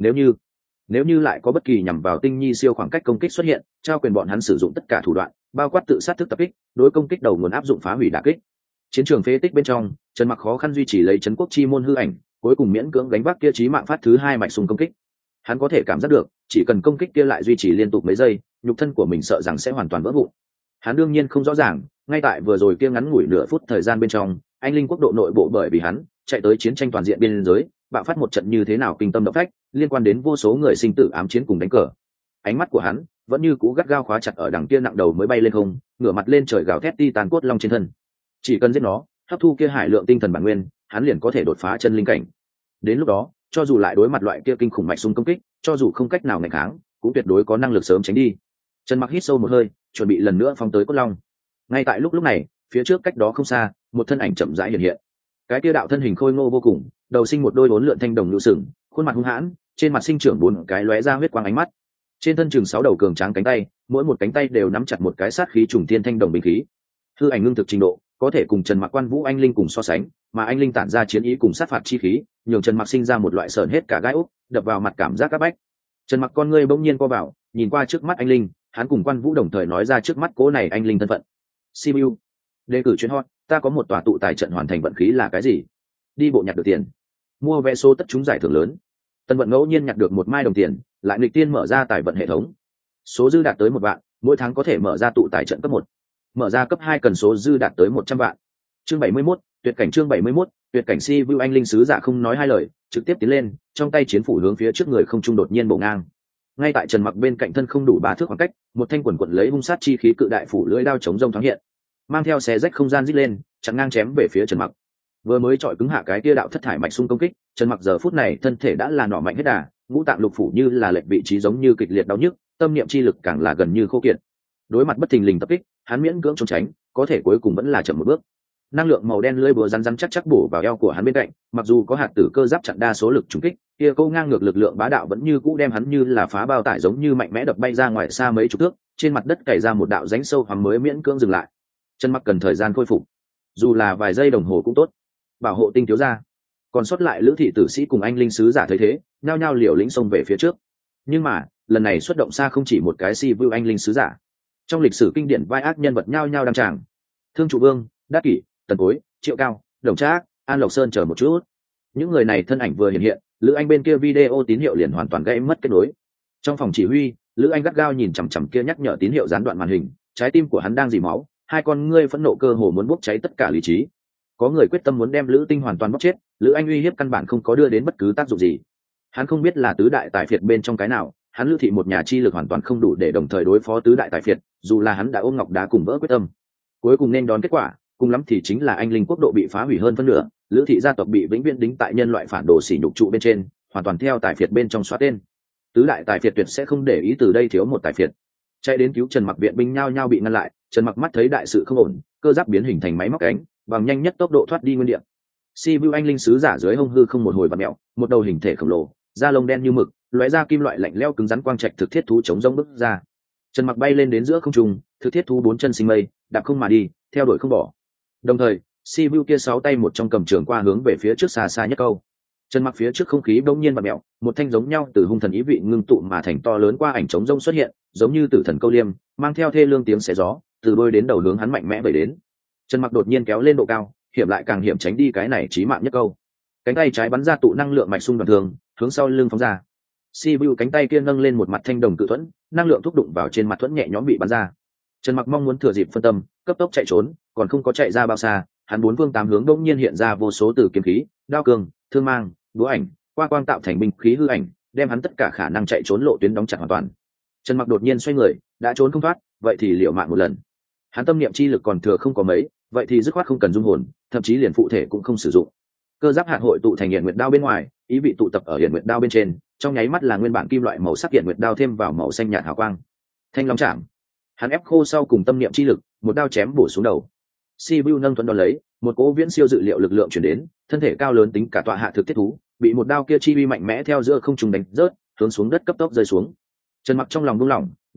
Nếu như lại có bất kỳ nhằm vào tinh nhi siêu khoảng cách công kích xuất hiện, trao quyền bọn hắn sử dụng tất cả thủ đoạn, bao quát tự sát thức tập kích, đối công kích đầu nguồn áp dụng phá hủy đả kích. Chiến trường phế tích bên trong, Trần Mặc khó khăn duy trì lấy trấn quốc chi môn hư ảnh, cuối cùng miễn cưỡng đánh vác kia chí mạng phát thứ hai mạch súng công kích. Hắn có thể cảm giác được, chỉ cần công kích kia lại duy trì liên tục mấy giây, nhục thân của mình sợ rằng sẽ hoàn toàn vỡ vụn. Hắn đương nhiên không rõ ràng, ngay tại vừa rồi kia ngắn ngủi nửa phút thời gian bên trong, anh linh quốc độ nội bộ bởi vì hắn chạy tới chiến tranh toàn diện biên giới, bạo phát một trận như thế nào kinh tâm động phách, liên quan đến vô số người sinh tử ám chiến cùng đánh cờ. Ánh mắt của hắn vẫn như cũ gắt gao khóa chặt ở đằng kia nặng đầu mới bay lên không, ngửa mặt lên trời gào thét titan cốt long trên thân. Chỉ cần giết nó, hấp thu kia hải lượng tinh thần bản nguyên, hắn liền có thể đột phá chân linh cảnh. Đến lúc đó, cho dù lại đối mặt loại kia kinh khủng mạch súng công kích, cho dù không cách nào nghịch kháng, cũng tuyệt đối có năng lực sớm tránh đi. Trần Mặc hít sâu một hơi, chuẩn bị lần nữa phóng tới cốt long. Ngay tại lúc này, phía trước cách đó không xa, một thân ảnh chậm rãi hiện hiện. Cái kia đạo thân hình khôi ngô vô cùng, đầu sinh một đôi bốn lượn thanh đồng nhu sừng, khuôn mặt hung hãn, trên mặt sinh trưởng bốn cái lóe ra huyết quang ánh mắt. Trên thân chừng 6 đầu cường tráng cánh tay, mỗi một cánh tay đều nắm chặt một cái sát khí trùng thiên thanh đồng binh khí. Hư ảnh ngưng thực trình độ, có thể cùng Trần Mặc Quan Vũ anh linh cùng so sánh, mà anh linh tản ra chiến ý cùng sát phạt chi khí, nhường Trần Mặc sinh ra một loại sởn hết cả gai ốc, đập vào mặt cảm giác các bách. Trần Mặc con ngươi bỗng nhiên co vào, nhìn qua trước mắt anh linh, hắn cùng Quan Vũ đồng thời nói ra trước mắt cố này anh linh thân phận. Sibiu, đề cử chuyến hot, ta có một tòa tụ tài trận hoàn thành vận khí là cái gì? Đi bộ nhặt được tiền, mua vé số tất chúng giải thưởng lớn. Tân vận ngẫu nhiên nhặt được một mai đồng tiền, lại nghịch tiên mở ra tài vận hệ thống. Số dư đạt tới 1 vạn, mỗi tháng có thể mở ra tụ tài trận cấp 1. Mở ra cấp 2 cần số dư đạt tới 100 vạn. Chương 71, tuyệt cảnh chương 71, tuyệt cảnh Sibiu anh linh sứ giả không nói hai lời, trực tiếp tiến lên, trong tay chiến phủ hướng phía trước người không trung đột nhiên bổ ngang. Ngay tại Trần Mặc bên cạnh thân không đủ 3 thước khoảng cách, một thanh quần quật lấy hung sát chi khí cự đại phủ lưỡi đao chống rông thoáng hiện, mang theo xé rách không gian rít lên, chặn ngang chém về phía Trần Mặc. Vừa mới chọi cứng hạ cái kia đạo thất thải mạch xung công kích, Trần Mặc giờ phút này thân thể đã là nỏ mạnh hết đà, ngũ tạng lục phủ như là lệch vị trí giống như kịch liệt đau nhức, tâm niệm chi lực càng là gần như khô kiệt. Đối mặt bất thình lình tập kích, hắn miễn cưỡng trốn tránh, có thể cuối cùng vẫn là chậm một bước. Năng lượng màu đen lưỡi búa rắn rắn chắc chắc bổ vào eo của hắn bên cạnh, mặc dù có hạt tử cơ giáp chặn đa số lực trùng kích, kia câu ngang ngược lực lượng bá đạo vẫn như cũ đem hắn như là phá bao tải giống như mạnh mẽ đập bay ra ngoài xa mấy chục thước, trên mặt đất cày ra một đạo rãnh sâu hoắm mới miễn cưỡng dừng lại. Trần Mặc cần thời gian khôi phục, dù là vài giây đồng hồ cũng tốt. Bảo hộ tinh thiếu gia, còn sót lại lữ thị tử sĩ cùng anh linh sứ giả thấy thế, nhao nhao liều lĩnh xông về phía trước. Nhưng mà lần này xuất động xa không chỉ một cái Sibiu anh linh sứ giả, trong lịch sử kinh điển vai ác nhân vật nhao nhao đăng tràng. Thương Trụ Vương, Đắc Kỷ, Tần Cối, Triệu Cao, Đồng Trác, An Lộc Sơn chờ một chút. Những người này thân ảnh vừa hiện hiện, Lữ Anh bên kia video tín hiệu liền hoàn toàn gãy mất kết nối. Trong phòng chỉ huy, Lữ Anh gắt gao nhìn chằm chằm kia nhắc nhở tín hiệu gián đoạn màn hình, trái tim của hắn đang rỉ máu, hai con ngươi phẫn nộ cơ hồ muốn bốc cháy tất cả lý trí. Có người quyết tâm muốn đem Lữ Tinh hoàn toàn bóc chết, Lữ Anh uy hiếp căn bản không có đưa đến bất cứ tác dụng gì. Hắn không biết là tứ đại tài phiệt bên trong cái nào, hắn Lữ thị một nhà chi lực hoàn toàn không đủ để đồng thời đối phó tứ đại tài phiệt, dù là hắn đã ôm ngọc đá cùng vỡ quyết tâm. Cuối cùng nên đón kết quả, cùng lắm thì chính là anh linh quốc độ bị phá hủy hơn phân nửa, Lữ thị gia tộc bị vĩnh viễn đính tại nhân loại phản đồ sỉ nhục trụ bên trên, hoàn toàn theo tài phiệt bên trong xóa tên. Tứ đại tài phiệt tuyệt sẽ không để ý từ đây thiếu một tài phiệt. Chạy đến cứu Trần Mặc viện binh nhao nhao bị ngăn lại, Trần Mặc mắt thấy đại sự không ổn, cơ giáp biến hình thành máy móc cánh, bằng nhanh nhất tốc độ thoát đi nguyên địa. Sibiu anh linh sứ giả dưới hông hư không một hồi vặn mèo, một đầu hình thể khổng lồ, da lông đen như mực, lóe ra kim loại lạnh lẽo cứng rắn quang trạch thực thiết thú chống rông bước ra. Trần Mặc bay lên đến giữa không trung, thực thiết thú 4 chân sinh mây, đạp không mà đi, theo đuổi không bỏ. Đồng thời, Sibiu kia 6 tay một trong cầm trường qua hướng về phía trước xa xa nhất câu. Trần Mặc phía trước không khí bỗng nhiên vặn mèo, một thanh giống nhau từ hung thần ý vị ngưng tụ mà thành to lớn qua ảnh chống rông xuất hiện, giống như tử thần câu liêm, mang theo thê lương tiếng xé gió, từ đôi đến đầu hướng hắn mạnh mẽ vẩy đến. Trần Mặc đột nhiên kéo lên độ cao, hiểm lại càng hiểm tránh đi cái này chí mạng nhất câu. Cánh tay trái bắn ra tụ năng lượng mạch xung đoạn thường, hướng sau lưng phóng ra. Sibiu cánh tay kia nâng lên một mặt thanh đồng cự thuẫn, năng lượng thúc đụng vào trên mặt thuẫn nhẹ nhõm bị bắn ra. Trần Mặc mong muốn thừa dịp phân tâm, cấp tốc chạy trốn, còn không có chạy ra bao xa, hắn bốn phương tám hướng đột nhiên hiện ra vô số từ kiếm khí, đao cường, thương mang, búa ảnh, qua quang tạo thành binh khí hư ảnh, đem hắn tất cả khả năng chạy trốn lộ tuyến đóng chặt hoàn toàn. Trần Mặc đột nhiên xoay người, đã trốn không thoát, vậy thì liều mạng một lần. Hắn tâm niệm chi lực còn thừa không có mấy, vậy thì dứt khoát không cần dung hồn, thậm chí liền phụ thể cũng không sử dụng. Cơ giáp hạt hội tụ thành hiện nguyệt đao bên ngoài, ý vị tụ tập ở hiện nguyệt đao bên trên, trong nháy mắt là nguyên bản kim loại màu sắc hiện nguyệt đao thêm vào màu xanh nhạt hào quang. Thanh long chạm, hắn ép khô sau cùng tâm niệm chi lực, một đao chém bổ xuống đầu. Sibiu nâng thuẫn đón lấy, một cỗ viễn siêu dự liệu lực lượng chuyển đến, thân thể cao lớn tính cả tọa hạ thực thiết thú, bị một đao kia chi uy mạnh mẽ theo giữa không trung đánh rớt, hướng xuống đất cấp tốc rơi xuống. Trần Mặc trong lòng buông lỏng,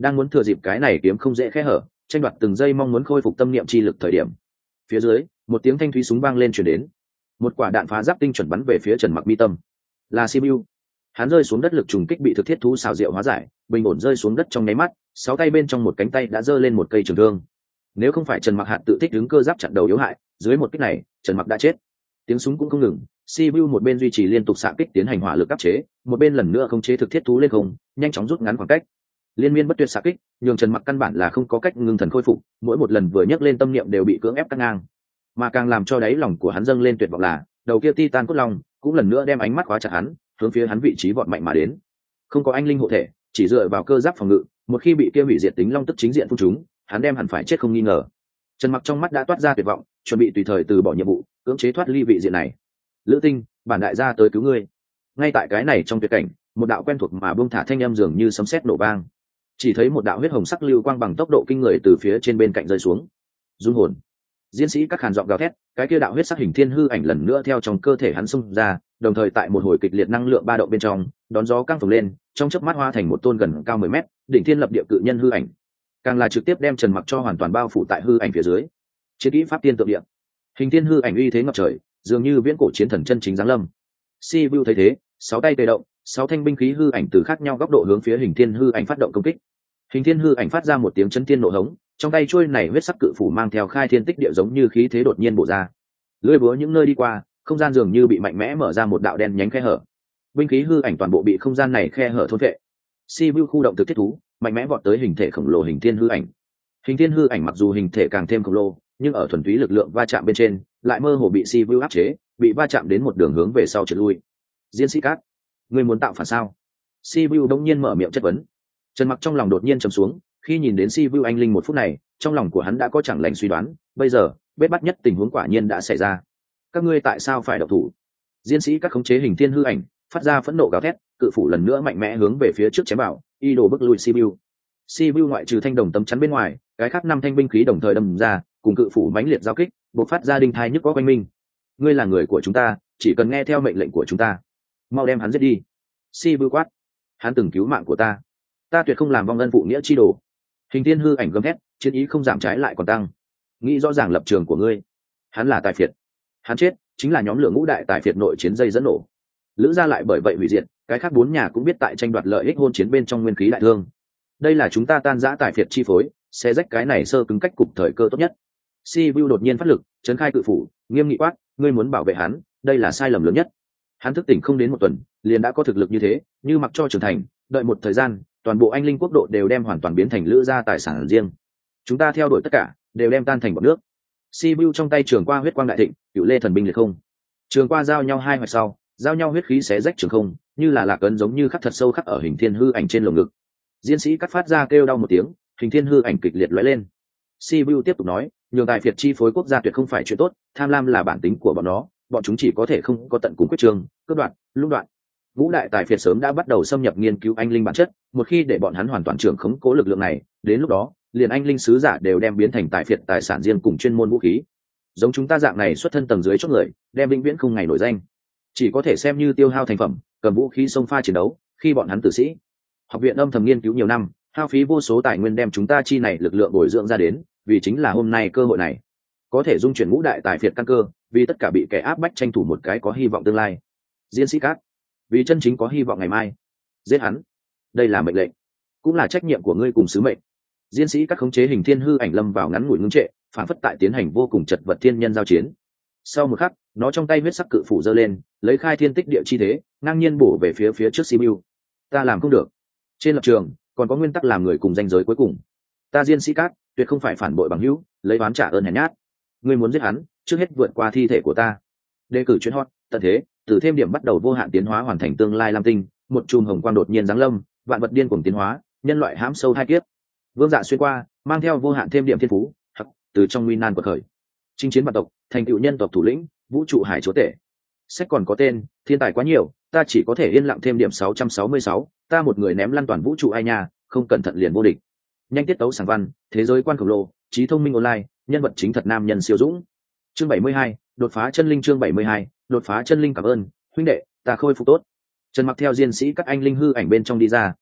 đang muốn thừa dịp cái này kiếm không dễ khẽ hở, tranh đoạt từng giây mong muốn khôi phục tâm niệm chi lực thời điểm. Phía dưới, một tiếng thanh thúy súng vang lên truyền đến. Một quả đạn phá giáp tinh chuẩn bắn về phía Trần Mặc mi tâm. Là Sibiu. Hắn rơi xuống đất, lực trùng kích bị thực thiết thú xảo diệu hóa giải, bình ổn rơi xuống đất trong nháy mắt, sáu tay bên trong một cánh tay đã giơ lên một cây trường thương. Nếu không phải Trần Mặc hạt tự thích đứng cơ giáp chặn đầu yếu hại, dưới một kích này, Trần Mặc đã chết. Tiếng súng cũng không ngừng, Sibiu một bên duy trì liên tục xạ kích tiến hành hỏa lực áp chế, một bên lần nữa khống chế thực thiết thú lên không, nhanh chóng rút ngắn khoảng cách. Liên miên bất tuyệt xạ kích, nhường Trần Mặc căn bản là không có cách ngưng thần khôi phục, mỗi một lần vừa nhấc lên tâm niệm đều bị cưỡng ép cắt ngang. Mà càng làm cho đáy lòng của hắn dâng lên tuyệt vọng là, đầu kia Titan cốt long cũng lần nữa đem ánh mắt khóa chặt hắn, hướng phía hắn vị trí vọt mạnh mà đến. Không có anh linh hộ thể, chỉ dựa vào cơ giáp phòng ngự, một khi bị kia hủy diệt tính long tức chính diện phun trúng, hắn đem hẳn phải chết không nghi ngờ. Trần Mặc trong mắt đã toát ra tuyệt vọng, chuẩn bị tùy thời từ bỏ nhiệm vụ, cưỡng chế thoát ly vị diện này. Lữ Tinh, bản đại gia tới cứu ngươi. Ngay tại cái này trong tuyệt cảnh, một đạo quen thuộc mà buông thả thanh âm dường như sấm sét nổ vang. Chỉ thấy một đạo huyết hồng sắc lưu quang bằng tốc độ kinh người từ phía trên bên cạnh rơi xuống. Dung hồn. Diễn sĩ các khàn giọng gào thét, cái kia đạo huyết sắc hình thiên hư ảnh lần nữa theo trong cơ thể hắn xung ra, đồng thời tại một hồi kịch liệt năng lượng ba động bên trong, đón gió căng phồng lên, trong chớp mắt hóa thành một tôn gần cao 10 mét, đỉnh thiên lập địa cự nhân hư ảnh. Càng là trực tiếp đem Trần Mặc cho hoàn toàn bao phủ tại hư ảnh phía dưới. Chiến kỹ pháp tiên tượng địa. Hình thiên hư ảnh uy thế ngập trời, dường như viễn cổ chiến thần chân chính giáng lâm. Sibiu thấy thế, sáu tay tê động, sáu thanh binh khí hư ảnh từ khác nhau góc độ hướng phía hình thiên hư ảnh phát động công kích. Hình thiên hư ảnh phát ra một tiếng chấn thiên nộ hống, trong tay chuôi này huyết sắc cự phủ mang theo khai thiên tích địa giống như khí thế đột nhiên bổ ra. Lưỡi búa những nơi đi qua, không gian dường như bị mạnh mẽ mở ra một đạo đen nhánh khe hở. Binh khí hư ảnh toàn bộ bị không gian này khe hở thôn phệ. Sibiu khu động thực thiết thú, mạnh mẽ vọt tới hình thể khổng lồ hình thiên hư ảnh. Hình thiên hư ảnh mặc dù hình thể càng thêm khổng lồ, nhưng ở thuần túy lực lượng va chạm bên trên, lại mơ hồ bị Sibiu áp chế, bị va chạm đến một đường hướng về sau trượt lui. Diễn sĩ Cát, ngươi muốn tạo phản sao? Sibiu đống nhiên mở miệng chất vấn. Trần Mặc trong lòng đột nhiên trầm xuống, khi nhìn đến Sibiu anh linh một phút này, trong lòng của hắn đã có chẳng lành suy đoán, bây giờ, bết bắt nhất tình huống quả nhiên đã xảy ra. Các ngươi tại sao phải động thủ? Diễn sĩ Cát khống chế hình thiên hư ảnh, phát ra phẫn nộ gào thét, cự phủ lần nữa mạnh mẽ hướng về phía trước chém vào, y đồ bức lui Sibiu. Sibiu ngoại trừ thanh đồng tấm chắn bên ngoài, cái khác năm thanh binh khí đồng thời đâm ra, cùng cự phủ mãnh liệt giao kích, bộc phát ra đinh thai nhức có quanh minh. Ngươi là người của chúng ta, chỉ cần nghe theo mệnh lệnh của chúng ta. Mau đem hắn giết đi. Sibiu quát. Hắn từng cứu mạng của ta tuyệt không làm vong ân phụ nghĩa chi đồ. Hình thiên hư ảnh gầm thét, chiến ý không giảm trái lại còn tăng. Nghĩ rõ ràng lập trường của ngươi. Hắn là tài phiệt. Hắn chết chính là nhóm lửa ngũ đại tài phiệt nội chiến dây dẫn nổ. Lữ gia lại bởi vậy hủy diệt, cái khác bốn nhà cũng biết tại tranh đoạt lợi ích hôn chiến bên trong nguyên khí đại thương. Đây là chúng ta tan rã tài phiệt chi phối, sẽ rách cái này sơ cứng cách cục thời cơ tốt nhất. Sibiu đột nhiên phát lực, trấn khai cự phủ, nghiêm nghị quát, ngươi muốn bảo vệ hắn, đây là sai lầm lớn nhất. Hắn thức tỉnh không đến một tuần, liền đã có thực lực như thế, như mặc cho trưởng thành, đợi một thời gian, toàn bộ anh linh quốc độ đều đem hoàn toàn biến thành lữ gia tài sản riêng. Chúng ta theo đuổi tất cả, đều đem tan thành bọt nước. Sibiu trong tay trường qua huyết quang đại thịnh, cựu lê thần binh liệt không. Trường qua giao nhau hai hoạch sau, giao nhau huyết khí xé rách trường không, như là lạc ấn giống như khắc thật sâu khắc ở hình thiên hư ảnh trên lồng ngực. Diễn sĩ cắt phát ra kêu đau một tiếng, hình thiên hư ảnh kịch liệt lóe lên. Sibiu tiếp tục nói, nhường tài phiệt chi phối quốc gia tuyệt không phải chuyện tốt, tham lam là bản tính của bọn nó, bọn chúng chỉ có thể không có tận cùng quyết trường, cướp đoạt, lũng đoạn. Ngũ đại tài phiệt sớm đã bắt đầu xâm nhập nghiên cứu anh linh bản chất, một khi để bọn hắn hoàn toàn trưởng khống cố lực lượng này, đến lúc đó, liền anh linh sứ giả đều đem biến thành tài phiệt tài sản riêng cùng chuyên môn vũ khí. Giống chúng ta dạng này xuất thân tầng dưới chót người, đem vĩnh viễn không ngày nổi danh, chỉ có thể xem như tiêu hao thành phẩm, cầm vũ khí xông pha chiến đấu, khi bọn hắn tử sĩ. Học viện âm thầm nghiên cứu nhiều năm, hao phí vô số tài nguyên đem chúng ta chi này lực lượng bồi dưỡng ra đến, vì chính là hôm nay cơ hội này, có thể dung chuyển ngũ đại tài phiệt căn cơ, vì tất cả bị kẻ áp bách tranh thủ một cái có hy vọng tương lai. Diễn sĩ Cát, vì chân chính có hy vọng ngày mai, giết hắn. Đây là mệnh lệnh, cũng là trách nhiệm của ngươi cùng sứ mệnh. Diễn sĩ Cát khống chế hình thiên hư ảnh lâm vào ngắn ngủi ngưng trệ, phản phất tại tiến hành vô cùng chật vật thiên nhân giao chiến. Sau một khắc, nó trong tay huyết sắc cự phủ giơ lên, lấy khai thiên tích địa chi thế, ngang nhiên bổ về phía trước Sibiu. Ta làm không được. Trên lập trường, còn có nguyên tắc làm người cùng danh giới cuối cùng. Ta Diễn sĩ Cát, tuyệt không phải phản bội bằng hữu, lấy oán trả ơn hèn nhát. Ngươi muốn giết hắn, trước hết vượt qua thi thể của ta. Đề cử chuyên hot, tận thế, từ thêm điểm bắt đầu vô hạn tiến hóa hoàn thành tương lai lam tinh, một chùm hồng quang đột nhiên giáng lâm, vạn vật điên cuồng tiến hóa, nhân loại hãm sâu hai kiếp. Vương Dạ xuyên qua, mang theo vô hạn thêm điểm thiên phú, hắc, từ trong nguy nan quật khởi. Chinh chiến vạn tộc, thành tựu nhân tộc thủ lĩnh, vũ trụ hải chúa tể. Sách còn có tên, thiên tài quá nhiều, ta chỉ có thể yên lặng thêm điểm 666, ta một người ném lăn toàn vũ trụ ai nha, không cẩn thận liền vô địch. Nhanh tiết tấu sáng văn, thế giới quan khổng lồ, trí thông minh online, nhân vật chính thật nam nhân siêu dũng. Chương 72, đột phá chân linh. Chương 72, đột phá chân linh. Cảm ơn huynh đệ, ta khôi phục tốt. Trần Mặc theo Diễn sĩ các anh linh hư ảnh bên trong đi ra,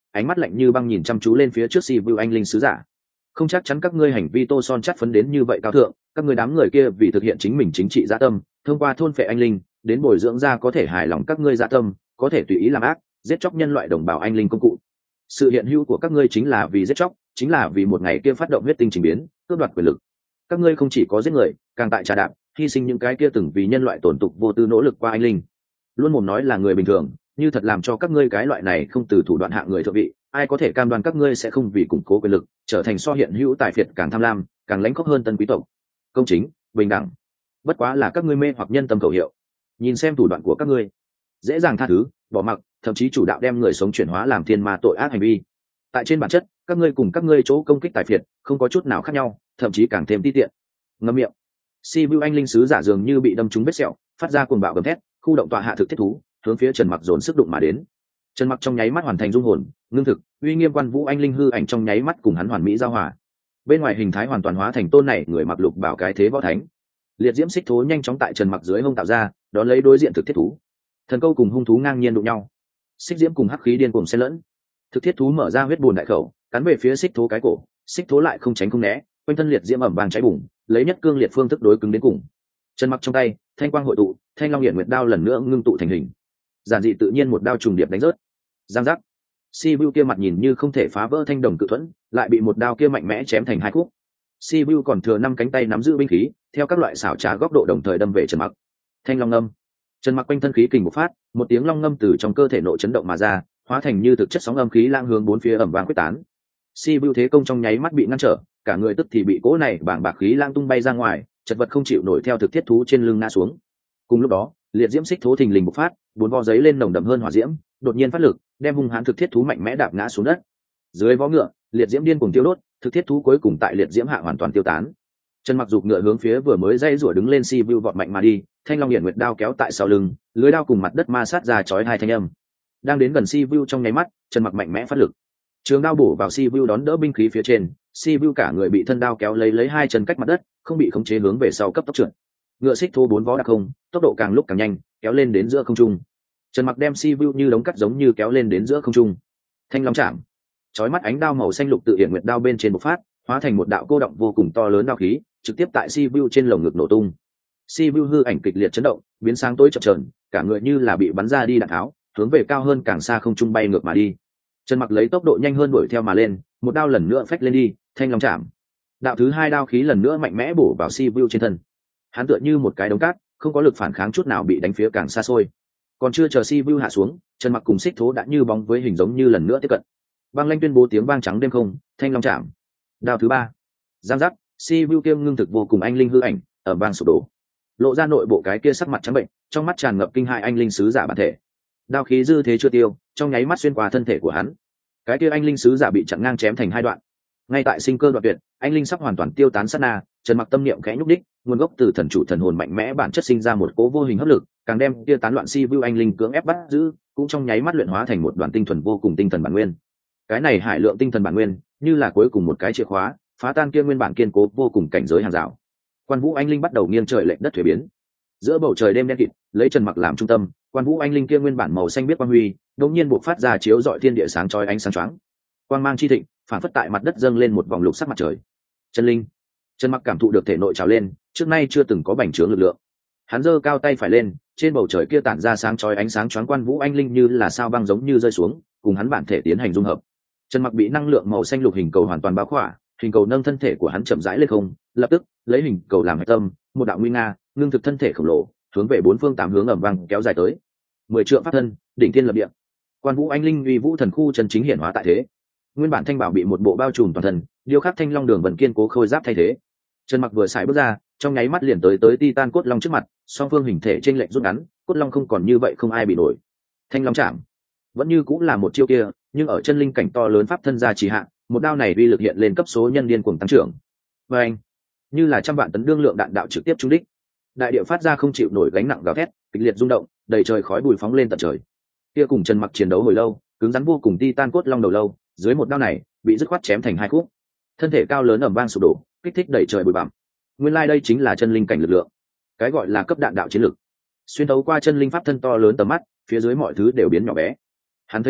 ánh mắt lạnh như băng nhìn chăm chú lên phía trước si vu anh linh sứ giả. Không chắc chắn các ngươi hành vi tô son chắt phấn đến như vậy cao thượng, các ngươi đám người kia vì thực hiện chính mình chính trị dạ tâm, thông qua thôn phệ anh linh đến bồi dưỡng ra có thể hài lòng các ngươi dạ tâm, có thể tùy ý làm ác, giết chóc nhân loại đồng bào anh linh công cụ. Sự hiện hữu của các ngươi chính là vì giết chóc, chính là vì một ngày kia phát động huyết tinh trình biến, cướp đoạt quyền lực. Các ngươi không chỉ có giết người, càng tại trà đạp, hy sinh những cái kia từng vì nhân loại tổn tục vô tư nỗ lực qua anh linh. Luôn mồm nói là người bình thường, như thật làm cho các ngươi cái loại này không từ thủ đoạn hạ người thượng vị, ai có thể cam đoan các ngươi sẽ không vì củng cố quyền lực trở thành so hiện hữu tài phiệt càng tham lam, càng lãnh khốc hơn tân quý tộc. Công chính, bình đẳng, bất quá là các ngươi mê hoặc nhân tâm khẩu hiệu. Nhìn xem thủ đoạn của các ngươi, dễ dàng tha thứ, bỏ mặc, thậm chí chủ đạo đem người sống chuyển hóa làm thiên ma tội ác hành vi. Tại trên bản chất, các ngươi cùng các ngươi chỗ công kích tài phiệt không có chút nào khác nhau, thậm chí càng thêm ti tiện. Ngậm miệng. Si Vu anh linh sứ giả dường như bị đâm trúng vết sẹo, phát ra cuồng bạo gầm thét, khu động tọa hạ thực thiết thú, hướng phía Trần Mặc dồn sức đụng mà đến. Trần Mặc trong nháy mắt hoàn thành dung hồn, ngưng thực, uy nghiêm quan vũ anh linh hư ảnh trong nháy mắt cùng hắn hoàn mỹ giao hòa. Bên ngoài hình thái hoàn toàn hóa thành tôn này người mặc lục bảo cái thế võ thánh. Liệt diễm xích thố nhanh chóng tại Trần Mặc dưới hông tạo ra, đón lấy đối diện thực thiết thú. Thần câu cùng hung thú ngang nhiên đụng nhau. Xích diễm cùng hắc khí điên cuồng xen lẫn. Thực thiết thú mở ra huyết buồn đại khẩu, cắn về phía xích thố cái cổ, xích thố lại không tránh không né, quanh thân liệt diễm ẩm vàng cháy bùng, lấy nhất cương liệt phương thức đối cứng đến cùng. Trần Mặc trong tay, thanh quang hội tụ, thanh long hiển nguyệt đao lần nữa ngưng tụ thành hình. Giản dị tự nhiên một đao trùng điệp đánh rớt. Giang giác. Si Vu kia mặt nhìn như không thể phá vỡ thanh đồng cự thuẫn, lại bị một đao kia mạnh mẽ chém thành hai khúc. Si Vu còn thừa 5 cánh tay nắm giữ binh khí, theo các loại xảo trá góc độ đồng thời đâm về Trần Mặc. Thanh long ngâm. Trần Mặc quanh thân khí kình bộc phát, một tiếng long ngâm từ trong cơ thể nội chấn động mà ra, hóa thành như thực chất sóng âm khí lang hướng bốn phía ẩm vang quyết tán. Si Vu thế công trong nháy mắt bị ngăn trở, cả người tức thì bị cỗ này bảng bạc khí lang tung bay ra ngoài, chật vật không chịu nổi theo thực thiết thú trên lưng ngã xuống. Cùng lúc đó, liệt diễm xích thố thình lình bộc phát, bốn vó giấy lên nồng đậm hơn hỏa diễm, đột nhiên phát lực, đem hung hãn thực thiết thú mạnh mẽ đạp ngã xuống đất. Dưới vó ngựa, liệt diễm điên cuồng tiêu đốt, thực thiết thú cuối cùng tại liệt diễm hạ hoàn toàn tiêu tán. Trần Mặc giục ngựa hướng phía vừa mới dây rủa đứng lên Si Vu vọt mạnh mà đi, thanh long hiển nguyệt đao kéo tại sau lưng, lưới đao cùng mặt đất ma sát ra chói hai thanh âm. Đang đến gần Si Vu trong nháy mắt, Trần Mặc mạnh mẽ phát lực, trường đao bổ vào Si Vu đón đỡ binh khí phía trên, Si Vu cả người bị thân đao kéo lấy hai chân cách mặt đất, không bị khống chế hướng về sau cấp tốc trượt. Ngựa xích thố bốn vó đặc không, tốc độ càng lúc càng nhanh, kéo lên đến giữa không trung. Trần Mặc đem Si Vu như đống cắt giống như kéo lên đến giữa không trung. Thanh long chạm, chói mắt ánh đao màu xanh lục tự hiện nguyệt đao bên trên bộc phát, hóa thành một đạo cô động vô cùng to lớn đao khí, trực tiếp tại Si Vu trên lồng ngực nổ tung. Si Vu hư ảnh kịch liệt chấn động, biến sáng tối chập chờn, cả người như là bị bắn ra đi đạn tháo, hướng về cao hơn càng xa không trung bay ngược mà đi. Trần Mặc lấy tốc độ nhanh hơn đuổi theo mà lên, một đao lần nữa phách lên đi, thanh long chạm. Đạo thứ hai đao khí lần nữa mạnh mẽ bổ vào Si Vu trên thân. Hắn tựa như một cái đống cát, không có lực phản kháng chút nào bị đánh phía càng xa xôi. Còn chưa chờ Si Vu hạ xuống, Trần Mặc cùng xích thố đã như bóng với hình giống như lần nữa tiếp cận. Băng Lanh tuyên bố tiếng vang trắng đêm không, thanh long chạm. Đao thứ ba. Giang giác, Si Vu kiêm ngưng thực vô cùng anh linh hư ảnh, ở vang sụp đổ. Lộ ra nội bộ cái kia sắc mặt trắng bệnh, trong mắt tràn ngập kinh hại anh linh sứ giả bản thể. Đao khí dư thế chưa tiêu, trong nháy mắt xuyên qua thân thể của hắn. Cái kia anh linh sứ giả bị chặn ngang chém thành hai đoạn. Ngay tại sinh cơ đoạn tuyệt, anh linh sắp hoàn toàn tiêu tán sát na, Trần Mặc tâm niệm khẽ nhúc đích, nguồn gốc từ thần chủ thần hồn mạnh mẽ bản chất sinh ra một cỗ vô hình hấp lực, càng đem kia tán loạn Si Vu anh linh cưỡng ép bắt giữ, cũng trong nháy mắt luyện hóa thành một đoàn tinh thuần vô cùng tinh thần bản nguyên. Cái này hải lượng tinh thần bản nguyên, như là cuối cùng một cái chìa khóa, phá tan kia nguyên bản kiên cố vô cùng cảnh giới hàng rào. Quan Vũ anh linh bắt đầu nghiêng trời lệch đất thủy biến. Giữa bầu trời đêm đen kịt, lấy Trần Mặc làm trung tâm, Quan Vũ anh linh kia nguyên bản màu xanh biết quang huy, đột nhiên bộc phát ra chiếu rọi thiên địa sáng chói ánh sáng choáng. Quang mang chi thịnh, phản phất tại mặt đất dâng lên một vòng lục sắc mặt trời. Chân linh. Trần Mặc cảm thụ được thể nội trào lên, trước nay chưa từng có bành trướng lực lượng. Hắn giơ cao tay phải lên, trên bầu trời kia tản ra sáng chói ánh sáng choáng Quan Vũ anh linh như là sao băng giống như rơi xuống, cùng hắn bản thể tiến hành dung hợp. Trần Mặc bị năng lượng màu xanh lục hình cầu hoàn toàn bao khỏa, hình cầu nâng thân thể của hắn chậm rãi lên không, lập tức lấy hình cầu làm hạch tâm, một đạo nguy nga, ngưng thực thân thể khổng lồ, hướng về bốn phương tám hướng ầm vang kéo dài tới. 10 trượng pháp thân, đỉnh thiên lập địa. Quan Vũ anh linh uy vũ thần khu chân chính hiển hóa tại thế. Nguyên bản thanh bảo bị một bộ bao trùm toàn thân, điêu khắc thanh long đường vần kiên cố khôi giáp thay thế. Trần Mặc vừa xài bước ra, trong nháy mắt liền tới Titan cốt long trước mặt, song phương hình thể trên lệch rút ngắn, cốt long không còn như vậy không ai bị nổi. Thanh long chạm, vẫn như cũng là một chiêu kia, nhưng ở chân linh cảnh to lớn pháp thân gia trì hạ, một đao này uy lực hiện lên cấp số nhân điên cuồng tăng trưởng. Và anh, như là trăm vạn tấn đương lượng đạn đạo trực tiếp trúng đích. Đại địa phát ra không chịu nổi gánh nặng gào thét, kịch liệt rung động, đầy trời khói bụi phóng lên tận trời. Kia cùng Trần Mặc chiến đấu hồi lâu, cứng rắn vô cùng Titan cốt long đầu lâu, dưới một đao này, bị dứt khoát chém thành hai khúc. Thân thể cao lớn ầm vang sụp đổ, kích thích đầy trời bụi bặm. Nguyên lai đây chính là chân linh cảnh lực lượng. Cái gọi là cấp đạn đạo chiến lực. Xuyên thấu qua chân linh pháp thân to lớn tầm mắt, phía dưới mọi thứ đều biến nhỏ bé. Hắn thấy rõ,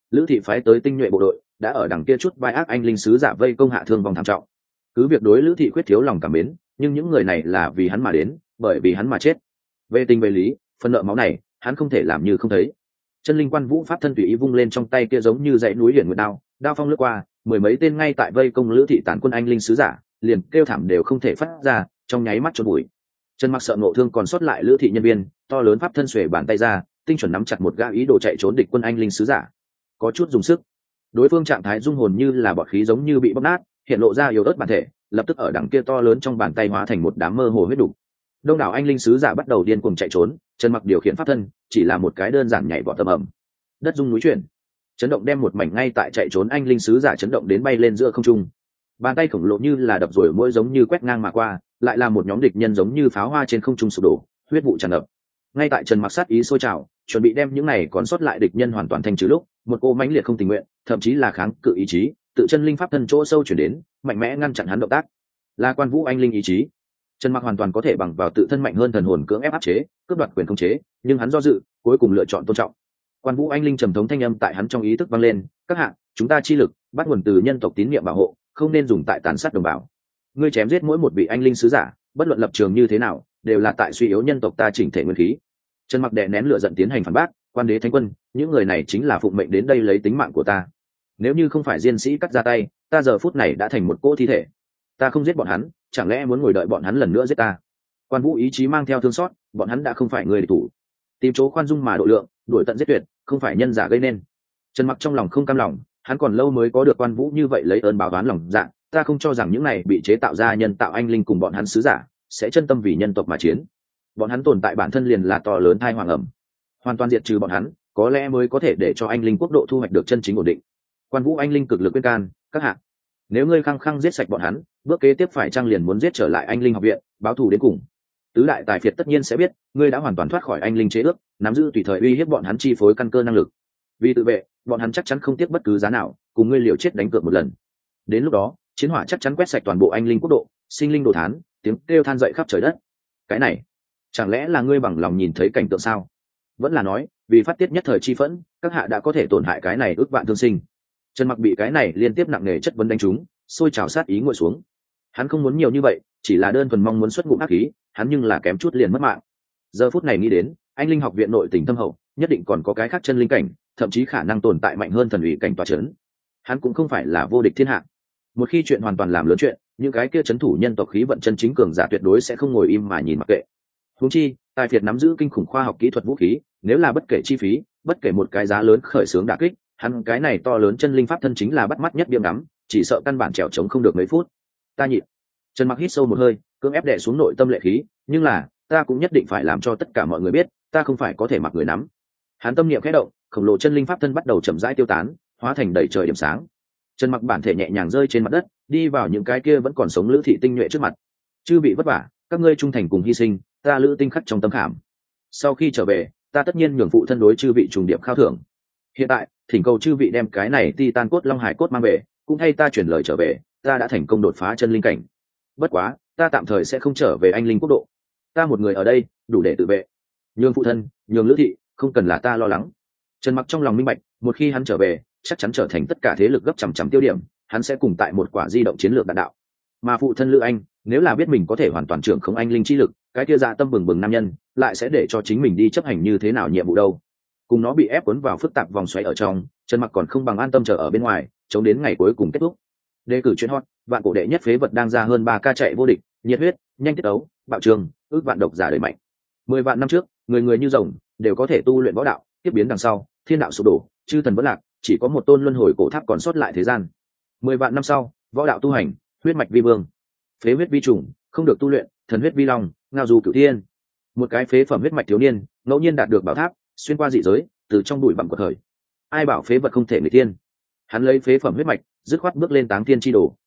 lữ thị phái tới tinh nhuệ bộ đội đã ở đằng kia chút vai ác anh linh sứ giả vây công hạ thương vong thảm trọng. Cứ việc đối lữ thị khuyết thiếu lòng cảm mến, nhưng những người này là vì hắn mà đến, bởi vì hắn mà chết. Về tình về lý, phần nợ máu này hắn không thể làm như không thấy. Chân linh quan vũ pháp thân tùy ý vung lên trong tay kia giống như dãy núi hiển nguyệt đao, đao phong lướt qua, mười mấy tên ngay tại vây công lữ thị tàn quân anh linh sứ giả liền kêu thảm đều không thể phát ra, trong nháy mắt chôn bụi. Trần Mặc sợ ngộ thương còn sót lại lữ thị nhân viên, to lớn pháp thân xuề bàn tay ra, tinh chuẩn nắm chặt một gã ý đồ chạy trốn địch quân anh linh sứ giả. Có chút dùng sức, đối phương trạng thái dung hồn như là bọt khí giống như bị bóp nát, hiện lộ ra yếu ớt bản thể, lập tức ở đằng kia to lớn trong bàn tay hóa thành một đám mơ hồ huyết đủ. Đông đảo anh linh sứ giả bắt đầu điên cuồng chạy trốn, Trần Mặc điều khiển pháp thân chỉ là một cái đơn giản nhảy vọt tầm ầm, đất rung núi chuyển, chấn động đem một mảnh ngay tại chạy trốn anh linh sứ giả chấn động đến bay lên giữa không trung. Bàn tay khổng lồ như là đập rồi mỗi giống như quét ngang mà qua, lại là một nhóm địch nhân giống như pháo hoa trên không trung sụp đổ, huyết vụ tràn ngập. Ngay tại Trần Mặc sát ý sôi trào, chuẩn bị đem những này còn sót lại địch nhân hoàn toàn thanh trừ lúc, một cô mãnh liệt không tình nguyện, thậm chí là kháng cự ý chí, tự chân linh pháp thân chỗ sâu chuyển đến, mạnh mẽ ngăn chặn hắn động tác. Là Quan Vũ anh linh ý chí. Trần Mặc hoàn toàn có thể bằng vào tự thân mạnh hơn thần hồn cưỡng ép áp chế, cướp đoạt quyền khống chế, nhưng hắn do dự, cuối cùng lựa chọn tôn trọng. Quan Vũ anh linh trầm thống thanh âm tại hắn trong ý thức vang lên, các hạ, chúng ta chi lực bắt nguồn từ nhân tộc tín niệm bảo hộ, không nên dùng tại tàn sát đồng bào. Ngươi chém giết mỗi một vị anh linh sứ giả, bất luận lập trường như thế nào, đều là tại suy yếu nhân tộc ta chỉnh thể nguyên khí. Trần Mặc đè nén lửa giận tiến hành phản bác, Quan Đế Thánh Quân, những người này chính là phụng mệnh đến đây lấy tính mạng của ta. Nếu như không phải diên sĩ cắt ra tay, ta giờ phút này đã thành một cỗ thi thể. Ta không giết bọn hắn, chẳng lẽ muốn ngồi đợi bọn hắn lần nữa giết ta? Quan Vũ ý chí mang theo thương xót, bọn hắn đã không phải người địch thủ. Tìm chỗ khoan dung mà độ lượng, đuổi tận giết tuyệt, không phải nhân giả gây nên. Trần Mặc trong lòng không cam lòng, hắn còn lâu mới có được Quan Vũ như vậy lấy ơn báo oán lòng dạ, ta không cho rằng những này bị chế tạo ra nhân tạo anh linh cùng bọn hắn sứ giả sẽ chân tâm vì nhân tộc mà chiến. Bọn hắn tồn tại bản thân liền là to lớn thai hoàng ẩm, hoàn toàn diệt trừ bọn hắn, có lẽ mới có thể để cho anh linh quốc độ thu hoạch được chân chính ổn định. Quan Vũ anh linh cực lực khuyên can, các hạ, nếu ngươi khăng khăng giết sạch bọn hắn, bước kế tiếp phải chăng liền muốn giết trở lại anh linh học viện, báo thù đến cùng. Tứ đại tài phiệt tất nhiên sẽ biết ngươi đã hoàn toàn thoát khỏi anh linh chế ước, nắm giữ tùy thời uy hiếp bọn hắn chi phối căn cơ năng lực. Vì tự vệ, bọn hắn chắc chắn không tiếc bất cứ giá nào cùng ngươi liều chết đánh cược một lần. Đến lúc đó, chiến hỏa chắc chắn quét sạch toàn bộ anh linh quốc độ, sinh linh đồ thán, tiếng kêu than dậy khắp trời đất. Cái này, chẳng lẽ là ngươi bằng lòng nhìn thấy cảnh tượng sao? Vẫn là nói, vì phát tiết nhất thời chi phẫn, các hạ đã có thể tổn hại cái này ước vạn thương sinh. Trần Mặc bị cái này liên tiếp nặng nề chất vấn đánh trúng, sôi trào sát ý ngồi xuống. Hắn không muốn nhiều như vậy, chỉ là đơn thuần mong muốn xuất ngụm ác khí, hắn nhưng là kém chút liền mất mạng. Giờ phút này nghĩ đến, anh linh học viện nội tình thâm hậu, nhất định còn có cái khác chân linh cảnh, thậm chí khả năng tồn tại mạnh hơn thần ủy cảnh tọa chấn. Hắn cũng không phải là vô địch thiên hạ. Một khi chuyện hoàn toàn làm lớn chuyện, những cái kia chấn thủ nhân tộc khí vận chân chính cường giả tuyệt đối sẽ không ngồi im mà nhìn mặc kệ. Huống chi, tài phiệt nắm giữ kinh khủng khoa học kỹ thuật vũ khí, nếu là bất kể chi phí, bất kể một cái giá lớn khởi xướng đả kích, hắn cái này to lớn chân linh pháp thân chính là bắt mắt nhất biếm ngắm, chỉ sợ căn bản trèo chống không được mấy phút. Ta nhịn. Trần Mặc hít sâu một hơi, cưỡng ép đè xuống nội tâm lệ khí, nhưng là, ta cũng nhất định phải làm cho tất cả mọi người biết, ta không phải có thể mặc người nắm. Hắn tâm niệm khẽ động, khổng lồ chân linh pháp thân bắt đầu chậm rãi tiêu tán, hóa thành đầy trời điểm sáng. Trần Mặc bản thể nhẹ nhàng rơi trên mặt đất, đi vào những cái kia vẫn còn sống lữ thị tinh nhuệ trước mặt. Chư bị vất vả, các ngươi trung thành cùng hy sinh, ta lữ tinh khắc trong tâm khảm. Sau khi trở về, ta tất nhiên nhường phụ thân đối chư vị trùng điệp khao thưởng. Hiện tại, thỉnh cầu chư vị đem cái này titan cốt long hải cốt mang về, cũng thay ta chuyển lời trở về, ta đã thành công đột phá chân linh cảnh. Bất quá, ta tạm thời sẽ không trở về anh linh quốc độ. Ta một người ở đây, đủ để tự vệ. Nhường phụ thân, nhường lữ thị, không cần là ta lo lắng. Trần Mặc trong lòng minh bạch, một khi hắn trở về, chắc chắn trở thành tất cả thế lực gấp chằm chằm tiêu điểm, hắn sẽ cùng tại một quả di động chiến lược đạn đạo. Mà phụ thân Lữ Anh, nếu là biết mình có thể hoàn toàn trưởng không anh linh chi lực, cái kia dạ tâm bừng bừng nam nhân, lại sẽ để cho chính mình đi chấp hành như thế nào nhiệm vụ đâu. Cùng nó bị ép cuốn vào phức tạp vòng xoáy ở trong, Trần Mặc còn không bằng an tâm chờ ở bên ngoài, chống đến ngày cuối cùng kết thúc. Đề cử chuyên hot, vạn cổ đệ nhất phế vật đang ra hơn 3 ca chạy vô địch, nhiệt huyết, nhanh tiết đấu, bạo trường, ước vạn độc giả đời mạnh. 10 vạn năm trước, người người như rồng, đều có thể tu luyện võ đạo, tiếp biến đằng sau, thiên đạo sụp đổ, chư thần vẫn lạc, chỉ có một tôn luân hồi cổ tháp còn sót lại thế gian. 10 vạn năm sau, võ đạo tu hành, huyết mạch vi vương, phế huyết vi trùng, không được tu luyện, thần huyết vi long, ngao du cửu thiên. Một cái phế phẩm huyết mạch thiếu niên, ngẫu nhiên đạt được bảo tháp, xuyên qua dị giới, từ trong bụi bặm của thời. Ai bảo phế vật không thể người tiên? Hắn lấy phế phẩm huyết mạch, dứt khoát bước lên táng thiên chi đồ.